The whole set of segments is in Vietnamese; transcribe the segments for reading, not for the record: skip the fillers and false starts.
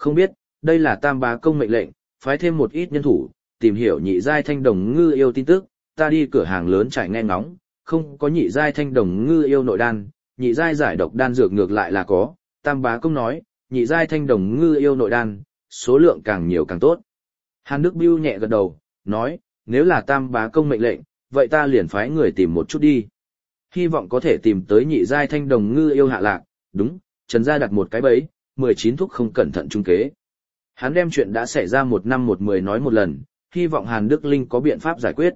Không biết, đây là Tam Bá Công mệnh lệnh, phái thêm một ít nhân thủ, tìm hiểu nhị giai thanh đồng ngư yêu tin tức, ta đi cửa hàng lớn trải nghe ngóng, không có nhị giai thanh đồng ngư yêu nội đan, nhị giai giải độc đan dược ngược lại là có, Tam Bá Công nói, nhị giai thanh đồng ngư yêu nội đan, số lượng càng nhiều càng tốt. Hàn Đức Bưu nhẹ gật đầu, nói, nếu là Tam Bá Công mệnh lệnh, vậy ta liền phái người tìm một chút đi. Hy vọng có thể tìm tới nhị giai thanh đồng ngư yêu hạ lạc, đúng, Trần Gia đặt một cái bẫy, 19 thúc không cẩn thận trung kế. Hắn đem chuyện đã xảy ra 1 năm 1 10 nói một lần, hy vọng Hàn Đức Linh có biện pháp giải quyết.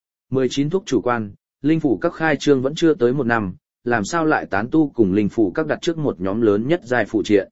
19 thúc chủ quan, linh phủ các khai trương vẫn chưa tới 1 năm, làm sao lại tán tu cùng linh phủ các đặt trước một nhóm lớn nhất giai phụ triện.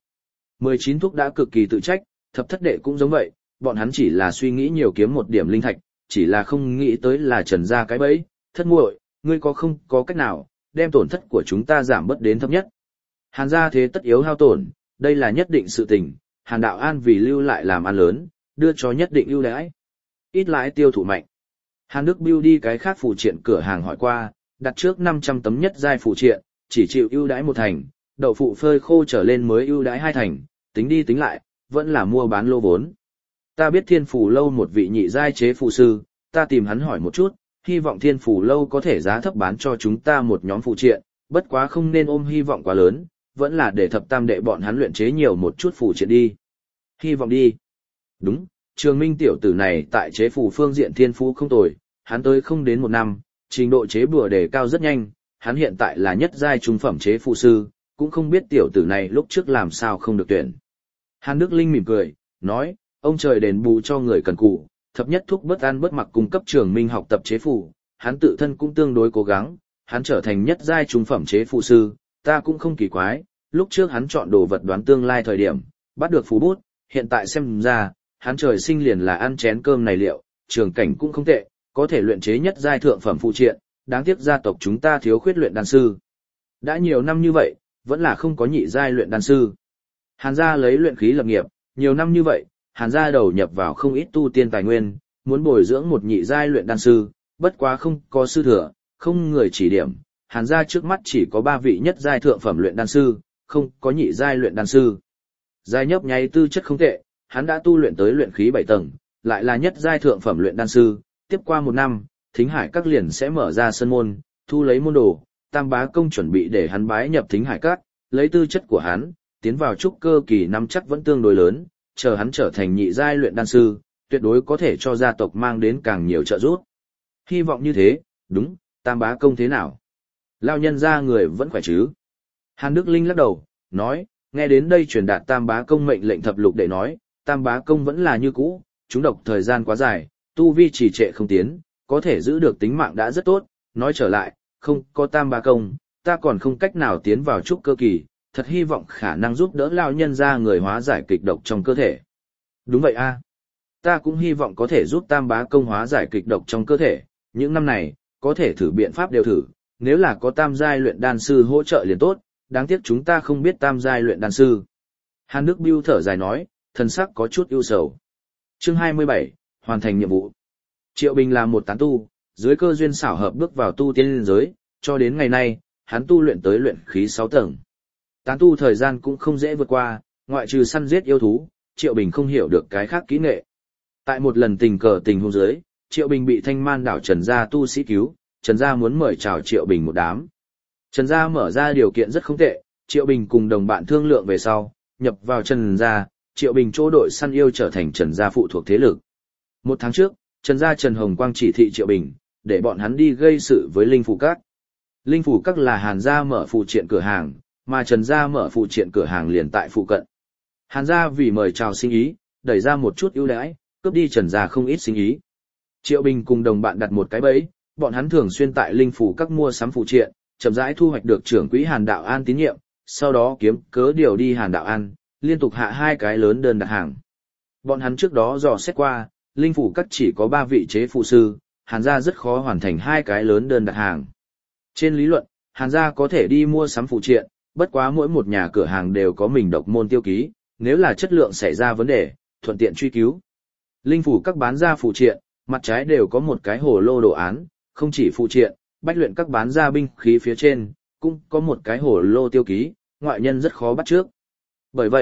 19 thúc đã cực kỳ tự trách, thập thất đệ cũng giống vậy, bọn hắn chỉ là suy nghĩ nhiều kiếm một điểm linh thạch, chỉ là không nghĩ tới là Trần Gia cái bẫy, thất muội, ngươi không có cách nào, đem tổn thất của chúng ta giảm bớt đến thấp nhất. Hàn gia thế tất yếu hao tổn, đây là nhất định sự tình, Hàn Đạo An vì lưu lại làm ăn lớn, đưa cho nhất định ưu đãi. Ít lãi tiêu thụ mạnh. Hàn Đức Bưu đi cái khác phụ triện cửa hàng hỏi qua, đặt trước 500 tấm nhất giai phụ triện, chỉ chịu ưu đãi 1 thành, đậu phụ phơi khô trở lên mới ưu đãi 2 thành, tính đi tính lại, vẫn là mua bán lô vốn. Ta biết Thiên Phủ Lâu một vị nhị giai chế phụ sư, ta tìm hắn hỏi một chút, hy vọng Thiên Phủ Lâu có thể giá thấp bán cho chúng ta một nhóm phụ triện, bất quá không nên ôm hy vọng quá lớn, vẫn là để thập tam đệ bọn hắn luyện chế nhiều một chút phụ triện đi. Hy vọng đi. Đúng, Trường Minh tiểu tử này tại chế phù phương diện thiên phú không tồi, hắn tới không đến 1 năm, trình độ chế bùa đề cao rất nhanh, hắn hiện tại là nhất giai trung phẩm chế phù sư, cũng không biết tiểu tử này lúc trước làm sao không được tuyển. Hàn Đức Linh mỉm cười, nói, ông trời đền bù cho người cần cù, thập nhất thúc bất ăn bất mặc cung cấp Trường Minh học tập chế phù, hắn tự thân cũng tương đối cố gắng, hắn trở thành nhất giai trung phẩm chế phù sư, ta cũng không kỳ quái, lúc trước hắn chọn đồ vật đoán tương lai thời điểm, bắt được phú bút, hiện tại xem ra, hắn trời sinh liền là ăn chén cơm này liệu, trường cảnh cũng không tệ, có thể luyện chế nhất giai thượng phẩm phụ triện, đáng tiếc gia tộc chúng ta thiếu khuyết luyện đan sư. Đã nhiều năm như vậy, vẫn là không có nhị giai luyện đan sư. Hàn gia lấy luyện khí lập nghiệp, nhiều năm như vậy, Hàn gia đầu nhập vào không ít tu tiên tài nguyên, muốn bồi dưỡng một nhị giai luyện đan sư, bất quá không có sư thừa, không người chỉ điểm, Hàn gia trước mắt chỉ có 3 vị nhất giai thượng phẩm luyện đan sư, không có nhị giai luyện đan sư. Giai nhấp nháy tư chất không tệ, hắn đã tu luyện tới luyện khí 7 tầng, lại là nhất giai thượng phẩm luyện đan sư, tiếp qua 1 năm, Thính Hải Các liền sẽ mở ra sân môn, thu lấy môn đồ, Tam Bá Công chuẩn bị để hắn bái nhập Thính Hải Các, lấy tư chất của hắn, tiến vào trúc cơ kỳ năm chắc vẫn tương đối lớn, chờ hắn trở thành nhị giai luyện đan sư, tuyệt đối có thể cho gia tộc mang đến càng nhiều trợ giúp. Hy vọng như thế, đúng, Tam Bá Công thế nào? Lao nhân ra người vẫn khỏe chứ? Hàn Đức Linh lắc đầu, nói, nghe đến đây truyền đạt Tam Bá Công mệnh lệnh thập lục để nói, Tam Bá Công vẫn là như cũ, chúng độc thời gian quá dài, tu vi trì trệ không tiến, có thể giữ được tính mạng đã rất tốt, nói trở lại, không có Tam Bá Công, ta còn không cách nào tiến vào trúc cơ kỳ, thật hy vọng khả năng giúp đỡ lao nhân ra người hóa giải kịch độc trong cơ thể. Đúng vậy a, ta cũng hy vọng có thể giúp Tam Bá Công hóa giải kịch độc trong cơ thể, những năm này, có thể thử biện pháp đều thử, nếu là có tam giai luyện đan sư hỗ trợ liền tốt, đáng tiếc chúng ta không biết tam giai luyện đan sư. Hàn Đức Bưu thở dài nói, thần sắc có chút ưu sầu. Chương 27, hoàn thành nhiệm vụ. Triệu Bình là một tán tu, dưới cơ duyên xảo hợp bước vào tu tiên liên giới, cho đến ngày nay, hắn tu luyện tới luyện khí 6 tầng. Tán tu thời gian cũng không dễ vượt qua, ngoại trừ săn giết yêu thú, Triệu Bình không hiểu được cái khác kỹ nghệ. Tại một lần tình cờ tình huống dưới, Triệu Bình bị Thanh Man đảo Trần gia tu sĩ cứu, Trần gia muốn mời chào Triệu Bình một đám. Trần gia mở ra điều kiện rất không tệ, Triệu Bình cùng đồng bạn thương lượng về sau, nhập vào Trần gia, Triệu Bình chỗ đội săn yêu trở thành Trần gia phụ thuộc thế lực. 1 tháng trước, Trần gia Trần Hồng Quang chỉ thị Triệu Bình, để bọn hắn đi gây sự với Linh Phủ Các. Linh Phủ Các là Hàn gia mở phụ triện cửa hàng, mà Trần gia mở phụ triện cửa hàng liền tại phụ cận. Hàn gia vì mời chào sinh ý, đẩy ra một chút ưu đãi, cướp đi Trần gia không ít sinh ý. Triệu Bình cùng đồng bạn đặt một cái bẫy, bọn hắn thường xuyên tại Linh Phủ Các mua sắm phụ triện, chậm rãi thu hoạch được trưởng quỹ Hàn Đạo An tín nhiệm, sau đó kiếm cớ điều đi Hàn Đạo An, liên tục hạ 2 cái lớn đơn đặt hàng. Bọn hắn trước đó dò xét qua, Linh Phủ Các chỉ có 3 vị chế phụ sư, Hàn gia rất khó hoàn thành 2 cái lớn đơn đặt hàng. Trên lý luận, Hàn gia có thể đi mua sắm phụ triện, bất quá mỗi một nhà cửa hàng đều có mình độc môn tiêu ký, nếu là chất lượng xảy ra vấn đề, thuận tiện truy cứu. Linh Phủ Các bán ra phụ triện, mặt trái đều có một cái hồ lô đồ án, không chỉ phụ triện, bách luyện các bán ra binh khí phía trên, cũng có một cái hồ lô tiêu ký, ngoại nhân rất khó bắt trước. Bởi vậy,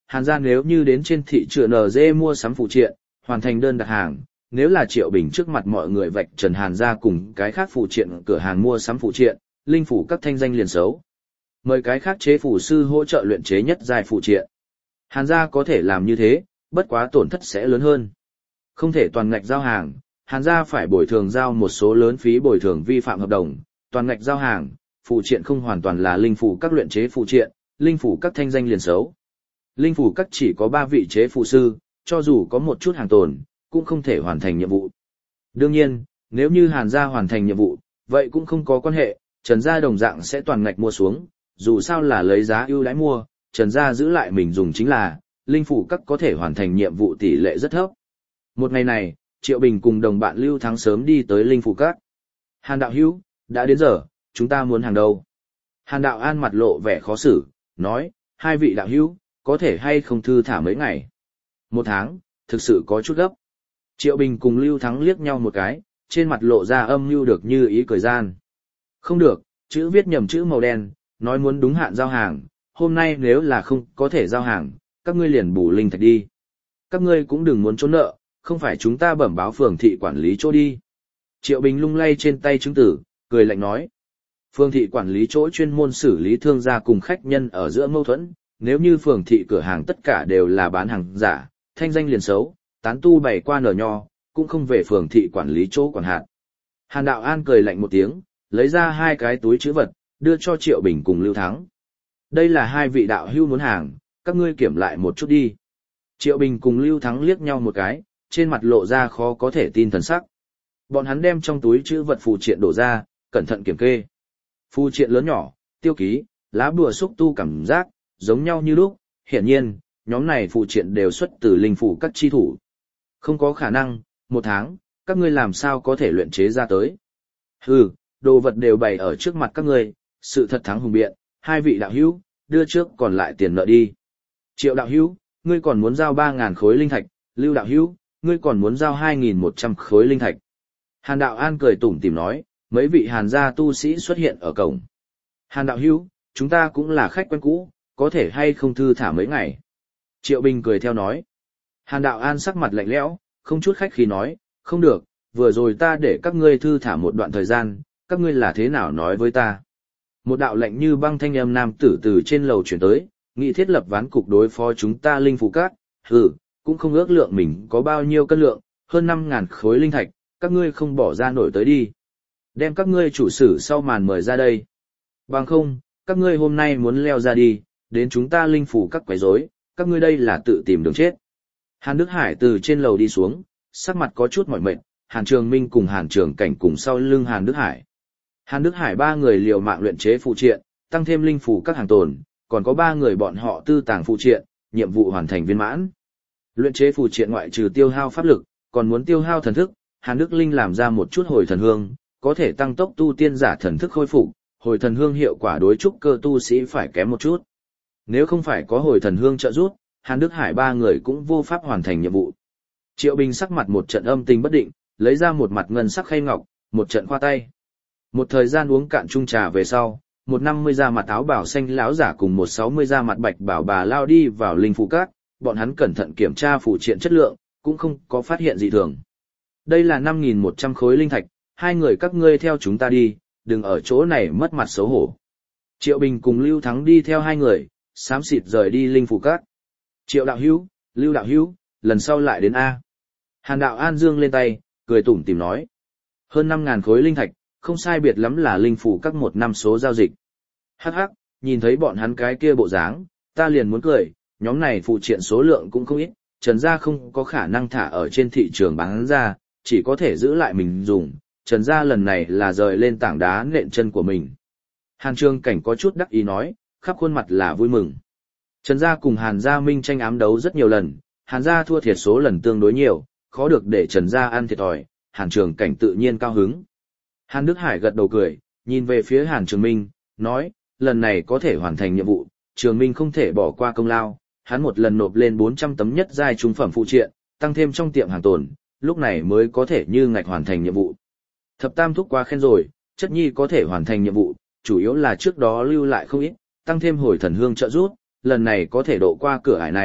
Hàn gia nếu như đến trên thị trường NG mua sắm phụ triện, hoàn thành đơn đặt hàng, nếu là Triệu Bình trước mặt mọi người vạch trần Hàn gia cùng cái khác phụ triện cửa hàng mua sắm phụ triện, linh phủ các thanh danh liền xấu. Mời cái khác chế phủ sư hỗ trợ luyện chế nhất giai phụ triện. Hàn gia có thể làm như thế, bất quá tổn thất sẽ lớn hơn. Không thể toàn ngạch giao hàng, Hàn gia phải bồi thường giao một số lớn phí bồi thường vi phạm hợp đồng, toàn ngạch giao hàng, phụ triện không hoàn toàn là linh phủ các luyện chế phụ triện, linh phủ các thanh danh liền xấu. Linh phủ các chỉ có 3 vị chế phụ sư, cho dù có một chút hàng tồn, cũng không thể hoàn thành nhiệm vụ. Đương nhiên, nếu như Hàn gia hoàn thành nhiệm vụ, vậy cũng không có quan hệ, Trần gia đồng dạng sẽ toàn ngạch mua xuống, dù sao là lấy giá ưu đãi mua, Trần gia giữ lại mình dùng chính là, linh phủ các có thể hoàn thành nhiệm vụ tỷ lệ rất thấp. Một ngày này, Triệu Bình cùng đồng bạn Lưu Thắng sớm đi tới linh phủ các. Hàn đạo hữu, đã đến giờ, chúng ta muốn hàng đâu? Hàn đạo an mặt lộ vẻ khó xử, nói, 2 vị đạo hữu, có thể hay không thư thả mấy ngày? 1 tháng, thực sự có chút gấp. Triệu Bình cùng Lưu Thắng liếc nhau một cái, trên mặt lộ ra âm mưu được như ý cười gian. Không được, chữ viết nhầm chữ màu đen, nói muốn đúng hạn giao hàng, hôm nay nếu là không có thể giao hàng, các ngươi liền bù linh thạch đi. Các ngươi cũng đừng muốn trốn nợ, không phải chúng ta bẩm báo phường thị quản lý chỗ đi. Triệu Bình lung lay trên tay chứng tử, cười lạnh nói. Phường thị quản lý chỗ chuyên môn xử lý thương gia cùng khách nhân ở giữa mâu thuẫn, nếu như phường thị cửa hàng tất cả đều là bán hàng giả, thanh danh liền xấu, tán tu bày qua nở nho, cũng không về phường thị quản lý chỗ quản hạt. Hàn đạo an cười lạnh một tiếng, lấy ra 2 cái túi trữ vật, đưa cho Triệu Bình cùng Lưu Thắng. Đây là 2 vị đạo hữu muốn hàng, các ngươi kiểm lại một chút đi. Triệu Bình cùng Lưu Thắng liếc nhau một cái, trên mặt lộ ra khó có thể tin thần sắc. Bọn hắn đem trong túi trữ vật phù triện đổ ra, cẩn thận kiểm kê. Phù triện lớn nhỏ, tiêu ký, lá bùa xúc tu cảm giác, giống nhau như lúc, hiển nhiên, nhóm này phù triện đều xuất từ linh phủ các chi thủ. Không có khả năng, 1 tháng, các ngươi làm sao có thể luyện chế ra tới. Hừ, đồ vật đều bày ở trước mặt các ngươi, sự thật thắng hùng biện, 2 vị đạo hữu, đưa trước còn lại tiền nợ đi. Triệu đạo hữu, ngươi còn muốn giao 3.000 khối linh thạch, Lưu đạo hữu, ngươi còn muốn giao 2.100 khối linh thạch. Hàn đạo an cười tủm tỉm nói, mấy vị Hàn gia tu sĩ xuất hiện ở cổng. Hàn đạo hữu, chúng ta cũng là khách quen cũ, có thể hay không thư thả mấy ngày. Triệu Bình cười theo nói. Hàn đạo an sắc mặt lạnh lẽo, không chút khách khí nói, không được, vừa rồi ta để các ngươi thư thả một đoạn thời gian, các ngươi là thế nào nói với ta. Một đạo lệnh như băng thanh âm nam tử từ trên lầu chuyển tới, nghị thiết lập ván cục đối phó chúng ta linh phủ cát, cũng không ước lượng mình có bao nhiêu cân lượng, hơn 5.000 khối linh thạch, các ngươi không bỏ ra nổi tới đi. Đem các ngươi chủ sử sau màn mời ra đây. Bằng không, các ngươi hôm nay muốn leo ra đi, đến chúng ta linh phủ các quấy rối, các ngươi đây là tự tìm đường chết. Hàn Đức Hải từ trên lầu đi xuống, sắc mặt có chút mỏi mệt, Hàn Trường Minh cùng Hàn Trường Cảnh cùng sau lưng Hàn Đức Hải. Hàn Đức Hải 3 người liều mạng luyện chế phụ triện, tăng thêm linh phủ các hàng tồn, còn có 3 người bọn họ tư tàng phụ triện, nhiệm vụ hoàn thành viên mãn. Luyện chế phụ triện ngoại trừ tiêu hao pháp lực, còn muốn tiêu hao thần thức, Hàn Đức Linh làm ra một chút hồi thần hương, có thể tăng tốc tu tiên giả thần thức khôi phục, hồi thần hương hiệu quả đối trúc cơ tu sĩ phải kém một chút. Nếu không phải có hồi thần hương trợ giúp, Hàn Đức Hải 3 người cũng vô pháp hoàn thành nhiệm vụ. Triệu Bình sắc mặt một trận âm tình bất định, lấy ra một mặt ngân sắc khay ngọc, một trận khoa tay. Một thời gian uống cạn chung trà về sau, một 50 da mặt áo bảo xanh lão giả cùng một 60 da mặt bạch bảo bà lao đi vào linh phủ các, bọn hắn cẩn thận kiểm tra phụ triện chất lượng, cũng không có phát hiện gì thường. Đây là 5.100 khối linh thạch, 2 người các ngươi theo chúng ta đi, đừng ở chỗ này mất mặt xấu hổ. Triệu Bình cùng Lưu Thắng đi theo 2 người, xám xịt rời đi linh phủ các. Triệu đạo hữu, Lưu đạo hữu, lần sau lại đến A. Hàn đạo an dương lên tay, cười tủm tỉm nói. Hơn 5.000 khối linh thạch, không sai biệt lắm là linh phủ các 1 năm số giao dịch. Hắc hắc, nhìn thấy bọn hắn cái kia bộ dáng, ta liền muốn cười, nhóm này phụ triện số lượng cũng không ít, Trần gia không có khả năng thả ở trên thị trường bán ra, chỉ có thể giữ lại mình dùng, Trần gia lần này là rời lên tảng đá nện chân của mình. Hàn Trường Cảnh có chút đắc ý nói, khắp khuôn mặt là vui mừng. Trần gia cùng Hàn gia minh tranh ám đấu rất nhiều lần, Hàn gia thua thiệt số lần tương đối nhiều, khó được để Trần gia ăn thiệt thòi, Hàn Trường Cảnh tự nhiên cao hứng. Hàn Đức Hải gật đầu cười, nhìn về phía Hàn Trường Minh, nói, lần này có thể hoàn thành nhiệm vụ, Trường Minh không thể bỏ qua công lao, hắn một lần nộp lên 400 tấm nhất giai trung phẩm phụ triện, tăng thêm trong tiệm hàng tồn, lúc này mới có thể như ngạch hoàn thành nhiệm vụ. Thập Tam thúc quá khen rồi, chất nhi có thể hoàn thành nhiệm vụ, chủ yếu là trước đó lưu lại không ít, tăng thêm hồi thần hương trợ giúp, lần này có thể độ qua cửa ải này,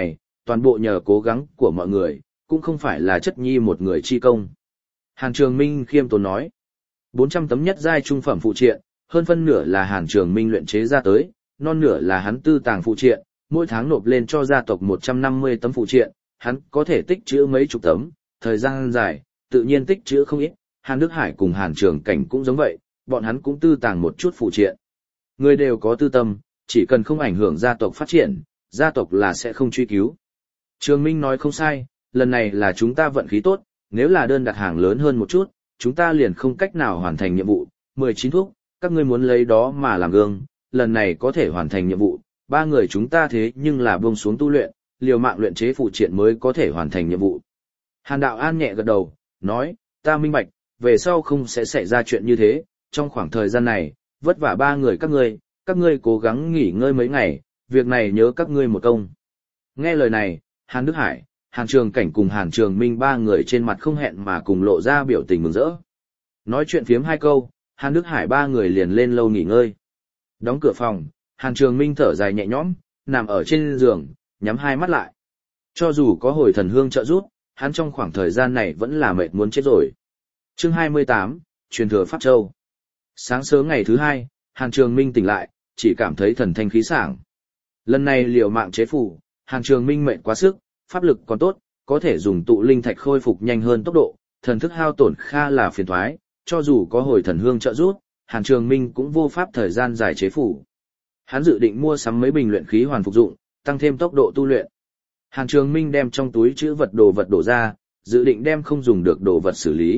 toàn bộ nhờ cố gắng của mọi người, cũng không phải là chất nhi một người chi công. Hàn Trường Minh khiêm tốn nói, 400 tấm nhất giai trung phẩm phụ triện, hơn phân nửa là Hàn Trường Minh luyện chế ra tới, non nửa là hắn tư tàng phụ triện, mỗi tháng nộp lên cho gia tộc 150 tấm phụ triện, hắn có thể tích trữ mấy chục tấm, thời gian dài, tự nhiên tích trữ không ít. Hàn Đức Hải cùng Hàn Trường Cảnh cũng giống vậy, bọn hắn cũng tư tàng một chút phụ triện. Người đều có tư tâm, chỉ cần không ảnh hưởng gia tộc phát triển, gia tộc là sẽ không truy cứu. Trường Minh nói không sai, lần này là chúng ta vận khí tốt, nếu là đơn đặt hàng lớn hơn một chút, chúng ta liền không cách nào hoàn thành nhiệm vụ. 19 thuốc, các ngươi muốn lấy đó mà làm gương, lần này có thể hoàn thành nhiệm vụ, ba người chúng ta thế nhưng là buông xuống tu luyện, liều mạng luyện chế phụ triện mới có thể hoàn thành nhiệm vụ. Hàn Đạo An nhẹ gật đầu, nói, ta minh bạch, về sau không sẽ xảy ra chuyện như thế, trong khoảng thời gian này, vất vả ba người các ngươi cố gắng nghỉ ngơi mấy ngày, việc này nhớ các ngươi một công. Nghe lời này, Hàn Đức Hải, Hàn Trường Cảnh cùng Hàn Trường Minh ba người trên mặt không hẹn mà cùng lộ ra biểu tình mừng rỡ. Nói chuyện phiếm hai câu, Hàn Đức Hải ba người liền lên lâu nghỉ ngơi. Đóng cửa phòng, Hàn Trường Minh thở dài nhẹ nhõm, nằm ở trên giường, nhắm hai mắt lại. Cho dù có hồi thần hương trợ giúp, hắn trong khoảng thời gian này vẫn là mệt muốn chết rồi. Chương 28, truyền thừa Pháp Châu. Sáng sớm ngày thứ hai, Hàn Trường Minh tỉnh lại, chỉ cảm thấy thần thanh khí sảng. Lần này liều mạng chế phủ, Hàn Trường Minh mệt quá sức, pháp lực còn tốt, có thể dùng tụ linh thạch khôi phục nhanh hơn tốc độ, thần thức hao tổn kha là phiền toái, cho dù có hồi thần hương trợ giúp, Hàn Trường Minh cũng vô pháp thời gian dài chế phủ. Hắn dự định mua sắm mấy bình luyện khí hoàn phục dụng, tăng thêm tốc độ tu luyện. Hàn Trường Minh đem trong túi trữ vật đổ ra, dự định đem không dùng được đồ vật xử lý.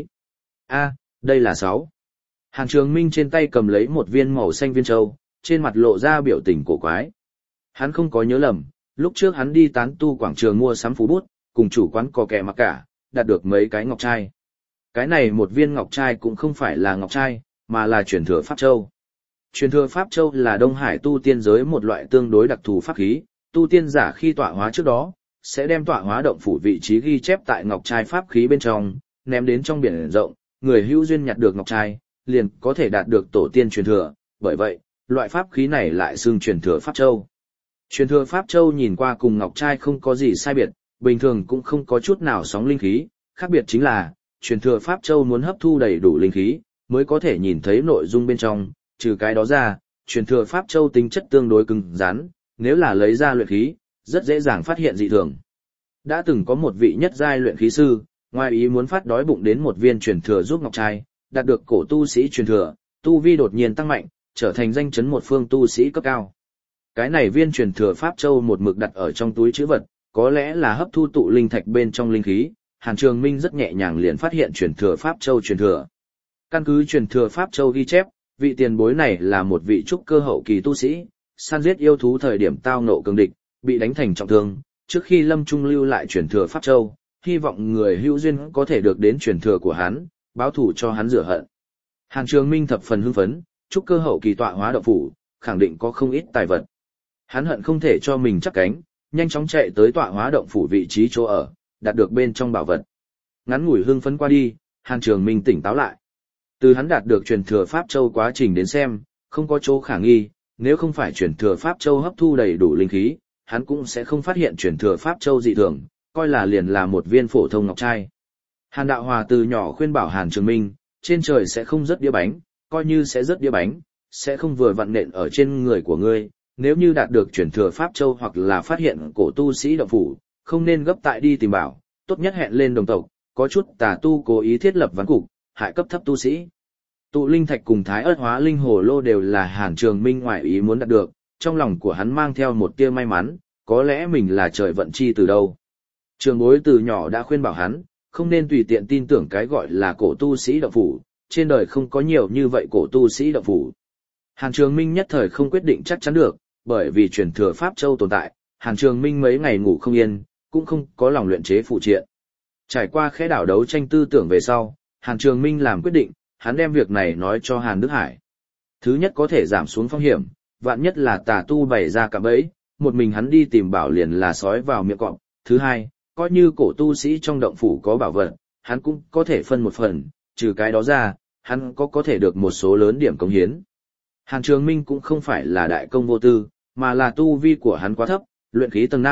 Đây là 6. Hàn Trường Minh trên tay cầm lấy một viên màu xanh viên châu, trên mặt lộ ra biểu tình cổ quái. Hắn không có nhớ lầm, lúc trước hắn đi tán tu quảng trường mua sắm phú bút, cùng chủ quán có kẻ mặc cả, đạt được mấy cái ngọc trai. Cái này một viên ngọc trai cũng không phải là ngọc trai, mà là truyền thừa Pháp Châu. Truyền thừa Pháp Châu là Đông Hải tu tiên giới một loại tương đối đặc thù pháp khí, tu tiên giả khi tọa hóa trước đó, sẽ đem tọa hóa động phủ vị trí ghi chép tại ngọc trai pháp khí bên trong, ném đến trong biển rộng, người hữu duyên nhặt được ngọc trai, liền có thể đạt được tổ tiên truyền thừa, bởi vậy, loại pháp khí này lại xưng truyền thừa Pháp Châu. Truyền thừa Pháp Châu nhìn qua cùng ngọc trai không có gì sai biệt, bình thường cũng không có chút nào sóng linh khí, khác biệt chính là, truyền thừa Pháp Châu muốn hấp thu đầy đủ linh khí, mới có thể nhìn thấy nội dung bên trong, trừ cái đó ra, truyền thừa Pháp Châu tính chất tương đối cứng rắn, nếu là lấy ra luyện khí, rất dễ dàng phát hiện dị thường. Đã từng có một vị nhất giai luyện khí sư, ngoài ý muốn phát đói bụng đến một viên truyền thừa giúp ngọc trai, đạt được cổ tu sĩ truyền thừa, tu vi đột nhiên tăng mạnh, trở thành danh chấn một phương tu sĩ cấp cao. Cái này viên truyền thừa Pháp Châu một mực đặt ở trong túi trữ vật, có lẽ là hấp thu tụ linh thạch bên trong linh khí, Hàn Trường Minh rất nhẹ nhàng liền phát hiện truyền thừa Pháp Châu truyền thừa. Căn cứ truyền thừa Pháp Châu ghi chép, vị tiền bối này là một vị trúc cơ hậu kỳ tu sĩ, săn giết yêu thú thời điểm tao ngộ cường địch, bị đánh thành trọng thương, trước khi lâm trung lưu lại truyền thừa Pháp Châu, hy vọng người hữu duyên có thể được đến truyền thừa của hắn, báo thù cho hắn rửa hận. Hàn Trường Minh thập phần hưng phấn, trúc cơ hậu kỳ tọa hóa động phủ, khẳng định có không ít tài vật. Hắn hận không thể cho mình chắc cánh, nhanh chóng chạy tới tọa hóa động phủ vị trí chỗ ở, đạt được bên trong bảo vật. Ngắn ngủi hưng phấn qua đi, Hàn Trường Minh tỉnh táo lại. Từ hắn đạt được truyền thừa Pháp Châu quá trình đến xem, không có chỗ khả nghi, nếu không phải truyền thừa Pháp Châu hấp thu đầy đủ linh khí, hắn cũng sẽ không phát hiện truyền thừa Pháp Châu dị thường, coi là liền là một viên phổ thông ngọc trai. Hàn Đạo Hòa từ nhỏ khuyên bảo Hàn Trường Minh, trên trời sẽ không rớt đĩa bánh, coi như sẽ rớt đĩa bánh, sẽ không vừa vặn nện ở trên người của ngươi, nếu như đạt được truyền thừa Pháp Châu hoặc là phát hiện cổ tu sĩ động phủ, không nên gấp tại đi tìm bảo, tốt nhất hẹn lên đồng tộc, có chút tà tu cố ý thiết lập ván cục, hại cấp thấp tu sĩ. Tụ linh thạch cùng thái ớt hóa linh hồ lô đều là Hàn Trường Minh ngoại ý muốn đạt được, trong lòng của hắn mang theo một tia may mắn, có lẽ mình là trời vận chi từ đâu. Trường bối từ nhỏ đã khuyên bảo hắn, không nên tùy tiện tin tưởng cái gọi là cổ tu sĩ động phủ, trên đời không có nhiều như vậy cổ tu sĩ động phủ. Hàn Trường Minh nhất thời không quyết định chắc chắn được, bởi vì truyền thừa Pháp Châu tồn tại, Hàn Trường Minh mấy ngày ngủ không yên, cũng không có lòng luyện chế phụ triện. Trải qua khẽ đảo đấu tranh tư tưởng về sau, Hàn Trường Minh làm quyết định, hắn đem việc này nói cho Hàn Đức Hải. Thứ nhất có thể giảm xuống phong hiểm, vạn nhất là tà tu bày ra cạm bẫy, một mình hắn đi tìm bảo liền là sói vào miệng cọp. Thứ hai, coi như cổ tu sĩ trong động phủ có bảo vật, hắn cũng có thể phân một phần, trừ cái đó ra, hắn có thể được một số lớn điểm cống hiến. Hàn Trường Minh cũng không phải là đại công vô tư, mà là tu vi của hắn quá thấp, luyện khí tầng 5,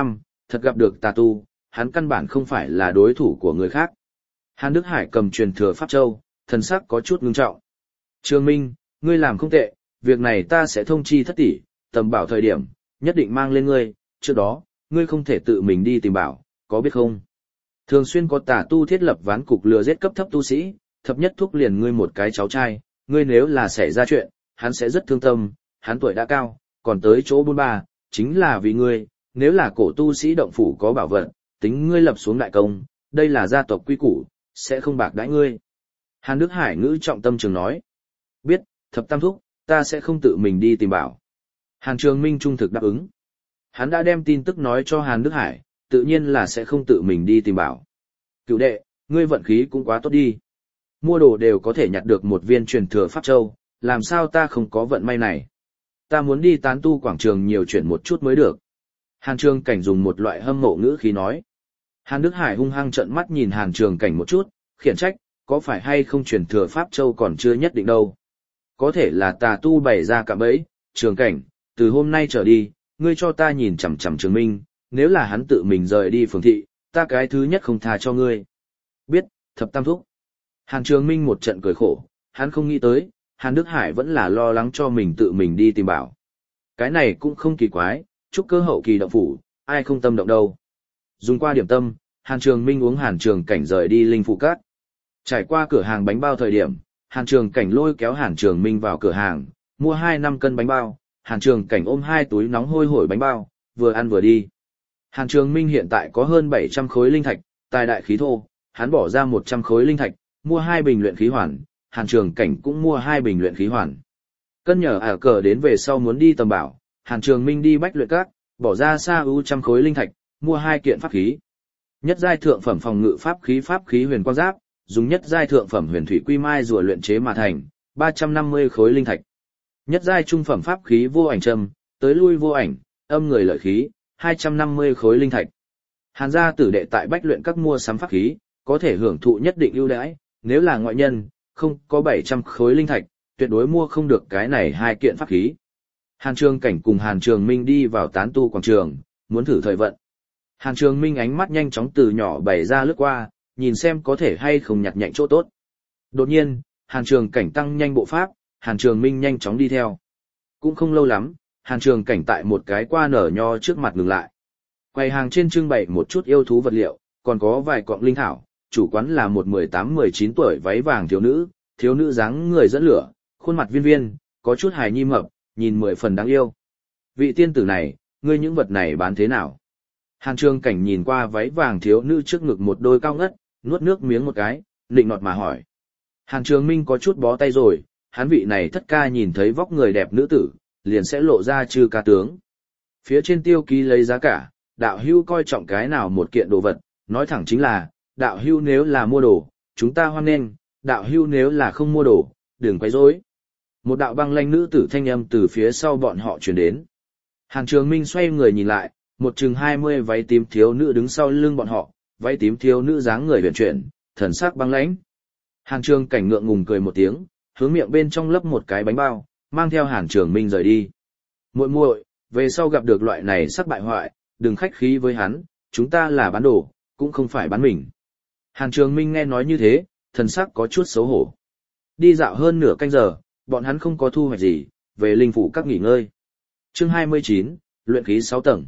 thật gặp được tà tu, hắn căn bản không phải là đối thủ của người khác. Hàn Đức Hải cầm truyền thừa Pháp Châu, thần sắc có chút ngưng trọng. Trường Minh, ngươi làm không tệ, việc này ta sẽ thông chi thất tỷ, tầm bảo thời điểm, nhất định mang lên ngươi, trước đó, ngươi không thể tự mình đi tìm bảo, có biết không? Thường xuyên có tà tu thiết lập ván cục lừa giết cấp thấp tu sĩ, thập nhất thúc liền ngươi một cái cháu trai, ngươi nếu là xảy ra chuyện, hắn sẽ rất thương tâm, hắn tuổi đã cao, còn tới chỗ bôn ba, chính là vì ngươi, nếu là cổ tu sĩ động phủ có bảo vật, tính ngươi lập xuống đại công, đây là gia tộc quy củ, sẽ không bạc đãi ngươi. Hàn Đức Hải ngữ trọng tâm trường nói. Biết, thập tam thúc, ta sẽ không tự mình đi tìm bảo. Hàn Trường Minh trung thực đáp ứng. Hắn đã đem tin tức nói cho Hàn Đức Hải, tự nhiên là sẽ không tự mình đi tìm bảo. Cựu đệ, ngươi vận khí cũng quá tốt đi. Mua đồ đều có thể nhặt được một viên truyền thừa Pháp Châu, làm sao ta không có vận may này. Ta muốn đi tán tu quảng trường nhiều chuyển một chút mới được. Hàn Trường Cảnh dùng một loại hâm mộ ngữ khí nói. Hàn Đức Hải hung hăng trợn mắt nhìn Hàn Trường Cảnh một chút, khiển trách, có phải hay không truyền thừa Pháp Châu còn chưa nhất định đâu. Có thể là tà tu bày ra cạm bẫy, Trường Cảnh, từ hôm nay trở đi, ngươi cho ta nhìn chằm chằm Trường Minh, nếu là hắn tự mình rời đi phường thị, ta cái thứ nhất không tha cho ngươi. Biết, thập tam thúc. Hàn Trường Minh một trận cười khổ, hắn không nghĩ tới, Hàn Đức Hải vẫn là lo lắng cho mình tự mình đi tìm bảo. Cái này cũng không kỳ quái, chúc cơ hậu kỳ động phủ, ai không tâm động đâu. Dùng qua điểm tâm, Hàn Trường Minh uống Hàn Trường Cảnh rời đi linh phủ cát. Trải qua cửa hàng bánh bao thời điểm, Hàn Trường Cảnh lôi kéo Hàn Trường Minh vào cửa hàng, mua 2-5 cân bánh bao, Hàn Trường Cảnh ôm 2 túi nóng hôi hổi bánh bao, vừa ăn vừa đi. Hàn Trường Minh hiện tại có hơn 700 khối linh thạch, tài đại khí thô, hắn bỏ ra 100 khối linh thạch, mua 2 bình luyện khí hoàn, Hàn Trường Cảnh cũng mua 2 bình luyện khí hoàn. Cân nhờ cờ đến về sau muốn đi tầm bảo, Hàn Trường Minh đi bách luyện các, bỏ ra xa ưu trăm khối linh thạch, mua 2 kiện pháp khí. Nhất giai thượng phẩm phòng ngự pháp khí huyền quang giáp, dùng nhất giai thượng phẩm huyền thủy quy mai rùa luyện chế mà thành, 350 khối linh thạch. Nhất giai trung phẩm pháp khí vô ảnh châm, tới lui vô ảnh, âm người lợi khí, 250 khối linh thạch. Hàn gia tử đệ tại bách luyện các mua sắm pháp khí, có thể hưởng thụ nhất định ưu đãi, nếu là ngoại nhân, không có 700 khối linh thạch, tuyệt đối mua không được cái này 2 kiện pháp khí. Hàn Trường Cảnh cùng Hàn Trường Minh đi vào tán tu quảng trường, muốn thử thời vận. Hàn Trường Minh ánh mắt nhanh chóng từ nhỏ bày ra lướt qua, nhìn xem có thể hay không nhặt nhạnh chỗ tốt. Đột nhiên, Hàn Trường Cảnh tăng nhanh bộ pháp, Hàn Trường Minh nhanh chóng đi theo. Cũng không lâu lắm, Hàn Trường Cảnh tại một cái qua nở nho trước mặt ngừng lại. Quầy hàng trên trưng bày một chút yêu thú vật liệu, còn có vài cọng linh thảo, chủ quán là một 18-19 tuổi váy vàng thiếu nữ dáng người dẫn lửa, khuôn mặt viên viên, có chút hài nhi mập, nhìn 10 phần đáng yêu. Vị tiên tử này, ngươi những vật này bán thế nào? Hàn Trường Cảnh nhìn qua váy vàng thiếu nữ trước ngực một đôi cao ngất, nuốt nước miếng một cái, nịnh nọt mà hỏi. Hàn Trường Minh có chút bó tay rồi, hắn vị này thất ca nhìn thấy vóc người đẹp nữ tử, liền sẽ lộ ra chư ca tướng. Phía trên tiêu ký lấy giá cả, đạo hưu coi trọng cái nào một kiện đồ vật, nói thẳng chính là, đạo hưu nếu là mua đồ, chúng ta hoan nghênh, đạo hưu nếu là không mua đồ, đừng quấy rối. Một đạo băng lanh nữ tử thanh âm từ phía sau bọn họ truyền đến. Hàn Trường Minh xoay người nhìn lại, một chừng 20 váy tím thiếu nữ đứng sau lưng bọn họ, váy tím thiếu nữ dáng người huyền chuyển, thần sắc băng lãnh. Hàn Trường Cảnh ngượng ngùng cười một tiếng, hướng miệng bên trong lấp một cái bánh bao, mang theo Hàn Trường Minh rời đi. Muội muội, về sau gặp được loại này sắc bại hoại, đừng khách khí với hắn, chúng ta là bán đồ, cũng không phải bán mình. Hàn Trường Minh nghe nói như thế, thần sắc có chút xấu hổ. Đi dạo hơn nửa canh giờ, bọn hắn không có thu hoạch gì, về linh phủ các nghỉ ngơi. Chương 29, luyện khí 6 tầng.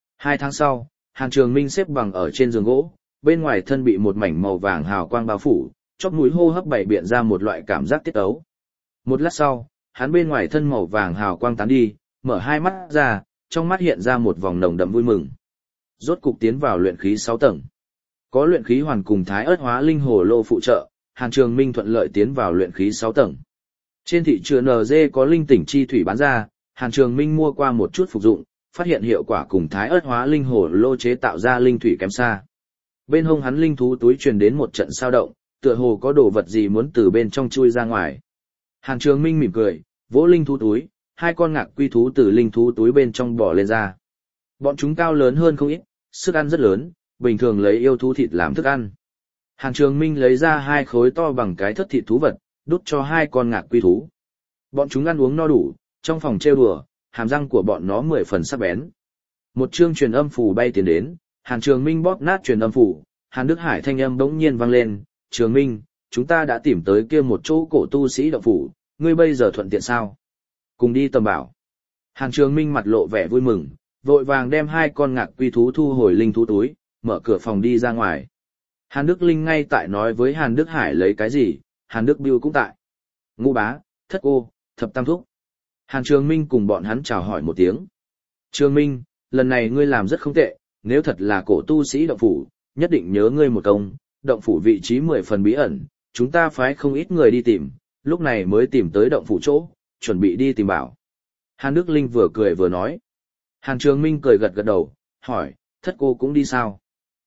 2 tháng sau, Hàn Trường Minh xếp bằng ở trên giường gỗ, bên ngoài thân bị một mảnh màu vàng hào quang bao phủ, chóp mũi hô hấp bảy biện ra một loại cảm giác tiết ấu. Một lát sau, hắn bên ngoài thân màu vàng hào quang tán đi, mở hai mắt ra, trong mắt hiện ra một vòng nồng đậm vui mừng. Rốt cục tiến vào luyện khí 6 tầng. Có luyện khí hoàn cùng thái ớt hóa linh hồ lô phụ trợ, Hàn Trường Minh thuận lợi tiến vào luyện khí 6 tầng. Trên thị trường NG có linh tỉnh chi thủy bán ra, Hàn Trường Minh mua qua một chút phục dụng, phát hiện hiệu quả cùng thái ớt hóa linh hồ lô chế tạo ra linh thủy kém xa. Bên hông hắn linh thú túi truyền đến một trận sao động, tựa hồ có đồ vật gì muốn từ bên trong chui ra ngoài. Hàn Trường Minh mỉm cười, vỗ linh thú túi, 2 con ngạc quy thú từ linh thú túi bên trong bò lên ra. Bọn chúng cao lớn hơn không ít, sức ăn rất lớn, bình thường lấy yêu thú thịt làm thức ăn. Hàn Trường Minh lấy ra 2 khối to bằng cái thất thịt thú vật, đút cho 2 con ngạc quy thú. Bọn chúng ăn uống no đủ, trong phòng trêu đùa, hàm răng của bọn nó 10 phần sắc bén. Một chương truyền âm phù bay tiến đến, Hàn Trường Minh bóp nát truyền âm phủ, Hàn Đức Hải thanh âm bỗng nhiên vang lên, Trường Minh, chúng ta đã tìm tới kia một chỗ cổ tu sĩ động phủ, ngươi bây giờ thuận tiện sao? Cùng đi tầm bảo. Hàn Trường Minh mặt lộ vẻ vui mừng, vội vàng đem 2 con ngạc quy thú thu hồi linh thú túi, mở cửa phòng đi ra ngoài. Hàn Đức Linh ngay tại nói với Hàn Đức Hải lấy cái gì, Hàn Đức Biêu cũng tại. Ngũ bá, thất cô, thập tam thúc. Hàn Trường Minh cùng bọn hắn chào hỏi một tiếng. Trường Minh, lần này ngươi làm rất không tệ, nếu thật là cổ tu sĩ động phủ, nhất định nhớ ngươi một công, động phủ vị trí 10 phần bí ẩn, chúng ta phái không ít người đi tìm, lúc này mới tìm tới động phủ chỗ, chuẩn bị đi tìm bảo. Hàn Đức Linh vừa cười vừa nói. Hàn Trường Minh cười gật gật đầu, hỏi, thất cô cũng đi sao?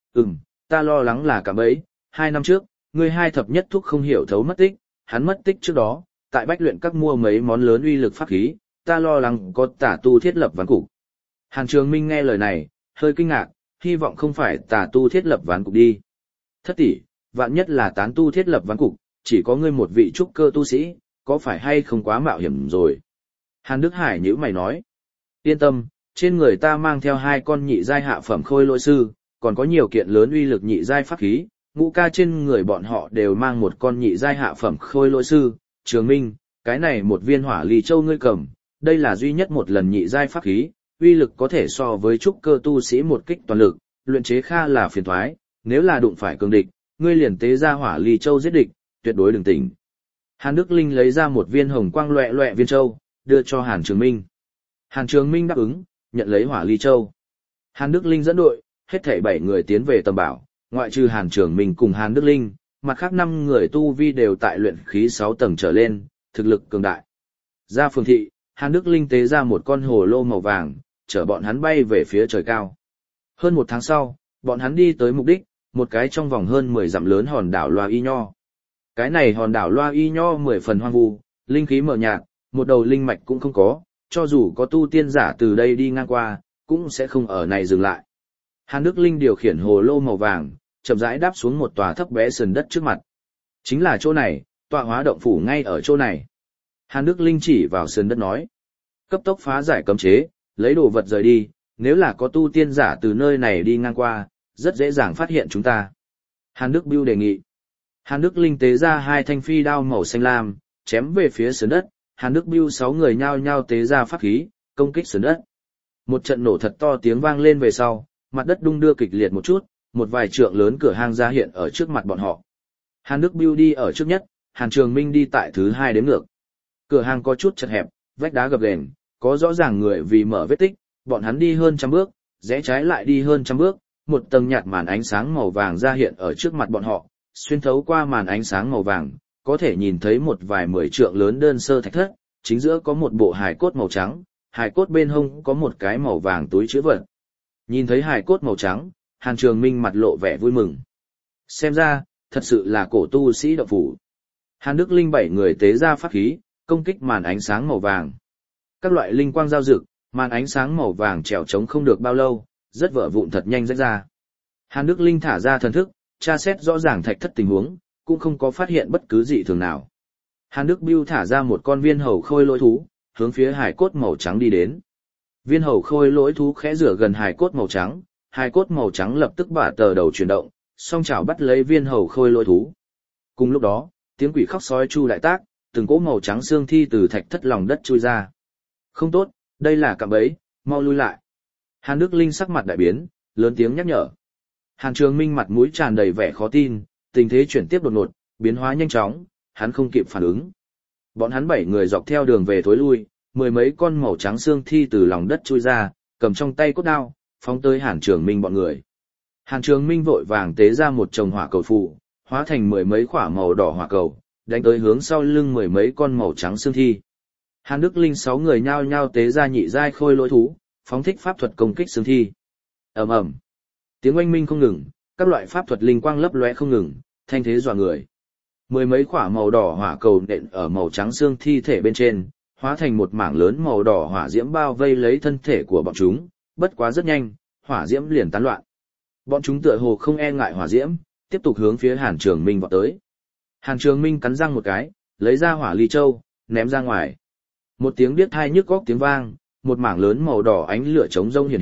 Ta lo lắng là cả bấy, 2 năm trước, ngươi 2 thập nhất thúc không hiểu thấu mất tích, hắn mất tích trước đó, tại Bách Luyện Các mua mấy món lớn uy lực pháp khí, ta lo lắng có tà tu thiết lập ván cục. Hàn Trường Minh nghe lời này, hơi kinh ngạc, hy vọng không phải tà tu thiết lập ván cục đi. Thất tỷ, vạn nhất là tán tu thiết lập ván cục, chỉ có ngươi một vị trúc cơ tu sĩ, có phải hay không quá mạo hiểm rồi? Hàn Đức Hải nhíu mày nói. Yên tâm, trên người ta mang theo 2 con nhị giai hạ phẩm khôi lỗi sư, còn có nhiều kiện lớn uy lực nhị giai pháp khí, Ngũ ca trên người bọn họ đều mang một con nhị giai hạ phẩm khôi lỗi sư. Trường Minh, cái này một viên hỏa ly châu ngươi cầm, đây là duy nhất một lần nhị giai pháp khí, uy lực có thể so với trúc cơ tu sĩ một kích toàn lực, luyện chế kha là phiền toái, nếu là đụng phải cường địch, ngươi liền tế ra hỏa ly châu giết địch, tuyệt đối đừng tỉnh. Hàn Đức Linh lấy ra một viên hồng quang loẹ loẹ viên châu, đưa cho Hàn Trường Minh. Hàn Trường Minh đáp ứng, nhận lấy hỏa ly châu. Hàn Đức Linh dẫn đội, hết thảy 7 người tiến về tầm bảo, ngoại trừ Hàn Trường Minh cùng Hàn Đức Linh, mặt khác 5 người tu vi đều tại luyện khí 6 tầng trở lên, thực lực cường đại. Ra phường thị, Hàn Đức Linh tế ra một con hồ lô màu vàng, chở bọn hắn bay về phía trời cao. Hơn 1 tháng sau, bọn hắn đi tới mục đích, một cái trong vòng hơn 10 dặm lớn hòn đảo Loa Y Nho. Cái này hòn đảo Loa Y Nho 10 phần hoang vu, linh khí mờ nhạt, một đầu linh mạch cũng không có, cho dù có tu tiên giả từ đây đi ngang qua, cũng sẽ không ở này dừng lại. Hàn Đức Linh điều khiển hồ lô màu vàng, chậm rãi đáp xuống một tòa thấp bé sườn đất trước mặt. Chính là chỗ này, tọa hóa động phủ ngay ở chỗ này. Hàn Đức Linh chỉ vào sườn đất nói. Cấp tốc phá giải cấm chế, lấy đồ vật rời đi, nếu là có tu tiên giả từ nơi này đi ngang qua, rất dễ dàng phát hiện chúng ta. Hàn Đức Bưu đề nghị. Hàn Đức Linh tế ra 2 thanh phi đao màu xanh lam, chém về phía sườn đất, Hàn Đức Bưu 6 người nhao nhao tế ra pháp khí, công kích sườn đất. Một trận nổ thật to tiếng vang lên về sau, mặt đất đung đưa kịch liệt một chút, một vài trượng lớn cửa hang ra hiện ở trước mặt bọn họ. Hàn Đức Bưu đi ở trước nhất, Hàn Trường Minh đi tại thứ 2 đếm ngược. Cửa hang có chút chật hẹp, vách đá gập ghềnh, có rõ ràng người vì mở vết tích, bọn hắn đi hơn 100 bước, rẽ trái lại đi hơn 100 bước, một tầng nhạt màn ánh sáng màu vàng ra hiện ở trước mặt bọn họ, xuyên thấu qua màn ánh sáng màu vàng, có thể nhìn thấy một vài 10 trượng lớn đơn sơ thạch thất, chính giữa có một bộ hài cốt màu trắng, hài cốt bên hông có một cái màu vàng túi chứa vật. Nhìn thấy hài cốt màu trắng, Hàn Trường Minh mặt lộ vẻ vui mừng. Xem ra, thật sự là cổ tu sĩ động phủ. Hàn Đức Linh 7 người tế ra pháp khí, công kích màn ánh sáng màu vàng. Các loại linh quang giao rực, màn ánh sáng màu vàng trèo trống không được bao lâu, rất vỡ vụn thật nhanh rách ra. Hàn Đức Linh thả ra thần thức, tra xét rõ ràng thạch thất tình huống, cũng không có phát hiện bất cứ dị thường nào. Hàn Đức Bưu thả ra một con viên hầu khôi lỗi thú, hướng phía hài cốt màu trắng đi đến. Viên hầu khôi lỗi thú khẽ rửa gần hài cốt màu trắng lập tức bả tờ đầu chuyển động, song chảo bắt lấy viên hầu khôi lỗi thú. Cùng lúc đó, tiếng quỷ khóc sói chu đại tác, từng cỗ màu trắng xương thi từ thạch thất lòng đất chui ra. Không tốt, đây là cạm bẫy, mau lui lại. Hàn Đức Linh sắc mặt đại biến, lớn tiếng nhắc nhở. Hàn Trường Minh mặt mũi tràn đầy vẻ khó tin, tình thế chuyển tiếp đột ngột, biến hóa nhanh chóng, hắn không kịp phản ứng. Bọn hắn 7 người dọc theo đường về thối lui, 10 mấy con màu trắng xương thi từ lòng đất chui ra, cầm trong tay cốt đao, phóng tới Hàn Trường Minh bọn người. Hàn Trường Minh vội vàng tế ra một chồng hỏa cầu phù, hóa thành 10 mấy quả màu đỏ hỏa cầu, đánh tới hướng sau lưng 10 mấy con màu trắng xương thi. Hàn Đức Linh 6 người nhao nhao tế ra nhị giai khôi lỗi thú, phóng thích pháp thuật công kích xương thi. Ầm ầm, tiếng oanh minh không ngừng, các loại pháp thuật linh quang lấp lóe không ngừng, thanh thế dọa người. 10 mấy quả màu đỏ hỏa cầu nện ở màu trắng xương thi thể bên trên, hóa thành một mảng lớn màu đỏ hỏa diễm bao vây lấy thân thể của bọn chúng, bất quá rất nhanh, hỏa diễm liền tán loạn. Bọn chúng tựa hồ không e ngại hỏa diễm, tiếp tục hướng phía Hàn Trường Minh vọt tới. Hàn Trường Minh cắn răng một cái, lấy ra hỏa ly châu, ném ra ngoài. Một tiếng điếc tai nhức óc tiếng vang, một mảng lớn màu đỏ ánh lửa chống rông hiện hiện,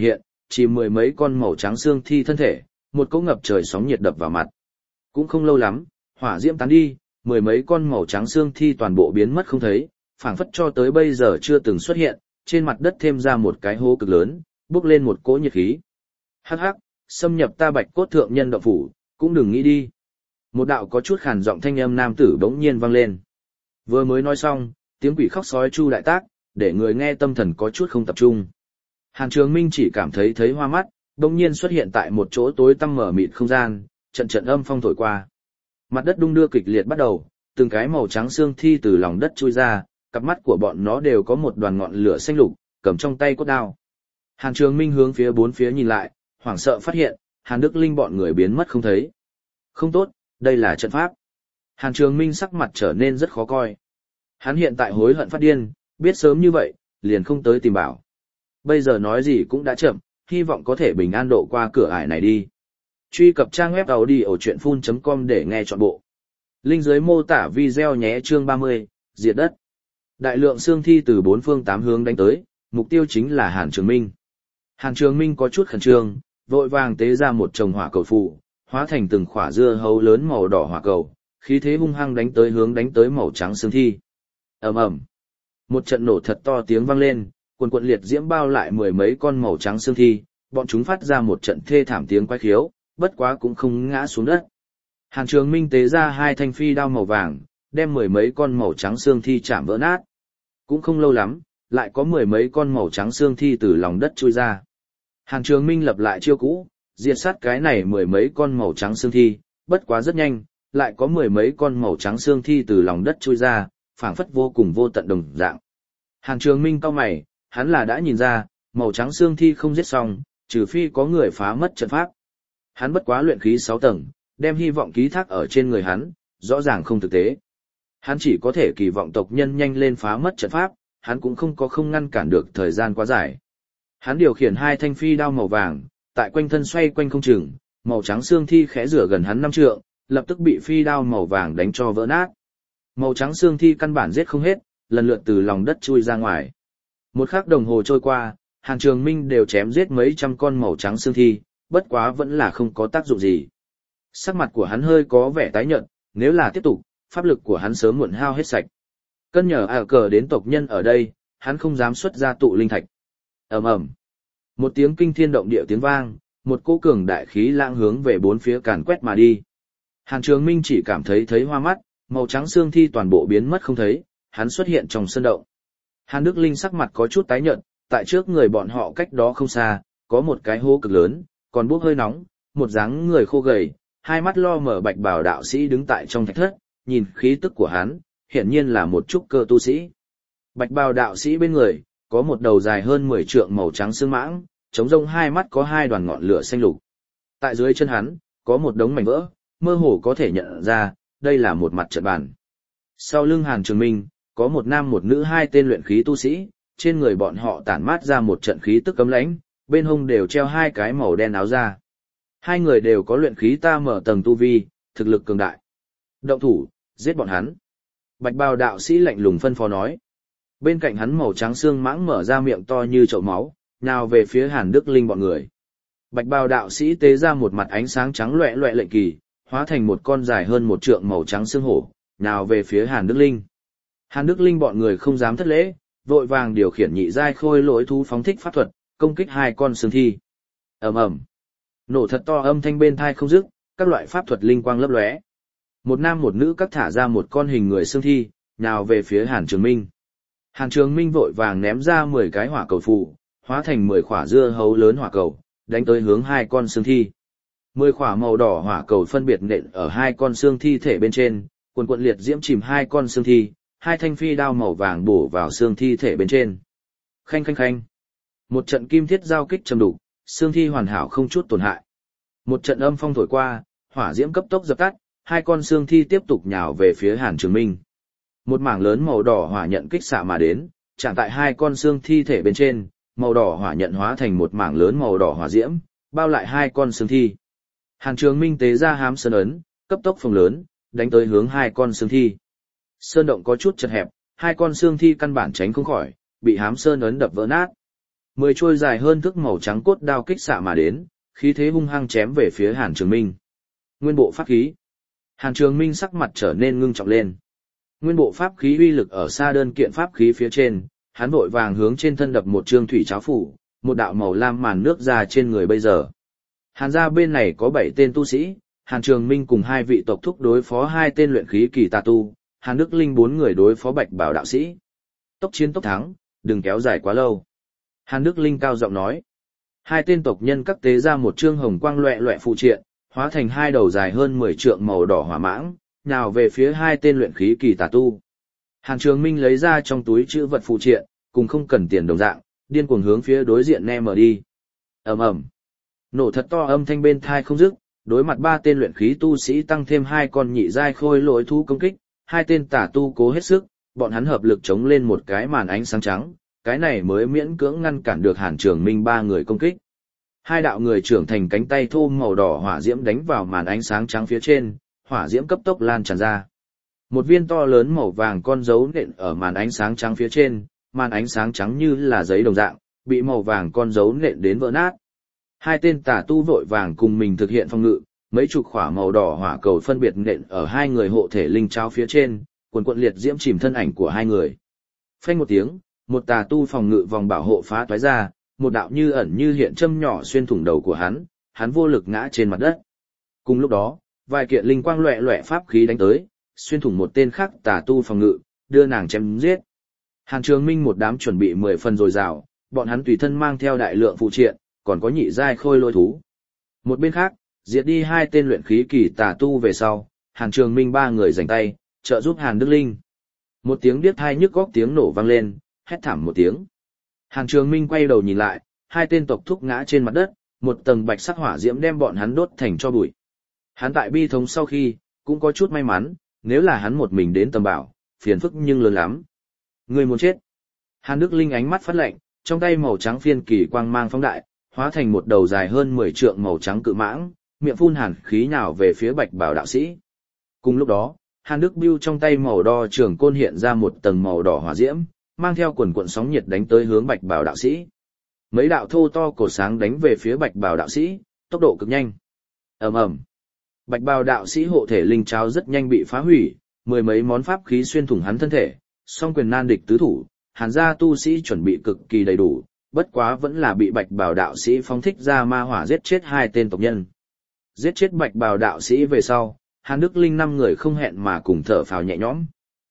chỉ mười mấy con màu trắng xương thi thân thể, một cỗ ngập trời sóng nhiệt đập vào mặt. Cũng không lâu lắm, hỏa diễm tán đi, mười mấy con màu trắng xương thi toàn bộ biến mất không thấy, phảng phất cho tới bây giờ chưa từng xuất hiện, trên mặt đất thêm ra một cái hố cực lớn, bốc lên một cỗ nhiệt khí. Hắc hắc, xâm nhập ta Bạch Cốt thượng nhân động phủ, cũng đừng nghĩ đi. Một đạo có chút khàn giọng thanh âm nam tử bỗng nhiên vang lên. Vừa mới nói xong, tiếng quỷ khóc sói chu đại tác, để người nghe tâm thần có chút không tập trung. Hàn Trường Minh chỉ cảm thấy hoa mắt, bỗng nhiên xuất hiện tại một chỗ tối tăm mở mịt không gian, trận trận âm phong thổi qua. Mặt đất đung đưa kịch liệt bắt đầu, từng cái màu trắng xương thi từ lòng đất chui ra, cặp mắt của bọn nó đều có một đoàn ngọn lửa xanh lục, cầm trong tay cốt đao. Hàn Trường Minh hướng phía bốn phía nhìn lại, hoảng sợ phát hiện, Hàn Đức Linh bọn người biến mất không thấy. Không tốt, đây là trận pháp. Hàn Trường Minh sắc mặt trở nên rất khó coi. Hắn hiện tại hối hận phát điên, biết sớm như vậy, liền không tới tìm bảo. Bây giờ nói gì cũng đã chậm, hy vọng có thể bình an độ qua cửa ải này đi. Truy cập trang web audiochuyenphun.com để nghe trọn bộ. Link dưới mô tả video nhé. Chương 30, diệt đất. Đại lượng xương thi từ bốn phương tám hướng đánh tới, mục tiêu chính là Hàn Trường Minh. Hàn Trường Minh có chút khẩn trương, vội vàng tế ra một chồng hỏa cầu phụ, hóa thành từng khỏa dưa hấu lớn màu đỏ hỏa cầu, khí thế hung hăng đánh tới màu trắng xương thi. Ầm ầm. Một trận nổ thật to tiếng vang lên, quần quần liệt diễm bao lại mười mấy con màu trắng xương thi, bọn chúng phát ra một trận thê thảm tiếng quái khiếu, bất quá cũng không ngã xuống đất. Hàn Trường Minh tế ra hai thanh phi đao màu vàng, đem mười mấy con màu trắng xương thi chạm vỡ nát. Cũng không lâu lắm, lại có mười mấy con màu trắng xương thi từ lòng đất chui ra. Hàn Trường Minh lập lại chiêu cũ, diệt sát cái này mười mấy con màu trắng xương thi, bất quá rất nhanh, lại có mười mấy con màu trắng xương thi từ lòng đất chui ra, phảng phất vô cùng vô tận đồng dạng. Hàn Trường Minh cau mày, hắn là đã nhìn ra, màu trắng xương thi không giết xong, trừ phi có người phá mất trận pháp. Hắn bất quá luyện khí 6 tầng, đem hy vọng ký thác ở trên người hắn, rõ ràng không thực tế. Hắn chỉ có thể kỳ vọng tộc nhân nhanh lên phá mất trận pháp, hắn cũng không ngăn cản được thời gian quá dài. Hắn điều khiển hai thanh phi đao màu vàng, tại quanh thân xoay quanh không chừng, màu trắng xương thi khẽ rửa gần hắn 5 trượng, lập tức bị phi đao màu vàng đánh cho vỡ nát. Màu trắng xương thi căn bản giết không hết, lần lượt từ lòng đất chui ra ngoài. Một khắc đồng hồ trôi qua, Hàn Trường Minh đều chém giết mấy trăm con màu trắng xương thi, bất quá vẫn là không có tác dụng gì. Sắc mặt của hắn hơi có vẻ tái nhợt, nếu là tiếp tục, pháp lực của hắn sớm muộn hao hết sạch. Cân nhờ cờ đến tộc nhân ở đây, hắn không dám xuất ra tụ linh thạch. Ầm ầm. Một tiếng kinh thiên động địa tiếng vang, một cỗ cường đại khí lãng hướng về bốn phía càn quét mà đi. Hàn Trường Minh chỉ cảm thấy hoa mắt, màu trắng xương thi toàn bộ biến mất không thấy, hắn xuất hiện trong sân động. Hàn Đức Linh sắc mặt có chút tái nhợt, tại trước người bọn họ cách đó không xa, có một cái hố cực lớn, còn bốc hơi nóng, một dáng người khô gầy, hai mắt lo mở bạch bào đạo sĩ đứng tại trong thạch thất, nhìn khí tức của hắn, hiển nhiên là một trúc cơ tu sĩ. Bạch bào đạo sĩ bên người, có một đầu dài hơn 10 trượng màu trắng xương mãng, trống rông hai mắt có hai đoàn ngọn lửa xanh lục. Tại dưới chân hắn, có một đống mảnh vỡ, mơ hồ có thể nhận ra, đây là một mặt trận bàn. Sau lưng Hàn Trường Minh, có một nam một nữ hai tên luyện khí tu sĩ, trên người bọn họ tản mát ra một trận khí tức cấm lãnh, bên hông đều treo hai cái màu đen áo da. Hai người đều có luyện khí ta mở tầng tu vi, thực lực cường đại. Động thủ, giết bọn hắn. Bạch bào đạo sĩ lạnh lùng phân phó nói. Bên cạnh hắn màu trắng xương mãng mở ra miệng to như chậu máu, nào về phía Hàn Đức Linh bọn người. Bạch bào đạo sĩ tế ra một mặt ánh sáng trắng loẹt loẹt lệnh kỳ, hóa thành một con dài hơn 1 trượng màu trắng xương hổ, nào về phía Hàn Đức Linh. Hàn Đức Linh bọn người không dám thất lễ, vội vàng điều khiển nhị giai khôi lỗi thú phóng thích pháp thuật, công kích hai con xương thi. Ầm ầm. Nổ thật to âm thanh bên tai không dứt, các loại pháp thuật linh quang lấp lóe. Một nam một nữ các thả ra một con hình người xương thi, nào về phía Hàn Trường Minh. Hàn Trường Minh vội vàng ném ra 10 cái hỏa cầu phù, hóa thành 10 quả dưa hấu lớn hỏa cầu, đánh tới hướng hai con xương thi. 10 quả màu đỏ hỏa cầu phân biệt nện ở hai con xương thi thể bên trên, quần quần liệt diễm chìm hai con xương thi, hai thanh phi đao màu vàng bổ vào xương thi thể bên trên. Khanh khanh khanh. Một trận kim thiết giao kích trầm đục, xương thi hoàn hảo không chút tổn hại. Một trận âm phong thổi qua, hỏa diễm cấp tốc dập tắt, hai con xương thi tiếp tục nhào về phía Hàn Trường Minh. Một mảng lớn màu đỏ hỏa nhận kích xạ mà đến, chạm tại hai con xương thi thể bên trên, màu đỏ hỏa nhận hóa thành một mảng lớn màu đỏ hỏa diễm, bao lại hai con xương thi. Hàn Trường Minh tế ra hám sơn ấn, cấp tốc phồng lớn, đánh tới hướng hai con xương thi. Sơn động có chút chật hẹp, hai con xương thi căn bản tránh không khỏi, bị hám sơn ấn đập vỡ nát. 10 chuôi dài hơn thước màu trắng cốt đao kích xạ mà đến, khí thế hung hăng chém về phía Hàn Trường Minh. Nguyên bộ pháp khí. Hàn Trường Minh sắc mặt trở nên ngưng trọng lên. Nguyên bộ pháp khí uy lực ở xa đơn kiện pháp khí phía trên, hắn vội vàng hướng trên thân đập một trương thủy cháo phủ, một đạo màu lam màn nước ra trên người bây giờ. Hàn gia bên này có 7 tên tu sĩ, Hàn Trường Minh cùng 2 vị tộc thúc đối phó 2 tên luyện khí kỳ tà tu, Hàn Đức Linh 4 người đối phó Bạch Bảo đạo sĩ. Tốc chiến tốc thắng, đừng kéo dài quá lâu. Hàn Đức Linh cao giọng nói. 2 tên tộc nhân các tế ra một trương hồng quang loẹ loẹ phụ triện, hóa thành 2 đầu dài hơn 10 trượng màu đỏ hỏa mãng, nhào về phía 2 tên luyện khí kỳ tà tu. Hàn Trường Minh lấy ra trong túi chữ vật phụ triện, cùng không cần tiền đồng dạng, điên cuồng hướng phía đối diện ne mở đi. Ầm ầm. Nổ thật to âm thanh bên tai không dứt, đối mặt 3 tên luyện khí tu sĩ tăng thêm 2 con nhị giai khôi lỗi thú công kích, 2 tên tà tu cố hết sức, bọn hắn hợp lực chống lên một cái màn ánh sáng trắng, cái này mới miễn cưỡng ngăn cản được Hàn Trường Minh 3 người công kích. 2 đạo người trưởng thành cánh tay thô màu đỏ hỏa diễm đánh vào màn ánh sáng trắng phía trên, hỏa diễm cấp tốc lan tràn ra. Một viên to lớn màu vàng con dấu nện ở màn ánh sáng trắng phía trên, màn ánh sáng trắng như là giấy đồng dạng, bị màu vàng con dấu nện đến vỡ nát. 2 tên tà tu vội vàng cùng mình thực hiện phòng ngự, mấy chục khỏa màu đỏ hỏa cầu phân biệt nện ở 2 người hộ thể linh trao phía trên, quần quận liệt diễm chìm thân ảnh của 2 người. Phanh một tiếng, một tà tu phòng ngự vòng bảo hộ phá toái ra, một đạo như ẩn như hiện châm nhỏ xuyên thủng đầu của hắn vô lực ngã trên mặt đất. Cùng lúc đó, vài kiện linh quang loẹ loẹ pháp khí đánh tới, xuyên thủng một tên khác tà tu phòng ngự, đưa nàng chém giết. Hàn Trường Minh một đám chuẩn bị 10 phần dồi dào, bọn hắn tùy thân mang theo đại lượng phụ triện, còn có nhị giai khôi lôi thú. Một bên khác, diệt đi 2 tên luyện khí kỳ tà tu về sau, Hàn Trường Minh 3 người giành tay, trợ giúp Hàn Đức Linh. Một tiếng điếc tai nhức óc tiếng nổ vang lên, hét thảm một tiếng. Hàn Trường Minh quay đầu nhìn lại, 2 tên tộc thúc ngã trên mặt đất, một tầng bạch sắc hỏa diễm đem bọn hắn đốt thành tro bụi. Hắn tại bi thống sau khi, cũng có chút may mắn, nếu là hắn một mình đến tầm bảo, phiền phức nhưng lớn lắm. Người muốn chết. Hàn Đức Linh ánh mắt phát lạnh, trong tay màu trắng phiên kỳ quang mang phóng đại, hóa thành một đầu dài hơn 10 trượng màu trắng cự mãng, miệng phun hàn khí nhào về phía Bạch Bảo đạo sĩ. Cùng lúc đó, Hàn Đức Bưu trong tay màu đo trường côn hiện ra một tầng màu đỏ hỏa diễm, mang theo quần cuộn sóng nhiệt đánh tới hướng Bạch Bảo đạo sĩ. Mấy đạo thô to cổ sáng đánh về phía Bạch Bảo đạo sĩ, tốc độ cực nhanh. Ầm ầm. Bạch Bảo đạo sĩ hộ thể linh tráo rất nhanh bị phá hủy, 10 mấy món pháp khí xuyên thủng hắn thân thể, song quyền nan địch tứ thủ, Hàn gia tu sĩ chuẩn bị cực kỳ đầy đủ, bất quá vẫn là bị Bạch Bảo đạo sĩ phóng thích ra ma hỏa giết chết 2 tên tộc nhân. Giết chết Bạch Bảo đạo sĩ về sau, Hàn Đức Linh 5 người không hẹn mà cùng thở phào nhẹ nhõm.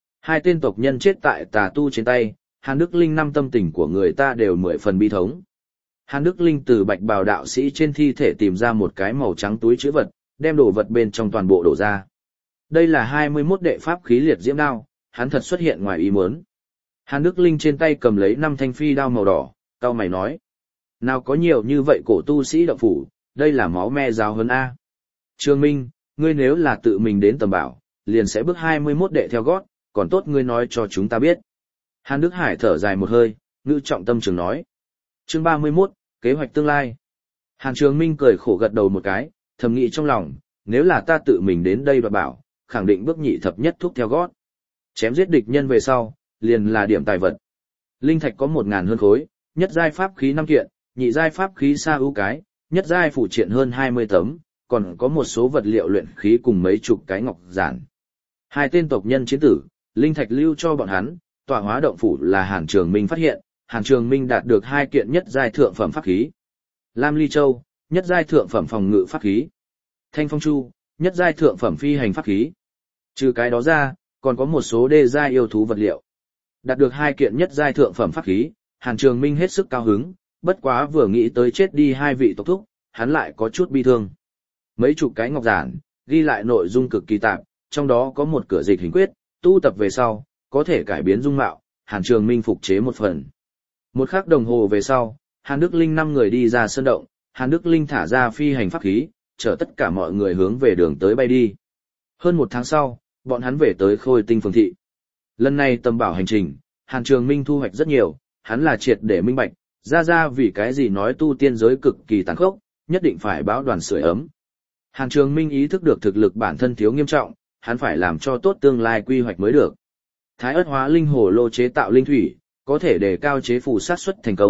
2 tên tộc nhân chết tại tà tu trên tay, Hàn Đức Linh 5 tâm tình của người ta đều 10 phần bi thống. Hàn Đức Linh từ Bạch Bảo đạo sĩ trên thi thể tìm ra một cái màu trắng túi trữ vật, đem đồ vật bên trong toàn bộ đổ ra. Đây là 21 đệ pháp khí liệt diễm đao, hắn thật xuất hiện ngoài ý muốn. Hàn Đức Linh trên tay cầm lấy 5 thanh phi đao màu đỏ, cau mày nói: "Nào có nhiều như vậy cổ tu sĩ động phủ, đây là máu me giáo huấn a." Trương Minh, ngươi nếu là tự mình đến tầm bảo, liền sẽ bước 21 đệ theo gót, còn tốt ngươi nói cho chúng ta biết. Hàn Đức Hải thở dài một hơi, ngữ trọng tâm trường nói. Chương 31, kế hoạch tương lai. Hàn Trường Minh cười khổ gật đầu một cái, thầm nghĩ trong lòng, nếu là ta tự mình đến đây đoạt bảo, khẳng định bước nhị thập nhất thúc theo gót. Chém giết địch nhân về sau, liền là điểm tài vật. Linh thạch có 1000 hơn khối, nhất giai pháp khí 5 kiện, nhị giai pháp khí sa ưu cái, nhất giai phụ triện hơn 20 tấm, còn có một số vật liệu luyện khí cùng mấy chục cái ngọc giản. 2 tên tộc nhân chiến tử, linh thạch lưu cho bọn hắn, tọa hóa động phủ là Hàn Trường Minh phát hiện, Hàn Trường Minh đạt được 2 kiện nhất giai thượng phẩm pháp khí. Lam Ly Châu, nhất giai thượng phẩm phòng ngự pháp khí. Thanh Phong Chu, nhất giai thượng phẩm phi hành pháp khí. Trừ cái đó ra, còn có một số đê giai yêu thú vật liệu. Đạt được 2 kiện nhất giai thượng phẩm pháp khí, Hàn Trường Minh hết sức cao hứng, bất quá vừa nghĩ tới chết đi 2 vị tộc thúc, hắn lại có chút bi thương. Mấy chục cái ngọc giản, ghi lại nội dung cực kỳ tạp, trong đó có một cửa dịch hình quyết, tu tập về sau, có thể cải biến dung mạo, Hàn Trường Minh phục chế một phần. Một khắc đồng hồ về sau, Hàn Đức Linh 5 người đi ra sơn động, Hàn Đức Linh thả ra phi hành pháp khí, chở tất cả mọi người hướng về đường tới bay đi. Hơn 1 tháng sau, bọn hắn về tới Khôi Tinh phường thị. Lần này tầm bảo hành trình, Hàn Trường Minh thu hoạch rất nhiều, hắn là triệt để minh bạch, ra vì cái gì nói tu tiên giới cực kỳ tàn khốc, nhất định phải báo đoàn sưởi ấm. Hàn Trường Minh ý thức được thực lực bản thân thiếu nghiêm trọng, hắn phải làm cho tốt tương lai quy hoạch mới được. Thái ớt hóa linh hồ lô chế tạo linh thủy, có thể đề cao chế phù sát xuất thành công,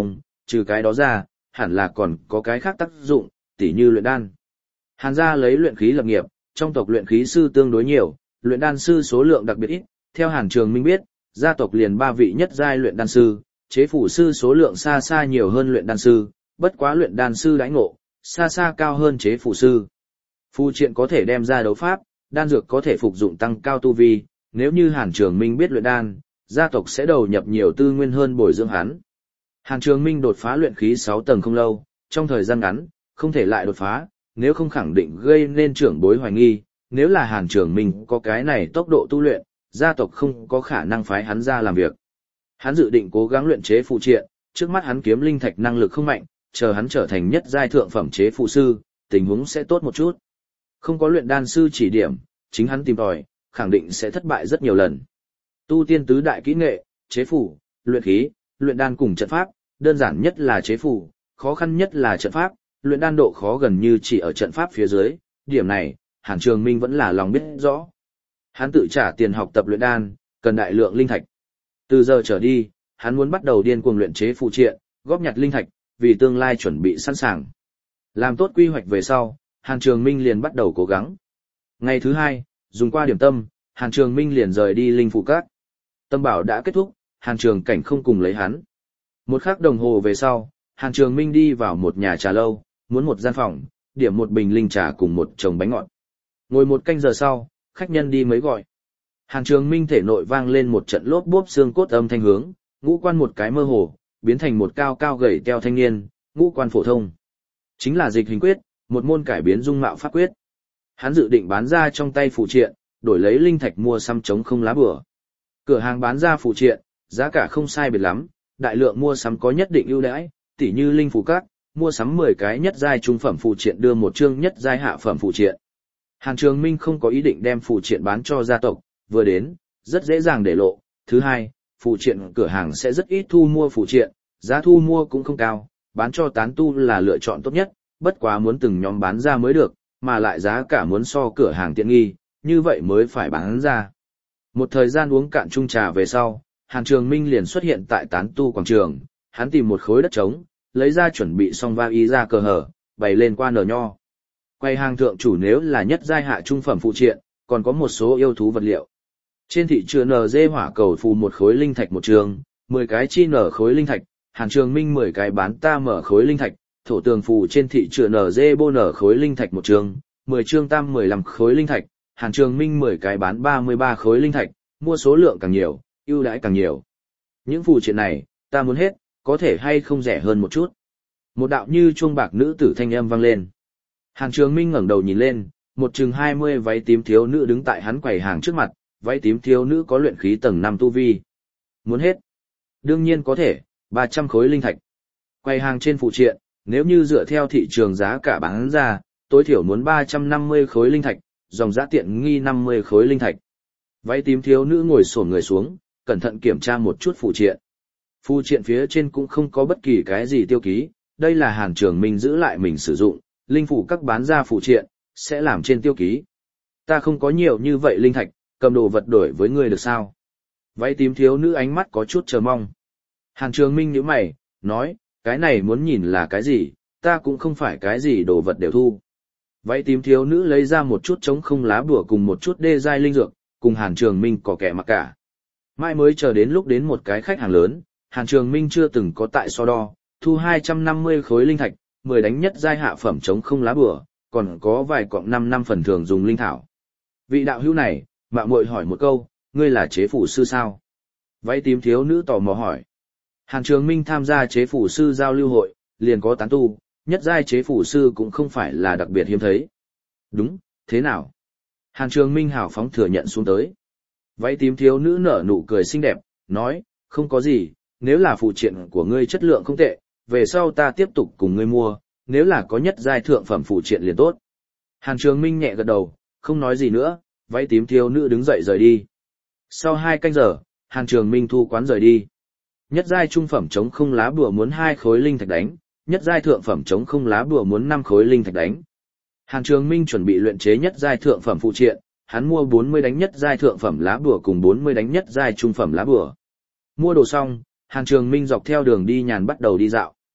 trừ cái đó ra, hẳn là còn có cái khác tác dụng, tỉ như luyện đan. Hàn gia lấy luyện khí lập nghiệp, trong tộc luyện khí sư tương đối nhiều, luyện đan sư số lượng đặc biệt ít, theo Hàn Trường Minh biết, gia tộc liền 3 vị nhất giai luyện đan sư, chế phủ sư số lượng xa xa nhiều hơn luyện đan sư, bất quá luyện đan sư đãi ngộ, xa xa cao hơn chế phủ sư. Phù triện có thể đem ra đấu pháp, đan dược có thể phục dụng tăng cao tu vi, nếu như Hàn Trường Minh biết luyện đan, gia tộc sẽ đầu nhập nhiều tư nguyên hơn bồi dưỡng hắn. Hàn Trường Minh đột phá luyện khí 6 tầng không lâu, trong thời gian ngắn, không thể lại đột phá, nếu không khẳng định gây nên trưởng bối hoài nghi, nếu là Hàn Trường Minh có cái này tốc độ tu luyện, gia tộc không có khả năng phái hắn ra làm việc. Hắn dự định cố gắng luyện chế phụ triện, trước mắt hắn kiếm linh thạch năng lực không mạnh, chờ hắn trở thành nhất giai thượng phẩm chế phụ sư, tình huống sẽ tốt một chút. Không có luyện đan sư chỉ điểm, chính hắn tìm tòi, khẳng định sẽ thất bại rất nhiều lần. Tu tiên tứ đại kỹ nghệ, chế phủ, luyện khí, luyện đan cùng trận pháp, đơn giản nhất là chế phủ, khó khăn nhất là trận pháp, luyện đan độ khó gần như chỉ ở trận pháp phía dưới, điểm này, Hàn Trường Minh vẫn là lòng biết rõ. Hắn tự trả tiền học tập luyện đan, cần đại lượng linh thạch. Từ giờ trở đi, hắn muốn bắt đầu điên cuồng luyện chế phụ triện, góp nhặt linh thạch, vì tương lai chuẩn bị sẵn sàng. Làm tốt quy hoạch về sau, Hàn Trường Minh liền bắt đầu cố gắng. Ngày thứ 2, dùng qua điểm tâm, Hàn Trường Minh liền rời đi linh phủ các. Tâm bảo đã kết thúc, Hàn Trường Cảnh không cùng lấy hắn. Một khắc đồng hồ về sau, Hàn Trường Minh đi vào một nhà trà lâu, muốn một gian phòng, điểm một bình linh trà cùng một chồng bánh ngọt. Ngồi một canh giờ sau, khách nhân đi mới gọi. Hàn Trường Minh thể nội vang lên một trận lốp bốp xương cốt âm thanh hướng, ngũ quan một cái mơ hồ, biến thành một cao cao gầy teo thanh niên, ngũ quan phổ thông. Chính là dịch hình quyết, một môn cải biến dung mạo pháp quyết. Hắn dự định bán ra trong tay phụ triện, đổi lấy linh thạch mua sắm chống không lá bừa. Cửa hàng bán ra phụ triện, giá cả không sai biệt lắm, đại lượng mua sắm có nhất định ưu đãi, tỉ như linh phủ các, mua sắm 10 cái nhất giai trung phẩm phụ triện đưa một chương nhất giai hạ phẩm phụ triện. Hàn Trường Minh không có ý định đem phụ triện bán cho gia tộc, vừa đến, rất dễ dàng để lộ. Thứ hai, phụ triện cửa hàng sẽ rất ít thu mua phụ triện, giá thu mua cũng không cao, bán cho tán tu là lựa chọn tốt nhất, bất quá muốn từng nhóm bán ra mới được, mà lại giá cả muốn so cửa hàng tiện nghi, như vậy mới phải bán ra. Một thời gian uống cạn chung trà về sau, Hàn Trường Minh liền xuất hiện tại tán tu quảng trường, hắn tìm một khối đất trống, lấy ra chuẩn bị xong va y ra cờ hở, bày lên qua nở nho. Quầy hàng thượng chủ nếu là nhất giai hạ trung phẩm phụ triện, còn có một số yêu thú vật liệu. Trên thị trường NG hỏa cầu phù một khối linh thạch một trường, 10 cái chi nở khối linh thạch, Hàn Trường Minh 10 cái bán ta mở khối linh thạch, thổ tường phù trên thị trường NG bô nở khối linh thạch một trường, 10 chương tam 15 khối linh thạch, Hàn Trường Minh 10 cái bán 33 khối linh thạch, mua số lượng càng nhiều, ưu đãi càng nhiều. Những phù triện này, ta muốn hết, có thể hay không rẻ hơn một chút. Một đạo như chuông bạc nữ tử thanh âm vang lên. Hàn Trường Minh ngẩng đầu nhìn lên, một chừng 20 váy tím thiếu nữ đứng tại hắn quầy hàng trước mặt, váy tím thiếu nữ có luyện khí tầng 5 tu vi. Muốn hết? Đương nhiên có thể, 300 khối linh thạch. Quầy hàng trên phụ triện, nếu như dựa theo thị trường giá cả bán ra, tối thiểu muốn 350 khối linh thạch, dòng giá tiện nghi 50 khối linh thạch. Váy tím thiếu nữ ngồi xổm người xuống, cẩn thận kiểm tra một chút phụ triện. Phụ triện phía trên cũng không có bất kỳ cái gì tiêu ký, đây là Hàn Trường Minh giữ lại mình sử dụng, linh phủ các bán ra phụ triện, sẽ làm trên tiêu ký. Ta không có nhiều như vậy linh thạch, cầm đồ vật đổi với ngươi được sao? Váy tím thiếu nữ ánh mắt có chút chờ mong. Hàn Trường Minh nhíu mày, nói, cái này muốn nhìn là cái gì, ta cũng không phải cái gì đồ vật đều thu. Váy tím thiếu nữ lấy ra một chút trống không lá bùa cùng một chút đê giai linh dược, cùng Hàn Trường Minh có kẻ mặc cả. Mai mới chờ đến lúc đến một cái khách hàng lớn, Hàn Trường Minh chưa từng có tại so đo, thu 250 khối linh thạch, 10 đánh nhất giai hạ phẩm trống không lá bùa, còn có vài cọng 5 năm phần thường dùng linh thảo. Vị đạo hữu này, mạo muội hỏi một câu, ngươi là chế phủ sư sao? Váy tím thiếu nữ tò mò hỏi. Hàn Trường Minh tham gia chế phủ sư giao lưu hội, liền có tán tu, nhất giai chế phủ sư cũng không phải là đặc biệt hiếm thấy. Đúng, thế nào? Hàn Trường Minh hào phóng thừa nhận xuống tới. Váy tím thiếu nữ nở nụ cười xinh đẹp, nói, không có gì, nếu là phụ triện của ngươi chất lượng không tệ, về sau ta tiếp tục cùng ngươi mua, nếu là có nhất giai thượng phẩm phụ triện liền tốt. Hàn Trường Minh nhẹ gật đầu, không nói gì nữa, váy tím thiếu nữ đứng dậy rời đi. Sau 2 canh giờ, Hàn Trường Minh thu quán rời đi. Nhất giai trung phẩm chống không lá bùa muốn 2 khối linh thạch đánh, nhất giai thượng phẩm chống không lá bùa muốn 5 khối linh thạch đánh. Hàn Trường Minh chuẩn bị luyện chế nhất giai thượng phẩm phụ triện, hắn mua 40 đánh nhất giai thượng phẩm lá bùa cùng 40 đánh nhất giai trung phẩm lá bùa. Mua đồ xong, Hàn Trường Minh dọc theo đường đi nhàn bắt đầu đi dạo.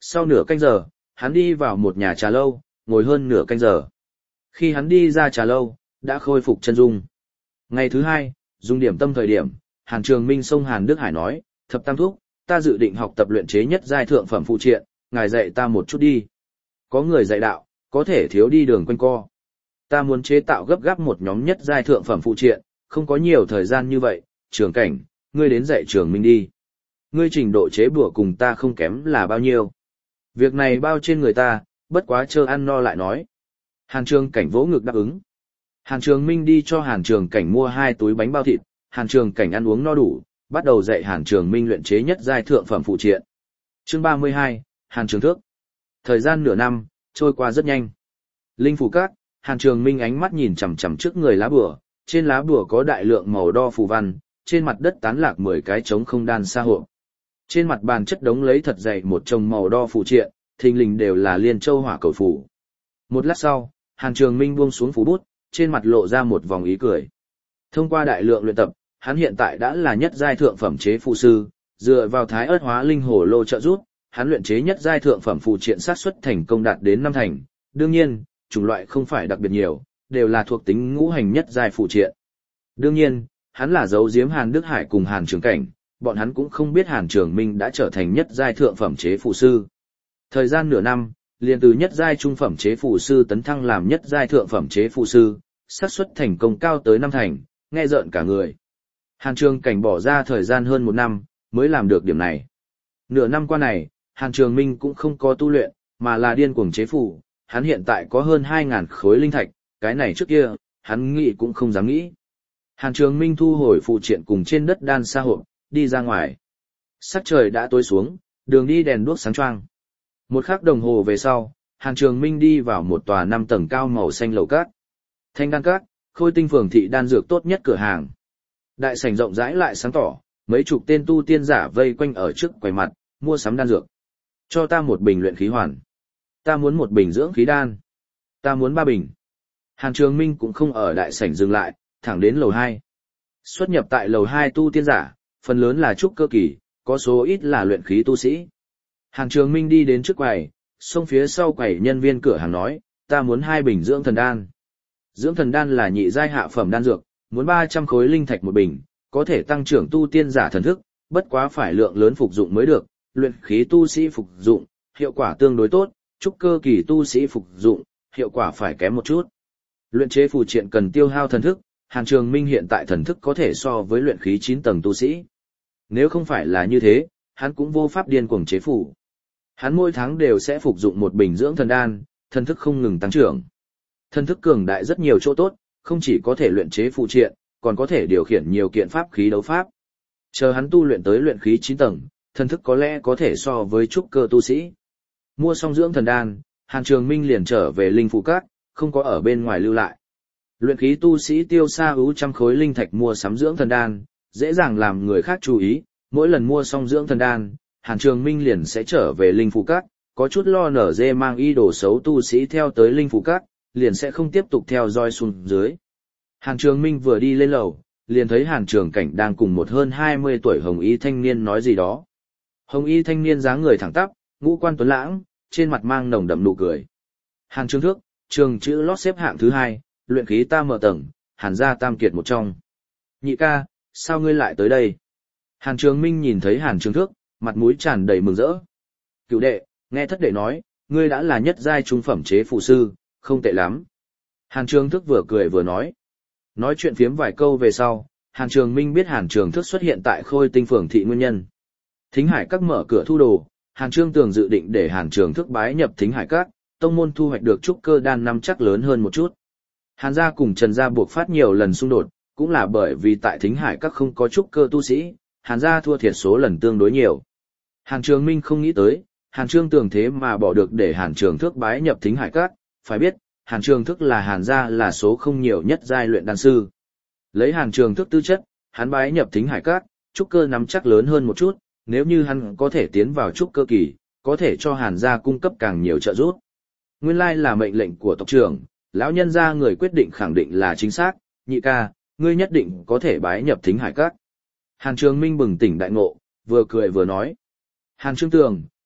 Sau nửa canh giờ, hắn đi vào một nhà trà lâu, ngồi hơn nửa canh giờ. Khi hắn đi ra trà lâu, đã khôi phục chân dung. Ngày thứ hai, dùng điểm tâm thời điểm, Hàn Trường Minh xông Hàn Đức Hải nói, thập tam thúc, ta dự định học tập luyện chế nhất giai thượng phẩm phụ triện, ngài dạy ta một chút đi. Có người dạy đạo, có thể thiếu đi đường quanh co. Ta muốn chế tạo gấp gáp một nhóm nhất giai thượng phẩm phụ triện, không có nhiều thời gian như vậy, Trường Cảnh, ngươi đến dạy Trường Minh đi. Ngươi trình độ chế bùa cùng ta không kém là bao nhiêu. Việc này bao trên người ta, bất quá chờ ăn no lại nói. Hàn Trường Cảnh vỗ ngực đáp ứng. Hàn Trường Minh đi cho Hàn Trường Cảnh mua 2 túi bánh bao thịt, Hàn Trường Cảnh ăn uống no đủ, bắt đầu dạy Hàn Trường Minh luyện chế nhất giai thượng phẩm phụ triện. Chương 32, Hàn Trường Thước. Thời gian nửa năm, trôi qua rất nhanh. Linh phủ các, Hàn Trường Minh ánh mắt nhìn chằm chằm trước người lá bùa, trên lá bùa có đại lượng màu đo phù văn, trên mặt đất tán lạc 10 cái trống không đan sa hộ. Trên mặt bàn chất đống lấy thật dày một chồng màu đo phù triện, thình lình đều là liên châu hỏa cầu phù. Một lát sau, Hàn Trường Minh buông xuống phù bút, trên mặt lộ ra một vòng ý cười. Thông qua đại lượng luyện tập, hắn hiện tại đã là nhất giai thượng phẩm chế phù sư, dựa vào Thái Ức Hóa Linh Hồ Lô trợ giúp, hắn luyện chế nhất giai thượng phẩm phù triện xác suất thành công đạt đến 5 thành. Đương nhiên, chủng loại không phải đặc biệt nhiều, đều là thuộc tính ngũ hành nhất giai phù triện. Đương nhiên, hắn là giấu giếm Hàn Đức Hải cùng Hàn Trường Cảnh, bọn hắn cũng không biết Hàn Trường Minh đã trở thành nhất giai thượng phẩm chế phù sư. Thời gian nửa năm, liền từ nhất giai trung phẩm chế phù sư tấn thăng làm nhất giai thượng phẩm chế phù sư, xác suất thành công cao tới 5 thành, nghe rợn cả người. Hàn Trường Cảnh bỏ ra thời gian hơn 1 năm, mới làm được điểm này. Nửa năm qua này, Hàn Trường Minh cũng không có tu luyện, mà là điên cuồng chế phù, hắn hiện tại có hơn 2.000 khối linh thạch, cái này trước kia, hắn nghĩ cũng không dám nghĩ. Hàn Trường Minh thu hồi phụ triện cùng trên đất đan sa hộp, đi ra ngoài. Sắc trời đã tối xuống, đường đi đèn đuốc sáng choang. 1 khắc đồng hồ về sau, Hàn Trường Minh đi vào một tòa 5 tầng cao màu xanh lầu cát. Thanh đan cát, Khôi Tinh phường thị đan dược tốt nhất cửa hàng. Đại sảnh rộng rãi lại sáng tỏ, mấy chục tên tu tiên giả vây quanh ở trước quầy mặt, mua sắm đan dược. Cho ta một bình luyện khí hoàn. Ta muốn một bình dưỡng khí đan. Ta muốn 3 bình. Hàn Trường Minh cũng không ở đại sảnh dừng lại, thẳng đến lầu 2. Xuất nhập tại lầu 2 tu tiên giả, phần lớn là trúc cơ kỳ, có số ít là luyện khí tu sĩ. Hàn Trường Minh đi đến trước quầy, xông phía sau quầy nhân viên cửa hàng nói, ta muốn 2 bình dưỡng thần đan. Dưỡng thần đan là nhị giai hạ phẩm đan dược, muốn 300 khối linh thạch một bình, có thể tăng trưởng tu tiên giả thần thức, bất quá phải lượng lớn phục dụng mới được, luyện khí tu sĩ phục dụng, hiệu quả tương đối tốt, trúc cơ kỳ tu sĩ phục dụng, hiệu quả phải kém một chút. Luyện chế phù triện cần tiêu hao thần thức, Hàn Trường Minh hiện tại thần thức có thể so với luyện khí 9 tầng tu sĩ. Nếu không phải là như thế, hắn cũng vô pháp điên cuồng chế phù. Hắn mỗi tháng đều sẽ phục dụng một bình dưỡng thần đan, thần thức không ngừng tăng trưởng. Thần thức cường đại rất nhiều chỗ tốt, không chỉ có thể luyện chế phù triện, còn có thể điều khiển nhiều kiện pháp khí đấu pháp. Chờ hắn tu luyện tới luyện khí 9 tầng, thần thức có lẽ có thể so với trúc cơ tu sĩ. Mua xong dưỡng thần đan, Hàn Trường Minh liền trở về linh phủ các, không có ở bên ngoài lưu lại. Luyện khí tu sĩ tiêu xa ưu trăm khối linh thạch mua sắm dưỡng thần đan, dễ dàng làm người khác chú ý, mỗi lần mua xong dưỡng thần đan, Hàn Trường Minh liền sẽ trở về linh phủ các, có chút lo nở dê mang ý đồ xấu tu sĩ theo tới linh phủ các, liền sẽ không tiếp tục theo dõi xuống dưới. Hàn Trường Minh vừa đi lên lầu, liền thấy Hàn Trường Cảnh đang cùng một hơn 20 tuổi hồng y thanh niên nói gì đó. Hồng y thanh niên dáng người thẳng tắp, ngũ quan tuấn lãng, trên mặt mang nồng đậm nụ cười. Hàn Trường Thước, trường chữ lót xếp hạng thứ 2, luyện khí ta mở tầng, Hàn gia tam kiệt một trong. Nhị ca, sao ngươi lại tới đây? Hàn Trường Minh nhìn thấy Hàn Trường Thước, mặt mũi tràn đầy mừng rỡ. Cửu đệ, nghe thất đệ nói, ngươi đã là nhất giai trung phẩm chế phù sư, không tệ lắm. Hàn Trường Thước vừa cười vừa nói. Nói chuyện phiếm vài câu về sau, Hàn Trường Minh biết Hàn Trường Thước xuất hiện tại Khôi Tinh phường thị nguyên nhân. Thính Hải Các mở cửa thu đồ, Hàn Trương Tường dự định để Hàn Trường Thước bái nhập Thính Hải Các, tông môn thu hoạch được trúc cơ đan năm chắc lớn hơn một chút. Hàn gia cùng Trần gia buộc phát nhiều lần xung đột, cũng là bởi vì tại Thính Hải Các không có trúc cơ tu sĩ, Hàn gia thua thiệt số lần tương đối nhiều. Hàn Trường Minh không nghĩ tới, Hàn Trương Tường thế mà bỏ được để Hàn Trường Thước bái nhập Thính Hải Các, phải biết, Hàn Trường Thước là Hàn gia là số không nhiều nhất giai luyện đan sư. Lấy Hàn Trường Thước tư chất, hắn bái nhập Thính Hải Các, trúc cơ nắm chắc lớn hơn một chút, nếu như hắn có thể tiến vào trúc cơ kỳ, có thể cho Hàn gia cung cấp càng nhiều trợ giúp. Nguyên lai là mệnh lệnh của tộc trưởng, lão nhân gia người quyết định khẳng định là chính xác, nhị ca, ngươi nhất định có thể bái nhập Thính Hải Các. Hàn Trường Minh bừng tỉnh đại ngộ, vừa cười vừa nói. Hàn Trương Tường,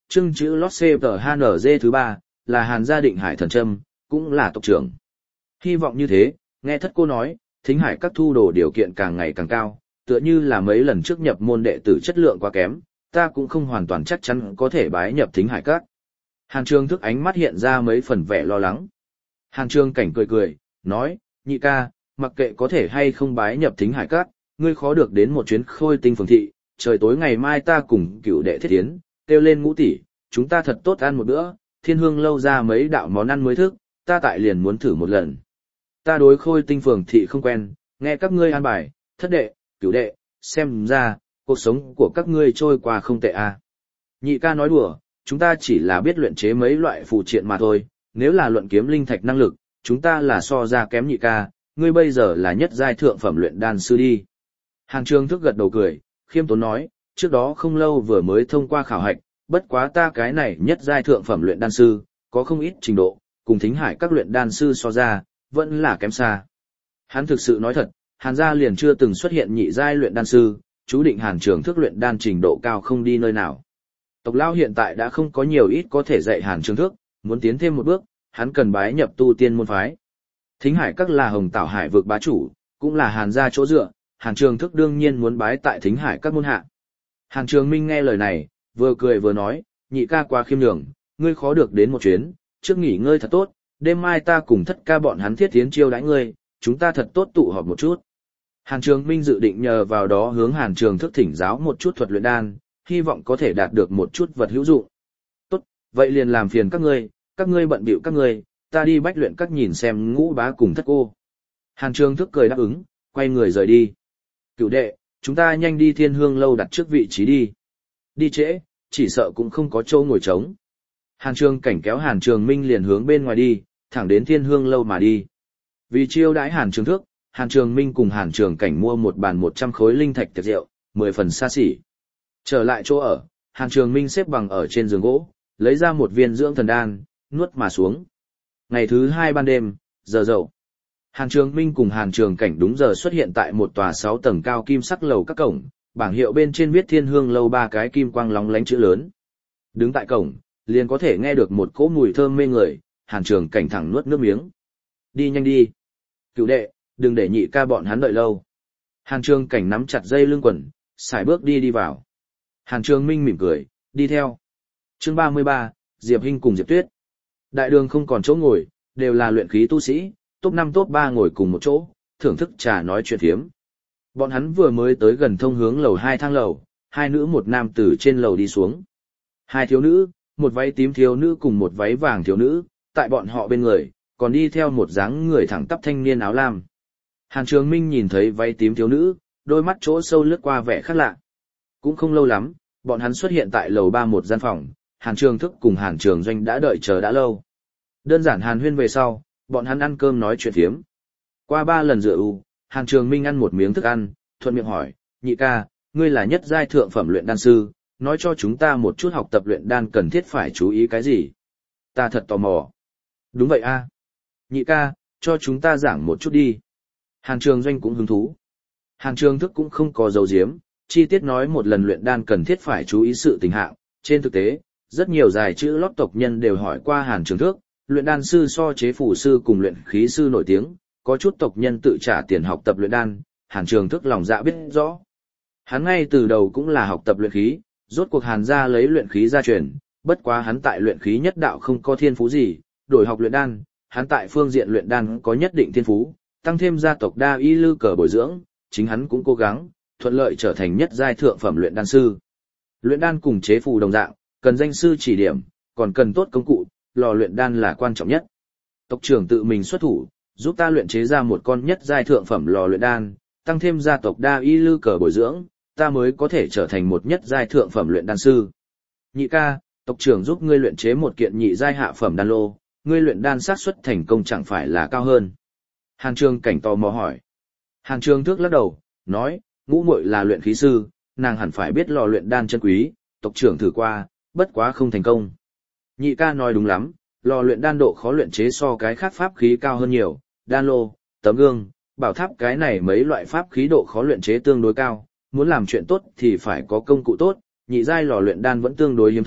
trưng chữ lót CTHNG thứ 3, là Hàn gia Định Hải thần châm, cũng là tộc trưởng. Hy vọng như thế, nghe thất cô nói, Thính Hải các thu đồ điều kiện càng ngày càng cao, tựa như là mấy lần trước nhập môn đệ tử chất lượng quá kém, ta cũng không hoàn toàn chắc chắn có thể bái nhập Thính Hải các. Hàn Trường Thức ánh mắt hiện ra mấy phần vẻ lo lắng. Hàn Trường Cảnh cười cười, nói, nhị ca, mặc kệ có thể hay không bái nhập Thính Hải các, ngươi khó được đến một chuyến Khôi Tinh phường thị, trời tối ngày mai ta cùng cửu đệ thiết tiến, kêu lên Ngũ tỷ, chúng ta thật tốt ăn một bữa, Thiên Hương lâu ra mấy đạo món ăn mới thức, ta tại liền muốn thử một lần. Ta đối Khôi Tinh phường thị không quen, nghe các ngươi an bài, thất đệ, cửu đệ, xem ra, cuộc sống của các ngươi trôi qua không tệ à. Nhị ca nói đùa, chúng ta chỉ là biết luyện chế mấy loại phụ triện mà thôi, nếu là luận kiếm linh thạch năng lực, chúng ta là so ra kém nhị ca, ngươi bây giờ là nhất giai thượng phẩm luyện đan sư đi. Hàn Trường Thức gật đầu cười, khiêm tốn nói, trước đó không lâu vừa mới thông qua khảo hạch, bất quá ta cái này nhất giai thượng phẩm luyện đan sư, có không ít trình độ, cùng Thính Hải các luyện đan sư so ra, vẫn là kém xa. Hắn thực sự nói thật, Hàn gia liền chưa từng xuất hiện nhị giai luyện đan sư, chú định Hàn Trường Thức luyện đan trình độ cao không đi nơi nào. Tộc lão hiện tại đã không có nhiều ít có thể dạy Hàn Trường Thức, muốn tiến thêm một bước, hắn cần bái nhập tu tiên môn phái. Thính Hải các là Hồng Tảo Hải vực bá chủ, cũng là Hàn gia chỗ dựa, Hàn Trường Thức đương nhiên muốn bái tại Thính Hải các môn hạ. Hàn Trường Minh nghe lời này, vừa cười vừa nói, nhị ca quá khiêm nhường, ngươi khó được đến một chuyến, trước nghỉ ngơi thật tốt, đêm mai ta cùng thất ca bọn hắn thiết tiến chiêu đãi ngươi, chúng ta thật tốt tụ họp một chút. Hàn Trường Minh dự định nhờ vào đó hướng Hàn Trường Thức thỉnh giáo một chút thuật luyện đan, hy vọng có thể đạt được một chút vật hữu dụng. Tốt, vậy liền làm phiền các ngươi bận bịu các ngươi, ta đi bách luyện các nhìn xem Ngũ bá cùng thất cô. Hàn Trường Thức cười đáp ứng, quay người rời đi. Cửu đệ, chúng ta nhanh đi Thiên Hương lâu đặt trước vị trí đi. Đi trễ, chỉ sợ cũng không có chỗ ngồi trống. Hàn Trường Cảnh kéo Hàn Trường Minh liền hướng bên ngoài đi, thẳng đến Thiên Hương lâu mà đi. Vì chiêu đãi Hàn Trường Thức, Hàn Trường Minh cùng Hàn Trường Cảnh mua một bàn 100 khối linh thạch tiệc rượu, 10 phần xa xỉ. Trở lại chỗ ở, Hàn Trường Minh xếp bằng ở trên giường gỗ, lấy ra một viên dưỡng thần đan, nuốt mà xuống. Ngày thứ 2 ban đêm, giờ dậu. Hàn Trường Minh cùng Hàn Trường Cảnh đúng giờ xuất hiện tại một tòa 6 tầng cao kim sắc lầu các cổng, bảng hiệu bên trên viết Thiên Hương lâu 3 cái kim quang lóng lánh chữ lớn. Đứng tại cổng, liền có thể nghe được một cỗ mùi thơm mê người, Hàn Trường Cảnh thẳng nuốt nước miếng. Đi nhanh đi. Cửu đệ, đừng để nhị ca bọn hắn đợi lâu. Hàn Trường Cảnh nắm chặt dây lưng quần, sải bước đi vào. Hàn Trường Minh mỉm cười, đi theo. Chương 33, Diệp Hinh cùng Diệp Tuyết. Đại đường không còn chỗ ngồi, đều là luyện khí tu sĩ, top 5 top 3 ngồi cùng một chỗ, thưởng thức trà nói chuyện phiếm. Bọn hắn vừa mới tới gần thông hướng lầu 2 thang lầu, hai nữ một nam từ trên lầu đi xuống. Hai thiếu nữ, một váy tím thiếu nữ cùng một váy vàng thiếu nữ, tại bọn họ bên người, còn đi theo một dáng người thẳng tắp thanh niên áo lam. Hàn Trường Minh nhìn thấy váy tím thiếu nữ, đôi mắt chỗ sâu lướt qua vẻ khác lạ. Cũng không lâu lắm, bọn hắn xuất hiện tại lầu 3 một gian phòng, Hàn Trường Thức cùng Hàn Trường Doanh đã đợi chờ đã lâu. Đơn giản hàn huyên về sau, bọn hắn ăn cơm nói chuyện phiếm. Qua 3 lần rửa u, Hàn Trường Minh ăn một miếng thức ăn, thuận miệng hỏi, nhị ca, ngươi là nhất giai thượng phẩm luyện đan sư, nói cho chúng ta một chút học tập luyện đan cần thiết phải chú ý cái gì? Ta thật tò mò. Đúng vậy a. Nhị ca, cho chúng ta giảng một chút đi. Hàn Trường Doanh cũng hứng thú. Hàn Trường Thức cũng không có dấu diếm, chi tiết nói một lần luyện đan cần thiết phải chú ý sự tình hạng. Trên thực tế, rất nhiều dài chữ lót tộc nhân đều hỏi qua Hàn Trường Thức, luyện đan sư so chế phù sư cùng luyện khí sư nổi tiếng, có chút tộc nhân tự trả tiền học tập luyện đan, Hàn Trường Thức lòng dạ biết rõ. Hắn ngay từ đầu cũng là học tập luyện khí, rốt cuộc Hàn gia lấy luyện khí gia truyền, bất quá hắn tại luyện khí nhất đạo không có thiên phú gì, đổi học luyện đan, hắn tại phương diện luyện đan có nhất định thiên phú, tăng thêm gia tộc đa y lư cờ bồi dưỡng, chính hắn cũng cố gắng, thuận lợi trở thành nhất giai thượng phẩm luyện đan sư. Luyện đan cùng chế phù đồng dạng, cần danh sư chỉ điểm, còn cần tốt công cụ, lò luyện đan là quan trọng nhất. Tộc trưởng tự mình xuất thủ, giúp ta luyện chế ra một con nhất giai thượng phẩm lò luyện đan, tăng thêm gia tộc đa y lư cờ bồi dưỡng, ta mới có thể trở thành một nhất giai thượng phẩm luyện đan sư. Nhị ca, tộc trưởng giúp ngươi luyện chế một kiện nhị giai hạ phẩm đan lô, ngươi luyện đan xác suất thành công chẳng phải là cao hơn? Hàn Trường Cảnh tò mò hỏi. Hàn Trường Thức lắc đầu, nói, Ngũ muội là luyện khí sư, nàng hẳn phải biết lò luyện đan chân quý, tộc trưởng thử qua, bất quá không thành công. Nhị ca nói đúng lắm, lò luyện đan độ khó luyện chế so cái khác pháp khí cao hơn nhiều, đan lô, tấm gương, bảo tháp cái này mấy loại pháp khí độ khó luyện chế tương đối cao, muốn làm chuyện tốt thì phải có công cụ tốt, nhị giai lò luyện đan vẫn tương đối hiếm thấy,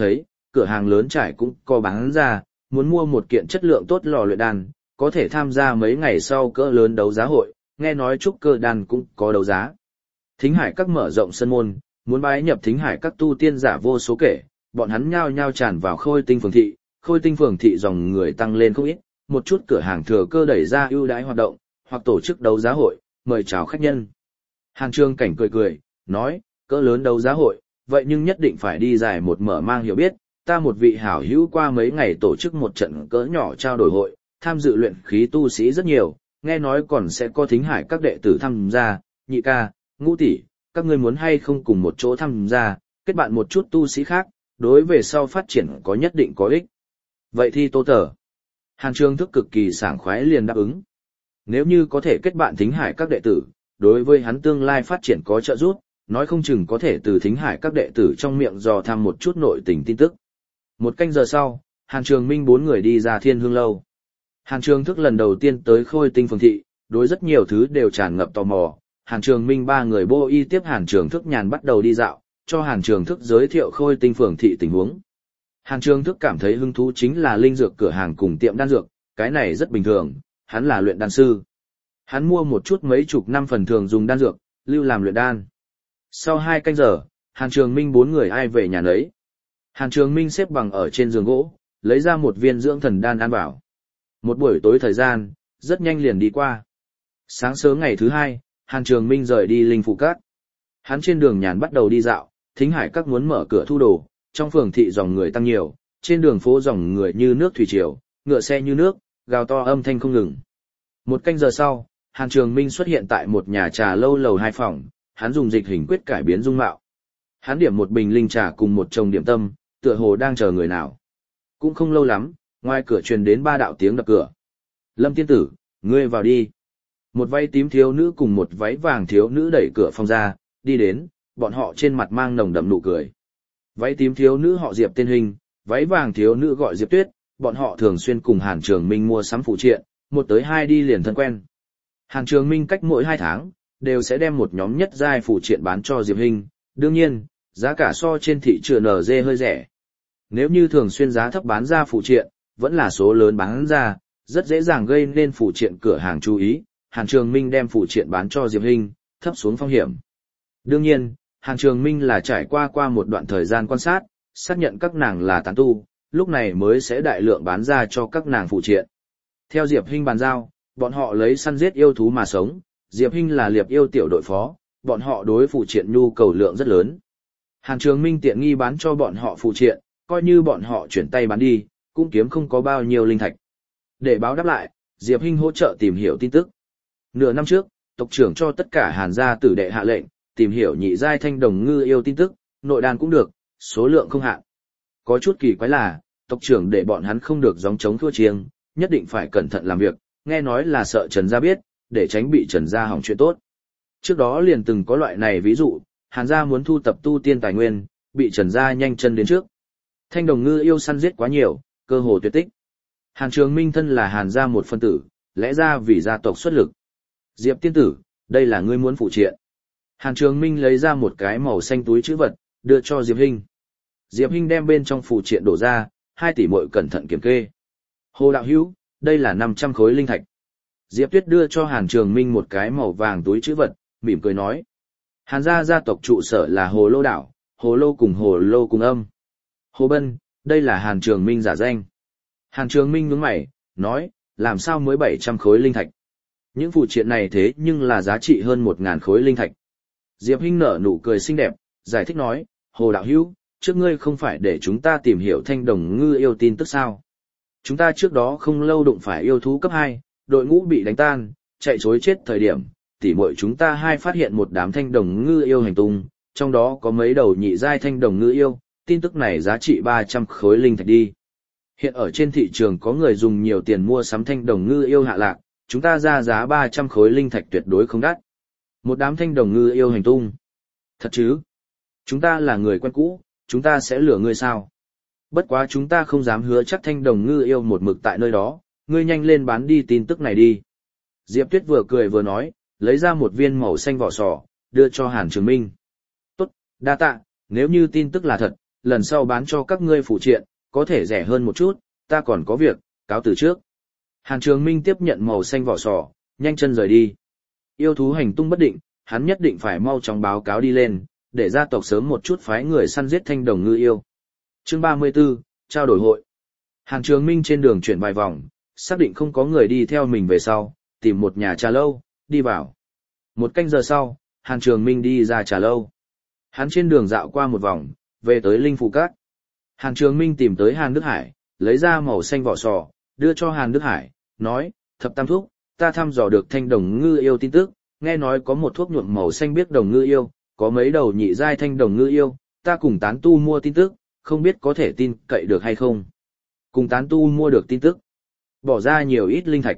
cửa hàng lớn trải cũng có bán ra, muốn mua một kiện chất lượng tốt lò luyện đan, có thể tham gia mấy ngày sau cỡ lớn đấu giá hội, nghe nói trúc cơ đan cũng có đấu giá. Thính Hải Các mở rộng sân môn, muốn bái nhập Thính Hải Các tu tiên giả vô số kể, bọn hắn nhao nhao tràn vào Khôi Tinh phường thị, Khôi Tinh phường thị dòng người tăng lên không ít, một chút cửa hàng thừa cơ đẩy ra ưu đãi hoạt động, hoặc tổ chức đấu giá hội, mời chào khách nhân. Hàn Trương Cảnh cười cười, nói, cỡ lớn đấu giá hội, vậy nhưng nhất định phải đi giải một mở mang hiểu biết, ta một vị hảo hữu qua mấy ngày tổ chức một trận cỡ nhỏ trao đổi hội, tham dự luyện khí tu sĩ rất nhiều, nghe nói còn sẽ có Thính Hải Các đệ tử tham gia, Nhị ca, Ngũ tỷ, các ngươi muốn hay không cùng một chỗ tham gia, kết bạn một chút tu sĩ khác, đối về sau phát triển có nhất định có ích. Vậy thì Tô Tở. Hàn Trương Thức cực kỳ sảng khoái liền đáp ứng. Nếu như có thể kết bạn Thính Hải Các đệ tử, đối với hắn tương lai phát triển có trợ giúp, nói không chừng có thể từ Thính Hải Các đệ tử trong miệng dò thăm một chút nội tình tin tức. Một canh giờ sau, Hàn Trường Minh 4 người đi ra Thiên Hương Lâu. Hàn Trường Thức lần đầu tiên tới Khôi Tinh phường thị, đối rất nhiều thứ đều tràn ngập tò mò. Hàn Trường Minh 3 người bô y tiếp Hàn Trường Thức nhàn bắt đầu đi dạo, cho Hàn Trường Thức giới thiệu Khôi Tinh phường thị tình huống. Hàn Trường Thức cảm thấy hứng thú chính là linh dược cửa hàng cùng tiệm đan dược, cái này rất bình thường, hắn là luyện đan sư. Hắn mua một chút mấy chục năm phần thường dùng đan dược, lưu làm luyện đan. Sau 2 canh giờ, Hàn Trường Minh 4 người ai về nhà nấy. Hàn Trường Minh xếp bằng ở trên giường gỗ, lấy ra một viên dưỡng thần đan ăn vào. Một buổi tối thời gian, rất nhanh liền đi qua. Sáng sớm ngày thứ 2, Hàn Trường Minh rời đi Linh Phủ Các. Hắn trên đường nhàn bắt đầu đi dạo, Thính Hải Các muốn mở cửa thu đồ, trong phường thị dòng người tăng nhiều, trên đường phố dòng người như nước thủy triều, ngựa xe như nước, gào to âm thanh không ngừng. Một canh giờ sau, Hàn Trường Minh xuất hiện tại một nhà trà lâu lầu 2 phòng, hắn dùng dịch hình quyết cải biến dung mạo. Hắn điểm một bình linh trà cùng một chồng điểm tâm, tựa hồ đang chờ người nào. Cũng không lâu lắm, ngoài cửa truyền đến 3 đạo tiếng đập cửa. Lâm tiên tử, ngươi vào đi. Một váy tím thiếu nữ cùng một váy vàng thiếu nữ đẩy cửa phòng ra, đi đến, bọn họ trên mặt mang nồng đậm nụ cười. Váy tím thiếu nữ họ Diệp tên Hình, váy vàng thiếu nữ gọi Diệp Tuyết, bọn họ thường xuyên cùng Hàn Trường Minh mua sắm phụ triện, một tới hai đi liền thân quen. Hàn Trường Minh cách mỗi 2 tháng, đều sẽ đem một nhóm nhất giai phụ triện bán cho Diệp Hình, đương nhiên, giá cả so trên thị trường NG hơi rẻ. Nếu như thường xuyên giá thấp bán ra phụ triện, vẫn là số lớn bán ra, rất dễ dàng gây nên phụ triện cửa hàng chú ý. Hàn Trường Minh đem phụ triện bán cho Diệp Hình, thấp xuống phong hiểm. Đương nhiên, Hàn Trường Minh là trải qua một đoạn thời gian quan sát, xác nhận các nàng là tán tu, lúc này mới sẽ đại lượng bán ra cho các nàng phụ triện. Theo Diệp Hình bàn giao, bọn họ lấy săn giết yêu thú mà sống, Diệp Hình là liệp yêu tiểu đội phó, bọn họ đối phụ triện nhu cầu lượng rất lớn. Hàn Trường Minh tiện nghi bán cho bọn họ phụ triện, coi như bọn họ chuyển tay bán đi, cũng kiếm không có bao nhiêu linh thạch. Để báo đáp lại, Diệp Hình hỗ trợ tìm hiểu tin tức. Nửa năm trước, tộc trưởng cho tất cả Hàn gia tử đệ hạ lệnh, tìm hiểu nhị giai thanh đồng ngư yêu tin tức, nội đàn cũng được, số lượng không hạn. Có chút kỳ quái là, tộc trưởng để bọn hắn không được gióng trống thua chiêng, nhất định phải cẩn thận làm việc, nghe nói là sợ Trần gia biết, để tránh bị Trần gia hỏng chuyện tốt. Trước đó liền từng có loại này ví dụ, Hàn gia muốn thu tập tu tiên tài nguyên, bị Trần gia nhanh chân đến trước. Thanh đồng ngư yêu săn giết quá nhiều, cơ hồ tuyệt tích. Hàn Trường Minh thân là Hàn gia một phân tử, lẽ ra vì gia tộc xuất lực. Diệp tiên tử, đây là ngươi muốn phụ triện. Hàn Trường Minh lấy ra một cái màu xanh túi trữ vật, đưa cho Diệp Hình. Diệp Hình đem bên trong phụ triện đổ ra, 2 tỷ muội cẩn thận kiểm kê. Hồ đạo hữu, đây là 500 khối linh thạch. Diệp Tuyết đưa cho Hàn Trường Minh một cái màu vàng túi trữ vật, mỉm cười nói. Hàn gia gia tộc trụ sở là Hồ Lô đảo, Hồ Lô cùng âm. Hồ Bân, đây là Hàn Trường Minh giả danh. Hàn Trường Minh nhướng mày, nói, làm sao mới 700 khối linh thạch. Những phụ triện này thế nhưng là giá trị hơn 1.000 khối linh thạch. Diệp Hinh nở nụ cười xinh đẹp, giải thích nói, Hồ đạo hữu, trước ngươi không phải để chúng ta tìm hiểu thanh đồng ngư yêu tin tức sao. Chúng ta trước đó không lâu đụng phải yêu thú cấp 2, đội ngũ bị đánh tan, chạy trối chết thời điểm, tỉ muội chúng ta hai phát hiện một đám thanh đồng ngư yêu hành tung, trong đó có mấy đầu nhị giai thanh đồng ngư yêu, tin tức này giá trị 300 khối linh thạch đi. Hiện ở trên thị trường có người dùng nhiều tiền mua sắm thanh đồng ngư yêu hạ lạc, chúng ta ra giá 300 khối linh thạch tuyệt đối không đắt. Một đám thanh đồng ngư yêu hành tung. Thật chứ? Chúng ta là người quen cũ, chúng ta sẽ lừa ngươi sao? Bất quá chúng ta không dám hứa chắc thanh đồng ngư yêu một mực tại nơi đó, ngươi nhanh lên bán đi tin tức này đi. Diệp Tuyết vừa cười vừa nói, lấy ra một viên màu xanh vỏ sò, đưa cho Hàn Trường Minh. Tốt, đa tạ, nếu như tin tức là thật, lần sau bán cho các ngươi phụ triện, có thể rẻ hơn một chút, ta còn có việc, cáo từ trước. Hàn Trường Minh tiếp nhận màu xanh vỏ sò, nhanh chân rời đi. Yêu thú hành tung bất định, hắn nhất định phải mau chóng báo cáo đi lên, để gia tộc sớm một chút phái người săn giết thanh đồng ngư yêu. Chương 34, trao đổi hội. Hàn Trường Minh trên đường chuyển vài vòng, xác định không có người đi theo mình về sau, tìm một nhà trà lâu, đi vào. Một canh giờ sau, Hàn Trường Minh đi ra trà lâu. Hắn trên đường dạo qua một vòng, về tới Linh Phủ Các. Hàn Trường Minh tìm tới Hàn Đức Hải, lấy ra màu xanh vỏ sò, đưa cho Hàn Đức Hải, nói, thập tam thúc, ta thăm dò được thanh đồng ngư yêu tin tức, nghe nói có một thuốc nhuộm màu xanh biếc đồng ngư yêu, có mấy đầu nhị giai thanh đồng ngư yêu, ta cùng tán tu mua tin tức, không biết có thể tin cậy được hay không. Cùng tán tu mua được tin tức, bỏ ra nhiều ít linh thạch.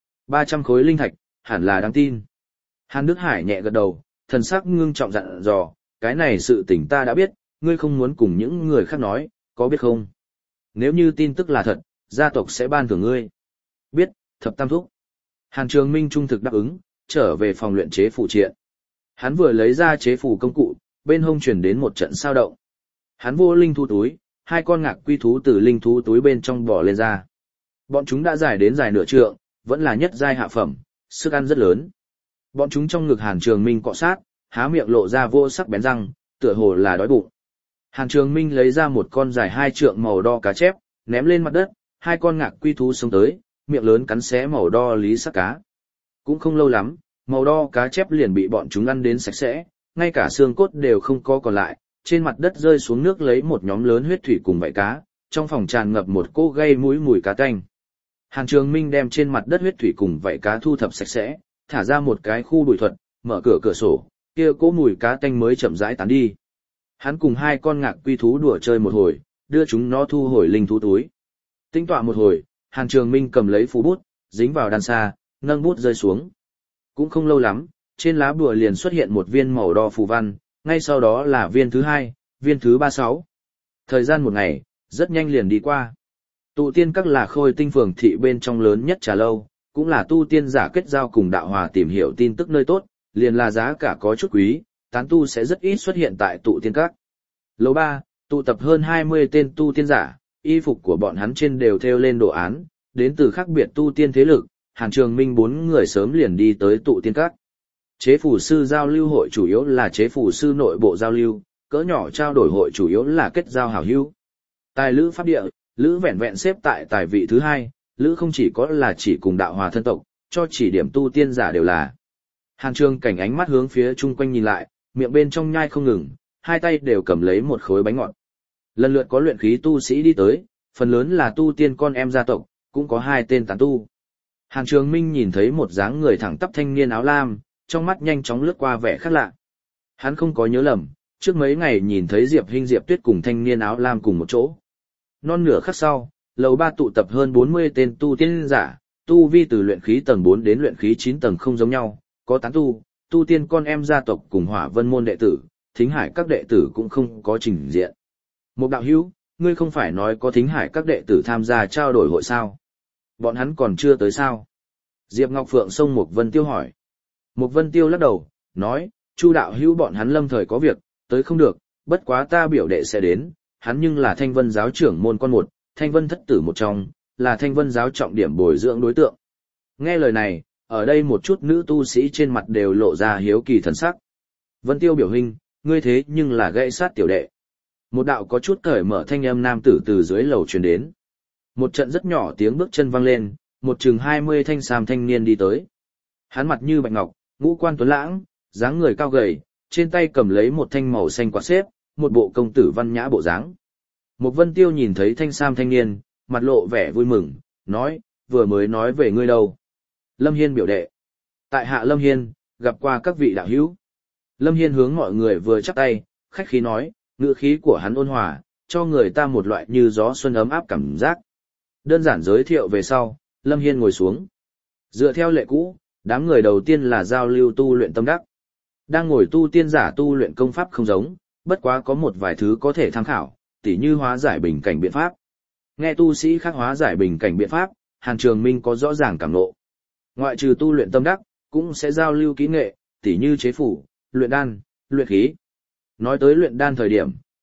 300 khối linh thạch, hẳn là đáng tin. Hàn Đức Hải nhẹ gật đầu, thần sắc ngưng trọng dặn dò, cái này sự tình ta đã biết, ngươi không muốn cùng những người khác nói, có biết không? Nếu như tin tức là thật, gia tộc sẽ ban thưởng ngươi. Biết, thập tam thúc. Hàn Trường Minh trung thực đáp ứng, trở về phòng luyện chế phụ triện. Hắn vừa lấy ra chế phù công cụ, bên hông truyền đến một trận sao động. Hắn vô linh thú túi, hai con ngạc quy thú từ linh thú túi bên trong bò lên ra. Bọn chúng đã dài đến dài nửa trượng, vẫn là nhất giai hạ phẩm, sức ăn rất lớn. Bọn chúng trong ngực Hàn Trường Minh cọ sát, há miệng lộ ra vô sắc bén răng, tựa hồ là đói bụng. Hàn Trường Minh lấy ra một con dài 2 trượng màu đo cá chép, ném lên mặt đất, hai con ngạc quy thú xông tới, miệng lớn cắn xé màu đo lý sắc cá. Cũng không lâu lắm, màu đo cá chép liền bị bọn chúng ăn đến sạch sẽ, ngay cả xương cốt đều không có còn lại, trên mặt đất rơi xuống nước lấy một nhóm lớn huyết thủy cùng vảy cá, trong phòng tràn ngập một cỗ gây mũi mùi cá tanh. Hàn Trường Minh đem trên mặt đất huyết thủy cùng vảy cá thu thập sạch sẽ, thả ra một cái khu bụi thuật, mở cửa sổ, kia cỗ mùi cá tanh mới chậm rãi tán đi. Hắn cùng hai con ngạc quy thú đùa chơi một hồi, đưa chúng nó thu hồi linh thú túi. Tính tọa một hồi, Hàn Trường Minh cầm lấy phù bút, dính vào đan xa, nâng bút rơi xuống. Cũng không lâu lắm, trên lá bùa liền xuất hiện một viên màu đo phù văn, ngay sau đó là viên thứ 2, viên thứ 36. Thời gian một ngày, rất nhanh liền đi qua. Tụ tiên các là Khôi Tinh phường thị bên trong lớn nhất trà lâu, cũng là tu tiên giả kết giao cùng đạo hòa tìm hiểu tin tức nơi tốt, liền là giá cả có chút quý, tán tu sẽ rất ít xuất hiện tại tụ tiên các. Lầu 3, tụ tập hơn 20 tên tu tiên giả, y phục của bọn hắn trên đều thêu lên đồ án, đến từ khác biệt tu tiên thế lực, Hàn Trường Minh 4 người sớm liền đi tới tụ tiên các. Chế phù sư giao lưu hội chủ yếu là chế phù sư nội bộ giao lưu, cỡ nhỏ trao đổi hội chủ yếu là kết giao hảo hữu. Tài lữ pháp địa, lữ vẹn vẹn xếp tại tài vị thứ 2, lữ không chỉ có là chỉ cùng đạo hòa thân tộc, cho chỉ điểm tu tiên giả đều là. Hàn Trường Cảnh ánh mắt hướng phía chung quanh nhìn lại, miệng bên trong nhai không ngừng, hai tay đều cầm lấy một khối bánh ngọt. Lần lượt có luyện khí tu sĩ đi tới, phần lớn là tu tiên con em gia tộc, cũng có 2 tên tán tu. Hàn Trường Minh nhìn thấy một dáng người thẳng tắp thanh niên áo lam, trong mắt nhanh chóng lướt qua vẻ khác lạ. Hắn không có nhớ lầm, trước mấy ngày nhìn thấy Diệp Hinh Diệp Tuyết cùng thanh niên áo lam cùng một chỗ. Non nửa khắc sau, lầu 3 tụ tập hơn 40 tên tu tiên giả, tu vi từ luyện khí tầng 4 đến luyện khí 9 tầng không giống nhau, có tán tu, tu tiên con em gia tộc cùng Hỏa Vân môn đệ tử, Thính Hải các đệ tử cũng không có trình diện. Một đạo hữu, ngươi không phải nói có Thính Hải các đệ tử tham gia trao đổi hội sao? Bọn hắn còn chưa tới sao? Diệp Ngọc Phượng xông Mục Vân Tiêu hỏi. Mục Vân Tiêu lắc đầu, nói, Chu đạo hữu bọn hắn lâm thời có việc, tới không được, bất quá ta biểu đệ sẽ đến, hắn nhưng là Thanh Vân giáo trưởng môn con một, Thanh Vân thất tử một trong, là Thanh Vân giáo trọng điểm bồi dưỡng đối tượng. Nghe lời này, ở đây một chút nữ tu sĩ trên mặt đều lộ ra hiếu kỳ thần sắc. Vân Tiêu biểu huynh, ngươi thế nhưng là gãy sát tiểu đệ. Một đạo có chút cởi mở thanh âm nam tử từ dưới lầu truyền đến. Một trận rất nhỏ tiếng bước chân vang lên, một chừng 20 thanh sam thanh niên đi tới. Hắn mặt như bạch ngọc, ngũ quan tuấn lãng, dáng người cao gầy, trên tay cầm lấy một thanh màu xanh quạt xếp, một bộ công tử văn nhã bộ dáng. Một Vân Tiêu nhìn thấy thanh sam thanh niên, mặt lộ vẻ vui mừng, nói, vừa mới nói về ngươi đâu. Lâm Hiên biểu đệ. Tại hạ Lâm Hiên, gặp qua các vị đạo hữu. Lâm Hiên hướng mọi người vừa chắp tay, khách khí nói, ngữ khí của hắn ôn hòa, cho người ta một loại như gió xuân ấm áp cảm giác. Đơn giản giới thiệu về sau, Lâm Hiên ngồi xuống. Dựa theo lệ cũ, đám người đầu tiên là giao lưu tu luyện tâm đắc. Đang ngồi tu tiên giả tu luyện công pháp không giống, bất quá có một vài thứ có thể tham khảo, tỉ như hóa giải bình cảnh biện pháp. Nghe tu sĩ khác hóa giải bình cảnh biện pháp, Hàn Trường Minh có rõ ràng cảm ngộ. Ngoại trừ tu luyện tâm đắc, cũng sẽ giao lưu kỹ nghệ, tỉ như chế phủ, luyện đan, luyện khí. Nói tới luyện đan thời điểm,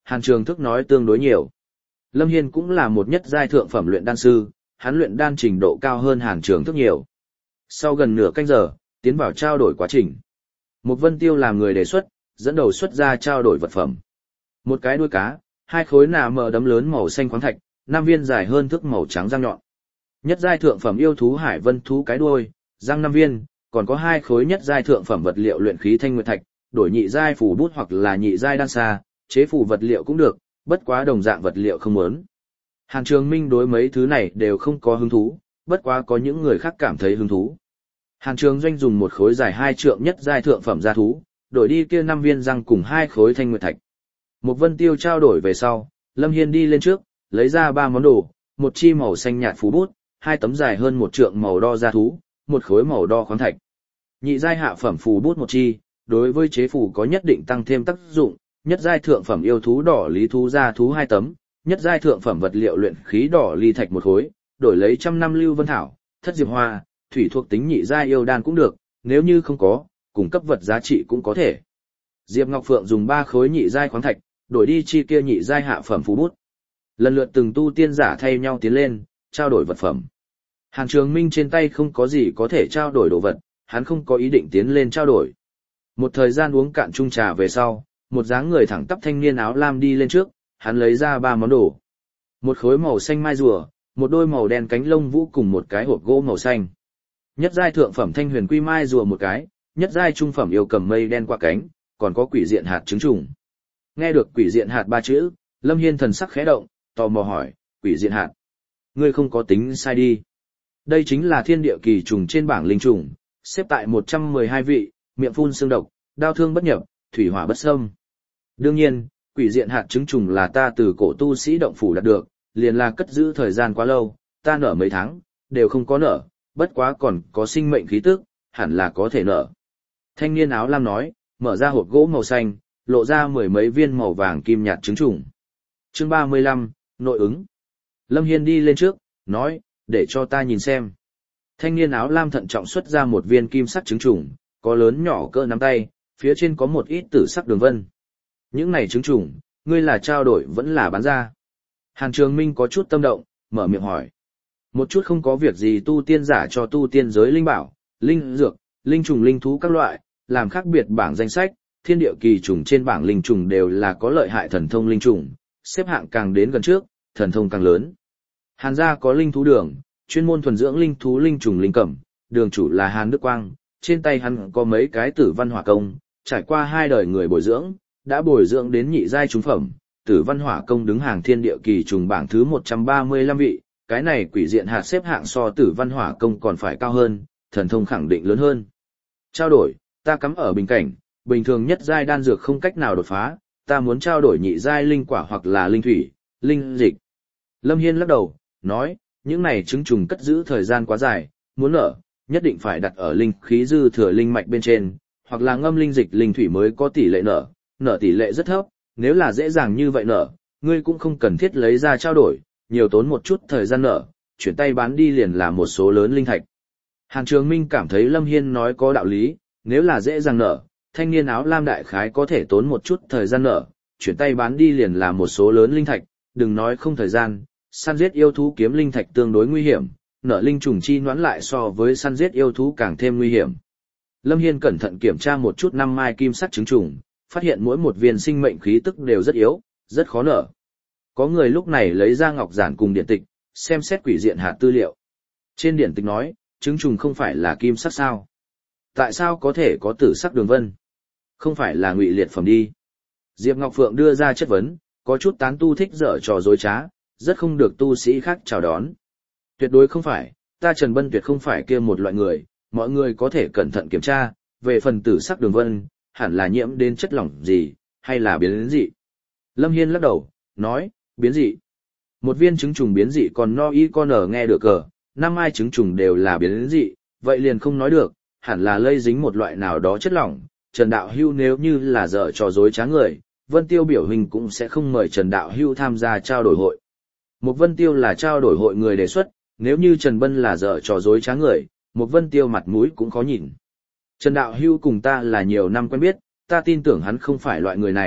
Hàn Trường Thức nói tương đối nhiều. Lâm Hiên cũng là một nhất giai thượng phẩm luyện đan sư, hắn luyện đan trình độ cao hơn Hàn Trường Thức nhiều. Sau gần nửa canh giờ, tiến vào trao đổi quá trình. Mục Vân Tiêu làm người đề xuất, dẫn đầu xuất ra trao đổi vật phẩm. Một cái đuôi cá, 2 khối nà mờ đấm lớn màu xanh khoáng thạch, 5 viên dài hơn thước màu trắng răng nhọn. Nhất giai thượng phẩm yêu thú hải vân thú cái đuôi, răng 5 viên, còn có 2 khối nhất giai thượng phẩm vật liệu luyện khí thanh nguyệt thạch, đổi nhị giai phù bút hoặc là nhị giai đan xa, chế phù vật liệu cũng được, bất quá đồng dạng vật liệu không muốn. Hàn Trường Minh đối mấy thứ này đều không có hứng thú, bất quá có những người khác cảm thấy hứng thú. Hàn Trường Doanh dùng một khối dài 2 trượng nhất giai thượng phẩm gia thú, đổi đi kia 5 viên răng cùng 2 khối thanh nguyệt thạch. Một Vân Tiêu trao đổi về sau, Lâm Hiên đi lên trước, lấy ra 3 món đồ, một chi màu xanh nhạt phù bút, 2 tấm dài hơn 1 trượng màu đo gia thú, một khối màu đo khoáng thạch. Nhị giai hạ phẩm phù bút một chi, đối với chế phù có nhất định tăng thêm tác dụng, nhất giai thượng phẩm yêu thú đỏ lý thú gia thú 2 tấm, nhất giai thượng phẩm vật liệu luyện khí đỏ ly thạch một khối, đổi lấy 100 năm lưu vân thảo, thất diệp hoa, thủy thuộc tính nhị giai yêu đan cũng được, nếu như không có, cung cấp vật giá trị cũng có thể. Diệp Ngọc Phượng dùng 3 khối nhị giai khoáng thạch, đổi đi chi kia nhị giai hạ phẩm phù bút. Lần lượt từng tu tiên giả thay nhau tiến lên, trao đổi vật phẩm. Hàn Trường Minh trên tay không có gì có thể trao đổi đồ vật, hắn không có ý định tiến lên trao đổi. Một thời gian uống cạn chung trà về sau, một dáng người thẳng tắp thanh niên áo lam đi lên trước, hắn lấy ra 3 món đồ. Một khối màu xanh mai rùa, một đôi màu đen cánh lông vũ cùng một cái hộp gỗ màu xanh. Nhất giai thượng phẩm thanh huyền quy mai rùa một cái, nhất giai trung phẩm yêu cầm mây đen qua cánh, còn có quỷ diện hạt trứng trùng. Nghe được quỷ diện hạt 3 chữ, Lâm Hiên thần sắc khẽ động, tò mò hỏi, quỷ diện hạt, ngươi không có tính sai đi. Đây chính là thiên địa kỳ trùng trên bảng linh trùng, xếp tại 112 vị, miệng phun xương độc, đao thương bất nhập, thủy hỏa bất xâm. Đương nhiên, quỷ diện hạt trứng trùng là ta từ cổ tu sĩ động phủ đạt được, liền là cất giữ thời gian quá lâu, ta nở mấy tháng, đều không có nở, bất quá còn có sinh mệnh khí tức, hẳn là có thể nở. Thanh niên áo lam nói, mở ra hộp gỗ màu xanh, lộ ra 10 mấy viên màu vàng kim nhạt trứng trùng. Chương 35, nội ứng. Lâm Hiên đi lên trước, nói, để cho ta nhìn xem. Thanh niên áo lam thận trọng xuất ra một viên kim sắc trứng trùng, có lớn nhỏ cỡ nắm tay, phía trên có một ít tử sắc đường vân. Những này trứng trùng, ngươi là trao đổi vẫn là bán ra? Hàn Trường Minh có chút tâm động, mở miệng hỏi. Một chút không có việc gì tu tiên giả cho tu tiên giới linh bảo, linh dược, linh trùng linh thú các loại, làm khác biệt bảng danh sách, thiên địa kỳ trùng trên bảng linh trùng đều là có lợi hại thần thông linh trùng, xếp hạng càng đến gần trước, thần thông càng lớn. Hàn gia có linh thú đường, chuyên môn thuần dưỡng linh thú linh trùng linh cẩm, đường chủ là Hàn Đức Quang, trên tay hắn có mấy cái tử văn hỏa công, trải qua 2 đời người bồi dưỡng, đã bồi dưỡng đến nhị giai trúng phẩm, tử văn hỏa công đứng hàng thiên địa kỳ trùng bảng thứ 135 vị, cái này quỷ diện hạt xếp hạng so tử văn hỏa công còn phải cao hơn, thần thông khẳng định lớn hơn. Trao đổi, ta cắm ở bình cảnh, bình thường nhất giai đan dược không cách nào đột phá, ta muốn trao đổi nhị giai linh quả hoặc là linh thủy, linh dịch. Lâm Hiên lắc đầu, nói, những này trứng trùng cất giữ thời gian quá dài, muốn nở, nhất định phải đặt ở linh khí dư thừa linh mạch bên trên, hoặc là ngâm linh dịch linh thủy mới có tỷ lệ nở tỷ lệ rất thấp, nếu là dễ dàng như vậy nở, ngươi cũng không cần thiết lấy ra trao đổi, nhiều tốn một chút thời gian nở, chuyển tay bán đi liền là một số lớn linh thạch. Hàn Trường Minh cảm thấy Lâm Hiên nói có đạo lý, nếu là dễ dàng nở, thanh niên áo lam đại khái có thể tốn một chút thời gian nở, chuyển tay bán đi liền là một số lớn linh thạch, đừng nói không thời gian, săn giết yêu thú kiếm linh thạch tương đối nguy hiểm, nở linh trùng chi noãn lại so với săn giết yêu thú càng thêm nguy hiểm. Lâm Hiên cẩn thận kiểm tra một chút 5 mai kim sắc trứng trùng, phát hiện mỗi một viên sinh mệnh khí tức đều rất yếu, rất khó nở. Có người lúc này lấy ra ngọc giản cùng điển tịch, xem xét quỷ diện hạt tư liệu. Trên điển tịch nói, trứng trùng không phải là kim sắc sao? Tại sao có thể có tử sắc đường vân? Không phải là ngụy liệt phẩm đi. Diệp Ngọc Phượng đưa ra chất vấn, có chút tán tu thích dở trò dối trá, rất không được tu sĩ khác chào đón. Tuyệt đối không phải, ta Trần Bân tuyệt không phải kia một loại người, mọi người có thể cẩn thận kiểm tra, về phần tử sắc đường vân, hẳn là nhiễm đến chất lỏng gì, hay là biến dị. Lâm Hiên lắc đầu, nói, biến dị. Một viên trứng trùng biến dị còn no y con ở nghe được cờ, 5 mai trứng trùng đều là biến dị, vậy liền không nói được, hẳn là lây dính một loại nào đó chất lỏng. Trần Đạo Hưu nếu như là dở trò dối trá người, Vân Tiêu biểu hình cũng sẽ không mời Trần Đạo Hưu tham gia trao đổi hội. Một Vân Tiêu là trao đổi hội người đề xuất, nếu như Trần Bân là dở trò dối trá người, một Vân Tiêu mặt mũi cũng khó nhìn. Trần Đạo Hưu cùng ta là nhiều năm quen biết, ta tin tưởng hắn không phải loại người này,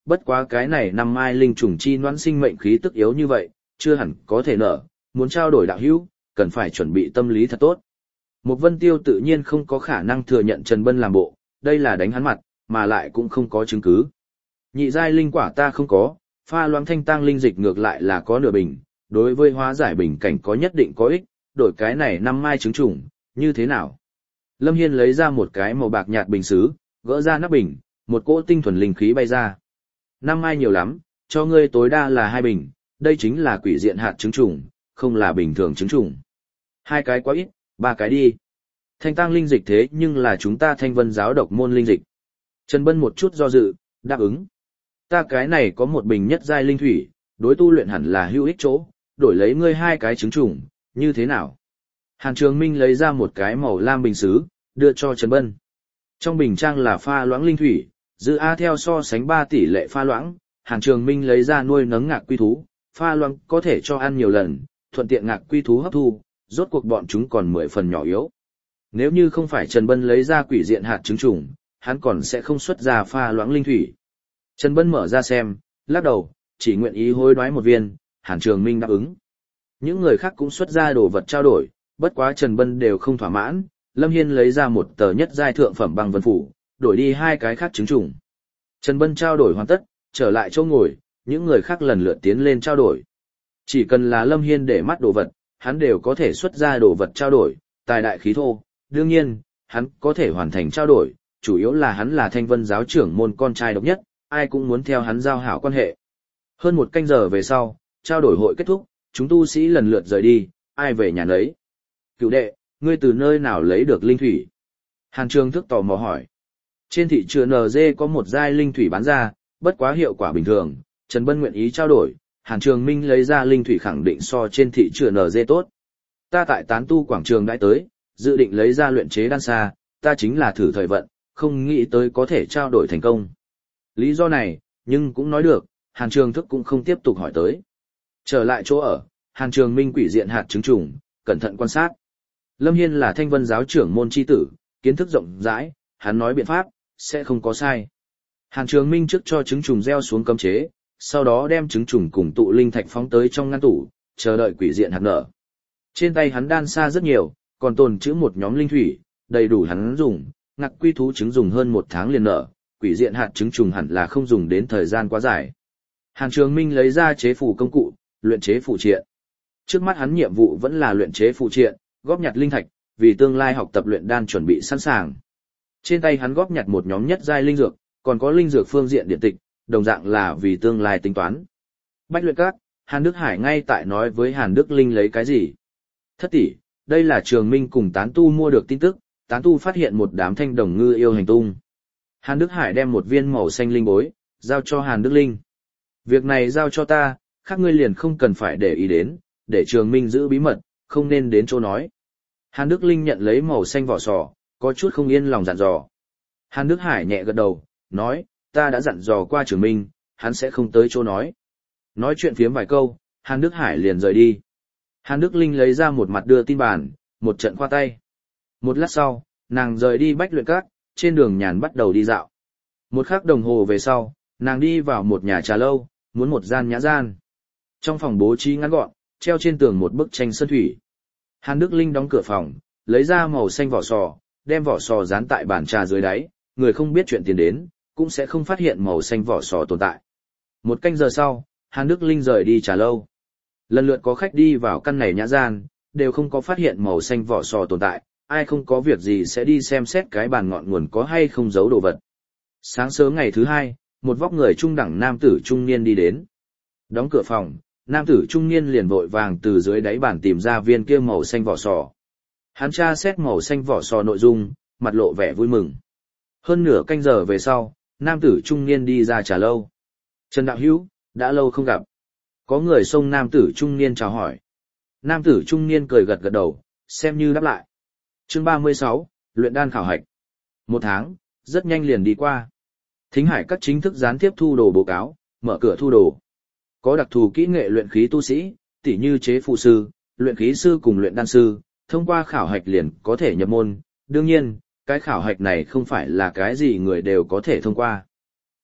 bất quá cái này năm mai linh trùng chi noãn sinh mệnh khí tức yếu như vậy, chưa hẳn có thể nở, muốn trao đổi đạo hữu, cần phải chuẩn bị tâm lý thật tốt. Một Vân Tiêu tự nhiên không có khả năng thừa nhận Trần Bân làm bộ, đây là đánh hắn mặt, mà lại cũng không có chứng cứ. Nhị giai linh quả ta không có, pha loãng thanh tang linh dịch ngược lại là có nửa bình, đối với hóa giải bình cảnh có nhất định có ích, đổi cái này năm mai trứng trùng, như thế nào? Lâm Hiên lấy ra một cái màu bạc nhạt bình sứ, gỡ ra nắp bình, một cỗ tinh thuần linh khí bay ra. Năm mai nhiều lắm, cho ngươi tối đa là 2 bình, đây chính là quỷ diện hạt trứng trùng, không là bình thường trứng trùng. 2 cái quá ít, 3 cái đi. Thanh tang linh dịch thế nhưng là chúng ta Thanh Vân giáo độc môn linh dịch. Trần Bân một chút do dự, đáp ứng. Ta cái này có một bình nhất giai linh thủy, đối tu luyện hẳn là hữu ích chỗ, đổi lấy ngươi 2 cái trứng trùng, như thế nào? Hàn Trường Minh lấy ra một cái màu lam bình sứ, đưa cho Trần Bân. Trong bình trang là pha loãng linh thủy, dự A theo so sánh 3 tỷ lệ pha loãng, Hàn Trường Minh lấy ra nuôi nấng ngạc quy thú, pha loãng có thể cho ăn nhiều lần, thuận tiện ngạc quy thú hấp thu, rốt cuộc bọn chúng còn 10 phần nhỏ yếu. Nếu như không phải Trần Bân lấy ra quỷ diện hạt trứng trùng, hắn còn sẽ không xuất ra pha loãng linh thủy. Trần Bân mở ra xem, lắc đầu, chỉ nguyện ý hối đoái một viên, Hàn Trường Minh đáp ứng. Những người khác cũng xuất ra đồ vật trao đổi, bất quá Trần Bân đều không thỏa mãn, Lâm Hiên lấy ra một tờ nhất giai thượng phẩm băng vân phủ, đổi đi 2 cái khác trứng trùng. Trần Bân trao đổi hoàn tất, trở lại chỗ ngồi, những người khác lần lượt tiến lên trao đổi. Chỉ cần là Lâm Hiên để mắt đồ vật, hắn đều có thể xuất ra đồ vật trao đổi, tài đại khí thô, đương nhiên, hắn có thể hoàn thành trao đổi, chủ yếu là hắn là Thanh Vân giáo trưởng môn con trai độc nhất, ai cũng muốn theo hắn giao hảo quan hệ. Hơn 1 canh giờ về sau, trao đổi hội kết thúc, chúng tu sĩ lần lượt rời đi, ai về nhà nấy. Cửu đệ, ngươi từ nơi nào lấy được linh thủy? Hàn Trường Thức tò mò hỏi. Trên thị trường NG có một giai linh thủy bán ra, bất quá hiệu quả bình thường, Trần Bân nguyện ý trao đổi, Hàn Trường Minh lấy ra linh thủy khẳng định so trên thị trường NG tốt. Ta tại tán tu quảng trường đã tới, dự định lấy ra luyện chế đan xa, ta chính là thử thời vận, không nghĩ tới có thể trao đổi thành công. Lý do này, nhưng cũng nói được, Hàn Trường Thức cũng không tiếp tục hỏi tới. Trở lại chỗ ở, Hàn Trường Minh quỷ diện hạt trứng trùng, cẩn thận quan sát. Lâm Hiên là Thanh Vân giáo trưởng môn chi tử, kiến thức rộng rãi, hắn nói biện pháp, sẽ không có sai. Hàn Trường Minh trước cho trứng trùng gieo xuống cấm chế, sau đó đem trứng trùng cùng tụ linh thạch phóng tới trong ngăn tủ, chờ đợi quỷ diện hạt nở. Trên tay hắn đan xa rất nhiều, còn tồn trữ một nhóm linh thủy, đầy đủ hắn dùng, ngạc quy thú trứng dùng hơn 1 tháng liền nở, quỷ diện hạt trứng trùng hẳn là không dùng đến thời gian quá dài. Hàn Trường Minh lấy ra chế phù công cụ, luyện chế phù triện. Trước mắt hắn nhiệm vụ vẫn là luyện chế phù triện, góp nhặt linh thạch, vì tương lai học tập luyện đan chuẩn bị sẵn sàng. Trên tay hắn góp nhặt một nhóm nhất giai linh dược, còn có linh dược phương diện điện tịch, đồng dạng là vì tương lai tính toán. Bách luyện các, Hàn Đức Hải ngay tại nói với Hàn Đức Linh lấy cái gì. Thất tỷ, đây là Trường Minh cùng tán tu mua được tin tức, tán tu phát hiện một đám thanh đồng ngư yêu hành tung. Hàn Đức Hải đem một viên màu xanh linh bối, giao cho Hàn Đức Linh. Việc này giao cho ta, khác ngươi liền không cần phải để ý đến, để Trường Minh giữ bí mật, không nên đến chỗ nói. Hàn Đức Linh nhận lấy màu xanh vỏ sò, có chút không yên lòng dặn dò. Hàn Đức Hải nhẹ gật đầu, nói, ta đã dặn dò qua Trường Minh, hắn sẽ không tới chỗ nói. Nói chuyện phiếm vài câu, Hàn Đức Hải liền rời đi. Hàn Đức Linh lấy ra một mặt đưa tin bàn, một trận khoa tay. Một lát sau, nàng rời đi bách luyện các, trên đường nhàn bắt đầu đi dạo. 1 khắc đồng hồ về sau, nàng đi vào một nhà trà lâu, muốn một gian nhã gian. Trong phòng bố trí ngắn gọn, treo trên tường một bức tranh sơn thủy. Hàn Đức Linh đóng cửa phòng, lấy ra màu xanh vỏ sò, đem vỏ sò dán tại bàn trà dưới đáy, người không biết chuyện tiền đến, cũng sẽ không phát hiện màu xanh vỏ sò tồn tại. 1 canh giờ sau, Hàn Đức Linh rời đi trà lâu. Lần lượt có khách đi vào căn này nhã gian, đều không có phát hiện màu xanh vỏ sò tồn tại, ai không có việc gì sẽ đi xem xét cái bàn ngọn nguồn có hay không giấu đồ vật. Sáng sớm ngày thứ 2, một vóc người trung đẳng nam tử trung niên đi đến. Đóng cửa phòng, nam tử trung niên liền vội vàng từ dưới đáy bàn tìm ra viên kia màu xanh vỏ sò. Hắn tra xét màu xanh vỏ sò nội dung, mặt lộ vẻ vui mừng. Hơn nửa canh giờ về sau, nam tử trung niên đi ra trà lâu. Trần đạo hữu, đã lâu không gặp. Có người xông nam tử trung niên chào hỏi. Nam tử trung niên cười gật gật đầu, xem như đáp lại. Chương 36, luyện đan khảo hạch. 1 tháng, rất nhanh liền đi qua. Thính Hải các chính thức gián tiếp thu đồ báo cáo, mở cửa thu đồ. Có đặc thù kỹ nghệ luyện khí tu sĩ, tỉ như chế phù sư, luyện khí sư cùng luyện đan sư, thông qua khảo hạch liền có thể nhập môn. Đương nhiên, cái khảo hạch này không phải là cái gì người đều có thể thông qua.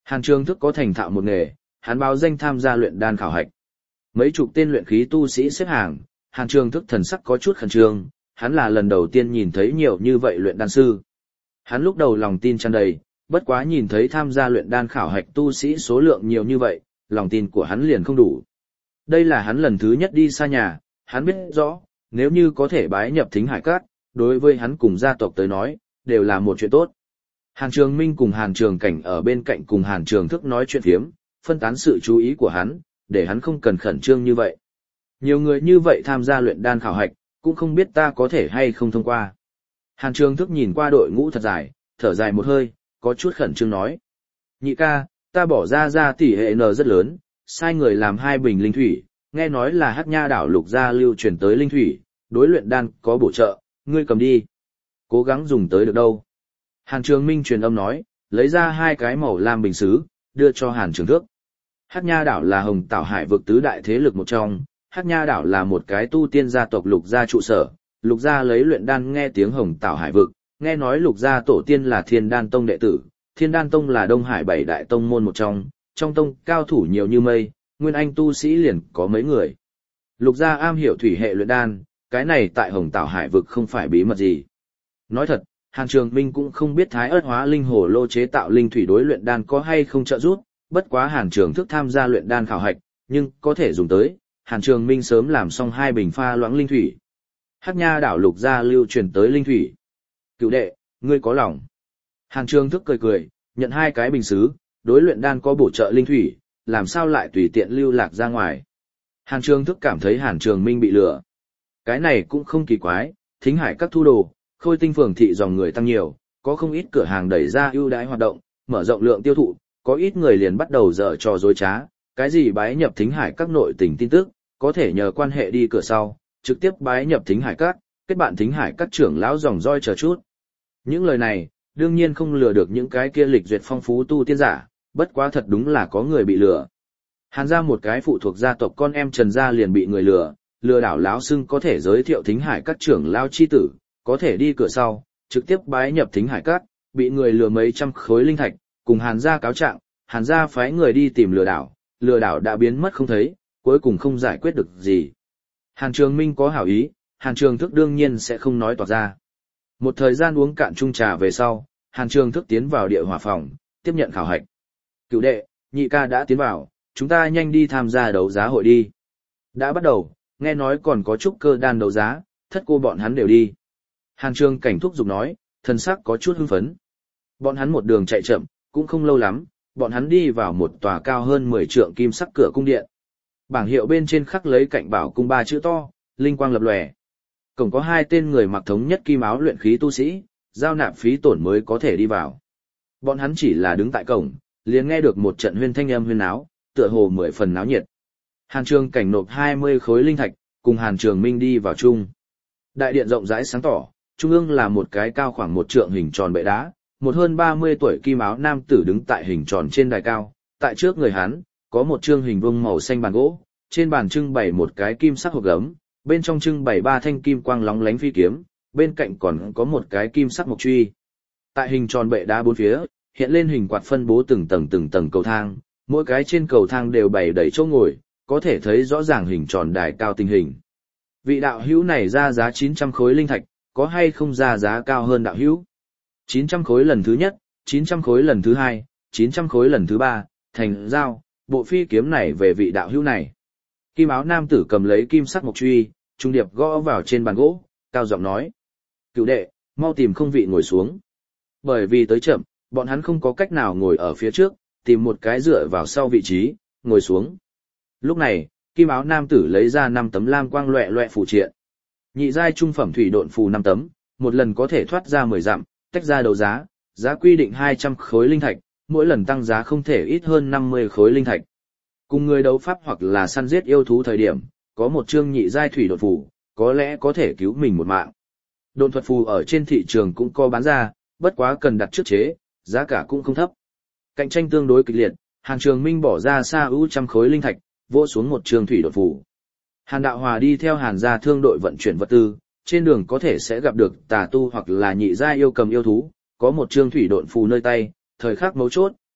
Hàn Trường Thức có thành thạo một nghề, hắn báo danh tham gia luyện đan khảo hạch. Mấy chục tên luyện khí tu sĩ xếp hàng, Hàn Trường Thức thần sắc có chút khẩn trương, hắn là lần đầu tiên nhìn thấy nhiều như vậy luyện đan sư. Hắn lúc đầu lòng tin tràn đầy, bất quá nhìn thấy tham gia luyện đan khảo hạch tu sĩ số lượng nhiều như vậy, lòng tin của hắn liền không đủ. Đây là hắn lần thứ nhất đi xa nhà, hắn biết rõ, nếu như có thể bái nhập Thính Hải Các, đối với hắn cùng gia tộc tới nói, đều là một chuyện tốt. Hàn Trường Minh cùng Hàn Trường Cảnh ở bên cạnh cùng Hàn Trường Thức nói chuyện phiếm, phân tán sự chú ý của hắn, để hắn không cần khẩn trương như vậy. Nhiều người như vậy tham gia luyện đan khảo hạch, cũng không biết ta có thể hay không thông qua. Hàn Trường Thức nhìn qua đội ngũ thật dài, thở dài một hơi, có chút khẩn trương nói. Nhị ca, ta bỏ ra tỷ hệ N rất lớn, sai người làm 2 bình linh thủy, nghe nói là Hắc Nha đảo Lục gia lưu truyền tới linh thủy, đối luyện đan có bổ trợ, ngươi cầm đi. Cố gắng dùng tới được đâu. Hàn Trường Minh truyền âm nói, lấy ra 2 cái màu lam bình sứ, đưa cho Hàn Trường Thức. Hắc Nha đảo là Hồng Tảo Hải vực tứ đại thế lực một trong, Hắc Nha đảo là một cái tu tiên gia tộc Lục gia trụ sở, Lục gia lấy luyện đan nghe tiếng Hồng Tảo Hải vực, nghe nói Lục gia tổ tiên là Thiên Đan Tông đệ tử, Thiên Đan Tông là Đông Hải 7 đại tông môn một trong tông cao thủ nhiều như mây, nguyên anh tu sĩ liền có mấy người. Lục gia am hiểu thủy hệ luyện đan, cái này tại Hồng Tảo Hải vực không phải bí mật gì. Nói thật, Hàn Trường Minh cũng không biết Thái Ức Hóa Linh Hồ Lô chế tạo linh thủy đối luyện đan có hay không trợ giúp, bất quá Hàn Trường Thức tham gia luyện đan khảo hạch, nhưng có thể dùng tới. Hàn Trường Minh sớm làm xong 2 bình pha loãng linh thủy. Hắc Nha đảo Lục gia lưu truyền tới linh thủy. Cửu đệ, ngươi có lòng. Hàn Trường Thức cười cười, nhận 2 cái bình sứ, đối luyện đan có bổ trợ linh thủy, làm sao lại tùy tiện lưu lạc ra ngoài. Hàn Trường Thức cảm thấy Hàn Trường Minh bị lừa. Cái này cũng không kỳ quái, Thính Hải Các thu đồ, Khôi Tinh phường thị dòng người tăng nhiều, có không ít cửa hàng đẩy ra ưu đãi hoạt động, mở rộng lượng tiêu thụ, có ít người liền bắt đầu dở trò dối trá, cái gì bái nhập Thính Hải Các nội tình tin tức, có thể nhờ quan hệ đi cửa sau, trực tiếp bái nhập Thính Hải Các, kết bạn Thính Hải Các trưởng lão dòng roi chờ chút. Những lời này, đương nhiên không lừa được những cái kia lịch duyệt phong phú tu tiên giả, bất quá thật đúng là có người bị lừa. Hàn gia một cái phụ thuộc gia tộc con em Trần gia liền bị người lừa đảo láo xưng có thể giới thiệu Thính Hải Các trưởng lão chi tử, có thể đi cửa sau, trực tiếp bái nhập Thính Hải Các, bị người lừa mấy trăm khối linh thạch, cùng Hàn gia cáo trạng, Hàn gia phái người đi tìm lừa đảo đã biến mất không thấy, cuối cùng không giải quyết được gì. Hàn Trường Minh có hảo ý, Hàn Trường Thức đương nhiên sẽ không nói toạc ra. Một thời gian uống cạn chung trà về sau, Hàn Trường Thức tiến vào địa hỏa phòng, tiếp nhận khảo hạch. Cửu đệ, nhị ca đã tiến vào, chúng ta nhanh đi tham gia đấu giá hội đi. Đã bắt đầu, nghe nói còn có trúc cơ đan đấu giá, thất cô bọn hắn đều đi. Hàn Trường Cảnh thúc giục nói, thần sắc có chút hưng phấn. Bọn hắn một đường chạy chậm, cũng không lâu lắm, bọn hắn đi vào một tòa cao hơn 10 trượng kim sắc cửa cung điện. Bảng hiệu bên trên khắc lấy cạnh bảo cung 3 chữ to, linh quang lập lòe. Cổng có 2 tên người mặc thống nhất kim áo luyện khí tu sĩ, giao nạp phí tổn mới có thể đi vào. Bọn hắn chỉ là đứng tại cổng, liền nghe được một trận huyên thanh âm huyên náo, tựa hồ 10 phần náo nhiệt. Hàn Trường Cảnh nộp 20 khối linh thạch, cùng Hàn Trường Minh đi vào chung. Đại điện rộng rãi sáng tỏ, trung ương là một cái cao khoảng 1 trượng hình tròn bệ đá, một hơn 30 tuổi kim áo nam tử đứng tại hình tròn trên đài cao, tại trước người hắn có một trương hình vuông màu xanh bàn gỗ, trên bàn trưng bày một cái kim sắc hộp gấm, bên trong trưng bày 3 thanh kim quang lóng lánh phi kiếm, bên cạnh còn có một cái kim sắc mộc truy. Tại hình tròn bệ đá bốn phía, hiện lên hình quạt phân bố từng tầng cầu thang, mỗi cái trên cầu thang đều bày đầy chỗ ngồi, có thể thấy rõ ràng hình tròn đài cao tình hình. Vị đạo hữu này ra giá 900 khối linh thạch, có hay không ra giá cao hơn đạo hữu? 900 khối lần thứ nhất, 900 khối lần thứ hai, 900 khối lần thứ ba, thành giao, bộ phi kiếm này về vị đạo hữu này. Kim áo nam tử cầm lấy kim sắc mộc truy, trung điệp gõ vào trên bàn gỗ, cao giọng nói. Cửu đệ, mau tìm không vị ngồi xuống. Bởi vì tới chậm, bọn hắn không có cách nào ngồi ở phía trước, tìm một cái dựa vào sau vị trí, ngồi xuống. Lúc này, kim áo nam tử lấy ra 5 tấm lam quang loẹ loẹ phù triện. Nhị giai trung phẩm thủy độn phù 5 tấm, một lần có thể thoát ra 10 dặm, tách ra đấu giá, giá quy định 200 khối linh thạch, mỗi lần tăng giá không thể ít hơn 50 khối linh thạch. Cùng người đấu pháp hoặc là săn giết yêu thú thời điểm, có một chương nhị giai thủy độn phù, có lẽ có thể cứu mình một mạng. Độn thuật phù ở trên thị trường cũng có bán ra, bất quá cần đặt trước chế, giá cả cũng không thấp. Cạnh tranh tương đối kịch liệt, Hàn Trường Minh bỏ ra xa ưu trăm khối linh thạch, vỗ xuống một chương thủy độn phù. Hàn Đạo Hòa đi theo Hàn gia thương đội vận chuyển vật tư, trên đường có thể sẽ gặp được tà tu hoặc là nhị gia yêu cầm yêu thú, có một chương thủy độn phù nơi tay, thời khắc mấu chốt,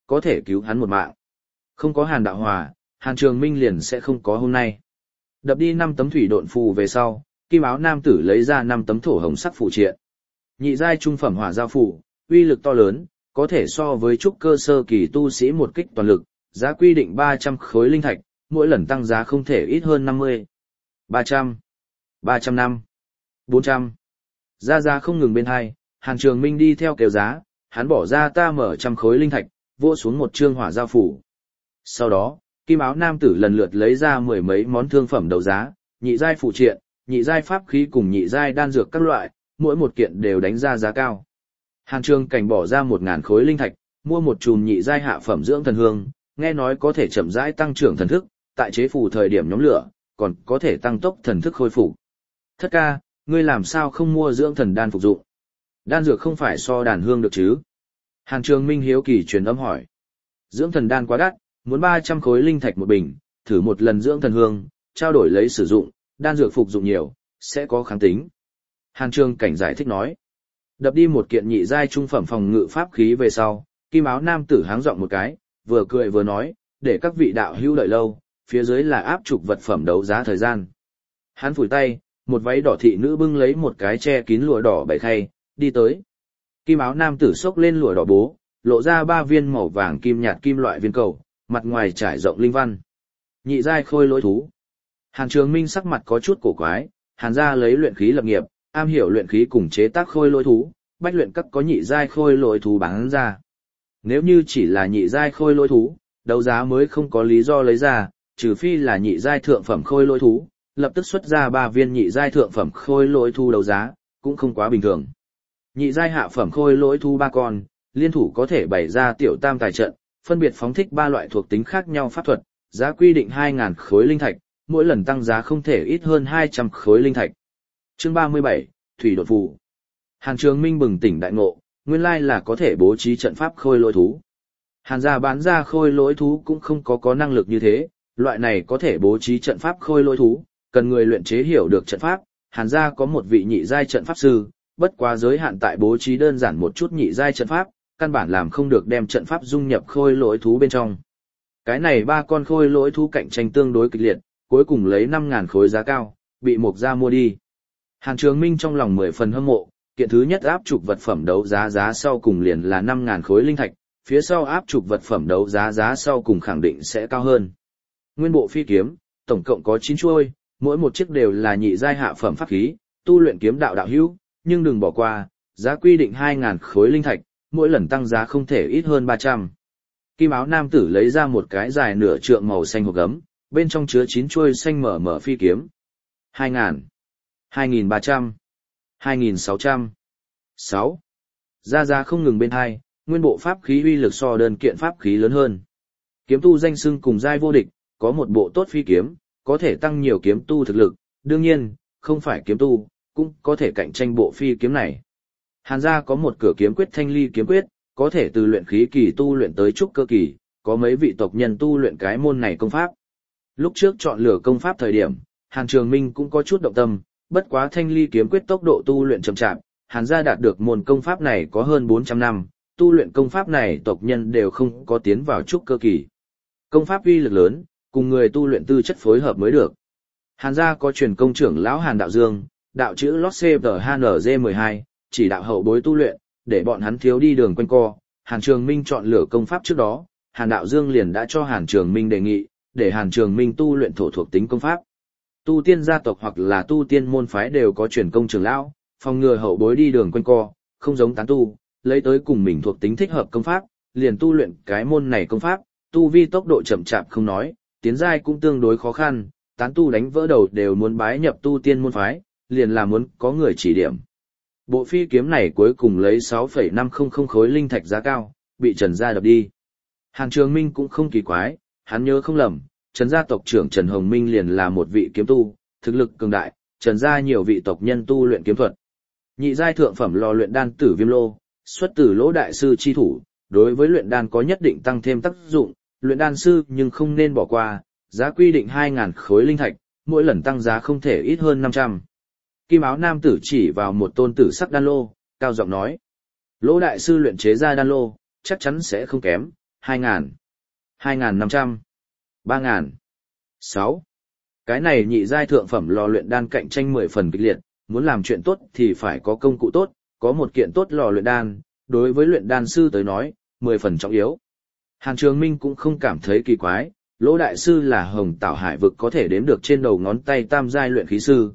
có thể cứu hắn một mạng. Không có Hàn Đạo Hòa, Hàn Trường Minh liền sẽ không có hôm nay. Đập đi 5 tấm thủy độn phù về sau, kim áo nam tử lấy ra 5 tấm thổ hồng sắc phù triện. Nhị giai trung phẩm hỏa giao phù, uy lực to lớn, có thể so với trúc cơ sơ kỳ tu sĩ một kích toàn lực, giá quy định 300 khối linh thạch, mỗi lần tăng giá không thể ít hơn 50. 300, 305, 400. Giá không ngừng bên hai, Hàn Trường Minh đi theo kéo giá, hắn bỏ ra ta mở trăm khối linh thạch, vỗ xuống một trương hỏa giao phủ. Sau đó, kim áo nam tử lần lượt lấy ra 10 mấy món thương phẩm đấu giá, nhị giai phụ triện, nhị giai pháp khí cùng nhị giai đan dược các loại, mỗi một kiện đều đánh ra giá cao. Hàn Trường Cảnh bỏ ra 1000 khối linh thạch, mua một chùm nhị giai hạ phẩm dưỡng thần hương, nghe nói có thể chậm rãi tăng trưởng thần thức, tại chế phù thời điểm nhóm lửa, còn có thể tăng tốc thần thức khôi phục. Thất ca, ngươi làm sao không mua dưỡng thần đan phục dụng? Đan dược không phải so đàn hương được chứ? Hàn Trường Minh hiếu kỳ truyền âm hỏi. Dưỡng thần đan quá đắt, muốn 300 khối linh thạch một bình, thử một lần dưỡng thần hương, trao đổi lấy sử dụng, đan dược phục dụng nhiều, sẽ có kháng tính. Hàn Trường Cảnh giải thích nói. Đập đi một kiện nhị giai trung phẩm phòng ngự pháp khí về sau, kim áo nam tử háng giọng một cái, vừa cười vừa nói, để các vị đạo hữu đợi lâu, phía dưới là áp trục vật phẩm đấu giá thời gian. Hắn phủi tay, một váy đỏ thị nữ bưng lấy một cái che kín lụa đỏ bảy khay, đi tới. Kim áo nam tử xốc lên lụa đỏ bố, lộ ra 3 viên màu vàng kim nhạt kim loại viên cầu, mặt ngoài trải rộng linh văn. Nhị giai khôi lỗi thú. Hàn Trường Minh sắc mặt có chút cổ quái, Hàn gia lấy luyện khí lập nghiệp, am hiểu luyện khí cùng chế tác khôi lỗi thú, bách luyện các có nhị giai khôi lỗi thú bán ra. Nếu như chỉ là nhị giai khôi lỗi thú, đấu giá mới không có lý do lấy ra, trừ phi là nhị giai thượng phẩm khôi lỗi thú, lập tức xuất ra 3 viên nhị giai thượng phẩm khôi lỗi thú đấu giá, cũng không quá bình thường. Nhị giai hạ phẩm khôi lỗi thú 3 con, liên thủ có thể bày ra tiểu tam tài trận, phân biệt phóng thích 3 loại thuộc tính khác nhau pháp thuật, giá quy định 2000 khối linh thạch, mỗi lần tăng giá không thể ít hơn 200 khối linh thạch. Chương 37, Thủy đột phù. Hàn Trường Minh bừng tỉnh đại ngộ, nguyên lai là có thể bố trí trận pháp khôi lỗi thú. Hàn gia bán ra khôi lỗi thú cũng không có năng lực như thế, loại này có thể bố trí trận pháp khôi lỗi thú, cần người luyện chế hiểu được trận pháp. Hàn gia có một vị nhị giai trận pháp sư, bất quá giới hạn tại bố trí đơn giản một chút nhị giai trận pháp, căn bản làm không được đem trận pháp dung nhập khôi lỗi thú bên trong. Cái này 3 con khôi lỗi thú cạnh tranh tương đối kịch liệt, cuối cùng lấy 5000 khối giá cao, bị Mộc gia mua đi. Hàn Trường Minh trong lòng 10 phần hâm mộ, kiện thứ nhất áp trục vật phẩm đấu giá sau cùng liền là 5000 khối linh thạch, phía sau áp trục vật phẩm đấu giá sau cùng khẳng định sẽ cao hơn. Nguyên bộ phi kiếm, tổng cộng có 9 chuôi, mỗi một chiếc đều là nhị giai hạ phẩm pháp khí, tu luyện kiếm đạo đạo hữu, nhưng đừng bỏ qua, giá quy định 2000 khối linh thạch, mỗi lần tăng giá không thể ít hơn 300. Kim áo nam tử lấy ra một cái dài nửa trượng màu xanh hộp gấm, bên trong chứa 9 chuôi xanh mở phi kiếm. 2000, 2300, 2600, 6. Giá không ngừng bên hai, nguyên bộ pháp khí uy lực so đơn kiện pháp khí lớn hơn. Kiếm tu danh xưng cùng giai vô địch, có một bộ tốt phi kiếm, có thể tăng nhiều kiếm tu thực lực, đương nhiên, không phải kiếm tu, cũng có thể cạnh tranh bộ phi kiếm này. Hàn gia có một cửa kiếm quyết thanh ly kiếm quyết, có thể từ luyện khí kỳ tu luyện tới trúc cơ kỳ, có mấy vị tộc nhân tu luyện cái môn này công pháp. Lúc trước chọn lựa công pháp thời điểm, Hàn Trường Minh cũng có chút động tâm, bất quá thanh ly kiếm quyết tốc độ tu luyện chậm chạp, Hàn gia đạt được môn công pháp này có hơn 400 năm, tu luyện công pháp này tộc nhân đều không có tiến vào trúc cơ kỳ. Công pháp uy lực lớn, cùng người tu luyện tư chất phối hợp mới được. Hàn gia có truyền công trưởng lão Hàn Đạo Dương, đạo chữ LOTCTHNG12, chỉ đạo hậu bối tu luyện, để bọn hắn thiếu đi đường quanh co. Hàn Trường Minh chọn lựa công pháp trước đó, Hàn Đạo Dương liền đã cho Hàn Trường Minh đề nghị, để Hàn Trường Minh tu luyện thổ thuộc tính công pháp. Tu tiên gia tộc hoặc là tu tiên môn phái đều có truyền công trưởng lão, phòng ngừa hậu bối đi đường quanh co, không giống tán tu, lấy tới cùng mình thuộc tính thích hợp công pháp, liền tu luyện cái môn này công pháp, tu vi tốc độ chậm chạp không nói, tiến giai cũng tương đối khó khăn, tán tu đánh vỡ đầu đều muốn bái nhập tu tiên môn phái, liền là muốn có người chỉ điểm. Bộ phi kiếm này cuối cùng lấy 6,500 khối linh thạch giá cao, bị Trần gia đập đi. Hàn Trường Minh cũng không kỳ quái, hắn nhớ không lầm, Trần gia tộc trưởng Trần Hồng Minh liền là một vị kiếm tu, thực lực cường đại, Trần gia nhiều vị tộc nhân tu luyện kiếm thuật. Nhị giai thượng phẩm lò luyện đan Tử Viêm Lô, xuất từ Lỗ đại sư chi thủ, đối với luyện đan có nhất định tăng thêm tác dụng, luyện đan sư nhưng không nên bỏ qua, giá quy định 2000 khối linh thạch, mỗi lần tăng giá không thể ít hơn 500. Kim áo nam tử chỉ vào một tôn tử sắc đan lô, cao giọng nói: Lỗ đại sư luyện chế ra đan lô, chắc chắn sẽ không kém, 2.000, 2.500, 3.000, 6. Cái này nhị giai thượng phẩm lò luyện đan cạnh tranh 10 phần kịch liệt, muốn làm chuyện tốt thì phải có công cụ tốt, có một kiện tốt lò luyện đan, đối với luyện đan sư tới nói, 10 phần trọng yếu. Hàn Trường Minh cũng không cảm thấy kỳ quái, Lỗ đại sư là Hồng Tảo Hải vực có thể đếm được trên đầu ngón tay tam giai luyện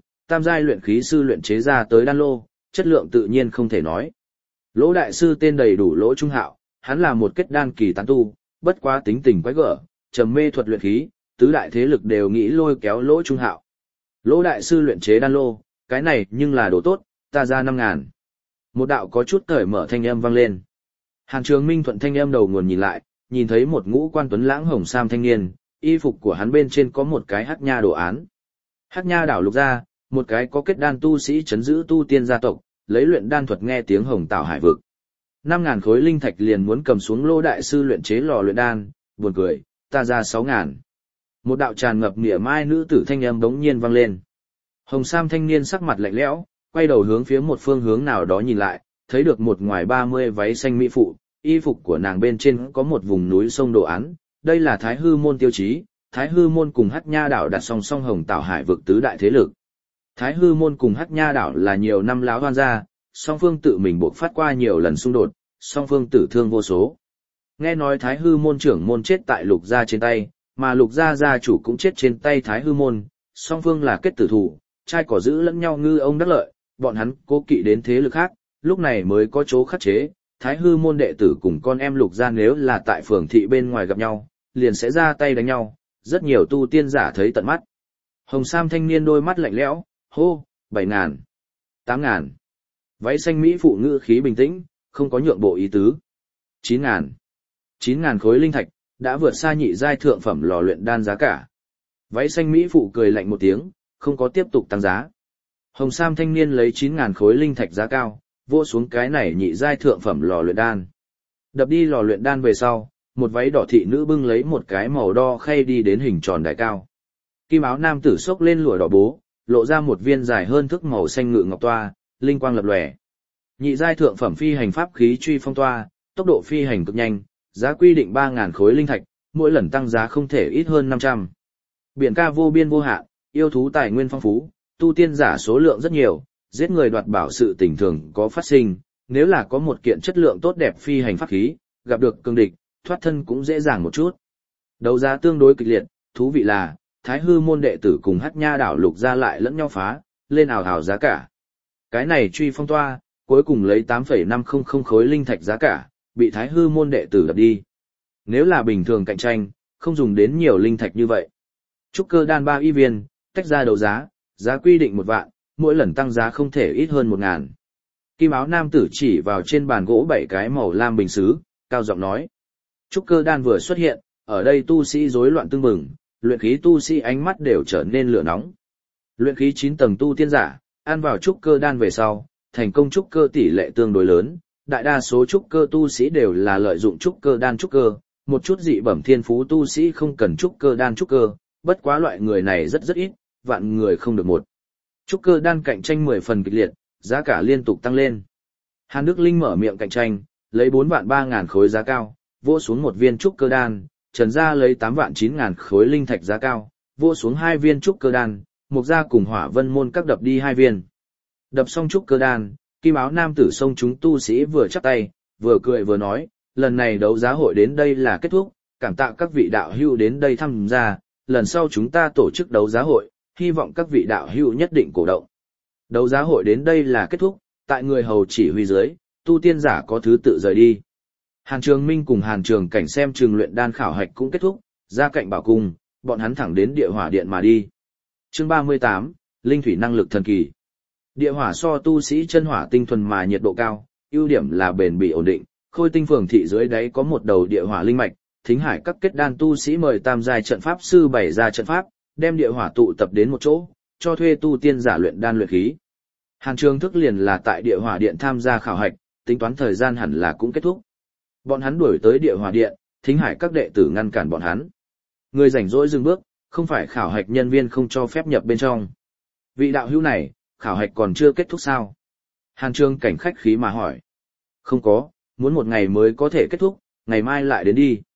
khí sư luyện chế ra tới đan lô, chất lượng tự nhiên không thể nói. Lỗ đại sư tên đầy đủ Lỗ Trung Hạo, hắn là một kết đan kỳ tán tu, bất quá tính tình quái gở, trầm mê thuật luyện khí, tứ đại thế lực đều nghĩ lôi kéo Lỗ Trung Hạo. Lỗ đại sư luyện chế đan lô, cái này nhưng là đồ tốt, ta ra 5.000. Một đạo có chút cởi mở thanh âm vang lên. Hàn Trường Minh thuận thanh âm đầu nguồn nhìn lại, nhìn thấy một ngũ quan tuấn lãng hồng sam thanh niên, y phục của hắn bên trên có một cái hắc nha đồ án. Hắc nha đảo lục ra, một cái có kết đan tu sĩ chấn giữ tu tiên gia tộc, lấy luyện đan thuật nghe tiếng Hồng Tảo Hải vực. 5.000 khối linh thạch liền muốn cầm xuống Lô đại sư luyện chế lò luyện đan, buồn cười, ta ra 6.000. Một đạo tràn ngập mỉa mai nữ tử thanh âm bỗng nhiên vang lên. Hồng sam thanh niên sắc mặt lạnh lẽo, quay đầu hướng phía một phương hướng nào đó nhìn lại, thấy được một ngoài 30 váy xanh mỹ phụ, y phục của nàng bên trên có một vùng núi sông đồ án, đây là Thái Hư môn tiêu chí, Thái Hư môn cùng Hắc Nha đảo đặt song song Hồng Tảo Hải vực tứ đại thế lực. Thái Hư môn cùng Hắc Nha đảo là nhiều năm láo hoan gia, song phương tự mình buộc phát qua nhiều lần xung đột, song phương tử thương vô số. Nghe nói Thái Hư môn trưởng môn chết tại Lục gia trên tay, mà Lục gia gia chủ cũng chết trên tay Thái Hư môn, song phương là kết tử thủ, trai cỏ giữ lẫn nhau ngư ông đắc lợi, bọn hắn cố kỵ đến thế lực khác, lúc này mới có chỗ khắc chế. Thái Hư môn đệ tử cùng con em Lục gia nếu là tại phường thị bên ngoài gặp nhau, liền sẽ ra tay đánh nhau, rất nhiều tu tiên giả thấy tận mắt. Hồng sam thanh niên đôi mắt lạnh lẽo, hô, 7.000, 8.000. Váy xanh mỹ phụ ngữ khí bình tĩnh, không có nhượng bộ ý tứ. 9.000, 9.000 khối linh thạch, đã vượt xa nhị giai thượng phẩm lò luyện đan giá cả. Váy xanh mỹ phụ cười lạnh một tiếng, không có tiếp tục tăng giá. Hồng sam thanh niên lấy 9.000 khối linh thạch giá cao, vỗ xuống cái này nhị giai thượng phẩm lò luyện đan. Đập đi lò luyện đan về sau, một váy đỏ thị nữ bưng lấy một cái màu đo khay đi đến hình tròn đài cao. Kim áo nam tử xốc lên lụa đỏ bố, lộ ra một viên dài hơn thước màu xanh ngự ngọc toa, linh quang lập lòe. Nhị giai thượng phẩm phi hành pháp khí truy phong toa, tốc độ phi hành cực nhanh, giá quy định 3.000 khối linh thạch, mỗi lần tăng giá không thể ít hơn 500. Biển ca vô biên vô hạn, yêu thú tài nguyên phong phú, tu tiên giả số lượng rất nhiều, giết người đoạt bảo sự tình thường có phát sinh, nếu là có một kiện chất lượng tốt đẹp phi hành pháp khí, gặp được cường địch, thoát thân cũng dễ dàng một chút. Đấu giá tương đối kịch liệt, thú vị là, Thái Hư môn đệ tử cùng Hắc Nha đảo Lục gia lại lẫn nhau phá, lên ào ào giá cả. Cái này truy phong toa, cuối cùng lấy 8,500 khối linh thạch giá cả, bị Thái Hư môn đệ tử đập đi. Nếu là bình thường cạnh tranh, không dùng đến nhiều linh thạch như vậy. Trúc cơ đan 3 y viên, tách ra đấu giá, giá quy định 1 vạn, mỗi lần tăng giá không thể ít hơn 1.000. Kim áo nam tử chỉ vào trên bàn gỗ 7 cái màu lam bình sứ, cao giọng nói. Trúc cơ đan vừa xuất hiện, ở đây tu sĩ rối loạn tương mừng, luyện khí tu sĩ ánh mắt đều trở nên lửa nóng. Luyện khí 9 tầng tu tiên giả, ăn vào trúc cơ đan về sau, thành công trúc cơ tỷ lệ tương đối lớn, đại đa số trúc cơ tu sĩ đều là lợi dụng trúc cơ đan trúc cơ, một chút dị bẩm thiên phú tu sĩ không cần trúc cơ đan trúc cơ, bất quá loại người này rất ít, vạn người không được một. Trúc cơ đan cạnh tranh 10 phần kịch liệt, giá cả liên tục tăng lên. Hàn Đức Linh mở miệng cạnh tranh, lấy 4 vạn 3.000 khối giá cao, vỗ xuống một viên trúc cơ đan, Trần gia lấy 8 vạn 9.000 khối linh thạch giá cao, vỗ xuống 2 viên trúc cơ đan, Mục gia cùng Hỏa Vân môn các đập đi 2 viên. Đập xong trúc cơ đan, Kim áo nam tử xông chúng tu sĩ vừa chắp tay, vừa cười vừa nói, lần này đấu giá hội đến đây là kết thúc, cảm tạ các vị đạo hữu đến đây tham gia, lần sau chúng ta tổ chức đấu giá hội, hy vọng các vị đạo hữu nhất định cổ động. Đấu giá hội đến đây là kết thúc, tại người hầu chỉ huy dưới, tu tiên giả có thứ tự rời đi. Hàn Trường Minh cùng Hàn Trường Cảnh xem trường luyện đan khảo hạch cũng kết thúc, ra cạnh bảo cung, bọn hắn thẳng đến địa hỏa điện mà đi. Chương 38, Linh thủy năng lực thần kỳ. Địa hỏa so tu sĩ chân hỏa tinh thuần mà nhiệt độ cao, ưu điểm là bền bỉ ổn định, Khôi Tinh phường thị dưới đáy có một đầu địa hỏa linh mạch, Thính Hải các kết đan tu sĩ mời tam giai trận pháp sư bày ra trận pháp, đem địa hỏa tụ tập đến một chỗ, cho thuê tu tiên giả luyện đan luyện khí. Hàn Trường Thức liền là tại địa hỏa điện tham gia khảo hạch, tính toán thời gian hẳn là cũng kết thúc. Bọn hắn đuổi tới địa hỏa điện, Thính Hải các đệ tử ngăn cản bọn hắn. Người rảnh rỗi dừng bước, không phải khảo hạch nhân viên không cho phép nhập bên trong. Vị đạo hữu này, khảo hạch còn chưa kết thúc sao? Hàn Trường Cảnh khách khí mà hỏi. Không có, muốn một ngày mới có thể kết thúc, ngày mai lại đến đi.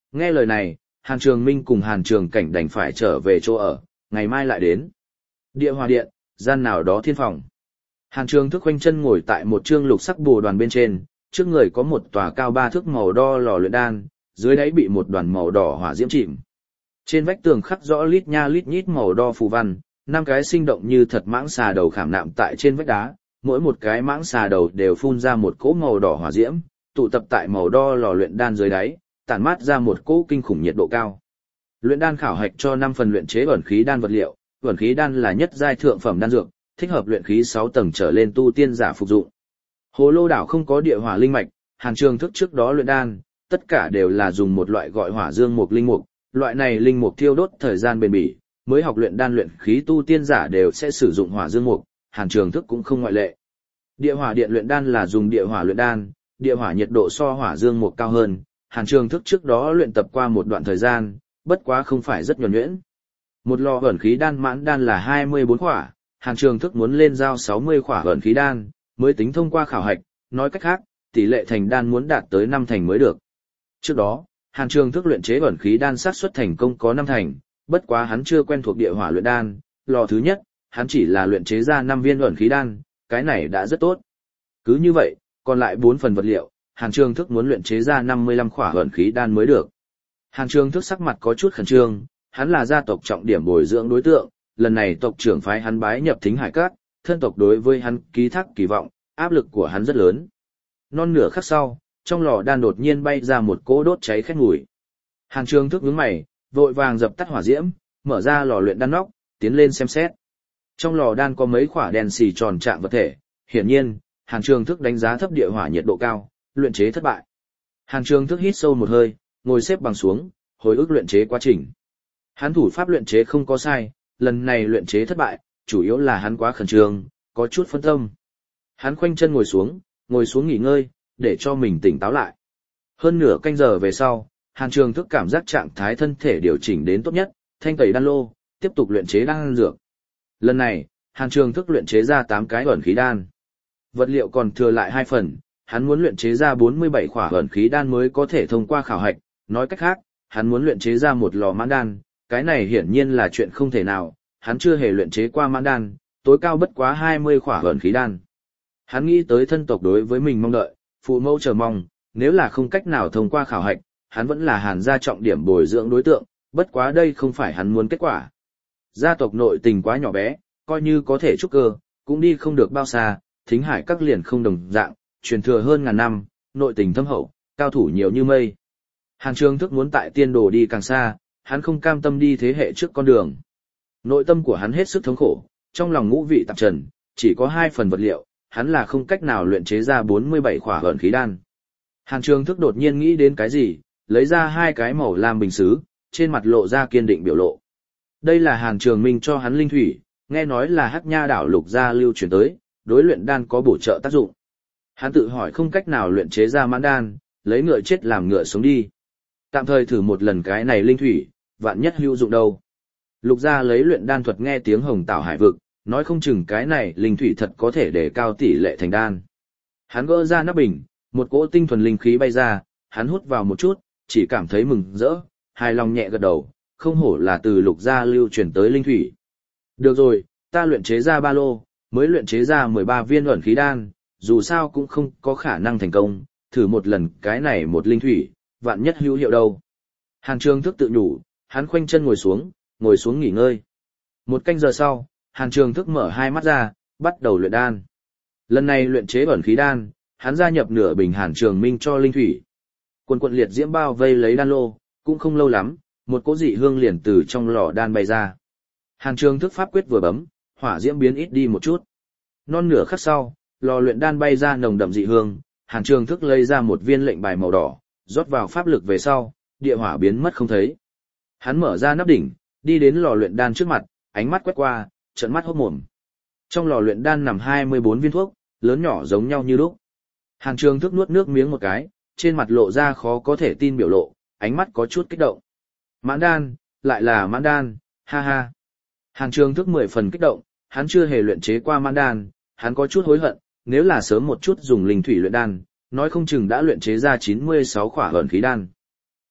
Nghe lời này, Hàn Trường Minh cùng Hàn Trường Cảnh đành phải trở về chỗ ở, ngày mai lại đến. Địa Hòa Điện, gian nào đó thiên phòng. Hàn Trường Thức khoanh chân ngồi tại một trương lục sắc bồ đoàn bên trên, trước người có một tòa cao 3 thước màu đo lò luyện đan, dưới đáy bị một đoàn màu đỏ hỏa diễm chìm. Trên vách tường khắc rõ lít nha lít nhít màu đo phù văn, 5 cái sinh động như thật mãng xà đầu khảm nạm tại trên vách đá, mỗi một cái mãng xà đầu đều phun ra một cỗ màu đỏ hỏa diễm, tụ tập tại màu đo lò luyện đan dưới đáy, tản mát ra một cỗ kinh khủng nhiệt độ cao. Luyện đan khảo hạch cho 5 phần luyện chế ẩn khí đan vật liệu, ẩn khí đan là nhất giai thượng phẩm đan dược, thích hợp luyện khí 6 tầng trở lên tu tiên giả phục dụng. Hồ Lô đảo không có địa hỏa linh mạch, Hàn Trường Thức trước đó luyện đan, tất cả đều là dùng một loại gọi hỏa dương mục linh mục, loại này linh mục thiêu đốt thời gian bền bỉ, mới học luyện đan luyện khí tu tiên giả đều sẽ sử dụng hỏa dương mục, Hàn Trường Thức cũng không ngoại lệ. Địa hỏa điện luyện đan là dùng địa hỏa luyện đan, địa hỏa nhiệt độ so hỏa dương mục cao hơn, Hàn Trường Thức trước đó luyện tập qua một đoạn thời gian, bất quá không phải rất nhuần nhuyễn. Một lò ẩn khí đan mãn đan là 24 khỏa, Hàn Trường Thức muốn lên giao 60 khỏa ẩn khí đan, mới tính thông qua khảo hạch, nói cách khác, tỷ lệ thành đan muốn đạt tới 5 thành mới được. Trước đó, Hàn Trường Thức luyện chế ẩn khí đan xác suất thành công có 5 thành, bất quá hắn chưa quen thuộc địa hỏa luyện đan, lò thứ nhất, hắn chỉ là luyện chế ra 5 viên ẩn khí đan, cái này đã rất tốt. Cứ như vậy, còn lại 4 phần vật liệu, Hàn Trường Thức muốn luyện chế ra 55 khỏa ẩn khí đan mới được. Hàn Trường Thức sắc mặt có chút khẩn trương, hắn là gia tộc trọng điểm bồi dưỡng đối tượng, lần này tộc trưởng phái hắn bái nhập Thính Hải Các, thân tộc đối với hắn ký thác kỳ vọng, áp lực của hắn rất lớn. Non nửa khắc sau, trong lò đan đột nhiên bay ra một cỗ đốt cháy khét mùi. Hàn Trường Thức nhướng mày, vội vàng dập tắt hỏa diễm, mở ra lò luyện đan nóc, tiến lên xem xét. Trong lò đan có mấy quả đèn xì tròn trạng vật thể, hiển nhiên, Hàn Trường Thức đánh giá thấp địa hỏa nhiệt độ cao, luyện chế thất bại. Hàn Trường Thức hít sâu một hơi, ngồi xếp bằng xuống, hồi ức luyện chế quá trình. Hắn thủ pháp luyện chế không có sai, lần này luyện chế thất bại, chủ yếu là hắn quá khẩn trương, có chút phân tâm. Hắn khoanh chân ngồi xuống nghỉ ngơi, để cho mình tỉnh táo lại. Hơn nửa canh giờ về sau, Hàn Trường Thức cảm giác trạng thái thân thể điều chỉnh đến tốt nhất, thanh tẩy đan lô, tiếp tục luyện chế đan dược. Lần này, Hàn Trường Thức luyện chế ra 8 cái ẩn khí đan. Vật liệu còn thừa lại 2 phần, hắn muốn luyện chế ra 47 khỏa ẩn khí đan mới có thể thông qua khảo hạch, nói cách khác, hắn muốn luyện chế ra một lò mãn đan, cái này hiển nhiên là chuyện không thể nào, hắn chưa hề luyện chế qua mãn đan, tối cao bất quá 20 khỏa ẩn khí đan. Hắn nghĩ tới thân tộc đối với mình mong đợi, phụ mẫu chờ mong, nếu là không cách nào thông qua khảo hạch, hắn vẫn là Hàn gia trọng điểm bồi dưỡng đối tượng, bất quá đây không phải hắn muốn kết quả. Gia tộc nội tình quá nhỏ bé, coi như có thể trúc cơ, cũng đi không được bao xa, Thính Hải Các liền không đồng dạng, truyền thừa hơn ngàn năm, nội tình thâm hậu, cao thủ nhiều như mây. Hàn Trường Thức muốn tại tiên đồ đi càng xa, hắn không cam tâm đi thế hệ trước con đường. Nội tâm của hắn hết sức thống khổ, trong lòng ngũ vị tạp trần, chỉ có 2 phần vật liệu, hắn là không cách nào luyện chế ra 47 khỏa ẩn khí đan. Hàn Trường Thức đột nhiên nghĩ đến cái gì, lấy ra 2 cái màu lam bình sứ, trên mặt lộ ra kiên định biểu lộ. Đây là Hàn Trường Minh cho hắn linh thủy, nghe nói là Hắc Nha đảo Lục gia lưu truyền tới, đối luyện đan có bổ trợ tác dụng. Hắn tự hỏi không cách nào luyện chế ra mãn đan, lấy ngựa chết làm ngựa sống đi. Tạm thời thử một lần cái này linh thủy, vạn nhất hữu dụng đâu. Lục gia lấy luyện đan thuật nghe tiếng Hồng Tảo Hải vực, nói không chừng cái này linh thủy thật có thể để cao tỷ lệ thành đan. Hắn gỡ ra nắp bình, một cỗ tinh thuần linh khí bay ra, hắn hút vào một chút, chỉ cảm thấy mừng rỡ, hài lòng nhẹ gật đầu, không hổ là từ Lục gia lưu truyền tới linh thủy. Được rồi, ta luyện chế ra 3 lô, mới luyện chế ra 13 viên ẩn khí đan, dù sao cũng không có khả năng thành công, thử một lần cái này một linh thủy, vạn nhất hữu hiệu đâu. Hàn Trường Thức tự nhủ, hắn khoanh chân ngồi xuống nghỉ ngơi. 1 canh giờ sau, Hàn Trường Thức mở 2 mắt ra, bắt đầu luyện đan. Lần này luyện chế ẩn khí đan, hắn gia nhập nửa bình Hàn Trường Minh cho linh thủy. Quần quần liệt diễm bao vây lấy đan lô, cũng không lâu lắm, một cỗ dị hương liền từ trong lò đan bay ra. Hàn Trường Thức pháp quyết vừa bấm, hỏa diễm biến ít đi một chút. Non nửa khắc sau, lò luyện đan bay ra nồng đậm dị hương, Hàn Trường Thức lấy ra một viên lệnh bài màu đỏ, rót vào pháp lực về sau, địa hỏa biến mất không thấy. Hắn mở ra nắp đỉnh, đi đến lò luyện đan trước mặt, ánh mắt quét qua, trợn mắt hốt mồm. Trong lò luyện đan nằm 24 viên thuốc, lớn nhỏ giống nhau như lúc. Hàn Trường Thức nuốt nước miếng một cái, trên mặt lộ ra khó có thể tin biểu lộ, ánh mắt có chút kích động. Mãn đan, lại là mãn đan, ha ha. Hàn Trường Thức 10 phần kích động, hắn chưa hề luyện chế qua mãn đan, hắn có chút hối hận, nếu là sớm một chút dùng linh thủy luyện đan, nói không chừng đã luyện chế ra 96 khỏa ẩn khí đan.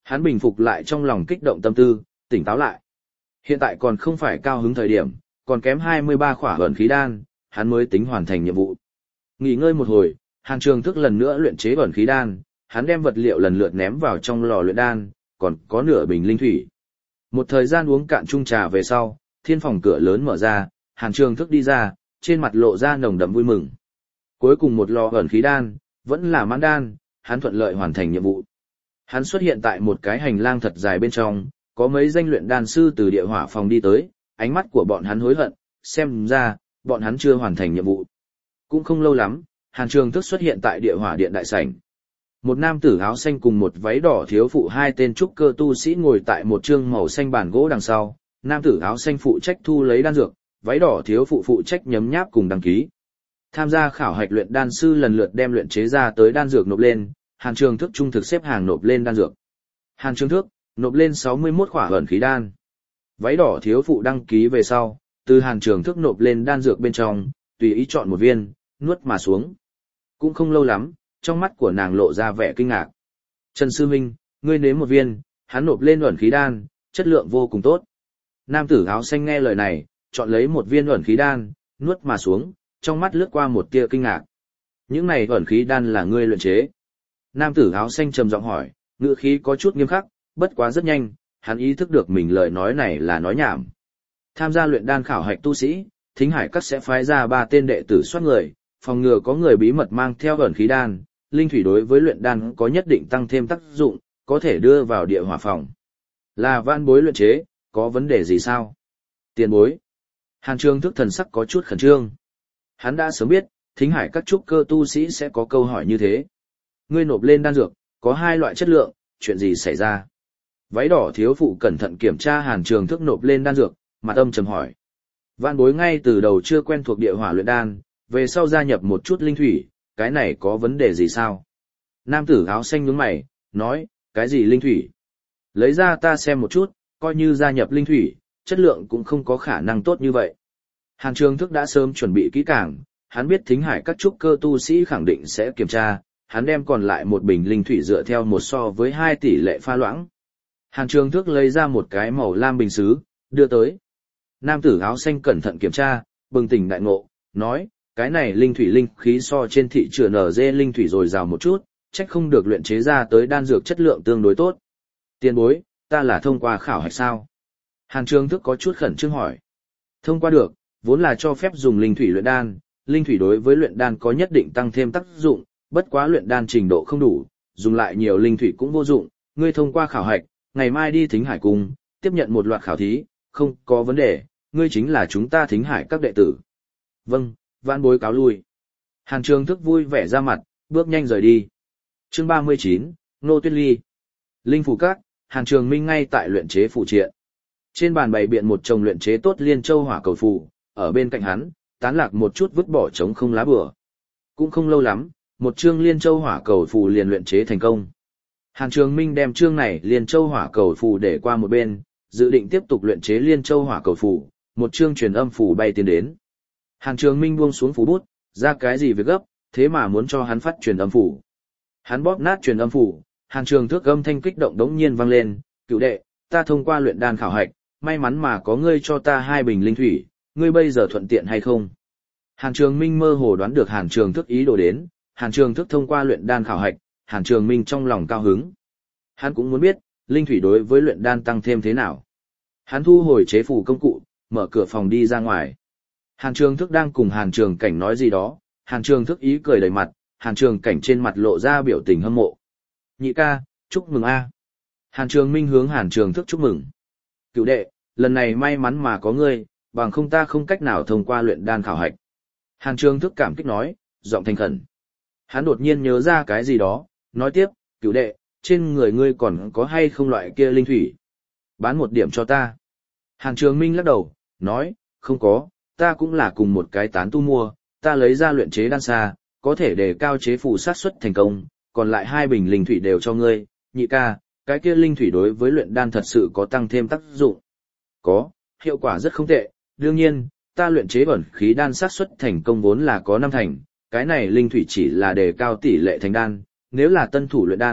Hắn bình phục lại trong lòng kích động tâm tư, tỉnh táo lại. Hiện tại còn không phải cao hứng thời điểm, còn kém 23 khỏa ẩn khí đan, hắn mới tính hoàn thành nhiệm vụ. Nghỉ ngơi một hồi, Hàn Trường Thức lần nữa luyện chế ẩn khí đan, hắn đem vật liệu lần lượt ném vào trong lò luyện đan, còn có nửa bình linh thủy. Một thời gian uống cạn chung trà về sau, thiên phòng cửa lớn mở ra, Hàn Trường Thức đi ra, trên mặt lộ ra nồng đậm vui mừng. Cuối cùng một lò ẩn khí đan, vẫn là mãn đan, hắn thuận lợi hoàn thành nhiệm vụ. Hắn xuất hiện tại một cái hành lang thật dài bên trong, có mấy danh luyện đan sư từ địa hỏa phòng đi tới, ánh mắt của bọn hắn hối hận, xem ra, bọn hắn chưa hoàn thành nhiệm vụ. Cũng không lâu lắm, Hàn Trường Thức xuất hiện tại địa hỏa điện đại sảnh. Một nam tử áo xanh cùng một váy đỏ thiếu phụ hai tên trúc cơ tu sĩ ngồi tại một chương màu xanh bàn gỗ đằng sau, nam tử áo xanh phụ trách thu lấy đan dược, váy đỏ thiếu phụ phụ trách nhấm nháp cùng đăng ký. Tham gia khảo hạch luyện đan sư lần lượt đem luyện chế ra tới đan dược nộp lên, Hàn Trường Thức trung thực xếp hàng nộp lên đan dược. Hàn Trường Thức nộp lên 61 khỏa ẩn khí đan. Váy đỏ thiếu phụ đăng ký về sau, từ Hàn Trường Thức nộp lên đan dược bên trong, tùy ý chọn một viên, nuốt mà xuống. Cũng không lâu lắm, trong mắt của nàng lộ ra vẻ kinh ngạc. Trần Sư Minh, ngươi nếm một viên, hắn nộp lên ẩn khí đan, chất lượng vô cùng tốt. Nam tử áo xanh nghe lời này, chọn lấy một viên ẩn khí đan, nuốt mà xuống, trong mắt lướt qua một tia kinh ngạc. Những này ẩn khí đan là ngươi luyện chế. Nam tử áo xanh trầm giọng hỏi, ngữ khí có chút nghiêm khắc, bất quá rất nhanh, hắn ý thức được mình lời nói này là nói nhảm. Tham gia luyện đan khảo hạch tu sĩ, Thính Hải Các sẽ phái ra 3 tên đệ tử soát người, phòng ngừa có người bí mật mang theo ẩn khí đan, linh thủy đối với luyện đan có nhất định tăng thêm tác dụng, có thể đưa vào địa hỏa phòng. Là vãn bối luyện chế, có vấn đề gì sao? Tiền bối. Hàn Trường Thức thần sắc có chút khẩn trương. Hắn đã sớm biết, Thính Hải Các trúc cơ tu sĩ sẽ có câu hỏi như thế. Ngươi nộp lên đan dược, có 2 loại chất lượng, chuyện gì xảy ra? Váy đỏ thiếu phụ cẩn thận kiểm tra Hàn Trường Thức nộp lên đan dược, mặt âm trầm hỏi. Vạn bối ngay từ đầu chưa quen thuộc địa hỏa luyện đan, về sau gia nhập một chút linh thủy, cái này có vấn đề gì sao? Nam tử áo xanh nhướng mày, nói, cái gì linh thủy? Lấy ra ta xem một chút, coi như gia nhập linh thủy, chất lượng cũng không có khả năng tốt như vậy. Hàn Trường Thức đã sớm chuẩn bị kỹ càng, hắn biết Thính Hải Các trúc cơ tu sĩ khẳng định sẽ kiểm tra, hắn đem còn lại một bình linh thủy dựa theo 1:2 tỷ lệ pha loãng. Hàn Trường Thức lấy ra một cái màu lam bình sứ, đưa tới. Nam tử áo xanh cẩn thận kiểm tra, bừng tỉnh đại ngộ, nói, cái này linh thủy linh khí so trên thị trường NG linh thủy dồi dào một chút, trách không được luyện chế ra tới đan dược chất lượng tương đối tốt. Tiền bối, ta là thông qua khảo hạch sao? Hàn Trường Thức có chút khẩn trương hỏi. Thông qua được, vốn là cho phép dùng linh thủy luyện đan, linh thủy đối với luyện đan có nhất định tăng thêm tác dụng, bất quá luyện đan trình độ không đủ, dùng lại nhiều linh thủy cũng vô dụng, ngươi thông qua khảo hạch, ngày mai đi Thính Hải Cung, tiếp nhận một loạt khảo thí, không có vấn đề, ngươi chính là chúng ta Thính Hải Các đệ tử. Vâng, vãn bối cáo lui. Hàn Trường Thức vui vẻ ra mặt, bước nhanh rời đi. Chương 39, Nô Tuyết Ly. Linh phủ các, Hàn Trường Minh ngay tại luyện chế phụ triện. Trên bàn bày biện một chồng luyện chế tốt liên châu hỏa cầu phù, ở bên cạnh hắn, tán lạc một chút vứt bỏ trống không lá bừa. Cũng không lâu lắm, một chương liên châu hỏa cầu phù liền luyện chế thành công. Hàn Trường Minh đem chương này liên châu hỏa cầu phù để qua một bên, dự định tiếp tục luyện chế liên châu hỏa cầu phù, một chương truyền âm phù bay tiến đến. Hàn Trường Minh buông xuống phù bút, ra cái gì việc gấp, thế mà muốn cho hắn phát truyền âm phù. Hắn bóp nát truyền âm phù, Hàn Trường Thức âm thanh kích động đống nhiên vang lên, cựu đệ, ta thông qua luyện đan khảo hạch, may mắn mà có ngươi cho ta 2 bình linh thủy, ngươi bây giờ thuận tiện hay không? Hàn Trường Minh mơ hồ đoán được Hàn Trường Thức ý đồ đến, Hàn Trường Thức thông qua luyện đan khảo hạch, Hàn Trường Minh trong lòng cao hứng. Hắn cũng muốn biết, linh thủy đối với luyện đan tăng thêm thế nào. Hắn thu hồi chế phù công cụ, mở cửa phòng đi ra ngoài. Hàn Trường Thức đang cùng Hàn Trường Cảnh nói gì đó, Hàn Trường Thức ý cười đầy mặt, Hàn Trường Cảnh trên mặt lộ ra biểu tình hâm mộ. Nhị ca, chúc mừng a. Hàn Trường Minh hướng Hàn Trường Thức chúc mừng. Cựu đệ, lần này may mắn mà có ngươi, bằng không ta không cách nào thông qua luyện đan khảo hạch. Hàn Trường Thức cảm kích nói, giọng thành khẩn. Hắn đột nhiên nhớ ra cái gì đó, nói tiếp, cựu đệ, trên người ngươi còn có hay không loại kia linh thủy? Bán một điểm cho ta. Hàn Trường Minh lắc đầu, nói, không có, ta cũng là cùng một cái tán tu mua, ta lấy ra luyện chế đan xa, có thể đề cao chế phù sát suất thành công, còn lại 2 bình linh thủy đều cho ngươi, nhị ca, cái kia linh thủy đối với luyện đan thật sự có tăng thêm tác dụng. Có, hiệu quả rất không tệ, đương nhiên, ta luyện chế ẩn khí đan sát suất thành công vốn là có 5 thành, cái này linh thủy chỉ là đề cao tỷ lệ thành đan, nếu là tân thủ luyện đan,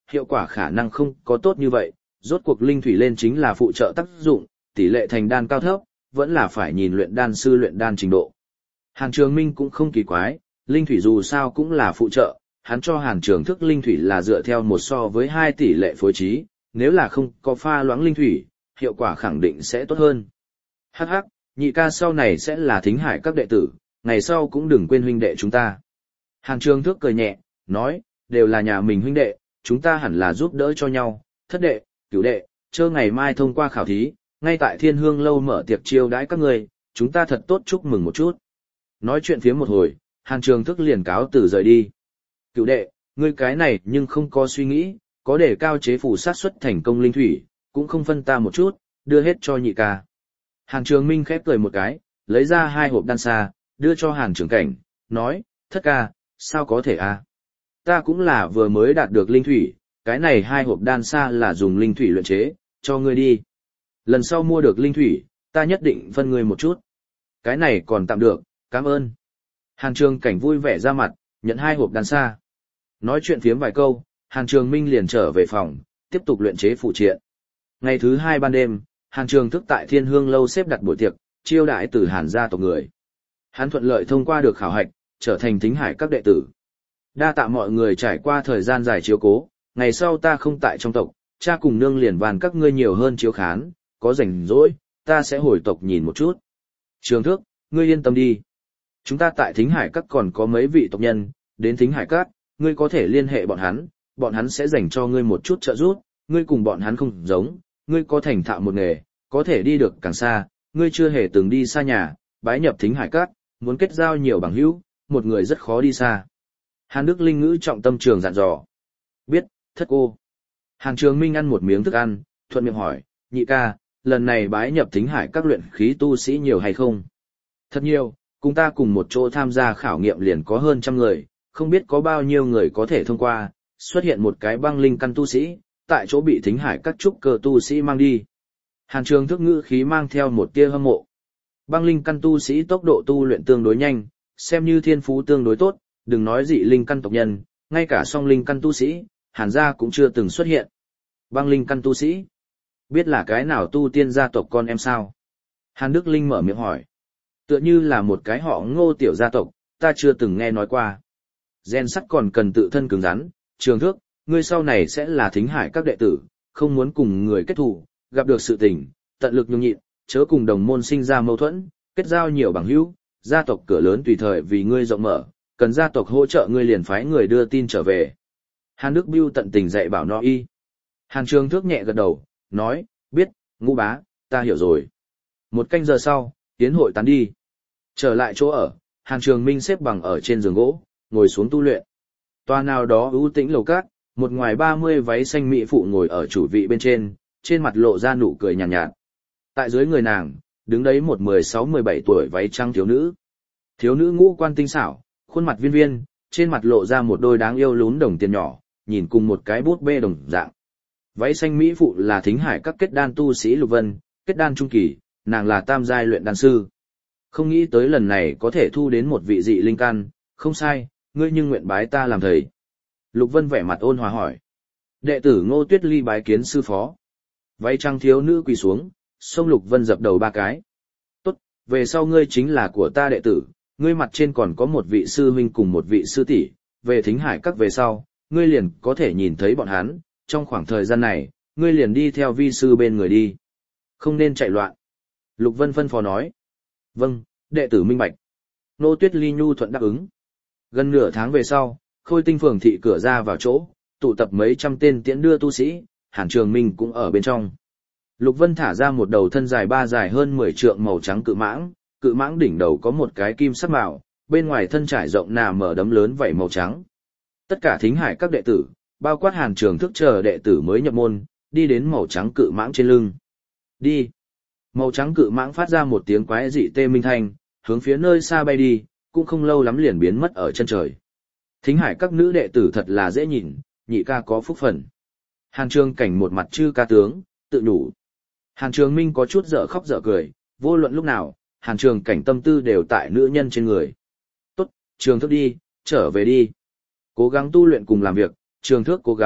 hiệu quả khả năng không có tốt như vậy, rốt cuộc linh thủy lên chính là phụ trợ tác dụng, tỷ lệ thành đan cao thấp, vẫn là phải nhìn luyện đan sư luyện đan trình độ. Hàn Trường Minh cũng không kỳ quái, linh thủy dù sao cũng là phụ trợ, hắn cho Hàn Trường Thức linh thủy là dựa theo 1:2 tỷ lệ phối trí, nếu là không có pha loãng linh thủy, hiệu quả khẳng định sẽ tốt hơn. Hắc hắc, nhị ca sau này sẽ là Thính Hải các đệ tử, ngày sau cũng đừng quên huynh đệ chúng ta. Hàn Trường Thức cười nhẹ, nói, đều là nhà mình huynh đệ, chúng ta hẳn là giúp đỡ cho nhau, thất đệ, cửu đệ, chớ ngày mai thông qua khảo thí, ngay tại Thiên Hương lâu mở tiệc chiêu đãi các người, chúng ta thật tốt chúc mừng một chút. Nói chuyện phía một hồi, Hàn Trường Thức liền cáo từ rời đi. Cửu đệ, ngươi cái này nhưng không có suy nghĩ, có để cao chế phủ sát xuất thành công linh thủy, cũng không phân ta một chút, đưa hết cho nhị ca. Hàn Trường Minh khép cười một cái, lấy ra 2 hộp đan sa, đưa cho Hàn Trường Cảnh, nói, thất ca, sao có thể a? Ta cũng là vừa mới đạt được linh thủy, cái này 2 hộp đan sa là dùng linh thủy luyện chế, cho ngươi đi. Lần sau mua được linh thủy, ta nhất định phân ngươi một chút. Cái này còn tạm được, cảm ơn. Hàn Trường Cảnh vui vẻ ra mặt, nhận 2 hộp đan sa. Nói chuyện phiếm vài câu, Hàn Trường Minh liền trở về phòng, tiếp tục luyện chế phụ triện. Ngày thứ 2 ban đêm, Hàn Trường Thức tại Thiên Hương lâu xếp đặt buổi tiệc, chiêu đãi từ Hàn gia tộc người. Hắn thuận lợi thông qua được khảo hạch, trở thành Thính Hải các đệ tử. Đa tạ mọi người trải qua thời gian dài chiếu cố, ngày sau ta không tại trong tộc, cha cùng nương liền van các ngươi nhiều hơn chiếu khán, có rảnh rỗi, ta sẽ hồi tộc nhìn một chút. Trường Thức, ngươi yên tâm đi. Chúng ta tại Thính Hải các còn có mấy vị tộc nhân, đến Thính Hải các, ngươi có thể liên hệ bọn hắn sẽ dành cho ngươi một chút trợ giúp, ngươi cùng bọn hắn không giống, ngươi có thành thạo một nghề, có thể đi được càng xa, ngươi chưa hề từng đi xa nhà, bái nhập Thính Hải các, muốn kết giao nhiều bằng hữu, một người rất khó đi xa. Hàn Đức Linh ngữ trọng tâm trường dặn dò. Biết, thất cô. Hàn Trường Minh ăn một miếng thức ăn, thuận miệng hỏi, nhị ca, lần này bái nhập Thính Hải các luyện khí tu sĩ nhiều hay không? Thật nhiều, cùng ta cùng một chỗ tham gia khảo nghiệm liền có hơn 100 người, không biết có bao nhiêu người có thể thông qua, xuất hiện một cái băng linh căn tu sĩ, tại chỗ bị Thính Hải các trúc cơ tu sĩ mang đi. Hàn Trường Thức ngữ khí mang theo một tia hâm mộ. Băng linh căn tu sĩ tốc độ tu luyện tương đối nhanh, xem như thiên phú tương đối tốt, đừng nói dị linh căn tộc nhân, ngay cả song linh căn tu sĩ, Hàn gia cũng chưa từng xuất hiện. Băng linh căn tu sĩ, biết là cái nào tu tiên gia tộc con em sao? Hàn Đức Linh mở miệng hỏi. Tựa như là một cái họ Ngô tiểu gia tộc, ta chưa từng nghe nói qua. Gen sắt còn cần tự thân cứng rắn, Trường Thức, ngươi sau này sẽ là Thính Hải các đệ tử, không muốn cùng người kết thù, gặp được sự tình, tận lực nhường nhịn, chớ cùng đồng môn sinh ra mâu thuẫn, kết giao nhiều bằng hữu, gia tộc cửa lớn tùy thời vì ngươi rộng mở, cần gia tộc hỗ trợ ngươi liền phái người đưa tin trở về. Hàn Đức Bưu tận tình dạy bảo nó y. Hàn Trường Thức nhẹ gật đầu, nói, biết, Ngũ bá, ta hiểu rồi. 1 canh giờ sau, tiến hội tán đi. Trở lại chỗ ở, Hàn Trường Minh xếp bằng ở trên giường gỗ, ngồi xuống tu luyện. Tòa nào đó ưu tĩnh lầu cát, một ngoài 30 váy xanh mỹ phụ ngồi ở chủ vị bên trên mặt lộ ra nụ cười nhàn nhạt. Tại dưới người nàng, đứng đấy một 16-17 tuổi váy trắng thiếu nữ. Thiếu nữ ngũ quan tinh xảo, khuôn mặt viên viên, trên mặt lộ ra một đôi đáng yêu lún đồng tiền nhỏ, nhìn cùng một cái bút bê đồng dạng. Váy xanh mỹ phụ là Thính Hải các kết đan tu sĩ Lục Vân, kết đan trung kỳ, nàng là tam giai luyện đan sư. Không nghĩ tới lần này có thể thu đến một vị dị linh căn, không sai, ngươi nhưng nguyện bái ta làm thầy. Lục Vân vẻ mặt ôn hòa hỏi. Đệ tử Ngô Tuyết Ly bái kiến sư phó. Váy trắng thiếu nữ quỳ xuống, xông Lục Vân dập đầu 3 cái. Tốt, về sau ngươi chính là của ta đệ tử, ngươi mặt trên còn có một vị sư huynh cùng một vị sư tỷ, về Thính Hải các về sau, ngươi liền có thể nhìn thấy bọn hắn, trong khoảng thời gian này, ngươi liền đi theo vi sư bên người đi. Không nên chạy loạn. Lục Vân phân phó nói. Vâng, đệ tử minh bạch. Ngô Tuyết Ly nhu thuận đáp ứng. Gần nửa tháng về sau, Khôi Tinh phường thị cửa ra vào chỗ, tụ tập mấy trăm tên tiễn đưa tu sĩ, Hàn Trường Minh cũng ở bên trong. Lục Vân thả ra một đầu thân dài 3 dài hơn 10 trượng màu trắng cự mãng đỉnh đầu có một cái kim sắc mạo, bên ngoài thân trải rộng nà mở đấm lớn vảy màu trắng. Tất cả Thính Hải các đệ tử, bao quát Hàn Trường Thức chờ đệ tử mới nhập môn, đi đến màu trắng cự mãng trên lưng. Đi. Màu trắng cự mãng phát ra một tiếng quái dị tê minh thanh, hướng phía nơi xa bay đi, cũng không lâu lắm liền biến mất ở chân trời. Thính Hải các nữ đệ tử thật là dễ nhìn, nhị ca có phúc phần. Hàn Trường Cảnh một mặt chư ca tướng, tự nhủ. Hàn Trường Minh có chút dở khóc dở cười, vô luận lúc nào, Hàn Trường Cảnh tâm tư đều tại nữ nhân trên người. Tốt, Trường Thức đi, trở về đi. Cố gắng tu luyện cùng làm việc, Trường Thức cố gắng,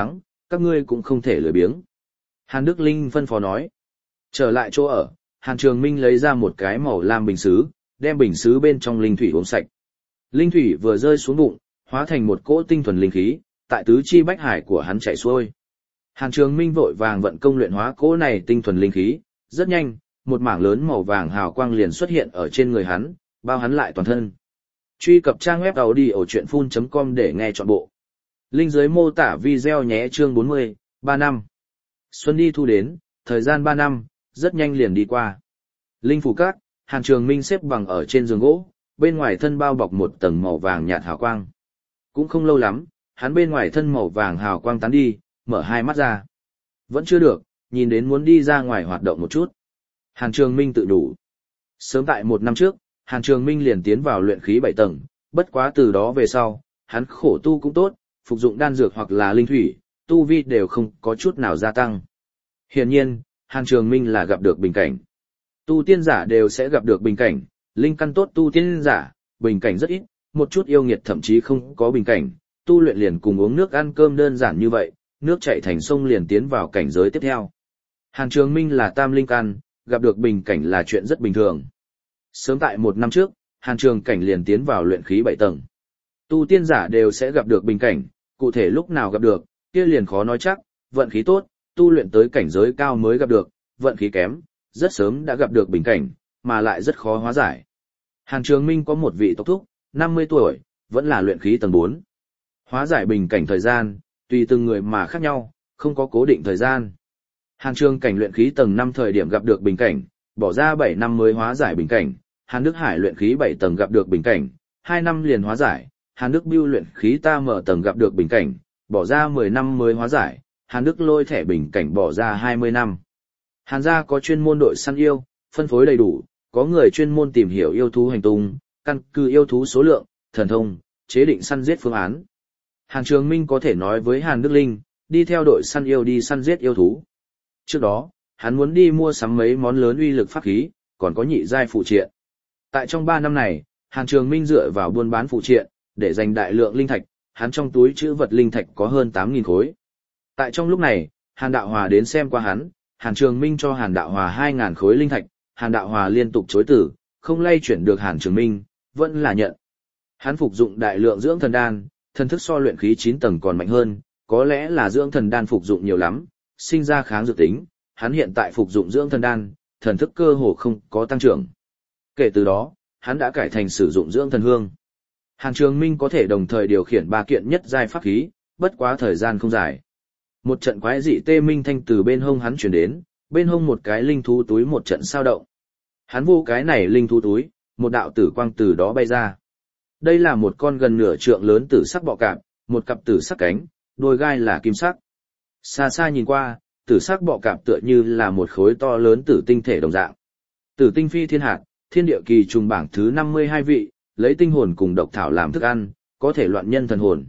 các ngươi cũng không thể lười biếng. Hàn Đức Linh phân phó nói. Trở lại chỗ ở, Hàn Trường Minh lấy ra một cái màu lam bình sứ, đem bình sứ bên trong linh thủy uống sạch. Linh thủy vừa rơi xuống bụng, hóa thành một cỗ tinh thuần linh khí, tại tứ chi bách hải của hắn chảy xuôi. Hàn Trường Minh vội vàng vận công luyện hóa cỗ này tinh thuần linh khí, rất nhanh, một mảng lớn màu vàng hào quang liền xuất hiện ở trên người hắn, bao hắn lại toàn thân. Truy cập trang web audiochuyenphun.com để nghe trọn bộ. Link dưới mô tả video nhé. Chương 40, 3 năm. Xuân đi thu đến, thời gian 3 năm, rất nhanh liền đi qua. Linh phủ các, Hàn Trường Minh xếp bằng ở trên giường gỗ, bên ngoài thân bao bọc một tầng màu vàng nhạt hào quang. Cũng không lâu lắm, hắn bên ngoài thân màu vàng hào quang tán đi, mở hai mắt ra. Vẫn chưa được, nhìn đến muốn đi ra ngoài hoạt động một chút. Hàn Trường Minh tự đủ. Sớm tại 1 năm trước, Hàn Trường Minh liền tiến vào luyện khí 7 tầng, bất quá từ đó về sau, hắn khổ tu cũng tốt, phục dụng đan dược hoặc là linh thủy, tu vi đều không có chút nào gia tăng. Hiển nhiên, Hàn Trường Minh là gặp được bình cảnh. Tu tiên giả đều sẽ gặp được bình cảnh, linh căn tốt tu tiên giả, bình cảnh rất ít, một chút yêu nghiệt thậm chí không có bình cảnh, tu luyện liền cùng uống nước ăn cơm đơn giản như vậy, nước chảy thành sông liền tiến vào cảnh giới tiếp theo. Hàn Trường Minh là tam linh căn, gặp được bình cảnh là chuyện rất bình thường. Sớm tại 1 năm trước, Hàn Trường Cảnh liền tiến vào luyện khí 7 tầng. Tu tiên giả đều sẽ gặp được bình cảnh, cụ thể lúc nào gặp được, kia liền khó nói chắc, vận khí tốt, tu luyện tới cảnh giới cao mới gặp được, vận khí kém, rất sớm đã gặp được bình cảnh, mà lại rất khó hóa giải. Hàn Trường Minh có một vị tộc thúc, 50 tuổi, vẫn là luyện khí tầng 4. Hóa giải bình cảnh thời gian, tùy từng người mà khác nhau, không có cố định thời gian. Hàn Trường Cảnh luyện khí tầng 5 thời điểm gặp được bình cảnh, bỏ ra 7 năm mới hóa giải bình cảnh. Hàn Đức Hải luyện khí 7 tầng gặp được bình cảnh, 2 năm liền hóa giải. Hàn Đức Bưu luyện khí tam mở tầng gặp được bình cảnh, bỏ ra 10 năm mới hóa giải. Hàn Đức Lôi thẻ bình cảnh bỏ ra 20 năm. Hàn gia có chuyên môn đội săn yêu, phân phối đầy đủ, có người chuyên môn tìm hiểu yêu thú hành tung, căn cứ yêu thú số lượng, thần thông, chế định săn giết phương án. Hàn Trường Minh có thể nói với Hàn Đức Linh, đi theo đội săn yêu đi săn giết yêu thú. Trước đó, hắn muốn đi mua sắm mấy món lớn uy lực pháp khí, còn có nhị giai phụ triện. Tại trong 3 năm này, Hàn Trường Minh dựa vào buôn bán phụ triện, để dành đại lượng linh thạch, hắn trong túi trữ vật linh thạch có hơn 8.000 khối. Tại trong lúc này, Hàn Đạo Hòa đến xem qua hắn, Hàn Trường Minh cho Hàn Đạo Hòa 2.000 khối linh thạch, Hàn Đạo Hòa liên tục chối từ, không lay chuyển được Hàn Trường Minh, vẫn là nhận. Hắn phục dụng đại lượng dưỡng thần đan, thần thức so luyện khí 9 tầng còn mạnh hơn, có lẽ là dưỡng thần đan phục dụng nhiều lắm, sinh ra kháng dược tính, hắn hiện tại phục dụng dưỡng thần đan, thần thức cơ hồ không có tăng trưởng. Kể từ đó, hắn đã cải thành sử dụng dưỡng thần hương. Hàn Trường Minh có thể đồng thời điều khiển 3 kiện nhất giai pháp khí, bất quá thời gian không dài. Một trận quái dị tê minh thanh từ bên hông hắn truyền đến, bên hông một cái linh thú túi một trận sao động. Hắn vô cái này linh thú túi, một đạo tử quang từ đó bay ra. Đây là một con gần nửa trượng lớn tử sắc bọ cạp, một cặp tử sắc cánh, đôi gai là kim sắc. Xa xa nhìn qua, tử sắc bọ cạp tựa như là một khối to lớn tử tinh thể đồng dạng. Tử tinh phi thiên hạt, thiên địa kỳ trùng bảng thứ 52 vị, lấy tinh hồn cùng độc thảo làm thức ăn, có thể loạn nhân thần hồn.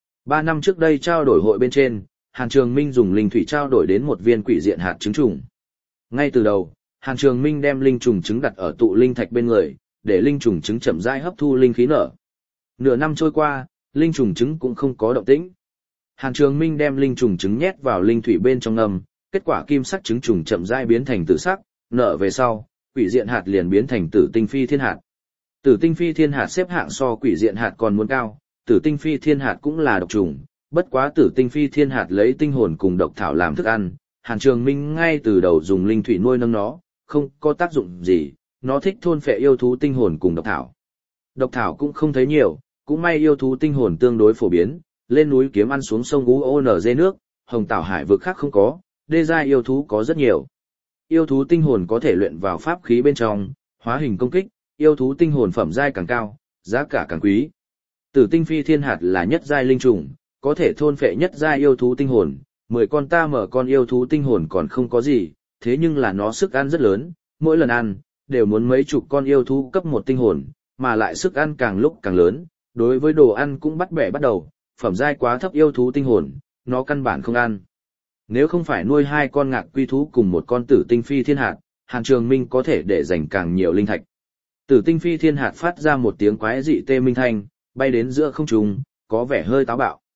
3 năm trước đây trao đổi hội bên trên, Hàn Trường Minh dùng linh thủy trao đổi đến một viên quỷ diện hạt trứng trùng. Ngay từ đầu, Hàn Trường Minh đem linh trùng trứng đặt ở tụ linh thạch bên người, để linh trùng trứng chậm rãi hấp thu linh khí nở. Nửa năm trôi qua, linh trùng trứng cũng không có động tĩnh. Hàn Trường Minh đem linh trùng trứng nhét vào linh thủy bên trong ngâm, kết quả kim sắc trứng trùng chậm rãi biến thành tử sắc, nở về sau, quỷ diện hạt liền biến thành tử tinh phi thiên hạt. Tử tinh phi thiên hạt xếp hạng so quỷ diện hạt còn muốn cao, tử tinh phi thiên hạt cũng là độc trùng, bất quá tử tinh phi thiên hạt lấy tinh hồn cùng độc thảo làm thức ăn, Hàn Trường Minh ngay từ đầu dùng linh thủy nuôi nấng nó, không có tác dụng gì, nó thích thôn phệ yêu thú tinh hồn cùng độc thảo. Độc thảo cũng không thấy nhiều, cũng may yêu thú tinh hồn tương đối phổ biến, lên núi kiếm ăn xuống sông UONZ nước, hồng tảo hải vực khác không có, đê giai yêu thú có rất nhiều. Yêu thú tinh hồn có thể luyện vào pháp khí bên trong, hóa hình công kích, yêu thú tinh hồn phẩm giai càng cao, giá cả càng quý. Tử tinh phi thiên hạt là nhất giai linh trùng, có thể thôn phệ nhất giai yêu thú tinh hồn, 10 con ta mở con yêu thú tinh hồn còn không có gì, thế nhưng là nó sức ăn rất lớn, mỗi lần ăn, đều muốn mấy chục con yêu thú cấp 1 tinh hồn, mà lại sức ăn càng lúc càng lớn, đối với đồ ăn cũng bắt bẻ bắt đầu, phẩm giai quá thấp yêu thú tinh hồn, nó căn bản không ăn. Nếu không phải nuôi 2 con ngạc quy thú cùng 1 con tử tinh phi thiên hạt, Hàn Trường Minh có thể để dành càng nhiều linh thạch. Tử tinh phi thiên hạt phát ra một tiếng quái dị tê minh thanh, bay đến giữa không trung, có vẻ hơi táo bạo.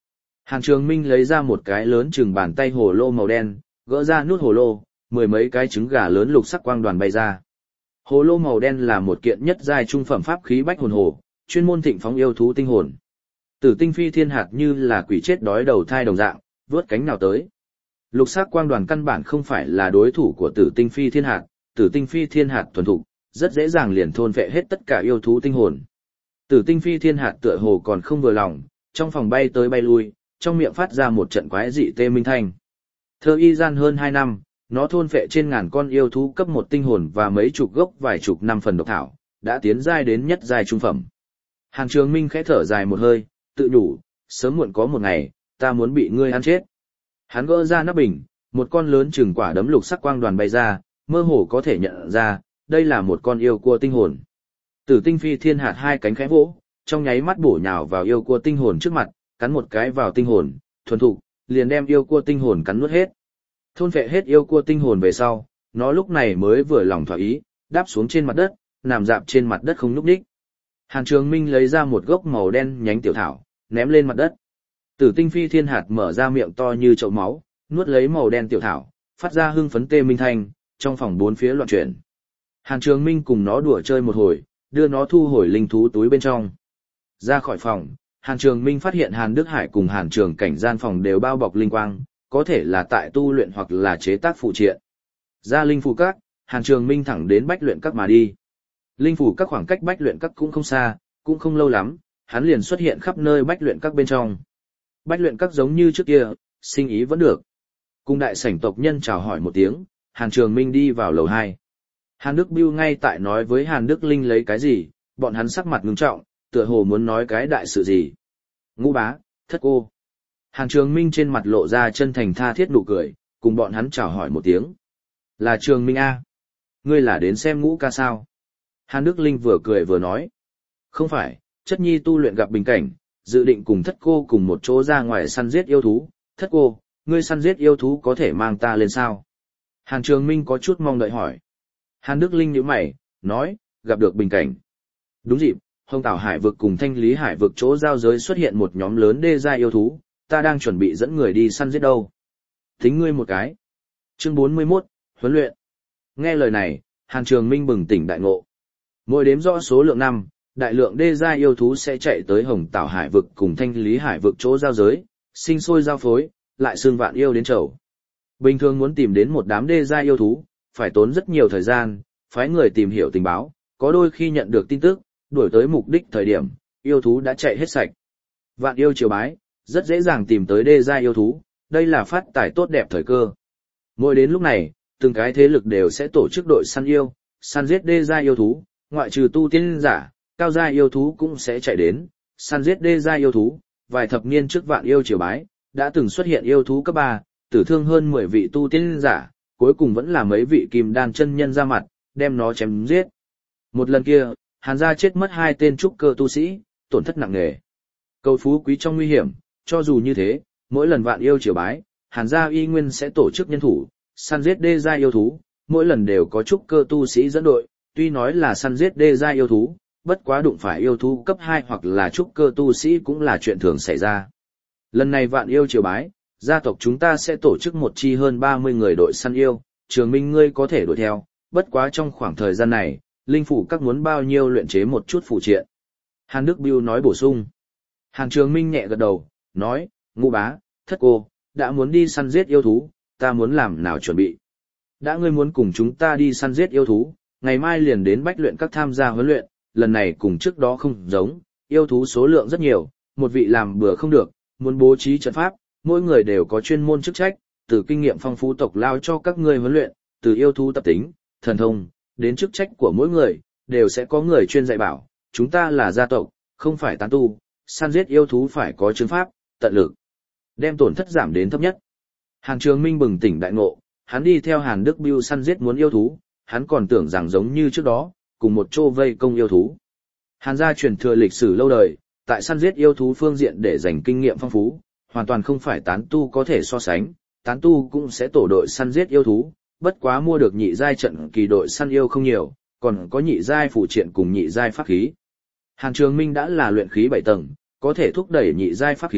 Hàn Trường Minh lấy ra một cái lớn chừng bàn tay hồ lô màu đen, gỡ ra nút hồ lô, mười mấy cái trứng gà lớn lục sắc quang đoàn bay ra. Hồ lô màu đen là một kiện nhất giai trung phẩm pháp khí bách hồn hồ, chuyên môn thịnh phóng yêu thú tinh hồn. Tử tinh phi thiên hạt như là quỷ chết đói đầu thai đồng dạng, vớt cánh nào tới. Lục sắc quang đoàn căn bản không phải là đối thủ của tử tinh phi thiên hạt, tử tinh phi thiên hạt thuần thục, rất dễ dàng liền thôn vệ hết tất cả yêu thú tinh hồn. Tử tinh phi thiên hạt tựa hồ còn không vừa lòng, trong phòng bay tới bay lui, trong miệng phát ra một trận quái dị tê minh thanh. Thơ y gian hơn 2 năm, nó thôn phệ trên ngàn con yêu thú cấp 1 tinh hồn và mấy chục gốc vài chục năm phần độc thảo, đã tiến giai đến nhất giai trung phẩm. Hàn Trường Minh khẽ thở dài một hơi, tự nhủ, sớm muộn có một ngày, ta muốn bị ngươi ăn chết. Hắn gỡ ra nắp bình, một con lớn chừng quả đấm lục sắc quang đoàn bay ra, mơ hồ có thể nhận ra, đây là một con yêu cua tinh hồn. Tử tinh phi thiên hạt hai cánh khẽ vỗ, trong nháy mắt bổ nhào vào yêu cua tinh hồn trước mặt, cắn một cái vào tinh hồn, thuần thục, liền đem yêu cua tinh hồn cắn nuốt hết. Thôn phệ hết yêu cua tinh hồn về sau, nó lúc này mới vừa lòng thỏa ý, đáp xuống trên mặt đất, nằm dạp trên mặt đất không nhúc nhích. Hàn Trường Minh lấy ra một gốc màu đen nhánh tiểu thảo, ném lên mặt đất. Tử tinh phi thiên hạt mở ra miệng to như chậu máu, nuốt lấy màu đen tiểu thảo, phát ra hưng phấn tê minh thanh, trong phòng bốn phía loạn chuyển. Hàn Trường Minh cùng nó đùa chơi một hồi, đưa nó thu hồi linh thú túi bên trong. Ra khỏi phòng, Hàn Trường Minh phát hiện Hàn Đức Hải cùng Hàn Trường Cảnh gian phòng đều bao bọc linh quang, có thể là tại tu luyện hoặc là chế tác phụ triện. Ra linh phủ các, Hàn Trường Minh thẳng đến bách luyện các mà đi. Linh phủ các khoảng cách bách luyện các cũng không xa, cũng không lâu lắm, hắn liền xuất hiện khắp nơi bách luyện các bên trong. Bách luyện các giống như trước kia, sinh ý vẫn được. Cùng đại sảnh tộc nhân chào hỏi một tiếng, Hàn Trường Minh đi vào lầu 2. Hàn Đức Bưu ngay tại nói với Hàn Đức Linh lấy cái gì, bọn hắn sắc mặt ngưng trọng, tựa hồ muốn nói cái đại sự gì. Ngũ bá, thất cô. Hàn Trường Minh trên mặt lộ ra chân thành tha thiết nụ cười, cùng bọn hắn chào hỏi một tiếng. Là Trường Minh A. Ngươi là đến xem Ngũ ca sao? Hàn Đức Linh vừa cười vừa nói. Không phải, chất nhi tu luyện gặp bình cảnh, dự định cùng thất cô cùng một chỗ ra ngoài săn giết yêu thú. Thất cô, ngươi săn giết yêu thú có thể mang ta lên sao? Hàn Trường Minh có chút mong đợi hỏi. Hàn Đức Linh nhíu mày, nói, gặp được bình cảnh. Đúng dịp, Hồng Tảo Hải vực cùng Thanh Lý Hải vực chỗ giao giới xuất hiện một nhóm lớn đê giai yêu thú, ta đang chuẩn bị dẫn người đi săn giết đâu. Tính ngươi một cái. Chương 41, huấn luyện. Nghe lời này, Hàn Trường Minh bừng tỉnh đại ngộ. Mỗi đếm rõ số lượng năm, đại lượng đê giai yêu thú sẽ chạy tới Hồng Tảo Hải vực cùng Thanh Lý Hải vực chỗ giao giới, sinh sôi giao phối, lại xương vạn yêu đến chầu. Bình thường muốn tìm đến một đám đê giai yêu thú, phải tốn rất nhiều thời gian, phái người tìm hiểu tình báo, có đôi khi nhận được tin tức, đuổi tới mục đích thời điểm, yêu thú đã chạy hết sạch. Vạn yêu triều bái, rất dễ dàng tìm tới đê giai yêu thú, đây là phát tài tốt đẹp thời cơ. Mỗi đến lúc này, từng cái thế lực đều sẽ tổ chức đội săn yêu, săn giết đê giai yêu thú, ngoại trừ tu tiên giả, cao giai yêu thú cũng sẽ chạy đến, săn giết đê giai yêu thú. Vài thập niên trước vạn yêu triều bái, đã từng xuất hiện yêu thú cấp 3, tử thương hơn 10 vị tu tiên giả, cuối cùng vẫn là mấy vị kim đan chân nhân ra mặt, đem nó chém giết. Một lần kia, Hàn gia chết mất 2 tên trúc cơ tu sĩ, tổn thất nặng nề. Cầu phú quý trong nguy hiểm, cho dù như thế, mỗi lần vạn yêu triều bái, Hàn gia y nguyên sẽ tổ chức nhân thủ, săn giết đê giai yêu thú, mỗi lần đều có trúc cơ tu sĩ dẫn đội, tuy nói là săn giết đê giai yêu thú, bất quá đụng phải yêu thú cấp 2 hoặc là trúc cơ tu sĩ cũng là chuyện thường xảy ra. Lần này vạn yêu triều bái, gia tộc chúng ta sẽ tổ chức một chi hơn 30 người đội săn yêu, Trường Minh ngươi có thể đuổi theo, bất quá trong khoảng thời gian này, linh phủ các muốn bao nhiêu luyện chế một chút phụ triện. Hàn Đức Bưu nói bổ sung. Hàn Trường Minh nhẹ gật đầu, nói, Ngũ bá, thất cô, đã muốn đi săn giết yêu thú, ta muốn làm nào chuẩn bị. Đã ngươi muốn cùng chúng ta đi săn giết yêu thú, ngày mai liền đến bách luyện các tham gia huấn luyện, lần này cùng trước đó không giống, yêu thú số lượng rất nhiều, một vị làm bừa không được, muốn bố trí trận pháp, mỗi người đều có chuyên môn chức trách, từ kinh nghiệm phong phú tộc lao cho các ngươi huấn luyện, từ yêu thú tập tính, thần thông, đến chức trách của mỗi người, đều sẽ có người chuyên dạy bảo, chúng ta là gia tộc, không phải tán tu, săn giết yêu thú phải có chứng pháp, tận lực, đem tổn thất giảm đến thấp nhất. Hàn Trường Minh bừng tỉnh đại ngộ, hắn đi theo Hàn Đức Bưu săn giết muốn yêu thú, hắn còn tưởng rằng giống như trước đó, cùng một chỗ vây công yêu thú. Hàn gia truyền thừa lịch sử lâu đời, tại săn giết yêu thú phương diện để giành kinh nghiệm phong phú, hoàn toàn không phải tán tu có thể so sánh, tán tu cũng sẽ tổ đội săn giết yêu thú, bất quá mua được nhị giai trận kỳ đội săn yêu không nhiều, còn có nhị giai phụ triện cùng nhị giai pháp khí. Hàn Trường Minh đã là luyện khí 7 tầng, có thể thúc đẩy nhị giai pháp khí,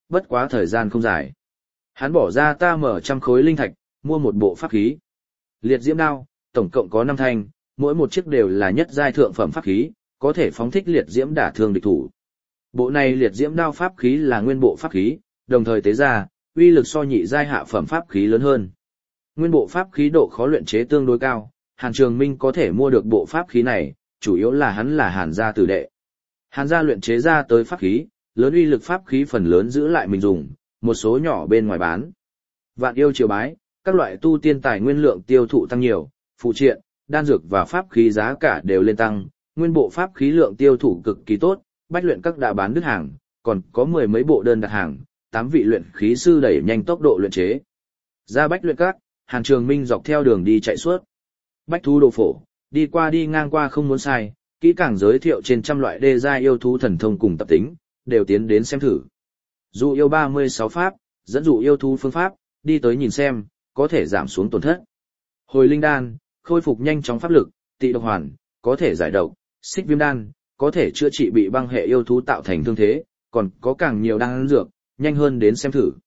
bất quá thời gian không dài. Hắn bỏ ra ta mở 100 khối linh thạch, mua một bộ pháp khí. Liệt diễm đao, tổng cộng có 5 thanh, mỗi một chiếc đều là nhất giai thượng phẩm pháp khí, có thể phóng thích liệt diễm đả thương địch thủ. Bộ này liệt diễm đao pháp khí là nguyên bộ pháp khí, đồng thời tế ra, uy lực so nhị giai hạ phẩm pháp khí lớn hơn. Nguyên bộ pháp khí độ khó luyện chế tương đối cao, Hàn Trường Minh có thể mua được bộ pháp khí này, chủ yếu là hắn là Hàn gia tử đệ. Hàn gia luyện chế ra tới pháp khí, lớn uy lực pháp khí phần lớn giữ lại mình dùng, một số nhỏ bên ngoài bán. Vạn yêu triều bái, các loại tu tiên tài nguyên lượng tiêu thụ tăng nhiều, phụ triện, đan dược và pháp khí giá cả đều lên tăng, nguyên bộ pháp khí lượng tiêu thụ cực kỳ tốt, bách luyện các đã bán đứt hàng, còn có 10 mấy bộ đơn đặt hàng, 8 vị luyện khí sư đẩy nhanh tốc độ luyện chế. Ra bách luyện các, Hàn Trường Minh dọc theo đường đi chạy suốt. Bách thú đồ phổ, đi qua đi ngang qua không muốn sai, kỹ càng giới thiệu trên trăm loại đê giai yêu thú thần thông cùng tập tính, đều tiến đến xem thử. Dụ yêu 36 pháp, dẫn dụ yêu thú phương pháp, đi tới nhìn xem, có thể giảm xuống tổn thất. Hồi linh đan, khôi phục nhanh chóng pháp lực, tị độc hoàn, có thể giải độc, xích viêm đan, có thể chữa trị bị băng hệ yêu thú tạo thành thương thế, còn có càng nhiều đan dược, nhanh hơn đến xem thử.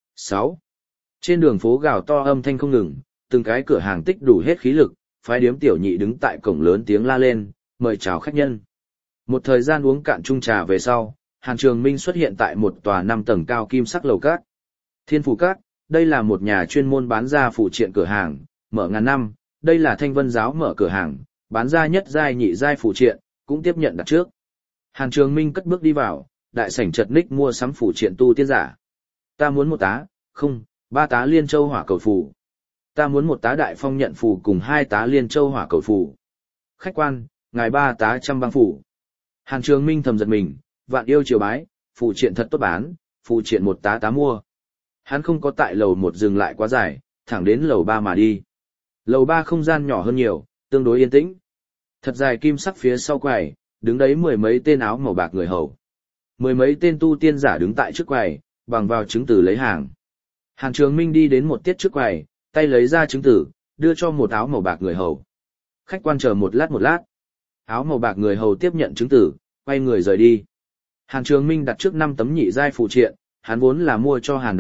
6. Trên đường phố gào to âm thanh không ngừng, từng cái cửa hàng tích đủ hết khí lực, phái điếm tiểu nhị đứng tại cổng lớn tiếng la lên, mời chào khách nhân. Một thời gian uống cạn chung trà về sau, Hàn Trường Minh xuất hiện tại một tòa 5 tầng cao kim sắc lầu các. Thiên Phủ Các, đây là một nhà chuyên môn bán ra phụ triện cửa hàng, mở ngàn năm, đây là Thanh Vân Giáo mở cửa hàng, bán ra nhất giai nhị giai phụ triện, cũng tiếp nhận đặt trước. Hàn Trường Minh cất bước đi vào, đại sảnh chật ních mua sắm phụ triện tu tiên giả. Ta muốn một tá, không, 3 tá liên châu hỏa cầu phù. Ta muốn một tá đại phong nhận phù cùng 2 tá liên châu hỏa cầu phù. Khách quan, ngài 3 tá trăm băng phù. Hàn Trường Minh thầm giật mình, vạn yêu triều bái, phụ triện thật tốt bán, phụ triện một tá mua. Hắn không có tại lầu 1 dừng lại quá dài, thẳng đến lầu 3 mà đi. Lầu 3 không gian nhỏ hơn nhiều, tương đối yên tĩnh. Thật dài kim sắc phía sau quầy, đứng đấy 10 mấy tên áo màu bạc người hầu. 10 mấy tên tu tiên giả đứng tại trước quầy, bằng vào chứng từ lấy hàng. Hàn Trường Minh đi đến một tiết trước quầy, tay lấy ra chứng từ, đưa cho một áo màu bạc người hầu. Khách quan chờ một lát. Áo màu bạc người hầu tiếp nhận chứng từ, quay người rời đi. Hàn Trường Minh đặt trước 5 tấm nhị giai phụ triện, hắn vốn là mua cho Hàn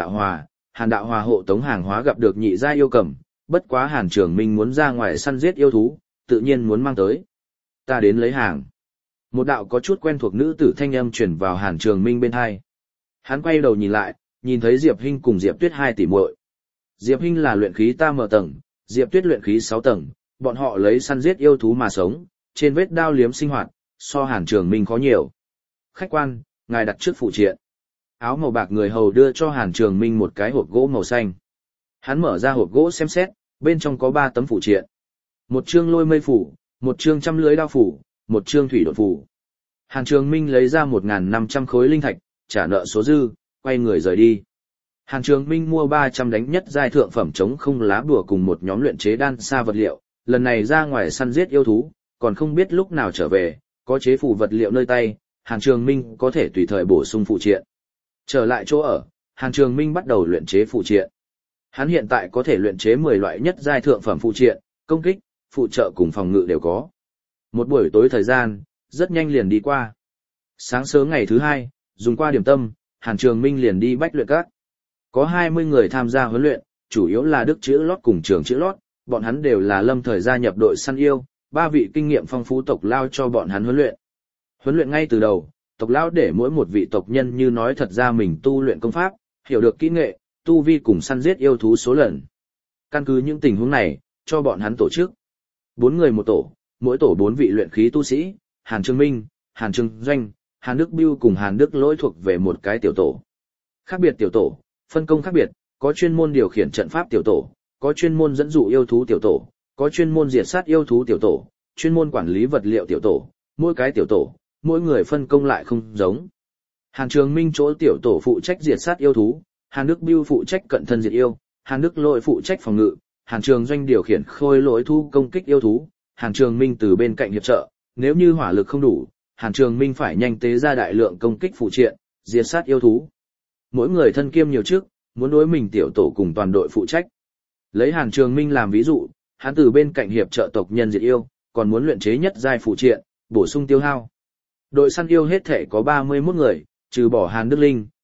Đạo Hòa hộ tống hàng hóa gặp được nhị giai yêu cầm, bất quá Hàn Trường Minh muốn ra ngoài săn giết yêu thú, tự nhiên muốn mang tới. Ta đến lấy hàng. Một đạo có chút quen thuộc nữ tử thanh âm truyền vào Hàn Trường Minh bên tai. Hắn quay đầu nhìn lại, nhìn thấy Diệp Hinh cùng Diệp Tuyết hai tỷ muội. Diệp Hinh là luyện khí tam tầng, Diệp Tuyết luyện khí 6 tầng, bọn họ lấy săn giết yêu thú mà sống, trên vết đao liếm sinh hoạt, so Hàn Trường Minh khó nhiều. Khách quan, ngài đặt trước phụ triện. Áo màu bạc người hầu đưa cho Hàn Trường Minh một cái hộp gỗ màu xanh. Hắn mở ra hộp gỗ xem xét, bên trong có 3 tấm phụ triện. Một chương lôi mây phủ, một chương trăm lưới đao phủ, một chương thủy độn phủ. Hàn Trường Minh lấy ra 1.500 khối linh thạch, trả nợ số dư, quay người rời đi. Hàn Trường Minh mua 300 đánh nhất giai thượng phẩm chống không lá bùa cùng một nhóm luyện chế đan sa vật liệu, lần này ra ngoài săn giết yêu thú, còn không biết lúc nào trở về, có chế phù vật liệu nơi tay, Hàn Trường Minh có thể tùy thời bổ sung phụ triện. Trở lại chỗ ở, Hàn Trường Minh bắt đầu luyện chế phụ triện. Hắn hiện tại có thể luyện chế 10 loại nhất giai thượng phẩm phụ triện, công kích, phụ trợ cùng phòng ngự đều có. Một buổi tối thời gian, rất nhanh liền đi qua. Sáng sớm ngày thứ 2, dùng qua điểm tâm, Hàn Trường Minh liền đi bách luyện các. Có 20 người tham gia huấn luyện, chủ yếu là Đức Chữ Lót cùng Trường Chữ Lót, bọn hắn đều là lâm thời gia nhập đội săn yêu, 3 vị kinh nghiệm phong phú tộc lao cho bọn hắn huấn luyện. Huấn luyện ngay từ đầu, tộc lao để mỗi một vị tộc nhân như nói thật ra mình tu luyện công pháp, hiểu được kỹ nghệ, tu vi cùng săn giết yêu thú số lần. Căn cứ những tình huống này, cho bọn hắn tổ chức 4 người một tổ, mỗi tổ 4 vị luyện khí tu sĩ, Hàn Trường Minh, Hàn Trường Doanh, Hàn Đức Bưu cùng Hàn Đức Lỗi thuộc về một cái tiểu tổ. Khác biệt tiểu tổ, phân công khác biệt, có chuyên môn điều khiển trận pháp tiểu tổ, có chuyên môn dẫn dụ yêu thú tiểu tổ, có chuyên môn diệt sát yêu thú tiểu tổ, chuyên môn quản lý vật liệu tiểu tổ, mỗi cái tiểu tổ, mỗi người phân công lại không giống. Hàn Trường Minh chỗ tiểu tổ phụ trách diệt sát yêu thú, Hàn Đức Bưu phụ trách cận thân diệt yêu, Hàn Đức Lỗi phụ trách phòng ngự, Hàn Trường Doanh điều khiển khôi lỗi thu công kích yêu thú, Hàn Trường Minh từ bên cạnh hiệp trợ, nếu như hỏa lực không đủ, Hàn Trường Minh phải nhanh tế ra đại lượng công kích phụ triện, diệt sát yêu thú. Mỗi người thân kiêm nhiều chức, muốn đối mình tiểu tổ cùng toàn đội phụ trách. Lấy Hàn Trường Minh làm ví dụ, hắn từ bên cạnh hiệp trợ tộc nhân diệt yêu, còn muốn luyện chế nhất giai phụ triện, bổ sung tiêu hao. Đội săn yêu hết thể có 31 người, trừ bỏ Hàn Đức Linh,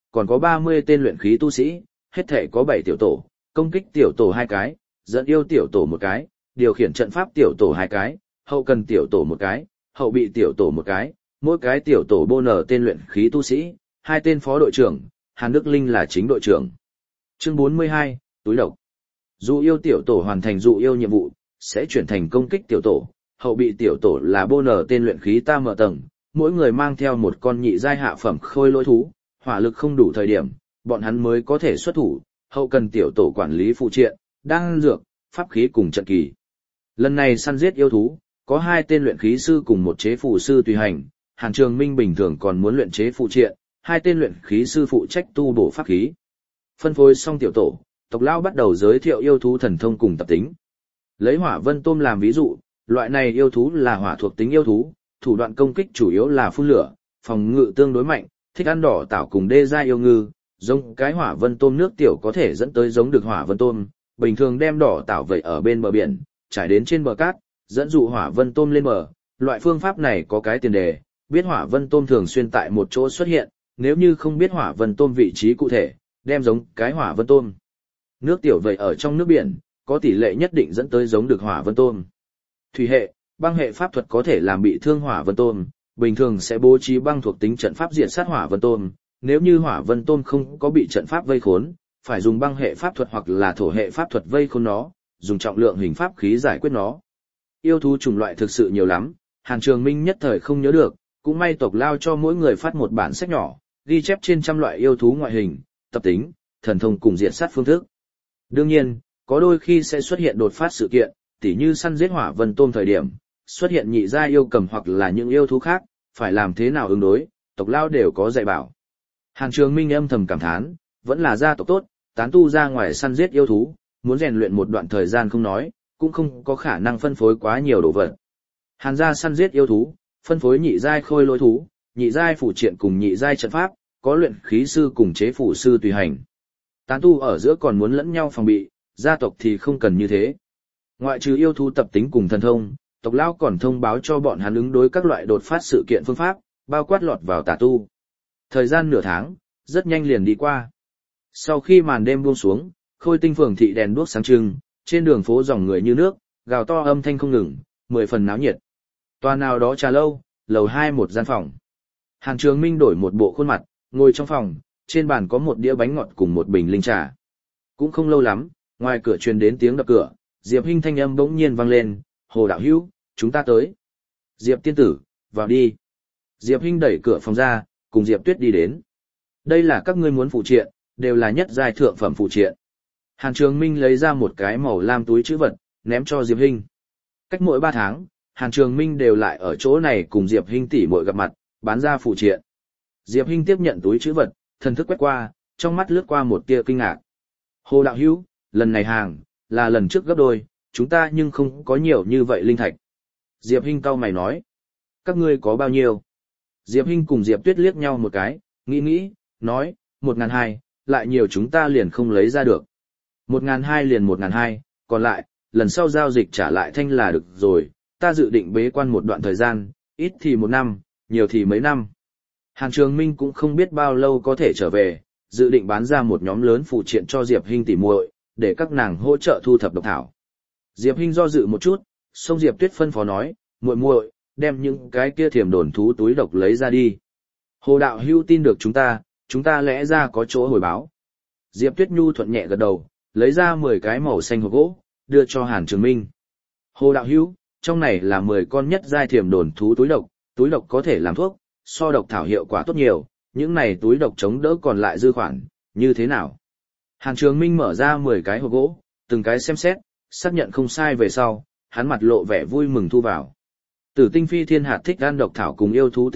còn có 30 tên luyện khí tu sĩ, hết thể có 7 tiểu tổ, công kích tiểu tổ 2 cái, dẫn yêu tiểu tổ 1 cái, điều khiển trận pháp tiểu tổ 2 cái, hậu cần tiểu tổ 1 cái, hậu bị tiểu tổ 1 cái, mỗi cái tiểu tổ bô nở tên luyện khí tu sĩ, 2 tên phó đội trưởng, Hàn Đức Linh là chính đội trưởng. Chương 42, túi độc. Dụ yêu tiểu tổ hoàn thành dụ yêu nhiệm vụ, sẽ chuyển thành công kích tiểu tổ, hậu bị tiểu tổ là bô nở tên luyện khí tam mở tầng, mỗi người mang theo một con nhị giai hạ phẩm khôi lỗi thú, hỏa lực không đủ thời điểm, bọn hắn mới có thể xuất thủ, hậu cần tiểu tổ quản lý phụ triện, đan dược, pháp khí cùng trận kỳ. Lần này săn giết yêu thú, có 2 tên luyện khí sư cùng một chế phù sư tùy hành, Hàn Trường Minh bình thường còn muốn luyện chế phụ triện, 2 tên luyện khí sư phụ trách tu bổ pháp khí. Phân phối xong tiểu tổ, tộc lão bắt đầu giới thiệu yêu thú thần thông cùng tập tính. Lấy hỏa vân tôm làm ví dụ, loại này yêu thú là hỏa thuộc tính yêu thú, thủ đoạn công kích chủ yếu là phun lửa, phòng ngự tương đối mạnh, thích ăn đỏ tảo cùng đê giai yêu ngư, giống cái hỏa vân tôm nước tiểu có thể dẫn tới giống được hỏa vân tôm, bình thường đem đỏ tảo vẩy ở bên bờ biển, trải đến trên bờ cát, dẫn dụ hỏa vân tôm lên bờ. Loại phương pháp này có cái tiền đề, biết hỏa vân tôm thường xuyên tại một chỗ xuất hiện, nếu như không biết hỏa vân tôm vị trí cụ thể, đem giống cái hỏa vân tôm nước tiểu vẩy ở trong nước biển, có tỷ lệ nhất định dẫn tới giống được hỏa vân tôm. Thủy hệ, băng hệ pháp thuật có thể làm bị thương hỏa vân tôm, bình thường sẽ bố trí băng thuộc tính trận pháp diệt sát hỏa vân tôm, nếu như hỏa vân tôm không có bị trận pháp vây khốn, phải dùng băng hệ pháp thuật hoặc là thổ hệ pháp thuật vây khốn nó, dùng trọng lượng hình pháp khí giải quyết nó. Yêu thú chủng loại thực sự nhiều lắm, Hàn Trường Minh nhất thời không nhớ được, cũng may tộc lao cho mỗi người phát một bản sách nhỏ, ghi chép trên trăm loại yêu thú ngoại hình, tập tính, thần thông cùng diệt sát phương thức. Đương nhiên, có đôi khi sẽ xuất hiện đột phát sự kiện, tỉ như săn giết hỏa vân tôm thời điểm, xuất hiện nhị giai yêu cầm hoặc là những yêu thú khác, phải làm thế nào ứng đối, tộc lao đều có dạy bảo. Hàn Trường Minh âm thầm cảm thán, vẫn là gia tộc tốt, tán tu ra ngoài săn giết yêu thú, muốn rèn luyện một đoạn thời gian không nói, cũng không có khả năng phân phối quá nhiều đồ vật. Hàn gia săn giết yêu thú, phân phối nhị giai khôi lỗi thú, nhị giai phụ triện cùng nhị giai trận pháp, có luyện khí sư cùng chế phủ sư tùy hành. Tán tu ở giữa còn muốn lẫn nhau phòng bị, gia tộc thì không cần như thế. Ngoại trừ yêu thú tập tính cùng thần thông, tộc lão còn thông báo cho bọn hắn ứng đối các loại đột phát sự kiện phương pháp, bao quát lọt vào tà tu. Thời gian nửa tháng, rất nhanh liền đi qua. Sau khi màn đêm buông xuống, Khôi Tinh phường thị đèn đuốc sáng trưng, trên đường phố dòng người như nước, gào to âm thanh không ngừng, 10 phần náo nhiệt. Tòa nào đó trà lâu, lầu 2 một gian phòng. Hàn Trường Minh đổi một bộ khuôn mặt, ngồi trong phòng, trên bàn có một đĩa bánh ngọt cùng một bình linh trà. Cũng không lâu lắm, ngoài cửa truyền đến tiếng đập cửa, Diệp Hinh thanh âm bỗng nhiên vang lên, "Hồ đạo hữu, chúng ta tới." "Diệp tiên tử, vào đi." Diệp Hinh đẩy cửa phòng ra, cùng Diệp Tuyết đi đến. "Đây là các ngươi muốn phụ triện, đều là nhất giai thượng phẩm phụ triện." Hàn Trường Minh lấy ra một cái màu lam túi trữ vật, ném cho Diệp Hinh. Cách mỗi 3 tháng, Hàn Trường Minh đều lại ở chỗ này cùng Diệp Hinh tỷ muội gặp mặt, bán ra phụ triện. Diệp Hinh tiếp nhận túi trữ vật, thần thức quét qua, trong mắt lướt qua một tia kinh ngạc. "Hồ đạo hữu, lần này hàng là lần trước gấp đôi, chúng ta nhưng không có nhiều như vậy linh thạch." Diệp Hinh cau mày nói. "Các ngươi có bao nhiêu?" Diệp Hinh cùng Diệp Tuyết liếc nhau một cái, nghĩ, nói, 1.200, lại nhiều chúng ta liền không lấy ra được. 1.200 liền 1.200, còn lại, lần sau giao dịch trả lại thanh là được rồi, ta dự định bế quan một đoạn thời gian, ít thì 1 năm, nhiều thì mấy năm. Hàn Trường Minh cũng không biết bao lâu có thể trở về, dự định bán ra một nhóm lớn phụ triện cho Diệp Hinh tỉ muội, để các nàng hỗ trợ thu thập độc thảo. Diệp Hinh do dự một chút, xong Diệp Tuyết phân phó nói, muội muội, đem những cái kia thiểm đồn thú túi độc lấy ra đi. Hồ đạo hữu tin được chúng ta lẽ ra có chỗ hồi báo. Diệp Tuyết nhu thuận nhẹ gật đầu, lấy ra 10 cái màu xanh hộp gỗ, đưa cho Hàn Trường Minh. Hồ đạo hữu, trong này là 10 con nhất giai thiểm đồn thú túi độc có thể làm thuốc, so độc thảo hiệu quả tốt nhiều, những này túi độc chống đỡ còn lại dư khoản, như thế nào? Hàn Trường Minh mở ra 10 cái hộp gỗ, từng cái xem xét, xác nhận không sai về sau, hắn mặt lộ vẻ vui mừng thu vào. Tử Tinh Phi Thiên Hạt thích ăn độc thảo cùng yêu thú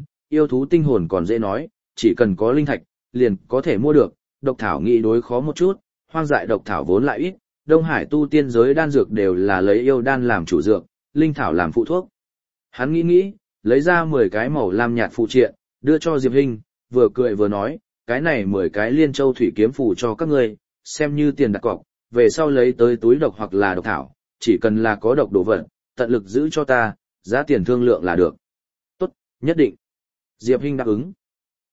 tinh hồn còn dễ nói, chỉ cần có linh thạch, liền có thể mua được, độc thảo nghĩ đối khó một chút, hoang dại độc thảo vốn lại ít, Đông Hải tu tiên giới đan dược đều là lấy yêu đan làm chủ dược, linh thảo làm phụ thuốc. Hắn nghĩ, lấy ra 10 cái màu lam nhạt phụ triện, đưa cho Diệp Hinh, vừa cười vừa nói, cái này 10 cái liên châu thủy kiếm phù cho các ngươi, xem như tiền đặt cọc, về sau lấy tới túi độc hoặc là độc thảo, chỉ cần là có độc đồ vật, tận lực giữ cho ta, giá tiền thương lượng là được. Tốt, nhất định. Diệp Hinh đáp ứng.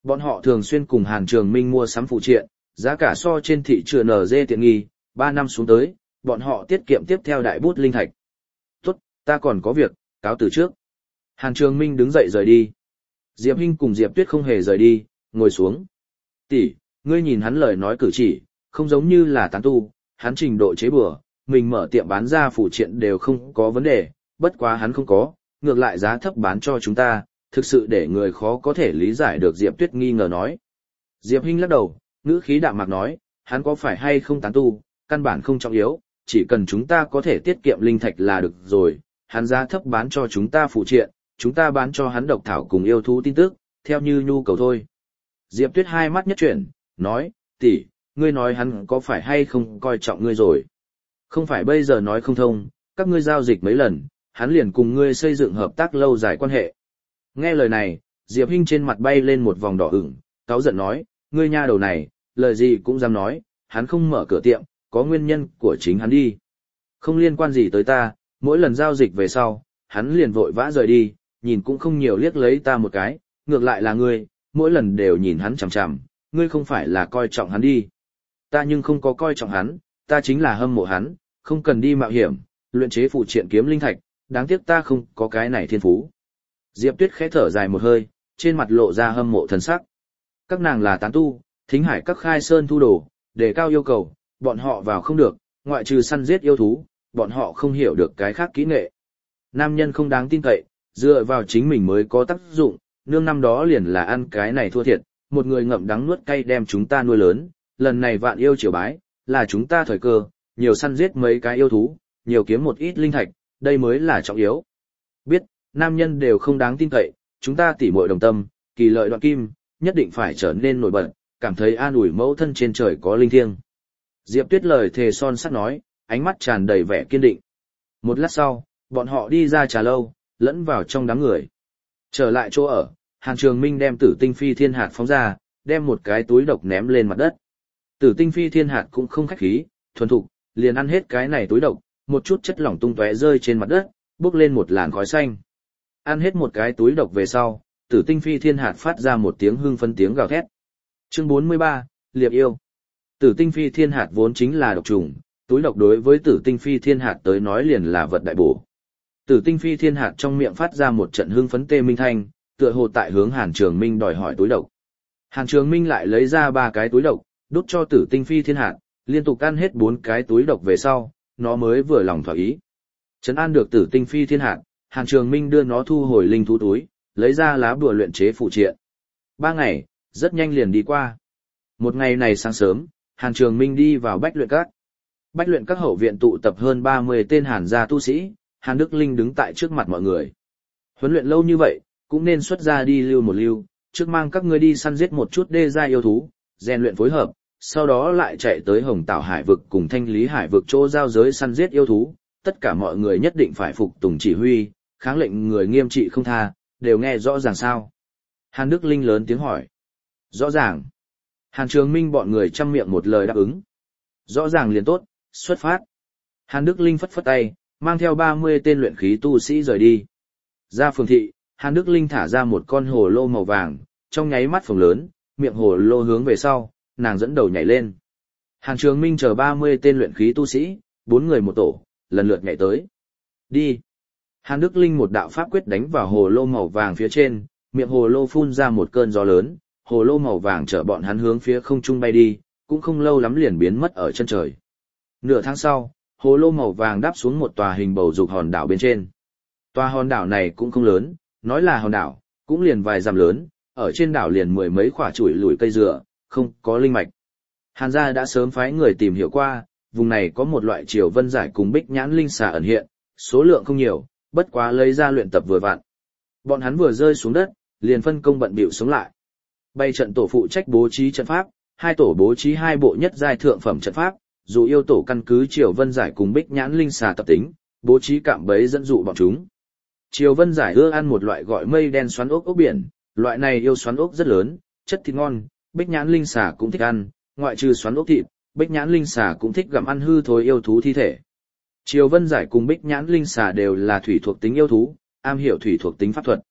Bọn họ thường xuyên cùng Hàn Trường Minh mua sắm phụ triện, giá cả so trên thị trường NG tiện nghi, 3 năm xuống tới, bọn họ tiết kiệm tiếp theo đại bút linh thạch. Tốt, ta còn có việc, cáo từ trước. Hàn Trường Minh đứng dậy rời đi. Diệp Hinh cùng Diệp Tuyết không hề rời đi, ngồi xuống. Tỷ, ngươi nhìn hắn lời nói cử chỉ, không giống như là tán tu, hắn trình độ chế bừa, mình mở tiệm bán ra phụ triện đều không có vấn đề, bất quá hắn không có, ngược lại giá thấp bán cho chúng ta, thực sự để người khó có thể lý giải được. Diệp Tuyết nghi ngờ nói. Diệp Hinh lắc đầu, ngữ khí đạm mạc nói, hắn có phải hay không tán tu, căn bản không trọng yếu, chỉ cần chúng ta có thể tiết kiệm linh thạch là được rồi, hắn giá thấp bán cho chúng ta phụ triện, chúng ta bán cho hắn độc thảo cùng yêu thú tin tức, theo như nhu cầu thôi. Diệp Tuyết hai mắt nhất chuyển, nói, tỷ, ngươi nói hắn có phải hay không coi trọng ngươi rồi. Không phải bây giờ nói không thông, các ngươi giao dịch mấy lần, hắn liền cùng ngươi xây dựng hợp tác lâu dài quan hệ. Nghe lời này, Diệp Hinh trên mặt bay lên một vòng đỏ ửng, cáu giận nói, ngươi nha đầu này, lời gì cũng dám nói, hắn không mở cửa tiệm, có nguyên nhân của chính hắn đi. Không liên quan gì tới ta, mỗi lần giao dịch về sau, hắn liền vội vã rời đi, nhìn cũng không nhiều liếc lấy ta một cái, ngược lại là ngươi, mỗi lần đều nhìn hắn chằm chằm, ngươi không phải là coi trọng hắn đi. Ta nhưng không có coi trọng hắn, ta chính là hâm mộ hắn, không cần đi mạo hiểm, luyện chế phụ triện kiếm linh thạch, đáng tiếc ta không có cái này thiên phú. Diệp Tuyết khẽ thở dài một hơi, trên mặt lộ ra hâm mộ thần sắc. Các nàng là tán tu, thính hải các khai sơn thu đồ, đề cao yêu cầu, bọn họ vào không được, ngoại trừ săn giết yêu thú, bọn họ không hiểu được cái khác kỹ nghệ. Nam nhân không đáng tin cậy, dựa vào chính mình mới có tác dụng, nương năm đó liền là ăn cái này thua thiệt, một người ngậm đắng nuốt cay đem chúng ta nuôi lớn, lần này vạn yêu triều bái, là chúng ta thời cơ, nhiều săn giết mấy cái yêu thú, nhiều kiếm một ít linh thạch, đây mới là trọng yếu. Biết, nam nhân đều không đáng tin cậy, chúng ta tỉ muội đồng tâm, kỳ lợi đoạn kim, nhất định phải trở nên nổi bật, cảm thấy an ủi mẫu thân trên trời có linh thiêng. Diệp Tuyết lời thề son sắt nói, ánh mắt tràn đầy vẻ kiên định. Một lát sau, bọn họ đi ra trà lâu, lẫn vào trong đám người. Trở lại chỗ ở, Hàn Trường Minh đem Tử Tinh Phi Thiên Hạt phóng ra, đem một cái túi độc ném lên mặt đất. Tử Tinh Phi Thiên Hạt cũng không khách khí, thuần thục, liền ăn hết cái này túi độc, một chút chất lỏng tung tóe rơi trên mặt đất, bốc lên một làn khói xanh. Ăn hết một cái túi độc về sau, Tử Tinh Phi Thiên Hạt phát ra một tiếng hưng phấn tiếng gào thét. Chương 43, Liệp yêu. Tử Tinh Phi Thiên Hạt vốn chính là độc trùng, túi độc đối với Tử Tinh Phi Thiên Hạt tới nói liền là vật đại bổ. Tử Tinh Phi Thiên Hạt trong miệng phát ra một trận hưng phấn tê minh thanh, tựa hồ tại hướng Hàn Trường Minh đòi hỏi túi độc. Hàn Trường Minh lại lấy ra 3 cái túi độc, đút cho Tử Tinh Phi Thiên Hạt, liên tục ăn hết 4 cái túi độc về sau, nó mới vừa lòng thỏa ý. Trấn an được Tử Tinh Phi Thiên Hạt, Hàn Trường Minh đưa nó thu hồi linh thú túi, lấy ra lá bùa luyện chế phụ triện. 3 ngày, rất nhanh liền đi qua. Một ngày này sáng sớm, Hàn Trường Minh đi vào Bách Luyện Các. Bách Luyện Các hậu viện tụ tập hơn 30 tên Hàn gia tu sĩ, Hàn Đức Linh đứng tại trước mặt mọi người. Huấn luyện lâu như vậy, cũng nên xuất ra đi lưu một lưu, trước mang các ngươi đi săn giết một chút đê gia yêu thú, rèn luyện phối hợp, sau đó lại chạy tới Hồng Tảo Hải vực cùng Thanh Lý Hải vực chỗ giao giới săn giết yêu thú, tất cả mọi người nhất định phải phục tùng chỉ huy, kháng lệnh người nghiêm trị không tha, đều nghe rõ ràng sao? Hàn Đức Linh lớn tiếng hỏi. Rõ ràng. Hàn Trường Minh bọn người chăm miệng một lời đáp ứng. Rõ ràng liền tốt, xuất phát. Hàn Đức Linh phất phất tay, mang theo 30 tên luyện khí tu sĩ rời đi. Ra phường thị, Hàn Đức Linh thả ra một con hồ lô màu vàng, trong nháy mắt phồng lớn, miệng hồ lô hướng về sau, nàng dẫn đầu nhảy lên. Hàn Trường Minh chờ 30 tên luyện khí tu sĩ, 4 người một tổ, lần lượt nhảy tới. Đi. Hàn Đức Linh một đạo pháp quyết đánh vào hồ lô màu vàng phía trên, miệng hồ lô phun ra một cơn gió lớn, hồ lô màu vàng chở bọn hắn hướng phía không trung bay đi, cũng không lâu lắm liền biến mất ở chân trời. Nửa tháng sau, hồ lô màu vàng đáp xuống một tòa hình bầu dục hòn đảo bên trên. Tòa hòn đảo này cũng không lớn, nói là hòn đảo, cũng liền vài dặm lớn, ở trên đảo liền 10 mấy khỏa chuỗi lùi cây dừa, không có linh mạch. Hàn gia đã sớm phái người tìm hiểu qua, vùng này có một loại triều vân giải cùng bích nhãn linh xà ẩn hiện, số lượng không nhiều, bất quá lấy ra luyện tập vừa vặn. Bọn hắn vừa rơi xuống đất, liền phân công bận bịu sống lại. Bay trận tổ phụ trách bố trí trận pháp, 2 tổ bố trí 2 bộ nhất giai thượng phẩm trận pháp, dù yêu tổ căn cứ Triều Vân Giải cùng Bích Nhãn Linh xà tập tính, bố trí cạm bẫy dẫn dụ bọn chúng. Triều Vân Giải ưa ăn một loại gọi mây đen xoắn ốc biển, loại này yêu xoắn ốc rất lớn, chất thịt ngon, Bích Nhãn Linh xà cũng thích ăn, ngoại trừ xoắn ốc thịt, Bích Nhãn Linh xà cũng thích gặm ăn hư thối yêu thú thi thể. Triều Vân Giải cùng Bích Nhãn Linh xà đều là thủy thuộc tính yêu thú, am hiểu thủy thuộc tính pháp thuật.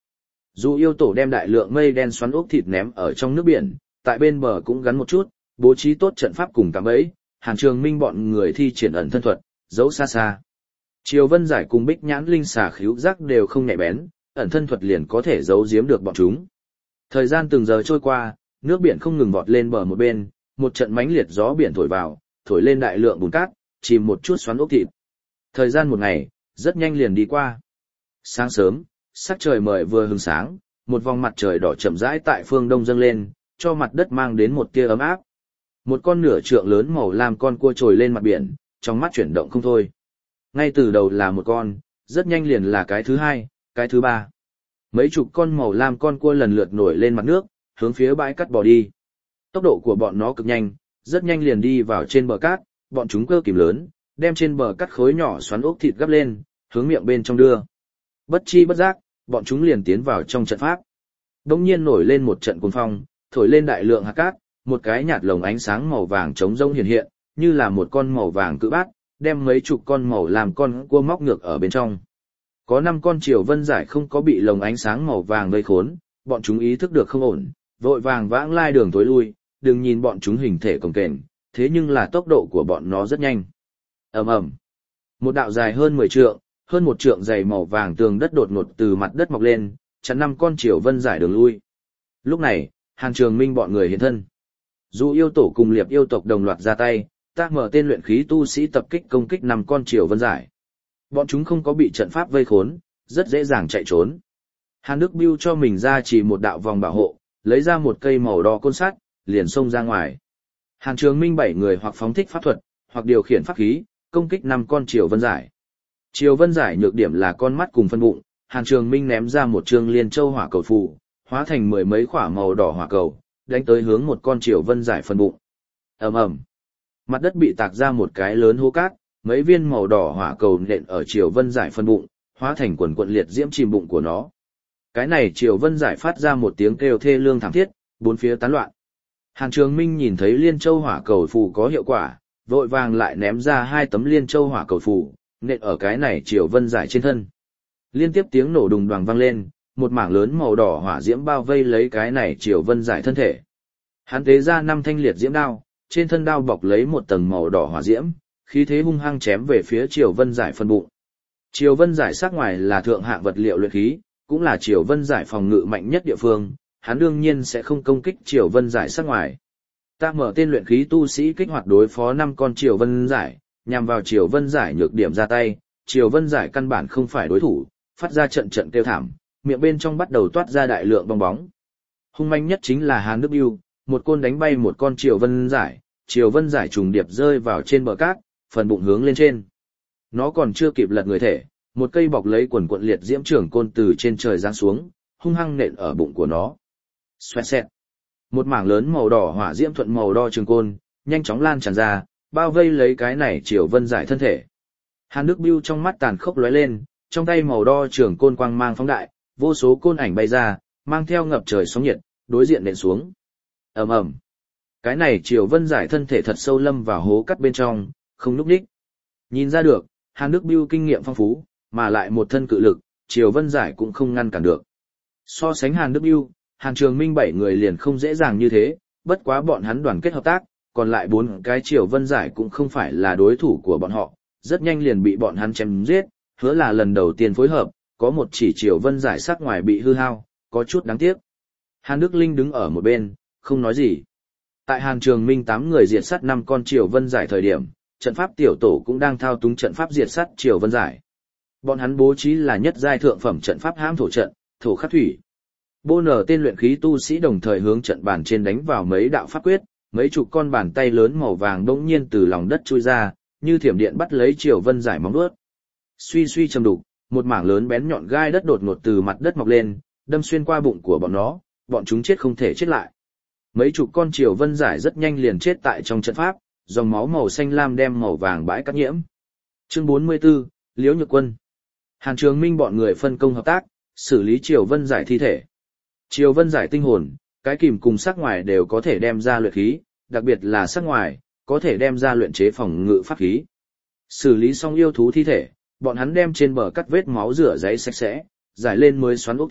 Dù yêu tổ đem đại lượng mây đen xoắn ốc thịt ném ở trong nước biển, tại bên bờ cũng gắn một chút, bố trí tốt trận pháp cùng cạm bẫy, Hàn Trường Minh bọn người thi triển ẩn thân thuật, giấu xa xa. Triều Vân Giải cùng Bích Nhãn Linh xà khíu giác đều không nhạy bén, ẩn thân thuật liền có thể giấu giếm được bọn chúng. Thời gian từng giờ trôi qua, nước biển không ngừng vọt lên bờ một bên, một trận mãnh liệt gió biển thổi vào, thổi lên đại lượng bùn cát, chìm một chút xoắn ốc thịt. Thời gian một ngày, rất nhanh liền đi qua. Sáng sớm, sắc trời mời vừa hừng sáng, một vòng mặt trời đỏ chậm rãi tại phương đông dâng lên, cho mặt đất mang đến một tia ấm áp. Một con nửa trượng lớn màu lam con cua trồi lên mặt biển, trong mắt chuyển động không thôi. Ngay từ đầu là một con, rất nhanh liền là cái thứ hai, cái thứ ba. Mấy chục con màu lam con cua lần lượt nổi lên mặt nước, hướng phía bãi cát bò đi. Tốc độ của bọn nó cực nhanh, rất nhanh liền đi vào trên bờ cát, bọn chúng cơ kìm lớn, đem trên bờ cát khối nhỏ xoắn ốc thịt gắp lên, hướng miệng bên trong đưa. Bất chi bất giác, bọn chúng liền tiến vào trong trận pháp. Đông nhiên nổi lên một trận cuồng phong, thổi lên đại lượng hạt cát, một cái nhạt lồng ánh sáng màu vàng trống rông hiện hiện, như là một con màu vàng cự bát, đem mấy chục con màu làm con cua móc ngược ở bên trong. Có 5 con Triều Vân Giải không có bị lồng ánh sáng màu vàng vây khốn, bọn chúng ý thức được không ổn, vội vàng vãng lai đường tối lui, đừng nhìn bọn chúng hình thể cồng kềnh, thế nhưng là tốc độ của bọn nó rất nhanh. Ầm ầm. Một đạo dài hơn 10 trượng, hơn 1 trượng dày màu vàng tường đất đột ngột từ mặt đất mọc lên, chắn 5 con Triều Vân Giải đường lui. Lúc này, Hàn Trường Minh bọn người hiện thân. Dù yêu tổ cùng Liệp yêu tộc đồng loạt ra tay, ta mở tên luyện khí tu sĩ tập kích công kích 5 con Triều Vân Giải. Bọn chúng không có bị trận pháp vây khốn, rất dễ dàng chạy trốn. Hàn Đức Bưu cho mình ra chỉ một đạo vòng bảo hộ, lấy ra một cây màu đỏ côn sắt, liền xông ra ngoài. Hàn Trường Minh 7 người hoặc phóng thích pháp thuật, hoặc điều khiển pháp khí, công kích 5 con Triều Vân Giải. Triều Vân Giải nhược điểm là con mắt cùng phân bụng, Hàn Trường Minh ném ra một trương liên châu hỏa cầu phù, hóa thành 10 mấy quả màu đỏ hỏa cầu, đánh tới hướng một con Triều Vân Giải phân bụng. Ầm ầm. Mặt đất bị tạc ra một cái lớn hố cát, mấy viên màu đỏ hỏa cầu nện ở Triều Vân Giải phân bụng, hóa thành quần quần liệt diễm chìm bụng của nó. Cái này Triều Vân Giải phát ra một tiếng kêu thê lương thảm thiết, bốn phía tán loạn. Hàn Trường Minh nhìn thấy liên châu hỏa cầu phù có hiệu quả, vội vàng lại ném ra 2 tấm liên châu hỏa cầu phù, nện ở cái này Triều Vân Giải trên thân. Liên tiếp tiếng nổ đùng đoàng vang lên, một mảng lớn màu đỏ hỏa diễm bao vây lấy cái này Triều Vân Giải thân thể. Hắn tế ra 5 thanh liệt diễm đao, trên thân đao bọc lấy một tầng màu đỏ hỏa diễm, khí thế hung hăng chém về phía Triều Vân Giải phân bụng. Triều Vân Giải sắc ngoài là thượng hạng vật liệu luyện khí, cũng là Triều Vân Giải phòng ngự mạnh nhất địa phương, hắn đương nhiên sẽ không công kích Triều Vân Giải sắc ngoài. Ta mở tên luyện khí tu sĩ kích hoạt đối phó 5 con Triều Vân Giải, nhằm vào Triều Vân Giải nhược điểm ra tay, Triều Vân Giải căn bản không phải đối thủ, phát ra trận trận kêu thảm, miệng bên trong bắt đầu toát ra đại lượng bong bóng. Hung manh nhất chính là Hàn Đức Bưu, một côn đánh bay một con Triều Vân Giải, Triều Vân Giải trùng điệp rơi vào trên bờ cát, phần bụng hướng lên trên. Nó còn chưa kịp lật người thể, một cây bọc lấy quần quận liệt diễm trưởng côn từ trên trời giáng xuống, hung hăng nện ở bụng của nó. Xoẹt xẹt. Một mảng lớn màu đỏ hỏa diễm thuận màu đỏ trường côn, nhanh chóng lan tràn ra, bao vây lấy cái này Triều Vân Giải thân thể. Hàn Đức Bưu trong mắt tàn khốc lóe lên, trong tay màu đỏ trường côn quang mang phóng đại, vô số côn ảnh bay ra, mang theo ngập trời sóng nhiệt, đối diện nện xuống. Ầm ầm. Cái này Triều Vân Giải thân thể thật sâu lâm vào hố cắt bên trong, không núp đích. Nhìn ra được, Hàn Đức Bưu kinh nghiệm phong phú, mà lại một thân cự lực, Triều Vân Giải cũng không ngăn cản được. So sánh Hàn Đức Bưu, Hàn Trường Minh 7 người liền không dễ dàng như thế, bất quá bọn hắn đoàn kết hợp tác, còn lại 4 cái Triều Vân Giải cũng không phải là đối thủ của bọn họ, rất nhanh liền bị bọn hắn chém giết, hứa là lần đầu tiên phối hợp, có một chỉ Triều Vân Giải sắc ngoài bị hư hao, có chút đáng tiếc. Hàn Đức Linh đứng ở một bên, không nói gì. Tại Hàn Trường Minh 8 người diệt sát 5 con Triều Vân Giải thời điểm, trận pháp tiểu tổ cũng đang thao túng trận pháp diệt sát Triều Vân Giải. Bọn hắn bố trí là nhất giai thượng phẩm trận pháp hãm thổ trận, thổ khắc thủy. Bô nở tên luyện khí tu sĩ đồng thời hướng trận bàn trên đánh vào mấy đạo pháp quyết, mấy chục con bàn tay lớn màu vàng đột nhiên từ lòng đất chui ra, như thiểm điện bắt lấy Triều Vân Giải móng vuốt. Suy suy trầm đục, một mảng lớn bén nhọn gai đất đột ngột từ mặt đất mọc lên, đâm xuyên qua bụng của bọn nó, bọn chúng chết không thể chết lại. Mấy chục con Triều Vân Giải rất nhanh liền chết tại trong trận pháp, dòng máu màu xanh lam đem màu vàng bãi cắt nhiễm. Chương 44, Liễu Nhược Quân. Hàn Trường Minh bọn người phân công hợp tác, xử lý Triều Vân Giải thi thể. Triều Vân Giải tinh hồn, cái kìm cùng sắc ngoài đều có thể đem ra luyện khí, đặc biệt là sắc ngoài, có thể đem ra luyện chế phòng ngự pháp khí. Xử lý xong yêu thú thi thể, bọn hắn đem trên bờ cắt vết máu rửa giấy sạch sẽ, giải lên mới xoắn ốc thịt,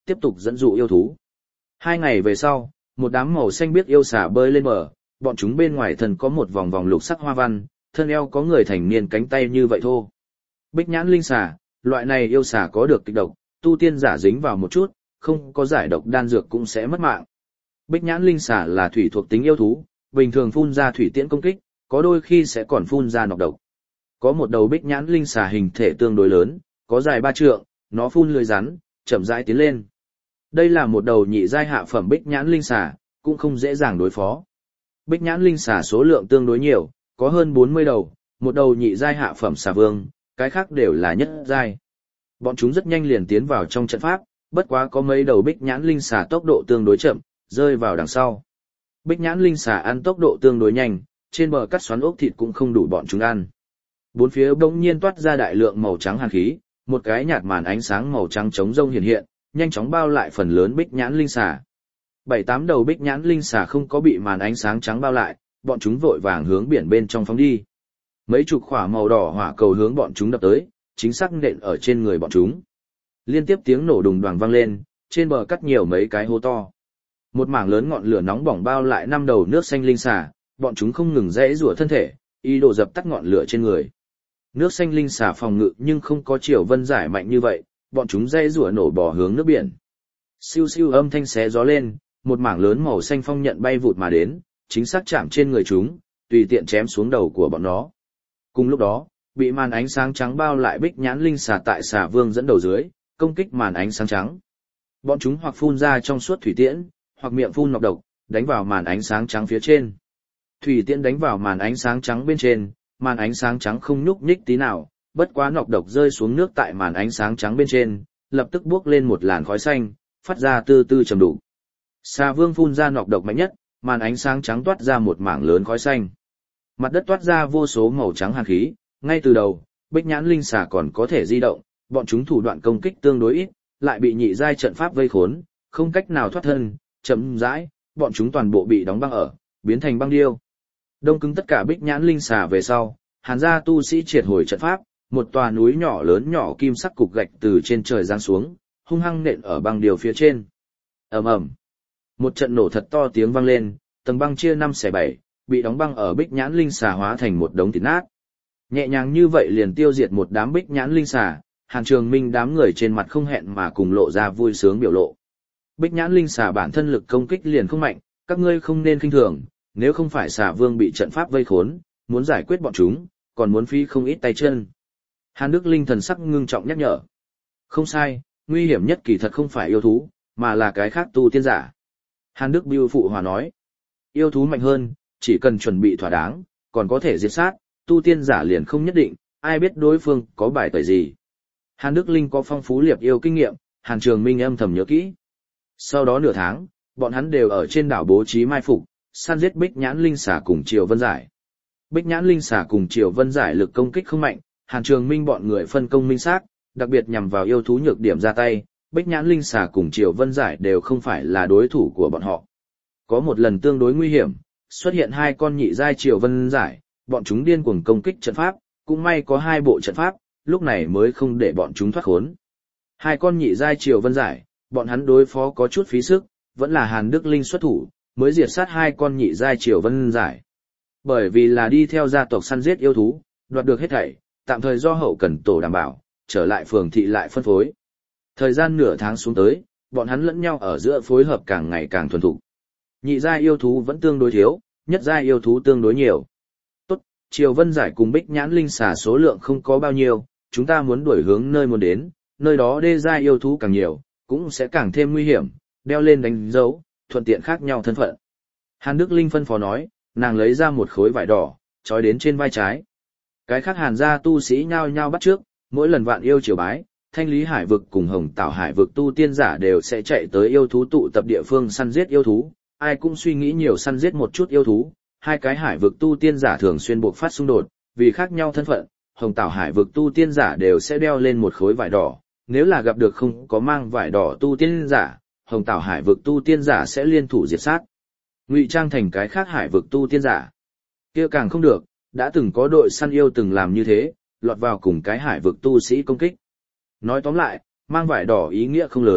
tiếp tục dẫn dụ yêu thú. 2 ngày về sau, một đám màu xanh biếc yêu xà bơi lên bờ, bọn chúng bên ngoài thân có một vòng vòng lục sắc hoa văn, thân eo có người thành niên cánh tay như vậy thôi. Bích nhãn linh xà, loại này yêu xà có được kịch độc, tu tiên giả dính vào một chút, không có giải độc đan dược cũng sẽ mất mạng. Bích nhãn linh xà là thủy thuộc tính yêu thú, bình thường phun ra thủy tiễn công kích, có đôi khi sẽ còn phun ra nọc độc. Có một đầu bích nhãn linh xà hình thể tương đối lớn, có dài 3 trượng, nó phun lưỡi rắn, chậm rãi tiến lên. Đây là một đầu nhị giai hạ phẩm bích nhãn linh xà, cũng không dễ dàng đối phó. Bích nhãn linh xà số lượng tương đối nhiều, có hơn 40 đầu, một đầu nhị giai hạ phẩm xà vương, cái khác đều là nhất giai. Bọn chúng rất nhanh liền tiến vào trong trận pháp, bất quá có mấy đầu bích nhãn linh xà tốc độ tương đối chậm, rơi vào đằng sau. Bích nhãn linh xà ăn tốc độ tương đối nhanh, trên bờ cắt xoắn ốc thịt cũng không đủ bọn chúng ăn. Bốn phía bỗng nhiên toát ra đại lượng màu trắng hàn khí, một cái nhạt màn ánh sáng màu trắng trống rông hiện hiện, nhanh chóng bao lại phần lớn bích nhãn linh xà. 7-8 đầu bích nhãn linh xà không có bị màn ánh sáng trắng bao lại, bọn chúng vội vàng hướng biển bên trong phóng đi. Mấy chục quả màu đỏ hỏa cầu hướng bọn chúng đập tới, chính xác nện ở trên người bọn chúng. Liên tiếp tiếng nổ đùng đoàng vang lên, trên bờ cắt nhiều mấy cái hố to. Một mảng lớn ngọn lửa nóng bỏng bao lại 5 đầu nước xanh linh xà, bọn chúng không ngừng rẽ rủa thân thể, ý đồ dập tắt ngọn lửa trên người. Nước xanh linh xà phòng ngự nhưng không có Triều Vân Giải mạnh như vậy, bọn chúng rẽ rủa nổ bò hướng nước biển. Siêu siêu âm thanh xé gió lên, một mảng lớn màu xanh phong nhận bay vụt mà đến, chính xác chạm trên người chúng, tùy tiện chém xuống đầu của bọn nó. Cùng lúc đó, bị màn ánh sáng trắng bao lại bích nhãn linh xà tại xà vương dẫn đầu dưới, công kích màn ánh sáng trắng. Bọn chúng hoặc phun ra trong suốt thủy tiễn, hoặc miệng phun nọc độc, đánh vào màn ánh sáng trắng phía trên. Thủy tiễn đánh vào màn ánh sáng trắng bên trên, màn ánh sáng trắng không nhúc nhích tí nào, bất quá nọc độc rơi xuống nước tại màn ánh sáng trắng bên trên, lập tức bốc lên một làn khói xanh, phát ra tư tư trầm đục. Xà vương phun ra nọc độc mạnh nhất, màn ánh sáng trắng toát ra một mảng lớn khói xanh. Mặt đất toát ra vô số màu trắng hàn khí, ngay từ đầu, bích nhãn linh xà còn có thể di động, bọn chúng thủ đoạn công kích tương đối ít, lại bị nhị giai trận pháp vây khốn, không cách nào thoát thân, chậm rãi, bọn chúng toàn bộ bị đóng băng ở, biến thành băng điêu. Đông cứng tất cả bích nhãn linh xà về sau, Hàn gia tu sĩ triệt hồi trận pháp, một tòa núi nhỏ lớn nhỏ kim sắc cục gạch từ trên trời giáng xuống, hung hăng nện ở băng điêu phía trên. Ầm ầm. Một trận nổ thật to tiếng vang lên, tầng băng chia 5/7, bị đóng băng ở bích nhãn linh xà hóa thành một đống thịt nát. Nhẹ nhàng như vậy liền tiêu diệt một đám bích nhãn linh xà, Hàn Trường Minh đám người trên mặt không hẹn mà cùng lộ ra vui sướng biểu lộ. Bích nhãn linh xà bản thân lực công kích liền không mạnh, các ngươi không nên khinh thường, nếu không phải xà vương bị trận pháp vây khốn, muốn giải quyết bọn chúng, còn muốn phí không ít tay chân. Hàn Đức Linh thần sắc ngưng trọng nhắc nhở. Không sai, nguy hiểm nhất kỳ thật không phải yêu thú, mà là cái khác tu tiên giả. Hàn Đức Biêu phụ hòa nói. Yêu thú mạnh hơn, chỉ cần chuẩn bị thỏa đáng, còn có thể diệt sát, tu tiên giả liền không nhất định, ai biết đối phương có bài tẩy gì. Hàn Đức Linh có phong phú liệp yêu kinh nghiệm, Hàn Trường Minh âm thầm nhớ kỹ. Sau đó nửa tháng, bọn hắn đều ở trên đảo bố trí mai phục, săn giết Bích Nhãn Linh xà cùng Triều Vân Giải. Bích Nhãn Linh xà cùng Triều Vân Giải lực công kích không mạnh, Hàn Trường Minh bọn người phân công minh xác, đặc biệt nhằm vào yêu thú nhược điểm ra tay, Bích Nhãn Linh xà cùng Triều Vân Giải đều không phải là đối thủ của bọn họ. Có một lần tương đối nguy hiểm, xuất hiện 2 con nhị giai Triều Vân Giải, bọn chúng điên cuồng công kích trận pháp, cũng may có 2 bộ trận pháp, lúc này mới không để bọn chúng thoát khốn. 2 con nhị giai Triều Vân Giải, bọn hắn đối phó có chút phí sức, vẫn là Hàn Đức Linh xuất thủ, mới diệt sát 2 con nhị giai Triều Vân Giải. Bởi vì là đi theo gia tộc săn giết yêu thú, đoạt được hết thảy, tạm thời do hậu cần tổ đảm bảo, trở lại phường thị lại phân phối. Thời gian nửa tháng xuống tới, bọn hắn lẫn nhau ở giữa phối hợp càng ngày càng thuần thục. Nhị giai yêu thú vẫn tương đối thiếu, nhất giai yêu thú tương đối nhiều. Tốt, Triều Vân Giải cùng Bích Nhãn Linh xà số lượng không có bao nhiêu, chúng ta muốn đuổi hướng nơi muốn đến, nơi đó đê giai yêu thú càng nhiều, cũng sẽ càng thêm nguy hiểm, đeo lên đánh dấu, thuận tiện khác nhau thân phận. Hàn Đức Linh phân phó nói, nàng lấy ra một khối vải đỏ, trói đến trên vai trái. Cái khác Hàn gia tu sĩ nhao nhao bắt trước, mỗi lần vạn yêu triều bái, Thanh Lý Hải vực cùng Hồng Tảo Hải vực tu tiên giả đều sẽ chạy tới yêu thú tụ tập địa phương săn giết yêu thú, ai cũng suy nghĩ nhiều săn giết một chút yêu thú. 2 cái hải vực tu tiên giả thường xuyên buộc phát xung đột, vì khác nhau thân phận, Hồng Tảo Hải vực tu tiên giả đều sẽ đeo lên một khối vải đỏ, nếu là gặp được không có mang vải đỏ tu tiên giả, Hồng Tảo Hải vực tu tiên giả sẽ liên thủ diệt sát. Ngụy trang thành cái khác hải vực tu tiên giả. Kia càng không được, đã từng có đội săn yêu từng làm như thế, lọt vào cùng cái hải vực tu sĩ công kích. Nói tóm lại, mang vải đỏ ý nghĩa không lớn,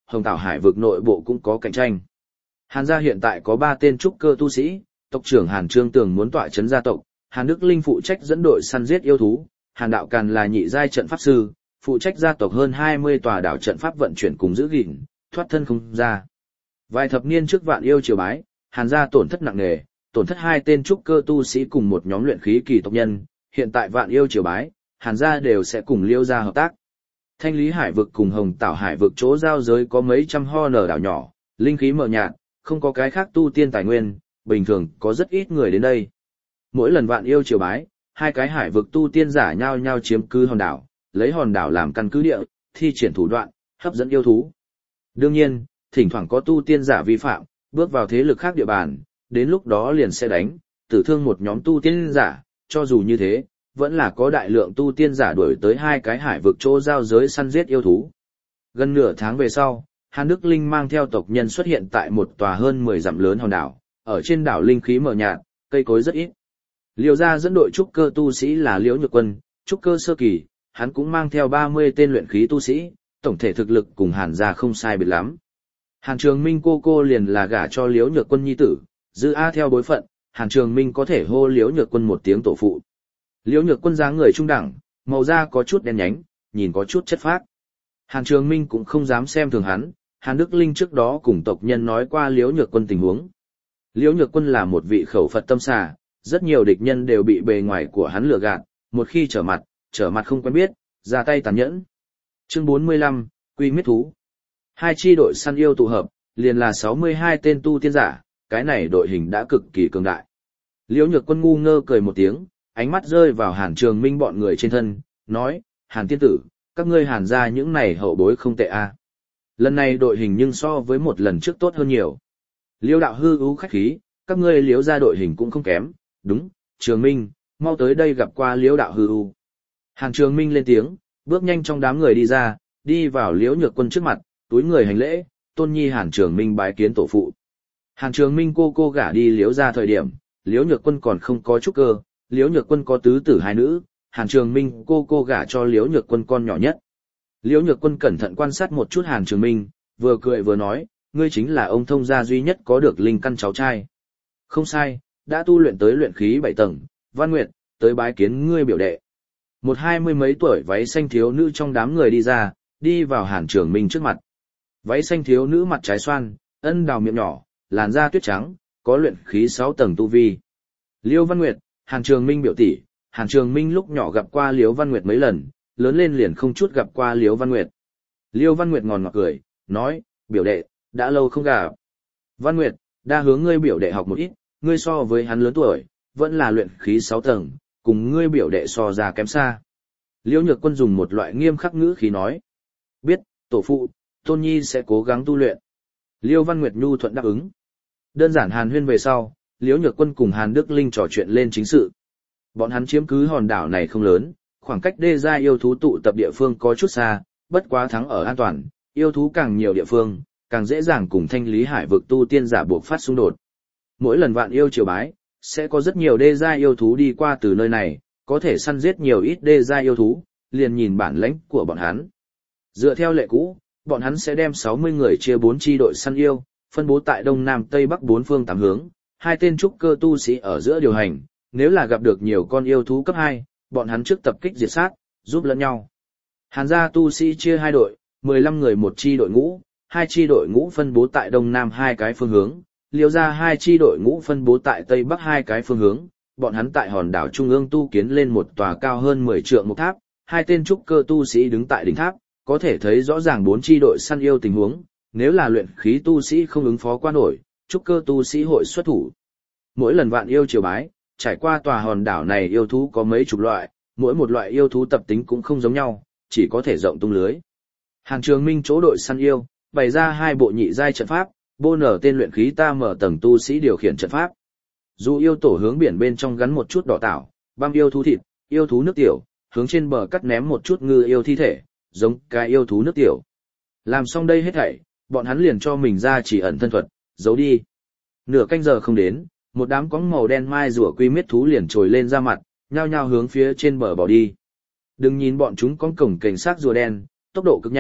Hồng Tảo Hải vực nội bộ cũng có cạnh tranh. Hàn gia hiện tại có 3 tên trúc cơ tu sĩ, tộc trưởng Hàn Trương Tường muốn tọa trấn gia tộc, Hàn Đức Linh phụ trách dẫn đội săn giết yêu thú, Hàn Đạo Càn là nhị giai trận pháp sư, phụ trách gia tộc hơn 20 tòa đảo trận pháp vận chuyển cùng giữ gìn, thoát thân không ra. Vài thập niên trước Vạn Yêu triều bái, Hàn gia tổn thất nặng nề, tổn thất 2 tên trúc cơ tu sĩ cùng một nhóm luyện khí kỳ tộc nhân, hiện tại Vạn Yêu triều bái, Hàn gia đều sẽ cùng Liêu gia hợp tác. Thanh Lý Hải vực cùng Hồng Tảo Hải vực chỗ giao giới có mấy trăm ho nở đảo nhỏ, linh khí mờ nhạt, không có cái khác tu tiên tài nguyên, bình thường có rất ít người đến đây. Mỗi lần Vạn Yêu triều bái, 2 cái hải vực tu tiên giả nhau nhau chiếm cứ hòn đảo, lấy hòn đảo làm căn cứ địa, thi triển thủ đoạn, hấp dẫn yêu thú. Đương nhiên, thỉnh thoảng có tu tiên giả vi phạm, bước vào thế lực khác địa bàn, đến lúc đó liền sẽ đánh, tử thương một nhóm tu tiên giả, cho dù như thế, vẫn là có đại lượng tu tiên giả đuổi tới 2 cái hải vực chỗ giao giới săn giết yêu thú. Gần nửa tháng về sau, Hàn Đức Linh mang theo tộc nhân xuất hiện tại một tòa hơn 10 dặm lớn hòn đảo, ở trên đảo linh khí mờ nhạt, cây cối rất ít. Liêu gia dẫn đội trúc cơ tu sĩ là Liễu Nhược Quân, trúc cơ sơ kỳ, hắn cũng mang theo 30 tên luyện khí tu sĩ, tổng thể thực lực cùng Hàn gia không sai biệt lắm. Hàn Trường Minh cô liền là gả cho Liễu Nhược Quân nhi tử, dư a theo bối phận, Hàn Trường Minh có thể hô Liễu Nhược Quân một tiếng tổ phụ. Liễu Nhược Quân dáng người trung đẳng, màu da có chút đen nhánh, nhìn có chút chất phác. Hàn Trường Minh cũng không dám xem thường hắn, Hàn Đức Linh trước đó cùng tộc nhân nói qua Liễu Nhược Quân tình huống. Liễu Nhược Quân là một vị khẩu Phật tâm xà, rất nhiều địch nhân đều bị bề ngoài của hắn lừa gạt, một khi trở mặt không quen biết, ra tay tàn nhẫn. Chương 45, Quy Miết Thú. 2 chi đội săn yêu tụ hợp, liền là 62 tên tu tiên giả, cái này đội hình đã cực kỳ cường đại. Liễu Nhược Quân ngu ngơ cười một tiếng, ánh mắt rơi vào Hàn Trường Minh bọn người trên thân, nói, Hàn tiên tử, các ngươi Hàn gia những này hậu bối không tệ a. Lần này đội hình nhưng so với một lần trước tốt hơn nhiều. Liễu đạo hư ưu khách khí, các ngươi Liễu gia đội hình cũng không kém, đúng, Trường Minh, mau tới đây gặp qua Liễu đạo hư ưu. Hàn Trường Minh lên tiếng, bước nhanh trong đám người đi ra, đi vào Liễu Nhược Quân trước mặt, túi người hành lễ, tôn nhi Hàn Trường Minh bái kiến tổ phụ. Hàn Trường Minh cô gả đi Liễu gia thời điểm, Liễu Nhược Quân còn không có trúc cơ, Liễu Nhược Quân có tứ tử 2 nữ, Hàn Trường Minh cô gả cho Liễu Nhược Quân con nhỏ nhất. Liễu Nhược Quân cẩn thận quan sát một chút Hàn Trường Minh, vừa cười vừa nói, ngươi chính là ông thông gia duy nhất có được linh căn cháu trai. Không sai, đã tu luyện tới luyện khí 7 tầng, Văn Nguyệt, tới bái kiến ngươi biểu đệ. Một 20 mấy tuổi váy xanh thiếu nữ trong đám người đi ra, đi vào Hàn Trường Minh trước mặt. Váy xanh thiếu nữ mặt trái xoan, ân đào miệng nhỏ, làn da tuyết trắng, có luyện khí 6 tầng tu vi. Liêu Văn Nguyệt, Hàn Trường Minh biểu tỷ. Hàn Trường Minh lúc nhỏ gặp qua Liêu Văn Nguyệt mấy lần, lớn lên liền không chút gặp qua Liêu Văn Nguyệt. Liêu Văn Nguyệt ngòn ngọt cười, nói, biểu đệ, đã lâu không gặp. Văn Nguyệt, đa hướng ngươi biểu đệ học một ít, ngươi so với hắn lớn tuổi, vẫn là luyện khí 6 tầng, cùng ngươi biểu đệ so ra kém xa. Liễu Nhược Quân dùng một loại nghiêm khắc ngữ khí nói. Biết, tổ phụ, Tôn Nhi sẽ cố gắng tu luyện. Liêu Văn Nguyệt nhu thuận đáp ứng. Đơn giản hàn huyên về sau, Liễu Nhược Quân cùng Hàn Đức Linh trò chuyện lên chính sự. Bọn hắn chiếm cứ hòn đảo này không lớn, khoảng cách đê gia yêu thú tụ tập địa phương có chút xa, bất quá thắng ở an toàn, yêu thú càng nhiều địa phương, càng dễ dàng cùng Thanh Lý Hải vực tu tiên giả buộc phát xung đột. Mỗi lần Vạn Yêu triều bái, sẽ có rất nhiều đê gia yêu thú đi qua từ nơi này, có thể săn giết nhiều ít đê gia yêu thú, liền nhìn bản lãnh của bọn hắn. Dựa theo lệ cũ, bọn hắn sẽ đem 60 người chia 4 chi đội săn yêu, phân bố tại đông nam tây bắc 4 phương 8 hướng, 2 tên trúc cơ tu sĩ ở giữa điều hành, nếu là gặp được nhiều con yêu thú cấp 2, bọn hắn trước tập kích diệt sát, giúp lẫn nhau. Hàn gia tu sĩ chia 2 đội, 15 người một chi đội ngũ, 2 chi đội ngũ phân bố tại đông nam 2 cái phương hướng, Liêu gia 2 chi đội ngũ phân bố tại tây bắc 2 cái phương hướng, bọn hắn tại hòn đảo trung ương tu kiến lên một tòa cao hơn 10 trượng một tháp, 2 tên trúc cơ tu sĩ đứng tại đỉnh tháp, có thể thấy rõ ràng 4 chi đội săn yêu tình huống, nếu là luyện khí tu sĩ không ứng phó qua nổi, trúc cơ tu sĩ hội xuất thủ. Mỗi lần Vạn Yêu triều bái, trải qua tòa hòn đảo này yêu thú có mấy chục loại, mỗi một loại yêu thú tập tính cũng không giống nhau, chỉ có thể rộng tung lưới. Hàn Trường Minh chỗ đội săn yêu, bày ra 2 bộ nhị giai trận pháp, bô nở tên luyện khí ta mở tầng tu sĩ điều khiển trận pháp. Dù yêu tổ hướng biển bên trong gắn một chút đỏ tảo, băm yêu thú thịt, yêu thú nước tiểu, hướng trên bờ cắt ném một chút ngư yêu thi thể, giống cái yêu thú nước tiểu. Làm xong đây hết thảy, bọn hắn liền cho mình ra chỉ ẩn thân thuật, giấu đi. Nửa canh giờ không đến, một đám cóng màu đen mai rùa quy miết thú liền trồi lên ra mặt, nhao nhao hướng phía trên bờ bỏ đi. Đừng nhìn bọn chúng con cổng cảnh sát rùa đen, tốc độ cực nhanh,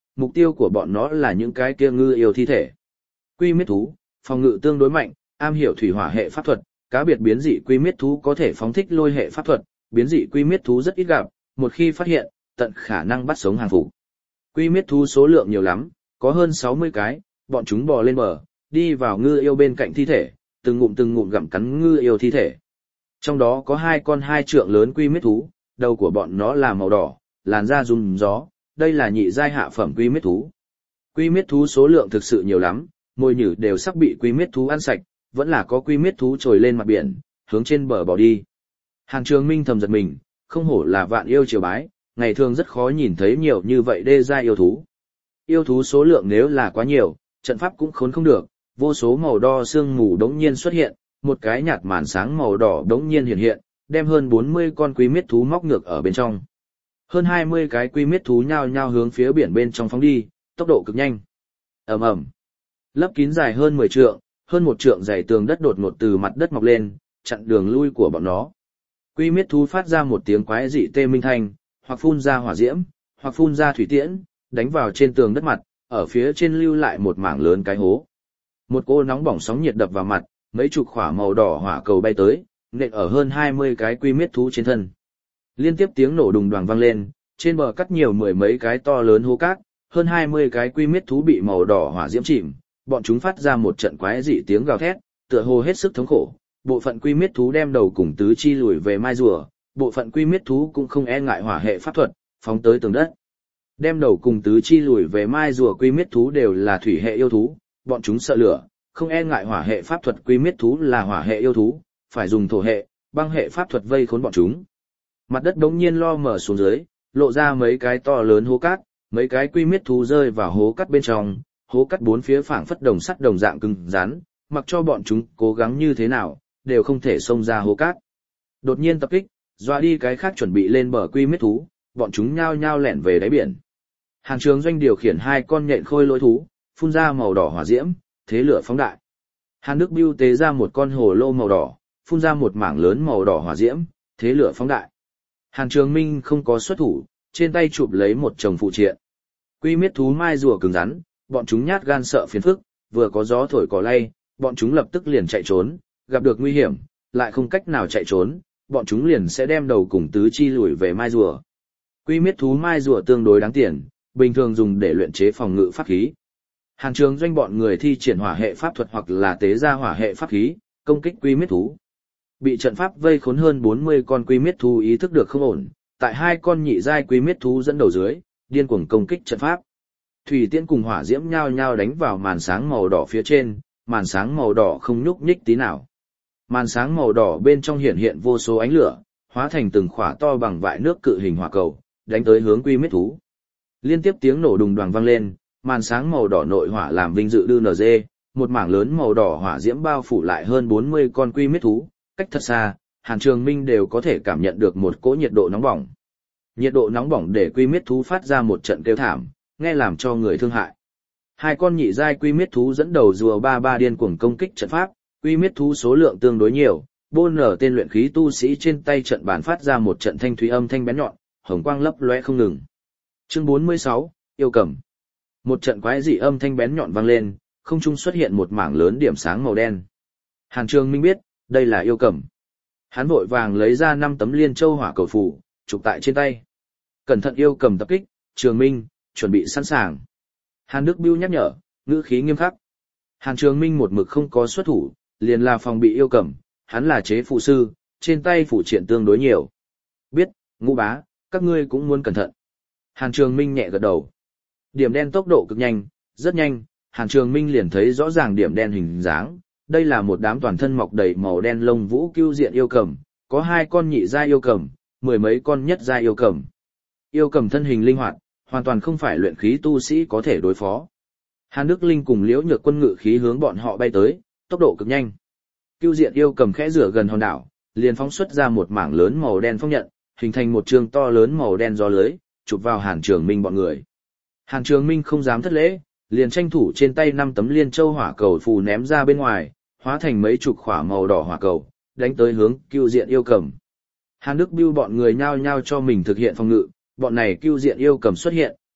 mục tiêu của bọn nó là những cái kia ngư yêu thi thể. Quy miết thú, phòng ngự tương đối mạnh, am hiểu thủy hỏa hệ pháp thuật, cá biệt biến dị quy miết thú có thể phóng thích lôi hệ pháp thuật, biến dị quy miết thú rất ít gặp, một khi phát hiện, tận khả năng bắt sống hàng phục. Quy miết thú số lượng nhiều lắm, có hơn 60 cái, bọn chúng bò lên bờ, đi vào ngư yêu bên cạnh thi thể, từng ngụm gặm cắn ngư yêu thi thể. Trong đó có 2 con 2 trượng lớn quy miết thú, đầu của bọn nó là màu đỏ, làn da rung gió, đây là nhị giai hạ phẩm quy miết thú. Quy miết thú số lượng thực sự nhiều lắm, mồi nhử đều sắp bị quy miết thú ăn sạch, vẫn là có quy miết thú trồi lên mặt biển, hướng trên bờ bỏ đi. Hàn Trường Minh thầm giật mình, không hổ là vạn yêu triều bái, ngày thường rất khó nhìn thấy nhiều như vậy đê giai yêu thú. Yêu thú số lượng nếu là quá nhiều, trận pháp cũng khốn không được, vô số màu đo sương mù đống nhiên xuất hiện, một cái nhạt màn sáng màu đỏ đống nhiên hiện hiện, đem hơn 40 con quy miết thú móc ngược ở bên trong. Hơn 20 cái quy miết thú nhao nhao hướng phía biển bên trong phóng đi, tốc độ cực nhanh. Ầm ầm. Lấp kín dài hơn 10 trượng, hơn 1 trượng dày tường đất đột ngột từ mặt đất mọc lên, chặn đường lui của bọn nó. Quy miết thú phát ra một tiếng quái dị tê minh thanh, hoặc phun ra hỏa diễm, hoặc phun ra thủy tiễn, đánh vào trên tường đất mặt, ở phía trên lưu lại một mảng lớn cái hố. Một cô nóng bỏng sóng nhiệt đập vào mặt, mấy chục quả màu đỏ hỏa cầu bay tới, nện ở hơn 20 cái quy miết thú trên thân. Liên tiếp tiếng nổ đùng đoàng vang lên, trên bờ cắt nhiều mười mấy cái to lớn hố cát, hơn 20 cái quy miết thú bị màu đỏ hỏa diễm chìm, bọn chúng phát ra một trận quái dị tiếng gào thét, tựa hồ hết sức thống khổ. Bộ phận quy miết thú đem đầu cùng tứ chi lùi về mai rùa, bộ phận quy miết thú cũng không e ngại hỏa hệ pháp thuật, phóng tới tường đất. Đem đầu cùng tứ chi lùi về mai rùa quy miết thú đều là thủy hệ yêu thú, bọn chúng sợ lửa, không e ngại hỏa hệ pháp thuật. Quy miết thú là hỏa hệ yêu thú, phải dùng thổ hệ, băng hệ pháp thuật vây khốn bọn chúng. Mặt đất đống nhiên lo mở xuống dưới, lộ ra mấy cái to lớn hố cát, mấy cái quy miết thú rơi vào hố cát bên trong, hố cát bốn phía phảng phất đồng sắt đồng dạng cứng rắn, mặc cho bọn chúng cố gắng như thế nào, đều không thể xông ra hố cát. Đột nhiên tập kích, dọa đi cái khác chuẩn bị lên bờ quy miết thú, bọn chúng nhao nhao lẻn về đáy biển. Hàn Trường Doanh điều khiển 2 con nhện khôi lỗi thú, phun ra màu đỏ hỏa diễm, thế lửa phóng đại. Hàn Đức Bưu tế ra một con hồ lô màu đỏ, phun ra một mảng lớn màu đỏ hỏa diễm, thế lửa phóng đại. Hàn Trường Minh không có xuất thủ, trên tay chụp lấy một chồng phụ triện. Quy miết thú mai rùa cứng rắn, bọn chúng nhát gan sợ phiền phức, vừa có gió thổi cỏ lay, bọn chúng lập tức liền chạy trốn, gặp được nguy hiểm, lại không cách nào chạy trốn, bọn chúng liền sẽ đem đầu cùng tứ chi lùi về mai rùa. Quy miết thú mai rùa tương đối đáng tiền, bình thường dùng để luyện chế phòng ngự pháp khí. Hàn Trường Doanh bọn người thi triển hỏa hệ pháp thuật hoặc là tế ra hỏa hệ pháp khí, công kích quy miết thú. Bị trận pháp vây khốn hơn 40 con quy miết thú ý thức được không ổn, tại 2 con nhị giai quy miết thú dẫn đầu dưới, điên cuồng công kích trận pháp. Thủy tiễn cùng hỏa diễm nhao nhao đánh vào màn sáng màu đỏ phía trên, màn sáng màu đỏ không nhúc nhích tí nào. Màn sáng màu đỏ bên trong hiện vô số ánh lửa, hóa thành từng khỏa to bằng vại nước cự hình hỏa cầu, đánh tới hướng quy miết thú. Liên tiếp tiếng nổ đùng đoàng vang lên, màn sáng màu đỏ nội hỏa làm vinh dự đưa NG, một mảng lớn màu đỏ hỏa diễm bao phủ lại hơn 40 con quy miết thú, cách thật xa, Hàn Trường Minh đều có thể cảm nhận được một cỗ nhiệt độ nóng bỏng. Nhiệt độ nóng bỏng để quy miết thú phát ra một trận kêu thảm, nghe làm cho người thương hại. 2 con nhị giai quy miết thú dẫn đầu rùa 33 điên cuồng công kích trận pháp, quy miết thú số lượng tương đối nhiều, bôn nở tên luyện khí tu sĩ trên tay trận bàn phát ra một trận thanh thúy âm thanh bén nhọn, hồng quang lấp lóe không ngừng. Chương 46, yêu cầm. Một trận quái dị âm thanh bén nhọn vang lên, không trung xuất hiện một mảng lớn điểm sáng màu đen. Hàn Trường Minh biết, đây là yêu cầm. Hắn vội vàng lấy ra 5 tấm liên châu hỏa cầu phù, chụp tại trên tay. Cẩn thận yêu cầm tập kích, Trường Minh, chuẩn bị sẵn sàng. Hàn Đức Bưu nhắc nhở, ngữ khí nghiêm khắc. Hàn Trường Minh một mực không có xuất thủ, liền là phòng bị yêu cầm, hắn là chế phụ sư, trên tay phụ triện tương đối nhiều. Biết, Ngũ bá, các ngươi cũng muốn cẩn thận. Hàn Trường Minh nhẹ gật đầu. Điểm đen tốc độ cực nhanh, rất nhanh, Hàn Trường Minh liền thấy rõ ràng điểm đen hình dáng. Đây là một đám toàn thân mọc đầy màu đen lông vũ cưu diện yêu cầm, có 2 con nhị giai yêu cầm, 10 mấy con nhất giai yêu cầm. Yêu cầm thân hình linh hoạt, hoàn toàn không phải luyện khí tu sĩ có thể đối phó. Hàn Đức Linh cùng Liễu Nhược Quân ngự khí hướng bọn họ bay tới, tốc độ cực nhanh. Cưu diện yêu cầm khẽ rửa gần hòn đảo, liền phóng xuất ra một mảng lớn màu đen phong nhận, hình thành một trường to lớn màu đen gió lưới, chụp vào Hàn Trường Minh bọn người. Hàn Trường Minh không dám thất lễ, liền tranh thủ trên tay 5 tấm liên châu hỏa cầu phù ném ra bên ngoài, hóa thành mấy chục khỏa màu đỏ hỏa cầu, đánh tới hướng Cưu diện yêu cầm. Hàn Đức Bưu bọn người nhao nhao cho mình thực hiện phòng ngự, bọn này Cưu diện yêu cầm xuất hiện,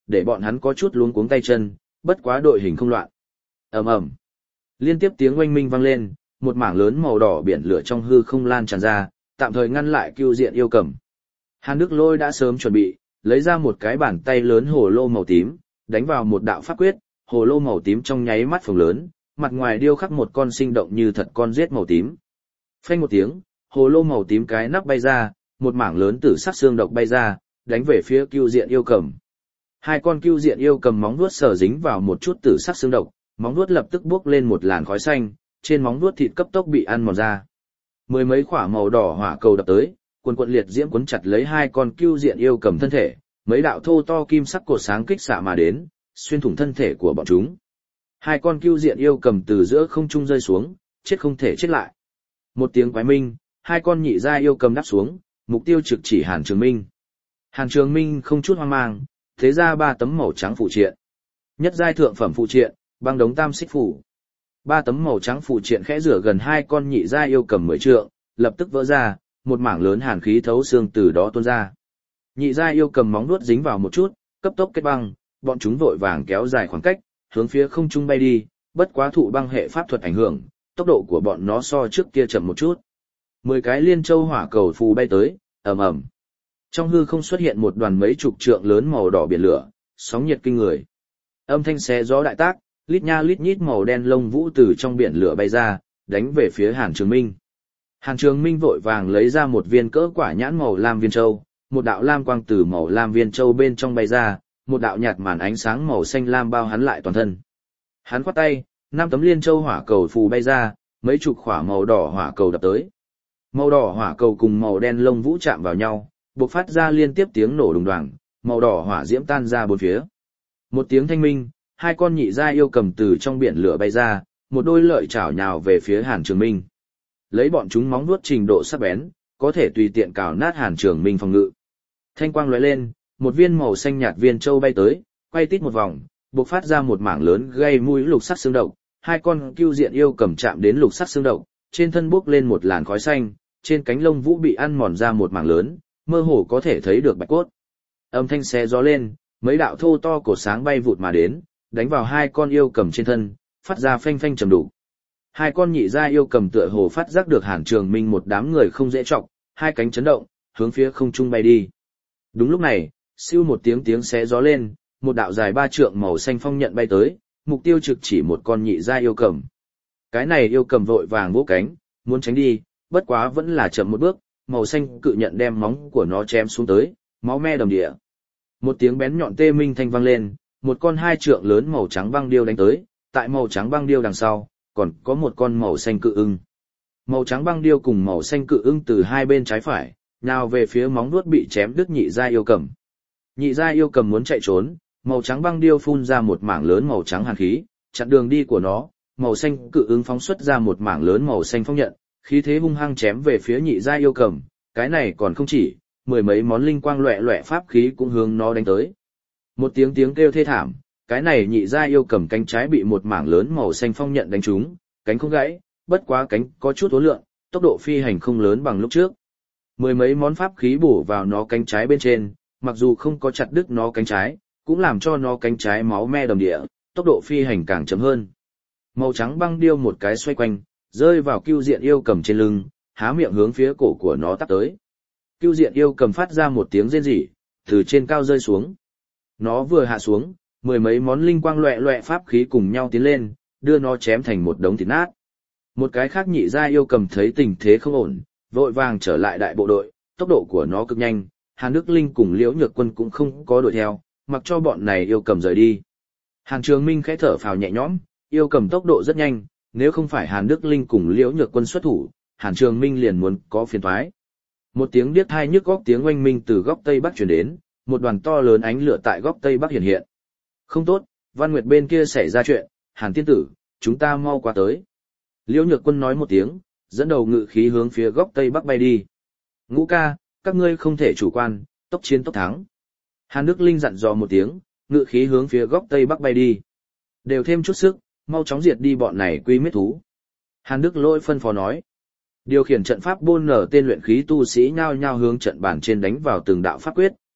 để bọn hắn có chút luống cuống tay chân, bất quá đội hình không loạn. Ầm ầm. Liên tiếp tiếng oanh minh vang lên, một mảng lớn màu đỏ biển lửa trong hư không lan tràn ra, tạm thời ngăn lại Cưu Diện yêu cầm. Hàn Đức Lôi đã sớm chuẩn bị, lấy ra một cái bàn tay lớn hồ lô màu tím, đánh vào một đạo pháp quyết, hồ lô màu tím trong nháy mắt phồng lớn, mặt ngoài điêu khắc một con sinh động như thật con rết màu tím. Phanh một tiếng, hồ lô màu tím cái nắp bay ra, một mảng lớn tử sắc xương độc bay ra, đánh về phía Cưu Diện yêu cầm. Hai con Cưu Diện yêu cầm móng vuốt sờ dính vào một chút tử sắc xương độc, móng vuốt lập tức bốc lên một làn khói xanh, trên móng vuốt thịt cấp tốc bị ăn mòn ra. Mười mấy quả màu đỏ hỏa cầu đập tới, quần quận liệt diễm cuốn chặt lấy hai con Cưu Diện yêu cầm thân thể, mấy đạo thô to kim sắc cột sáng kích xạ mà đến, xuyên thủng thân thể của bọn chúng. Hai con Cưu Diện yêu cầm từ giữa không trung rơi xuống, chết không thể chết lại. Một tiếng quái minh, hai con nhị gia yêu cầm đáp xuống, mục tiêu trực chỉ Hàn Trường Minh. Hàn Trường Minh không chút hoang mang, thế ra 3 tấm màu trắng phụ triện. Nhất giai thượng phẩm phụ triện, băng đống tam xích phủ. 3 tấm màu trắng phụ triện khẽ rửa gần hai con nhị gia yêu cầm 10 trượng, lập tức vỡ ra, một mảng lớn hàn khí thấu xương từ đó tuôn ra. Nhị gia yêu cầm móng vuốt dính vào một chút, cấp tốc kết băng, bọn chúng vội vàng kéo dài khoảng cách, hướng phía không trung bay đi, bất quá thụ băng hệ pháp thuật ảnh hưởng, tốc độ của bọn nó so trước kia chậm một chút. 10 cái liên châu hỏa cầu phù bay tới, ầm ầm. Trong hư không xuất hiện một đoàn mấy chục trượng lớn màu đỏ biển lửa, sóng nhiệt kinh người. Âm thanh xé gió đại tác, lít nha lít nhít màu đen lông vũ từ trong biển lửa bay ra, đánh về phía Hàn Trường Minh. Hàn Trường Minh vội vàng lấy ra một viên cỡ quả nhãn màu lam viên châu, một đạo lam quang từ màu lam viên châu bên trong bay ra, một đạo nhạt màn ánh sáng màu xanh lam bao hắn lại toàn thân. Hắn khoát tay, 5 tấm liên châu hỏa cầu phù bay ra, mấy chục quả màu đỏ hỏa cầu đập tới. Màu đỏ hỏa cầu cùng màu đen lông vũ chạm vào nhau, bộc phát ra liên tiếp tiếng nổ đùng đoàng, màu đỏ hỏa diễm tan ra bốn phía. Một tiếng thanh minh, hai con nhị gia yêu cầm từ trong biển lửa bay ra, một đôi lợi chảo nhào về phía Hàn Trường Minh. Lấy bọn chúng móng vuốt trình độ sắc bén, có thể tùy tiện cào nát Hàn Trường Minh phòng ngự. Thanh quang lóe lên, một viên màu xanh nhạt viên châu bay tới, quay tít một vòng, bộc phát ra một mảng lớn gây mũi lục sắc xương độc. Hai con Cưu Diện yêu cầm chạm đến lục sắc xương độc, trên thân bốc lên một làn khói xanh, trên cánh lông vũ bị ăn mòn ra một mảng lớn, mơ hồ có thể thấy được bạch cốt. Âm thanh xé gió lên, mấy đạo thô to cổ sáng bay vụt mà đến, đánh vào hai con yêu cầm trên thân, phát ra phanh phanh trầm đục. Hai con nhị gia yêu cầm tựa hồ phát giác được Hàn Trường Minh một đám người không dễ trọng, hai cánh chấn động, hướng phía không trung bay đi. Đúng lúc này, siêu một tiếng xé gió lên, một đạo dài 3 trượng màu xanh phong nhận bay tới, mục tiêu trực chỉ một con nhị gia yêu cầm. Cái này yêu cầm vội vàng vỗ cánh, muốn tránh đi, bất quá vẫn là chậm một bước, màu xanh cự nhận đem móng của nó chém xuống tới, máu me đầm địa. Một tiếng bén nhọn tê minh thanh vang lên, một con 2 trượng lớn màu trắng băng điêu đánh tới, tại màu trắng băng điêu đằng sau, còn có một con màu xanh cự ưng. Màu trắng băng điêu cùng màu xanh cự ưng từ hai bên trái phải, nhào về phía móng vuốt bị chém đứt nhị gia yêu cầm. Nhị gia yêu cầm muốn chạy trốn, màu trắng băng điêu phun ra một mảng lớn màu trắng hàn khí, chặn đường đi của nó, màu xanh cự ưng phóng xuất ra một mảng lớn màu xanh phong nhận, khí thế hung hăng chém về phía nhị gia yêu cầm, cái này còn không chỉ, 10 mấy món linh quang loẹt loẹt pháp khí cũng hướng nó đánh tới. Một tiếng kêu thê thảm, cái này nhị gia yêu cầm cánh trái bị một mảng lớn màu xanh phong nhận đánh trúng, cánh không gãy, bất quá cánh có chút uốn lượn, tốc độ phi hành không lớn bằng lúc trước. 10 mấy món pháp khí bổ vào nó cánh trái bên trên, mặc dù không có chặt đứt nó cánh trái, cũng làm cho nó cánh trái máu me đầm địa, tốc độ phi hành càng chậm hơn. Màu trắng băng điêu một cái xoay quanh, rơi vào Cưu Diện yêu cầm trên lưng, há miệng hướng phía cổ của nó tắp tới. Cưu Diện yêu cầm phát ra một tiếng rên rỉ, từ trên cao rơi xuống. Nó vừa hạ xuống, 10 mấy món linh quang loẹt loẹt pháp khí cùng nhau tiến lên, đưa nó chém thành một đống thịt nát. Một cái khác nhị gia yêu cầm thấy tình thế không ổn, vội vàng trở lại đại bộ đội, tốc độ của nó cực nhanh, Hàn Đức Linh cùng Liễu Nhược Quân cũng không có đuổi theo, mặc cho bọn này yêu cầm rời đi. Hàn Trường Minh khẽ thở phào nhẹ nhõm, yêu cầm tốc độ rất nhanh, nếu không phải Hàn Đức Linh cùng Liễu Nhược Quân xuất thủ, Hàn Trường Minh liền muốn có phiền toái. Một tiếng điếc tai nhức óc tiếng oanh minh từ góc tây bắc truyền đến, một đoàn to lớn ánh lửa tại góc tây bắc hiện hiện. Không tốt, Văn Nguyệt bên kia xảy ra chuyện, Hàn tiên tử, chúng ta mau qua tới. Liễu Nhược Quân nói một tiếng, dẫn đầu ngự khí hướng phía góc tây bắc bay đi. Ngũ ca, các ngươi không thể chủ quan, tốc chiến tốc thắng. Hàn Đức Linh dặn dò một tiếng, ngự khí hướng phía góc tây bắc bay đi. Đều thêm chút sức, mau chóng diệt đi bọn này quy miết thú. Hàn Đức Lỗi phân phó nói. Điều khiển trận pháp bôn nở tên luyện khí tu sĩ nhao nhao hướng trận bàn trên đánh vào từng đạo pháp quyết,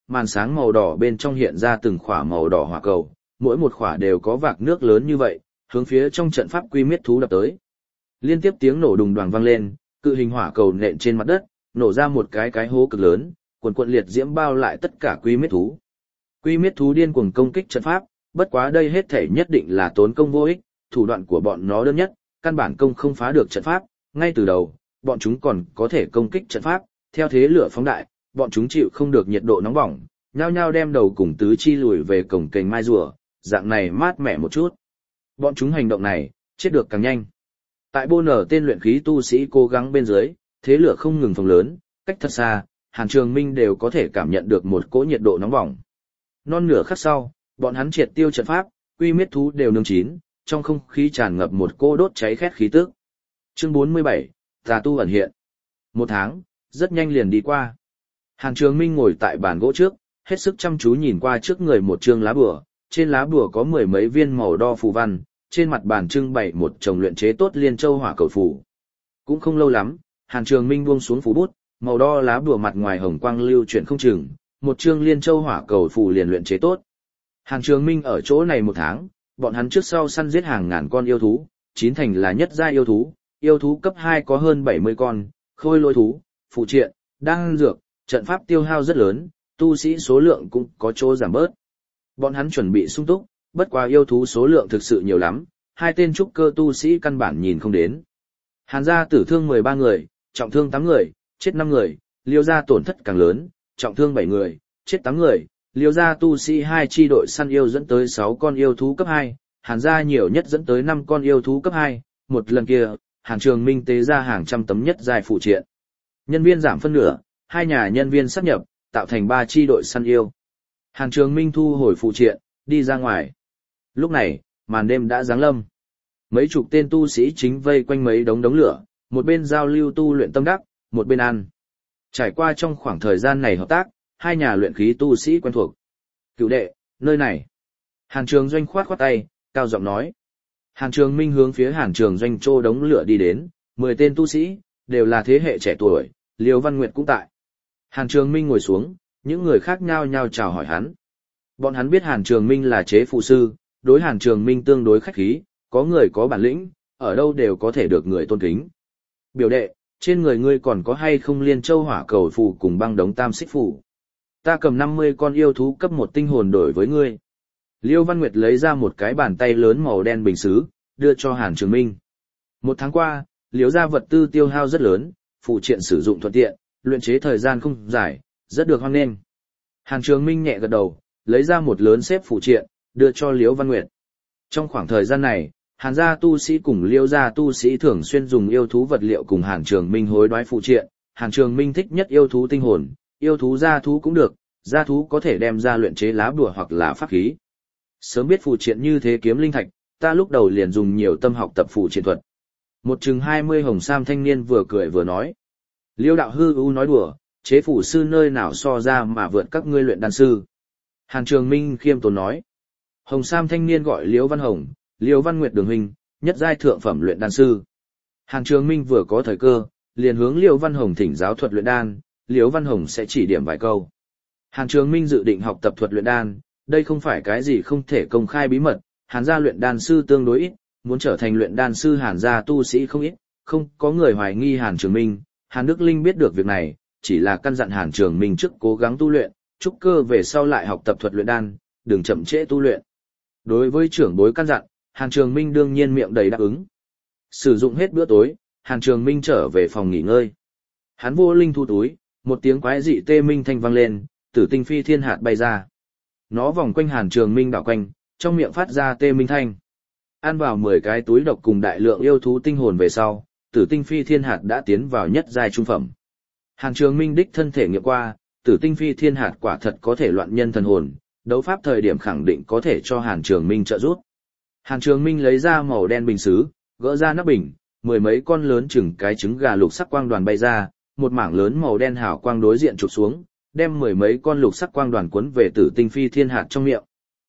màn sáng màu đỏ bên trong hiện ra từng khỏa màu đỏ hỏa cầu, mỗi một khỏa đều có vạc nước lớn như vậy, hướng phía trong trận pháp quy miết thú đập tới. Liên tiếp tiếng nổ đùng đoàng vang lên, cự hình hỏa cầu nện trên mặt đất, nổ ra một cái hố cực lớn, quần quần liệt diễm bao lại tất cả quy miết thú. Quy miết thú điên cuồng công kích trận pháp, bất quá đây hết thể nhất định là tốn công vô ích, thủ đoạn của bọn nó đơn nhất, căn bản công không phá được trận pháp, ngay từ đầu, bọn chúng còn có thể công kích trận pháp, theo thế lửa phóng đại, bọn chúng chịu không được nhiệt độ nóng bỏng, nhao nhao đem đầu cùng tứ chi lùi về cổng kềnh mai rùa, dạng này mát mẻ một chút. Bọn chúng hành động này, chết được càng nhanh. Tại bô nở tên luyện khí tu sĩ cố gắng bên dưới, thế lửa không ngừng phồng lớn, cách thật xa, Hàn Trường Minh đều có thể cảm nhận được một cỗ nhiệt độ nóng bỏng. Non nửa khắc sau, bọn hắn triệt tiêu trận pháp, quy miết thú đều nướng chín, trong không khí tràn ngập một cỗ đốt cháy khét khí tức. Chương 47, Tà tu ẩn hiện. Một tháng, rất nhanh liền đi qua. Hàn Trường Minh ngồi tại bàn gỗ trước, hết sức chăm chú nhìn qua trước người một chương lá bùa, trên lá bùa có mười mấy viên màu đo phù văn, trên mặt bàn trưng bày một chồng luyện chế tốt liên châu hỏa cầu phù. Cũng không lâu lắm, Hàn Trường Minh buông xuống phù bút, màu đo lá bùa mặt ngoài hồng quang lưu chuyển không chừng, một chương liên châu hỏa cầu phù liền luyện chế tốt. Hàn Trường Minh ở chỗ này một tháng, bọn hắn trước sau săn giết hàng ngàn con yêu thú, chín thành là nhất giai yêu thú cấp 2 có hơn 70 con, khôi lỗi thú, phụ triện, đan dược, trận pháp tiêu hao rất lớn, tu sĩ số lượng cũng có chỗ giảm bớt. Bọn hắn chuẩn bị sung túc, bất quá yêu thú số lượng thực sự nhiều lắm, hai tên trúc cơ tu sĩ căn bản nhìn không đến. Hàn gia tử thương 13 người, trọng thương 8 người, chết 5 người, Liêu gia tổn thất càng lớn, trọng thương 7 người, chết 8 người, Liêu gia tu sĩ 2 chi đội săn yêu dẫn tới 6 con yêu thú cấp 2, Hàn gia nhiều nhất dẫn tới 5 con yêu thú cấp 2, một lần kia, Hàn Trường Minh tế ra hàng trăm tấm nhất giai phụ triện. Nhân viên giảm phân nửa, hai nhà nhân viên sáp nhập, tạo thành 3 chi đội săn yêu. Hàn Trường Minh thu hồi phụ triện, đi ra ngoài. Lúc này, màn đêm đã giáng lâm. Mấy chục tên tu sĩ chính vây quanh mấy đống lửa, một bên giao lưu tu luyện tâm đắc, một bên ăn. Trải qua trong khoảng thời gian này hợp tác, hai nhà luyện khí tu sĩ quen thuộc. Cựu đệ, nơi này. Hàn Trường Doanh khoát khoát tay, cao giọng nói. Hàn Trường Minh hướng phía Hàn Trường Doanh trô đống lửa đi đến, 10 tên tu sĩ, đều là thế hệ trẻ tuổi, Liêu Văn Nguyệt cũng tại. Hàn Trường Minh ngồi xuống, những người khác nhao nhao chào hỏi hắn. Bọn hắn biết Hàn Trường Minh là chế phụ sư, đối Hàn Trường Minh tương đối khách khí, có người có bản lĩnh, ở đâu đều có thể được người tôn kính. Biểu đệ, trên người ngươi còn có hay không liên châu hỏa cầu phù cùng băng đống tam xích phù? Ta cầm 50 con yêu thú cấp 1 tinh hồn đổi với ngươi. Liêu Văn Nguyệt lấy ra một cái bàn tay lớn màu đen bình sứ, đưa cho Hàn Trường Minh. Một tháng qua, Liêu gia vật tư tiêu hao rất lớn, phụ triện sử dụng thuận tiện, luyện chế thời gian không dài, rất được hoan nghênh. Hàn Trường Minh nhẹ gật đầu, lấy ra một lớn xếp phụ triện, đưa cho Liêu Văn Nguyệt. Trong khoảng thời gian này, Hàn gia tu sĩ cùng Liêu gia tu sĩ thường xuyên dùng yêu thú vật liệu cùng Hàn Trường Minh hối đoái phụ triện. Hàn Trường Minh thích nhất yêu thú tinh hồn, yêu thú gia thú cũng được, gia thú có thể đem ra luyện chế lá bùa hoặc là pháp khí. Sớm biết phụ triện như thế kiếm linh thạch, ta lúc đầu liền dùng nhiều tâm học tập phụ triện thuật. Một chừng 20 hồng sam thanh niên vừa cười vừa nói. Liêu đạo hư u nói đùa, chế phủ sư nơi nào so ra mà vượt các ngươi luyện đan sư. Hàn Trường Minh khiêm tốn nói. Hồng sam thanh niên gọi Liêu Văn Hồng, Liêu Văn Nguyệt đường huynh, nhất giai thượng phẩm luyện đan sư. Hàn Trường Minh vừa có thời cơ, liền hướng Liêu Văn Hồng thỉnh giáo thuật luyện đan, Liêu Văn Hồng sẽ chỉ điểm vài câu. Hàn Trường Minh dự định học tập thuật luyện đan, đây không phải cái gì không thể công khai bí mật, Hàn gia luyện đan sư tương đối ít, muốn trở thành luyện đan sư Hàn gia tu sĩ không ít, không có người hoài nghi Hàn Trường Minh. Hàn Đức Linh biết được việc này, chỉ là căn dặn Hàn Trường Minh trước cố gắng tu luyện, trúc cơ về sau lại học tập thuật luyện đan, đừng chậm trễ tu luyện. Đối với trưởng bối căn dặn, Hàn Trường Minh đương nhiên miệng đầy đáp ứng. Sử dụng hết bữa tối, Hàn Trường Minh trở về phòng nghỉ ngơi. Hắn vô linh thu túi, một tiếng quái dị tê minh thanh vang lên, tử tinh phi thiên hạt bay ra. Nó vòng quanh Hàn Trường Minh đảo quanh, trong miệng phát ra tê minh thanh. Ăn vào 10 cái túi độc cùng đại lượng yêu thú tinh hồn về sau, tử tinh phi thiên hạt đã tiến vào nhất giai trung phẩm. Hàn Trường Minh đích thân thể nghiệm qua, tử tinh phi thiên hạt quả thật có thể loạn nhân thần hồn, đấu pháp thời điểm khẳng định có thể cho Hàn Trường Minh trợ giúp. Hàn Trường Minh lấy ra màu đen bình sứ, gỡ ra nắp bình, 10 mấy con lớn chừng cái trứng gà lục sắc quang đoàn bay ra, một mảng lớn màu đen hào quang đối diện chụp xuống, đem 10 mấy con lục sắc quang đoàn cuốn về tử tinh phi thiên hạt trong miệng.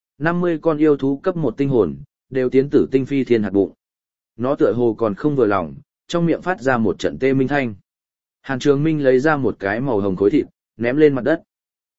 50 con yêu thú cấp 1 tinh hồn, đều tiến tử tinh phi thiên hạt bụng. Nó tựa hồ còn không vừa lòng, trong miệng phát ra một trận tê minh thanh. Hàn Trường Minh lấy ra một cái màu hồng khối thịt, ném lên mặt đất.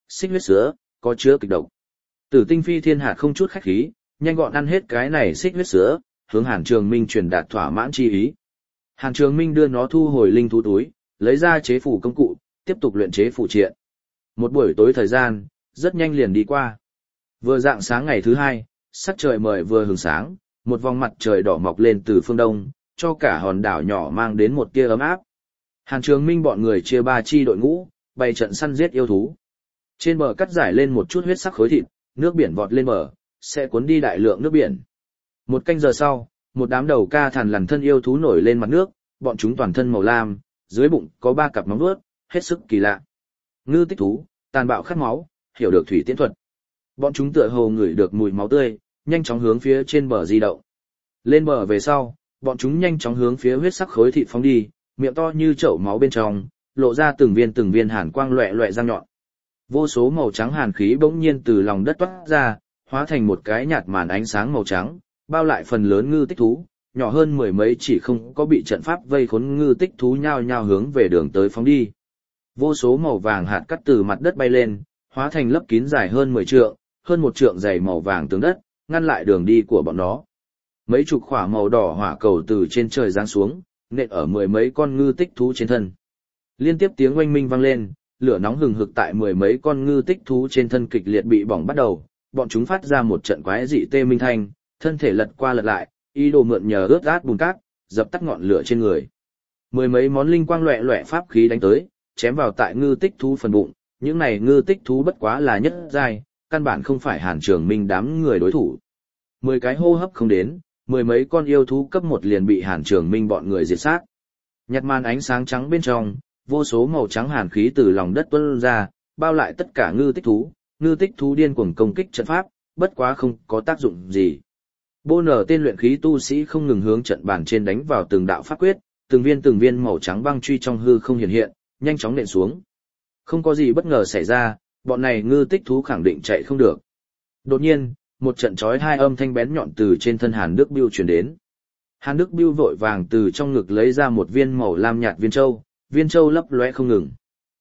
Xích huyết sữa, có chứa kịch độc. Tử Tinh Phi Thiên Hạt không chút khách khí, nhanh gọn ăn hết cái này xích huyết sữa, hướng Hàn Trường Minh truyền đạt thỏa mãn chi ý. Hàn Trường Minh đưa nó thu hồi linh thú túi, lấy ra chế phủ công cụ, tiếp tục luyện chế phụ triện. Một buổi tối thời gian, rất nhanh liền đi qua. Vừa rạng sáng ngày thứ hai, sắc trời mời vừa hừng sáng, một vòng mặt trời đỏ mọc lên từ phương đông, cho cả hòn đảo nhỏ mang đến một tia ấm áp. Hàn Trường Minh bọn người chia 3 chi đội ngũ, bày trận săn giết yêu thú. Trên bờ cắt giải lên một chút huyết sắc khối thịt, nước biển vọt lên bờ, sẽ cuốn đi đại lượng nước biển. Một canh giờ sau, một đám đầu ca thằn lằn thân yêu thú nổi lên mặt nước, bọn chúng toàn thân màu lam, dưới bụng có 3 cặp móng vuốt, hết sức kỳ lạ. Ngư tích thú, tàn bạo khát máu, hiểu được thủy tiễn thuật. Bọn chúng tựa hồ ngửi được mùi máu tươi, nhanh chóng hướng phía trên bờ di động. Lên bờ về sau, bọn chúng nhanh chóng hướng phía huyết sắc khối thịt phóng đi, miệng to như chậu máu bên trong, lộ ra từng viên hàn quang loẹt loẹt răng nhọn. Vô số màu trắng hàn khí bỗng nhiên từ lòng đất toát ra, hóa thành một cái nhạt màn ánh sáng màu trắng, bao lại phần lớn ngư tích thú, nhỏ hơn 10 mấy chỉ không có bị trận pháp vây khốn ngư tích thú nhao nhao hướng về đường tới phóng đi. Vô số màu vàng hạt cắt từ mặt đất bay lên, hóa thành lớp kín dài hơn 10 trượng, hơn 1 trượng dày màu vàng tường đất, ngăn lại đường đi của bọn nó. Mấy chục quả màu đỏ hỏa cầu từ trên trời giáng xuống, nện ở 10 mấy con ngư tích thú trên thân. Liên tiếp tiếng oanh minh vang lên, lửa nóng hừng hực tại 10 mấy con ngư tích thú trên thân kịch liệt bị bỏng bắt đầu, bọn chúng phát ra một trận quái dị tê minh thanh, thân thể lật qua lật lại, ý đồ mượn nhờ ướt át bùn cát, dập tắt ngọn lửa trên người. 10 mấy món linh quang loẹt loẹt pháp khí đánh tới, chém vào tại ngư tích thú phần bụng, những này ngư tích thú bất quá là nhất giai, căn bản không phải Hàn Trường Minh đám người đối thủ. 10 cái hô hấp không đến, 10 mấy con yêu thú cấp 1 liền bị Hàn Trường Minh bọn người diệt sát. Nhặt màn ánh sáng trắng bên trong, vô số màu trắng hàn khí từ lòng đất tuôn ra, bao lại tất cả ngư tích thú điên cuồng công kích trận pháp, bất quá không có tác dụng gì. Bô nở tên luyện khí tu sĩ không ngừng hướng trận bàn trên đánh vào từng đạo pháp quyết, từng viên màu trắng băng truy trong hư không hiện, nhanh chóng nện xuống. Không có gì bất ngờ xảy ra, bọn này ngư tích thú khẳng định chạy không được. Đột nhiên, một trận chói hai âm thanh bén nhọn từ trên thân Hàn Đức Bưu truyền đến. Hàn Đức Bưu vội vàng từ trong ngực lấy ra một viên màu lam nhạt viên châu lấp lóe không ngừng.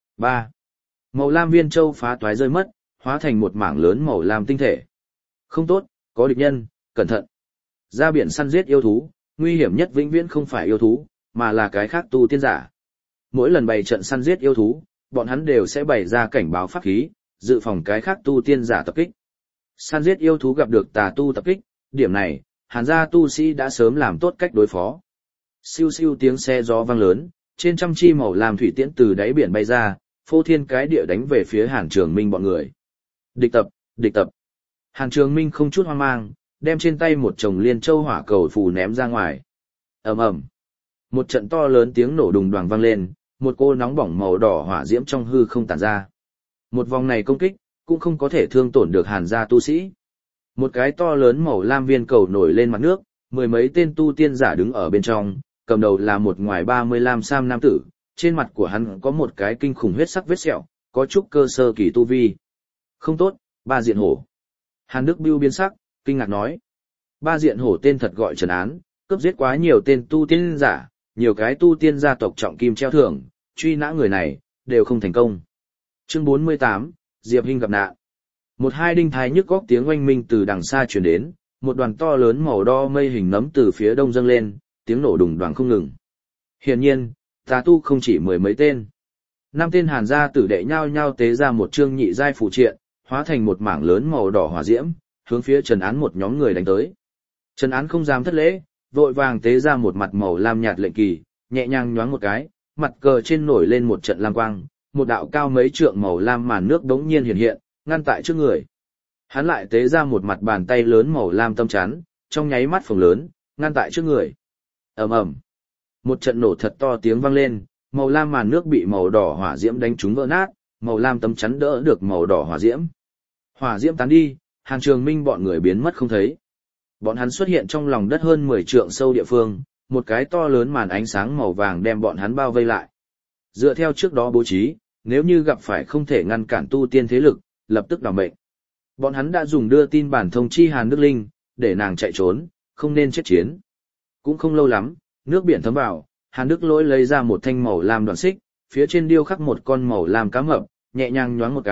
3. Màu lam viên châu phá toái rơi mất, hóa thành một mảng lớn màu lam tinh thể. Không tốt, có địch nhân, cẩn thận. Ra biển săn giết yêu thú, nguy hiểm nhất vĩnh viễn không phải yêu thú, mà là cái khác tu tiên giả. Mỗi lần bày trận săn giết yêu thú, bọn hắn đều sẽ bày ra cảnh báo pháp khí, dự phòng cái khác tu tiên giả tập kích. Săn giết yêu thú gặp được tà tu tập kích, điểm này, Hàn gia tu sĩ đã sớm làm tốt cách đối phó. Siêu siêu tiếng xe gió vang lớn, trên trăm chi màu lam thủy tiễn từ đáy biển bay ra, phô thiên cái địa đánh về phía Hàn Trường Minh bọn người. Địch tập. Hàn Trường Minh không chút hoang mang, đem trên tay một chồng liên châu hỏa cầu phù ném ra ngoài. Ầm ầm. Một trận to lớn tiếng nổ đùng đoàng vang lên, một cô nóng bỏng màu đỏ hỏa diễm trong hư không tản ra. Một vòng này công kích, cũng không có thể thương tổn được Hàn gia tu sĩ. Một cái to lớn màu lam viên cầu nổi lên mặt nước, 10 mấy tên tu tiên giả đứng ở bên trong, cầm đầu là một ngoài 30 lam sam nam tử, trên mặt của hắn có một cái kinh khủng huyết sắc vết sẹo, có chút cơ sơ kỳ tu vi. Không tốt, Ba Diện Hổ. Hàn Đức Bưu biến sắc, kinh ngạc nói. Ba Diện Hổ tên thật gọi Trần Án, cướp giết quá nhiều tên tu tiên giả, nhiều cái tu tiên gia tộc trọng kim treo thưởng, truy nã người này, đều không thành công. Chương 48, Diệp Hinh gặp nạn. Một hai đinh thái nhức góc tiếng oanh minh từ đằng xa truyền đến, một đoàn to lớn màu đo mây hình nấm từ phía đông dâng lên, tiếng nổ đùng đoàng không ngừng. Hiển nhiên, tà tu không chỉ 10 mấy tên. 5 tên Hàn gia tử đệ nhao nhao tế ra một chương nhị giai phù triện, hóa thành một mảng lớn màu đỏ hỏa diễm, hướng phía Trần Án một nhóm người đánh tới. Trần Án không dám thất lễ, vội vàng tế ra một mặt màu lam nhạt lệnh kỳ, nhẹ nhàng nhoáng một cái, mặt cờ trên nổi lên một trận lam quang, một đạo cao mấy trượng màu lam màn nước đống nhiên hiện, ngăn tại trước người. Hắn lại tế ra một mặt bàn tay lớn màu lam tâm chắn, trong nháy mắt phồng lớn, ngăn tại trước người. Ầm ầm. Một trận nổ thật to tiếng vang lên, màu lam màn nước bị màu đỏ hỏa diễm đánh trúng vỡ nát, màu lam tấm chắn đỡ được màu đỏ hỏa diễm. Hỏa diễm tán đi, Hàn Trường Minh bọn người biến mất không thấy. Bọn hắn xuất hiện trong lòng đất hơn 10 trượng sâu địa phương, một cái to lớn màn ánh sáng màu vàng đem bọn hắn bao vây lại. Dựa theo trước đó bố trí, nếu như gặp phải không thể ngăn cản tu tiên thế lực, lập tức đảm mệnh. Bọn hắn đã dùng đưa tin bản thông chi Hàn Đức Linh, để nàng chạy trốn, không nên chết chiến. Cũng không lâu lắm, nước biển thấm vào, Hàn Đức Lỗi lấy ra một thanh màu lam đoạn xích, phía trên điêu khắc một con màu lam cá mập, nhẹ nhàng nhoáng một cái,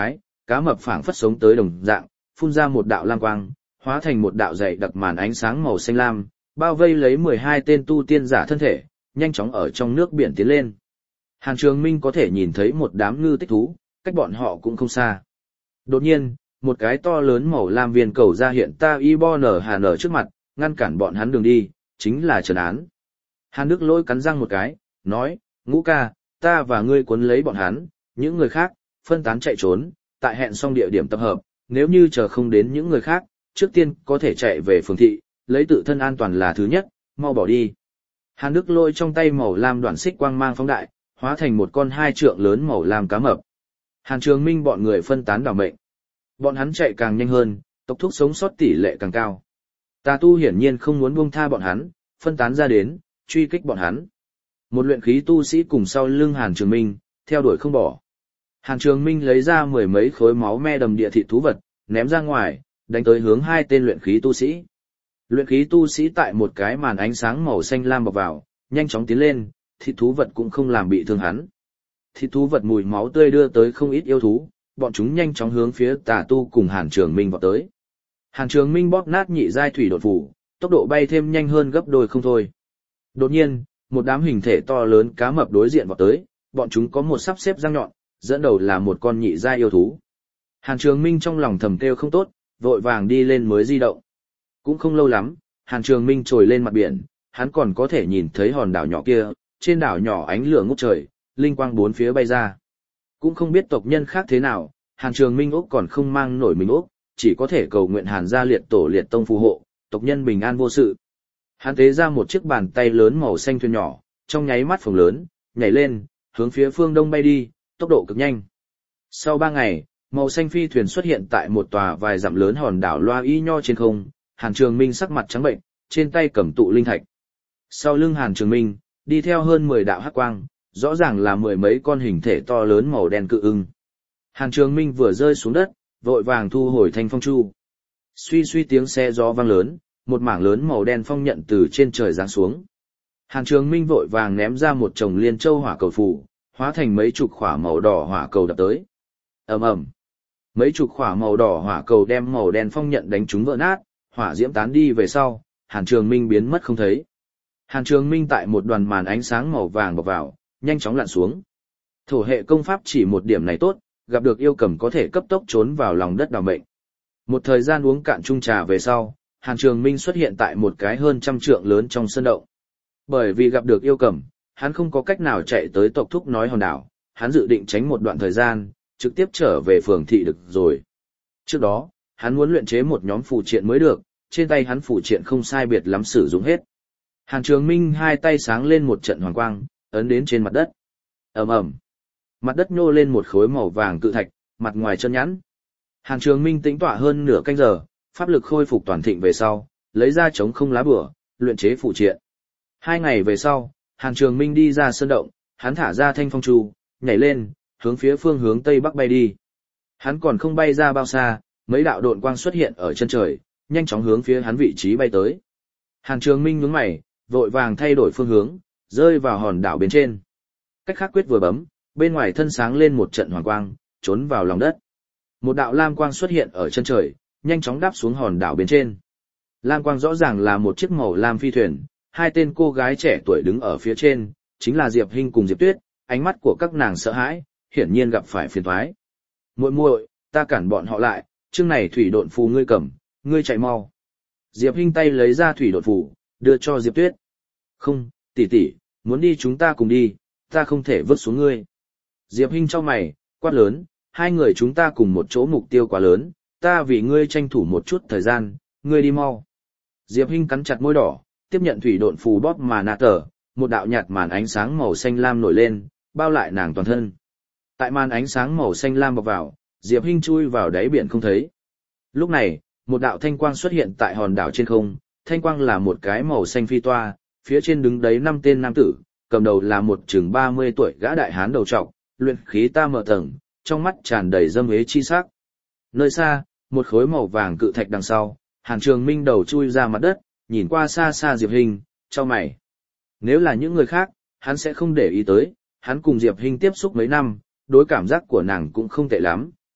Cá mập phảng phất sống tới đồng dạng, phun ra một đạo lam quang, hóa thành một đạo dày đặc màn ánh sáng màu xanh lam, bao vây lấy 12 tên tu tiên giả thân thể, nhanh chóng ở trong nước biển tiến lên. Hàn Trường Minh có thể nhìn thấy một đám ngư tích thú, cách bọn họ cũng không xa. Đột nhiên, một cái to lớn màu lam viên cầu ra hiện ta y bo nở hà nở trước mặt, ngăn cản bọn hắn đường đi, chính là trấn án. Hàn Đức Lỗi cắn răng một cái, nói, Ngũ ca, ta và ngươi cuốn lấy bọn hắn, những người khác, phân tán chạy trốn, tại hẹn xong địa điểm tập hợp, nếu như chờ không đến những người khác, trước tiên có thể chạy về phường thị, lấy tự thân an toàn là thứ nhất, mau bỏ đi. Hàn Đức Lỗi trong tay màu lam đoạn xích quang mang phóng đại, hóa thành một con 2 trượng lớn màu lam cá mập. Hàn Trường Minh bọn người phân tán đảo mệnh. Bọn hắn chạy càng nhanh hơn, tốc thúc sống sót tỷ lệ càng cao. Tà tu hiển nhiên không muốn buông tha bọn hắn, phân tán ra đến, truy kích bọn hắn. Một luyện khí tu sĩ cùng sau lưng Hàn Trường Minh, theo đuổi không bỏ. Hàn Trường Minh lấy ra 10 mấy khối máu me đầm địa thịt thú vật, ném ra ngoài, đánh tới hướng 2 tên luyện khí tu sĩ. Luyện khí tu sĩ tại một cái màn ánh sáng màu xanh lam bọc vào, nhanh chóng tiến lên, thịt thú vật cũng không làm bị thương hắn. Thịt thú vật mùi máu tươi đưa tới không ít yêu thú, bọn chúng nhanh chóng hướng phía Tà tu cùng Hàn Trường Minh vọt tới. Hàn Trường Minh bóp nát nhị giai thủy đột phủ, tốc độ bay thêm nhanh hơn gấp đôi không thôi. Đột nhiên, một đám hình thể to lớn cá mập đối diện vọt tới, bọn chúng có một sắp xếp răng nhọn, dẫn đầu là một con nhị giai yêu thú. Hàn Trường Minh trong lòng thầm kêu không tốt, vội vàng đi lên mới di động. Cũng không lâu lắm, Hàn Trường Minh trồi lên mặt biển, hắn còn có thể nhìn thấy hòn đảo nhỏ kia, trên đảo nhỏ ánh lửa ngút trời, linh quang bốn phía bay ra. Cũng không biết tộc nhân khác thế nào, Hàn Trường Minh Úc còn không mang nổi mình Úc, chỉ có thể cầu nguyện Hàn gia liệt tổ liệt tông phù hộ, tộc nhân bình an vô sự. Hắn tế ra một chiếc bàn tay lớn màu xanh thuyền nhỏ, trong nháy mắt phồng lớn, nhảy lên, hướng phía phương đông bay đi, tốc độ cực nhanh. Sau 3 ngày, màu xanh phi thuyền xuất hiện tại một tòa vài dặm lớn hòn đảo Loa Y Nho trên không, Hàn Trường Minh sắc mặt trắng bệnh, trên tay cầm tụ linh thạch. Sau lưng Hàn Trường Minh, đi theo hơn 10 đạo hắc quang, rõ ràng là 10 mấy con hình thể to lớn màu đen cự ưng. Hàn Trường Minh vừa rơi xuống đất, vội vàng thu hồi thanh phong chu. Suy suy tiếng xe gió vang lớn, một mảng lớn màu đen phong nhận từ trên trời giáng xuống. Hàn Trường Minh vội vàng ném ra một chồng liên châu hỏa cầu phù, hóa thành mấy chục khỏa màu đỏ hỏa cầu đập tới. Ầm ầm. Mấy chục khỏa màu đỏ hỏa cầu đem màu đen phong nhận đánh trúng vỡ nát, hỏa diễm tán đi về sau, Hàn Trường Minh biến mất không thấy. Hàn Trường Minh tại một đoàn màn ánh sáng màu vàng bọc vào, nhanh chóng lặn xuống. Thổ hệ công pháp chỉ một điểm này tốt, gặp được yêu cầm có thể cấp tốc trốn vào lòng đất đào mệnh. Một thời gian uống cạn chung trà về sau, Hàn Trường Minh xuất hiện tại một cái hơn 100 trượng lớn trong sân động. Bởi vì gặp được yêu cầm, hắn không có cách nào chạy tới tộc thúc nói hòn đảo, hắn dự định tránh một đoạn thời gian, trực tiếp trở về phường thị được rồi. Trước đó, hắn muốn luyện chế một nhóm phù triện mới được, trên tay hắn phù triện không sai biệt lắm sử dụng hết. Hàn Trường Minh hai tay sáng lên một trận hoàng quang, ấn đến trên mặt đất. Ầm ầm. Mặt đất nhô lên một khối màu vàng cự thạch, mặt ngoài chân nhẵn. Hàn Trường Minh tĩnh tọa hơn nửa canh giờ, pháp lực khôi phục toàn thịnh về sau, lấy ra trống không lá bùa, luyện chế phù triện. 2 ngày về sau, Hàn Trường Minh đi ra sơn động, hắn thả ra thanh phong chu, nhảy lên, hướng phía phương hướng tây bắc bay đi. Hắn còn không bay ra bao xa, mấy đạo độn quang xuất hiện ở chân trời, nhanh chóng hướng phía hắn vị trí bay tới. Hàn Trường Minh nhướng mày, vội vàng thay đổi phương hướng, rơi vào hòn đảo bên trên. Cách khắc quyết vừa bấm, bên ngoài thân sáng lên một trận hoàng quang, trốn vào lòng đất. Một đạo lam quang xuất hiện ở chân trời, nhanh chóng đáp xuống hòn đảo bên trên. Lam quang rõ ràng là một chiếc màu lam phi thuyền, 2 tên cô gái trẻ tuổi đứng ở phía trên, chính là Diệp Hinh cùng Diệp Tuyết, ánh mắt của các nàng sợ hãi, hiển nhiên gặp phải phiền toái. Muội muội, ta cản bọn họ lại, chương này thủy độn phù ngươi cầm, ngươi chạy mau. Diệp Hinh tay lấy ra thủy độn phù, đưa cho Diệp Tuyết. Không, tỷ tỷ, muốn đi chúng ta cùng đi, ta không thể vứt xuống ngươi. Diệp Hinh chau mày, quát lớn, 2 người chúng ta cùng một chỗ mục tiêu quá lớn, ta vì ngươi tranh thủ một chút thời gian, ngươi đi mau. Diệp Hinh cắn chặt môi đỏ, tiếp nhận thủy độn phù bóp mà nạ tờ, một đạo nhạt màn ánh sáng màu xanh lam nổi lên, bao lại nàng toàn thân. Tại màn ánh sáng màu xanh lam bọc vào, Diệp Hinh chui vào đáy biển không thấy. Lúc này, một đạo thanh quang xuất hiện tại hòn đảo trên không, thanh quang là một cái màu xanh phi toa, phía trên đứng đấy 5 tên nam tử, cầm đầu là một chừng 30 tuổi gã đại hán đầu trọc, luyện khí ta mở tầng, trong mắt tràn đầy dâm hế chi sắc. Nơi xa, một khối màu vàng cự thạch đằng sau, Hàn Trường Minh đầu chui ra mặt đất, nhìn qua xa xa Diệp Hinh, chau mày. Nếu là những người khác, hắn sẽ không để ý tới, hắn cùng Diệp Hinh tiếp xúc mấy năm, đối cảm giác của nàng cũng không tệ lắm,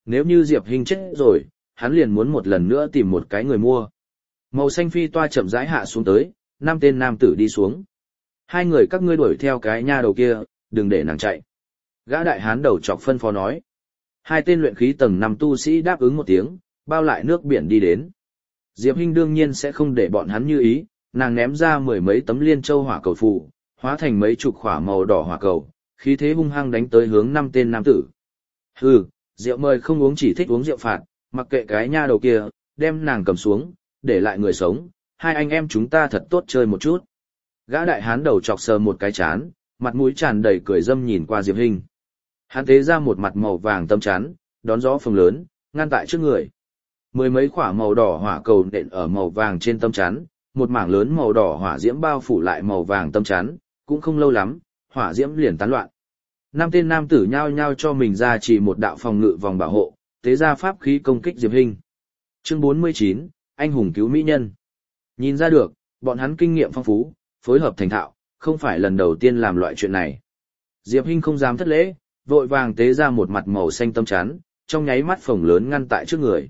Nếu như Diệp Hinh chết rồi, hắn liền muốn một lần nữa tìm một cái người mua. Màu xanh phi toa chậm rãi hạ xuống tới, 5 tên nam tử đi xuống. Hai người các ngươi đuổi theo cái nha đầu kia, đừng để nàng chạy. Gã đại hán đầu chọc phân phó nói. Hai tên luyện khí tầng 5 tu sĩ đáp ứng một tiếng, bao lại nước biển đi đến. Diệp Hinh đương nhiên sẽ không để bọn hắn như ý, nàng ném ra mười mấy tấm liên châu hỏa cầu phù, hóa thành mấy chục khỏa màu đỏ hỏa cầu, khí thế hung hăng đánh tới hướng 5 tên nam tử. Hừ, rượu mời không uống chỉ thích uống rượu phạt, mặc kệ cái nha đầu kia, đem nàng cầm xuống, để lại người sống, hai anh em chúng ta thật tốt chơi một chút. Gã đại hán đầu chọc sờ một cái chán, mặt mũi tràn đầy cười dâm nhìn qua Diệp Hinh. Hắn tế ra một mặt màu vàng tâm chắn, đón gió phồng lớn, ngăn tại trước người. Mười mấy quả màu đỏ hỏa cầu nện ở màu vàng trên tâm chắn, một mảng lớn màu đỏ hỏa diễm bao phủ lại màu vàng tâm chắn, cũng không lâu lắm, hỏa diễm liền tán loạn. 5 tên nam tử nhao nhao cho mình ra chỉ một đạo phòng ngự vòng bảo hộ, tế ra pháp khí công kích Diệp Hinh. Chương 49, anh hùng cứu mỹ nhân. Nhìn ra được, bọn hắn kinh nghiệm phong phú, phối hợp thành thạo, không phải lần đầu tiên làm loại chuyện này. Diệp Hinh không dám thất lễ, vội vàng tế ra một mặt màu xanh tâm chắn, trong nháy mắt phồng lớn ngăn tại trước người.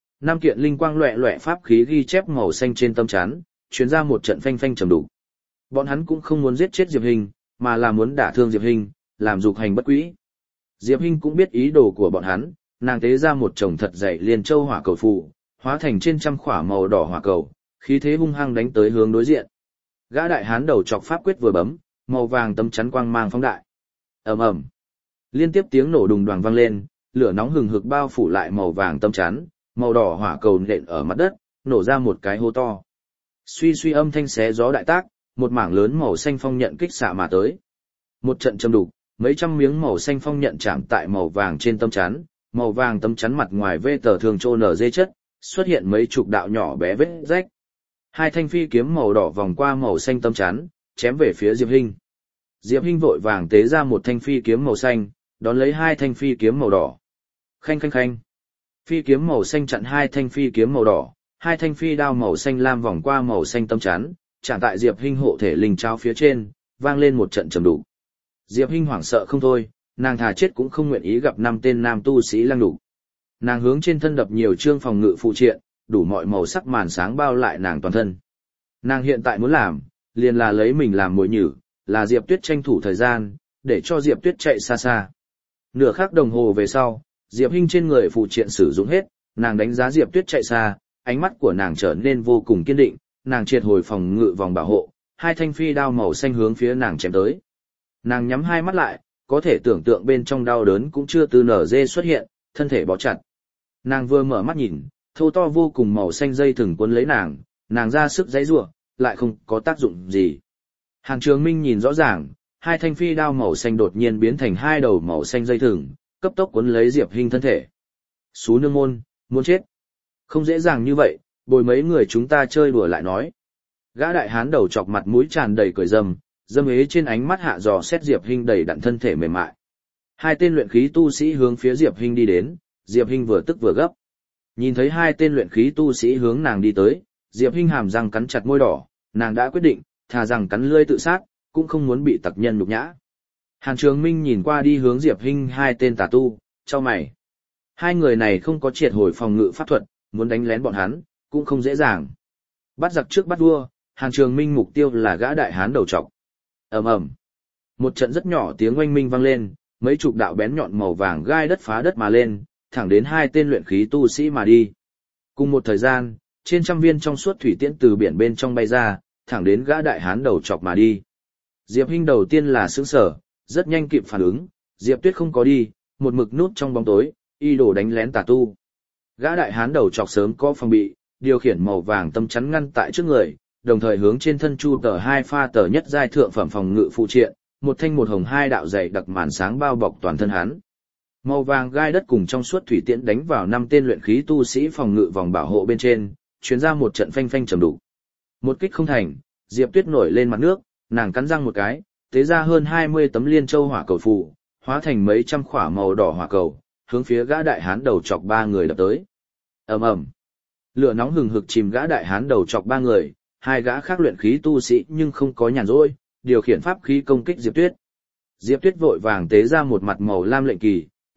5 kiện linh quang loẹt loẹt pháp khí ghi chép màu xanh trên tâm chắn, truyền ra một trận phanh phanh trầm đục. Bọn hắn cũng không muốn giết chết Diệp Hinh, mà là muốn đả thương Diệp Hinh, làm dục hành bất quý. Diệp Hinh cũng biết ý đồ của bọn hắn, nàng tế ra một chồng thật dày liên châu hỏa cầu phù, hóa thành trên trăm khỏa màu đỏ hỏa cầu, khí thế hung hăng đánh tới hướng đối diện. Gã đại hán đầu chọc pháp quyết vừa bấm, màu vàng tâm chắn quang mang phóng đại. Ầm ầm. Liên tiếp tiếng nổ đùng đoàng vang lên, lửa nóng hừng hực bao phủ lại màu vàng tâm chắn, màu đỏ hỏa cầu nện ở mặt đất, nổ ra một cái hố to. Suy suy âm thanh xé gió đại tác, một mảng lớn màu xanh phong nhận kích xạ mà tới. Một trận châm đục, mấy trăm miếng màu xanh phong nhận chạm tại màu vàng trên tâm chắn, màu vàng tâm chắn mặt ngoài vê tờ thường trô nở dê chất, xuất hiện mấy chục đạo nhỏ bé vết rách. Hai thanh phi kiếm màu đỏ vòng qua màu xanh tâm chắn, chém về phía Diệp Hinh. Diệp Hinh vội vàng tế ra một thanh phi kiếm màu xanh, đón lấy hai thanh phi kiếm màu đỏ. Khanh khanh khanh. Phi kiếm màu xanh chặn hai thanh phi kiếm màu đỏ, hai thanh phi đao màu xanh lam vòng qua màu xanh tâm chắn, chạm tại Diệp Hinh hộ thể linh trao phía trên, vang lên một trận trầm đục. Diệp Hinh hoảng sợ không thôi, nàng thà chết cũng không nguyện ý gặp 5 tên nam tu sĩ lăng đục. Nàng hướng trên thân đập nhiều chương phòng ngự phụ triện, đủ mọi màu sắc màn sáng bao lại nàng toàn thân. Nàng hiện tại muốn làm, liền là lấy mình làm mồi nhử, là Diệp Tuyết tranh thủ thời gian, để cho Diệp Tuyết chạy xa xa. Nửa khắc đồng hồ về sau, Diệp Hinh trên người phụ triện sử dụng hết, nàng đánh giá Diệp Tuyết chạy xa, ánh mắt của nàng trở nên vô cùng kiên định, nàng triệt hồi phòng ngự vòng bảo hộ, hai thanh phi đao màu xanh hướng phía nàng chém tới. Nàng nhắm hai mắt lại, có thể tưởng tượng bên trong đau đớn cũng chưa từ nở dê xuất hiện, thân thể bó chặt. Nàng vừa mở mắt nhìn, thô to vô cùng màu xanh dây thừng cuốn lấy nàng ra sức giãy giụa, lại không có tác dụng gì. Hàn Trường Minh nhìn rõ ràng, hai thanh phi đao màu xanh đột nhiên biến thành hai đầu màu xanh dây thừng, cấp tốc cuốn lấy Diệp Hinh thân thể. Xú nương môn, muốn chết. Không dễ dàng như vậy, bồi mấy người chúng ta chơi đùa lại nói. Gã đại hán đầu chọc mặt mũi tràn đầy cười dâm ế trên ánh mắt hạ dò xét Diệp Hinh đầy đặn thân thể mềm mại. Hai tên luyện khí tu sĩ hướng phía Diệp Hinh đi đến, Diệp Hinh vừa tức vừa gấp. Nhìn thấy hai tên luyện khí tu sĩ hướng nàng đi tới, Diệp Hinh hàm răng cắn chặt môi đỏ, nàng đã quyết định, thà rằng cắn lưỡi tự sát, cũng không muốn bị tặc nhân nhục nhã. Hàn Trường Minh nhìn qua đi hướng Diệp Hinh hai tên tà tu, chau mày. Hai người này không có triệt hồi phòng ngự pháp thuật, muốn đánh lén bọn hắn, cũng không dễ dàng. Bắt giặc trước bắt vua, Hàn Trường Minh mục tiêu là gã đại hán đầu trọc. Ầm ầm. Một trận rất nhỏ tiếng oanh minh vang lên, mấy chục đạo bén nhọn màu vàng gai đất phá đất mà lên, thẳng đến hai tên luyện khí tu sĩ mà đi. Cùng một thời gian, trên trăm viên trong suốt thủy tiễn từ biển bên trong bay ra, thẳng đến gã đại hán đầu chọc mà đi. Diệp Hinh đầu tiên là sửng sở, rất nhanh kịp phản ứng, Diệp Tuyết không có đi, một mực núp trong bóng tối, y đồ đánh lén tà tu. Gã đại hán đầu chọc sớm có phòng bị, điều khiển màu vàng tâm chắn ngăn tại trước người, đồng thời hướng trên thân chu tờ hai pha tờ nhất giai thượng phẩm phòng ngự phụ triện, một thanh một hồng hai đạo dày đặc màn sáng bao bọc toàn thân hắn. Màu vàng gai đất cùng trong suốt thủy tiễn đánh vào 5 tên luyện khí tu sĩ phòng ngự vòng bảo hộ bên trên, truyền ra một trận phanh phanh trầm đục. Một kích không thành, Diệp Tuyết nổi lên mặt nước, nàng cắn răng một cái, tế ra hơn 20 tấm liên châu hỏa cầu phù, hóa thành mấy trăm khỏa màu đỏ hỏa cầu, hướng phía gã đại hán đầu chọc 3 người đập tới. Ầm ầm. Lửa nóng hừng hực chìm gã đại hán đầu chọc 3 người, hai gã khác luyện khí tu sĩ nhưng không có nhàn rỗi, điều khiển pháp khí công kích Diệp Tuyết. Diệp Tuyết vội vàng tế ra một mặt màu lam lệnh kỳ,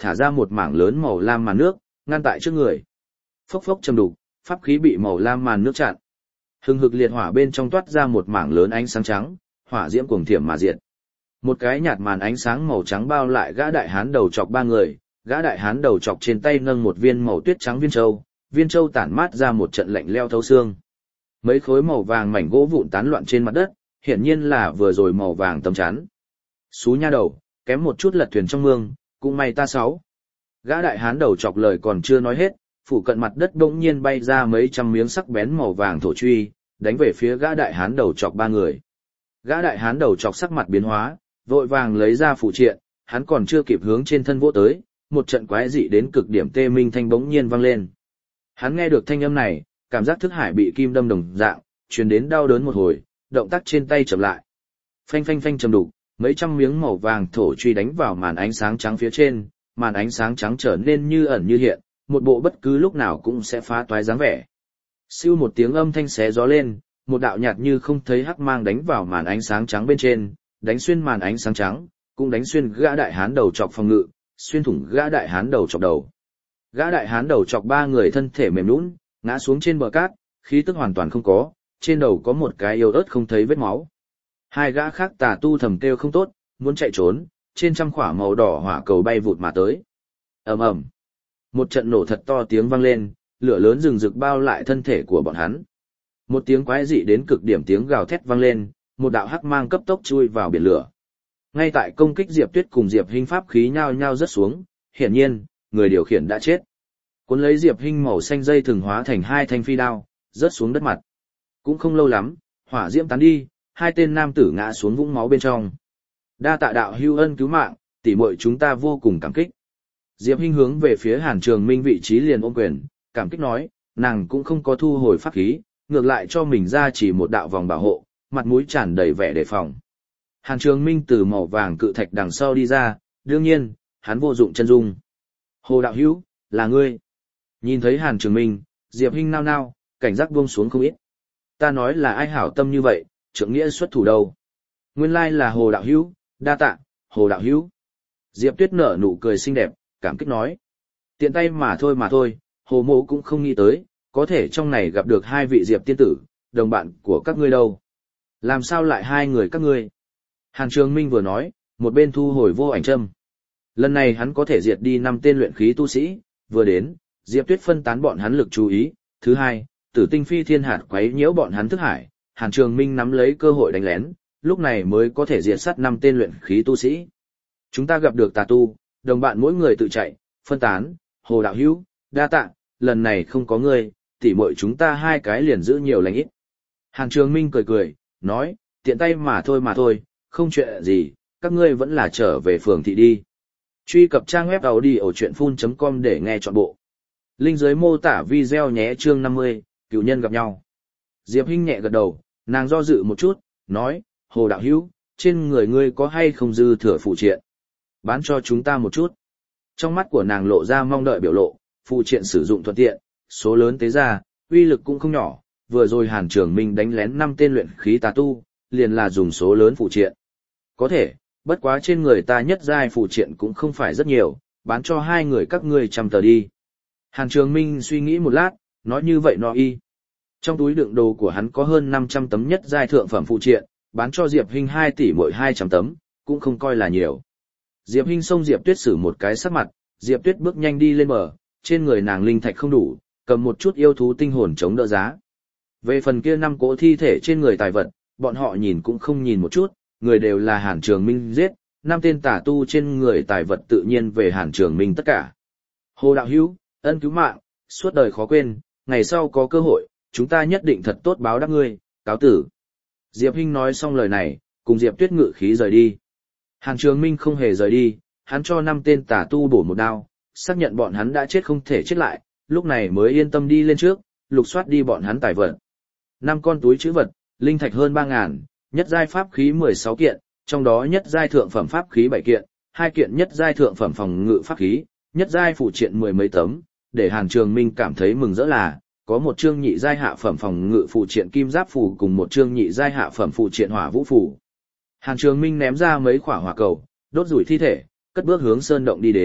thả ra một mảng lớn màu lam màn nước, ngăn tại trước người. Phốc phốc trầm đục, pháp khí bị màu lam màn nước chặn. Hừng hực liệt hỏa bên trong toát ra một mảng lớn ánh sáng trắng, hỏa diễm cuồng thiểm mà diệt. Một cái nhạt màn ánh sáng màu trắng bao lại gã đại hán đầu chọc ba người, gã đại hán đầu chọc trên tay nâng một viên màu tuyết trắng viên châu tản mát ra một trận lạnh leo thấu xương. Mấy khối màu vàng mảnh gỗ vụn tán loạn trên mặt đất, hiển nhiên là vừa rồi màu vàng tấm chắn. Xú nha đầu, kém một chút lật thuyền trong mương, cũng may ta sáu. Gã đại hán đầu chọc lời còn chưa nói hết, phủ cận mặt đất bỗng nhiên bay ra mấy trăm miếng sắc bén màu vàng thổ truy, đánh về phía gã đại hán đầu chọc ba người. Gã đại hán đầu chọc sắc mặt biến hóa, vội vàng lấy ra phụ triện, hắn còn chưa kịp hướng trên thân vỗ tới, một trận quái dị đến cực điểm tê minh thanh bỗng nhiên vang lên. Hắn nghe được thanh âm này, cảm giác thức hải bị kim đâm đồng dạng, truyền đến đau đớn một hồi, động tác trên tay chậm lại. Phanh phanh phanh trầm đục, mấy trăm miếng màu vàng thổ truy đánh vào màn ánh sáng trắng phía trên, màn ánh sáng trắng trở nên như ẩn như hiện, một bộ bất cứ lúc nào cũng sẽ phá toái dáng vẻ. Siêu một tiếng âm thanh xé gió lên, một đạo nhạt như không thấy hắc mang đánh vào màn ánh sáng trắng bên trên, đánh xuyên màn ánh sáng trắng, cũng đánh xuyên gã đại hán đầu chọc phòng ngự, xuyên thủng gã đại hán đầu chọc đầu. Gã đại hán đầu chọc ba người thân thể mềm nhũn, ngã xuống trên bờ cát, khí tức hoàn toàn không có, trên đầu có một cái yếu ớt không thấy vết máu. Hai gã khác tà tu thầm kêu không tốt, muốn chạy trốn, trên trăm khỏa màu đỏ hỏa cầu bay vụt mà tới. Ầm ầm. Một trận nổ thật to tiếng vang lên, lửa lớn rừng rực bao lại thân thể của bọn hắn. Một tiếng quái dị đến cực điểm tiếng gào thét vang lên, một đạo hắc mang cấp tốc chui vào biển lửa. Ngay tại công kích Diệp Tuyết cùng Diệp Hinh pháp khí nhao nhao rớt xuống, hiển nhiên, người điều khiển đã chết. Cuốn lấy Diệp Hinh màu xanh dây thường hóa thành hai thanh phi đao, rớt xuống đất mặt. Cũng không lâu lắm, hỏa diễm tán đi, hai tên nam tử ngã xuống vũng máu bên trong. Đa tạ đạo hữu ân cứu mạng, tỷ muội chúng ta vô cùng cảm kích. Diệp Hinh hướng về phía Hàn Trường Minh vị trí liền ôm quyền, cảm kích nói, nàng cũng không có thu hồi pháp khí, ngược lại cho mình ra chỉ một đạo vòng bảo hộ, mặt mũi tràn đầy vẻ đề phòng. Hàn Trường Minh từ màu vàng cự thạch đằng sau đi ra, đương nhiên, hắn vô dụng chân dung. Hồ đạo hữu, là ngươi. Nhìn thấy Hàn Trường Minh, Diệp Hinh nao nao, cảnh giác buông xuống không ít. Ta nói là ai hảo tâm như vậy, trượng nghĩa xuất thủ đâu. Nguyên lai là Hồ đạo hữu, đa tạ, Hồ đạo hữu. Diệp Tuyết nở nụ cười xinh đẹp, cảm kích nói. Tiện tay mà thôi, Hồ mộ cũng không nghĩ tới, có thể trong này gặp được hai vị Diệp tiên tử, đồng bạn của các ngươi đâu. Làm sao lại hai người các ngươi? Hàn Trường Minh vừa nói, một bên thu hồi vô ảnh châm. Lần này hắn có thể diệt đi 5 tên luyện khí tu sĩ, vừa đến, Diệp Tuyết phân tán bọn hắn lực chú ý, thứ hai, Tử Tinh Phi Thiên Hạt quấy nhiễu bọn hắn thức hải, Hàn Trường Minh nắm lấy cơ hội đánh lén, lúc này mới có thể diệt sát 5 tên luyện khí tu sĩ. Chúng ta gặp được tà tu, đồng bạn mỗi người tự chạy, phân tán, Hồ đạo hữu, đa tạ, lần này không có ngươi, tỉ muội chúng ta hai cái liền giữ nhiều lành ít. Hàn Trường Minh cười cười, nói, tiện tay mà thôi, không chuyện gì, các ngươi vẫn là trở về phường thị đi. Truy cập trang web audiochuyenphun.com để nghe trọn bộ. Link dưới mô tả video nhé. Chương 50, cựu nhân gặp nhau. Diệp Hinh nhẹ gật đầu, nàng do dự một chút, nói, Hồ đạo hữu, trên người ngươi có hay không dư thừa phụ triện? Bán cho chúng ta một chút. Trong mắt của nàng lộ ra mong đợi biểu lộ, phụ triện sử dụng thuận tiện, số lớn tế ra, uy lực cũng không nhỏ, vừa rồi Hàn Trường Minh đánh lén 5 tên luyện khí tà tu, liền là dùng số lớn phụ triện. Có thể, bất quá trên người ta nhất giai phụ triện cũng không phải rất nhiều, bán cho hai người các ngươi 100 tờ đi. Hàn Trường Minh suy nghĩ một lát, nói như vậy nó y. Trong túi đựng đồ của hắn có hơn 500 tấm nhất giai thượng phẩm phụ triện, bán cho Diệp Hinh 2 tỷ mỗi 200 tấm, cũng không coi là nhiều. Diệp Hinh xông Diệp Tuyết sử một cái sắc mặt, Diệp Tuyết bước nhanh đi lên bờ, trên người nàng linh thạch không đủ, cầm một chút yêu thú tinh hồn chống đỡ giá. Về phần kia 5 cỗ thi thể trên người tài vật, bọn họ nhìn cũng không nhìn một chút, người đều là Hàn Trường Minh giết, 5 tên tà tu trên người tài vật tự nhiên về Hàn Trường Minh tất cả. Hồ đạo hữu, ân cứu mạng, suốt đời khó quên, ngày sau có cơ hội, chúng ta nhất định thật tốt báo đáp ngươi, cáo tử. Diệp Hinh nói xong lời này, cùng Diệp Tuyết ngự khí rời đi. Hàn Trường Minh không hề rời đi, hắn cho 5 tên tà tu bổ một đao, xác nhận bọn hắn đã chết không thể chết lại, lúc này mới yên tâm đi lên trước, lục soát đi bọn hắn tài vật. 5 con túi trữ vật, linh thạch hơn 3.000, nhất giai pháp khí 16 kiện, trong đó nhất giai thượng phẩm pháp khí 7 kiện, 2 kiện nhất giai thượng phẩm phòng ngự pháp khí, nhất giai phụ triện 10 mấy tấm, để Hàn Trường Minh cảm thấy mừng rỡ là, có một chương nhị giai hạ phẩm phòng ngự phụ triện kim giáp phù cùng một chương nhị giai hạ phẩm phụ triện hỏa vũ phù. Hàn Trường Minh ném ra mấy quả hỏa cầu, đốt rủi thi thể, cất bước hướng sơn động đi đến,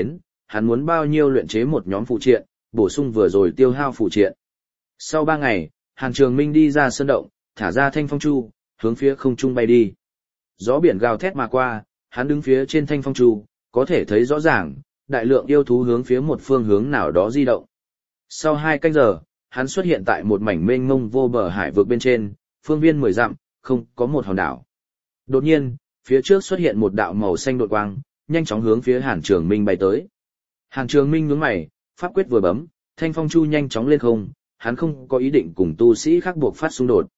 hắn muốn bao nhiêu luyện chế một nhóm phụ triện, bổ sung vừa rồi tiêu hao phụ triện. Sau 3 ngày, Hàn Trường Minh đi ra sơn động, thả ra thanh phong chu, hướng phía không trung bay đi. Gió biển gào thét mà qua, hắn đứng phía trên thanh phong chu, có thể thấy rõ ràng, đại lượng yêu thú hướng phía một phương hướng nào đó di động. Sau 2 canh giờ, hắn xuất hiện tại một mảnh mênh mông vô bờ hải vực bên trên, phương viên 10 dặm, không có một hòn đảo. Đột nhiên, phía trước xuất hiện một đạo màu xanh đột quang, nhanh chóng hướng phía Hàn Trường Minh bay tới. Hàn Trường Minh nhướng mày, pháp quyết vừa bấm, thanh phong chu nhanh chóng lên không, hắn không có ý định cùng tu sĩ khác buộc phát xung đột.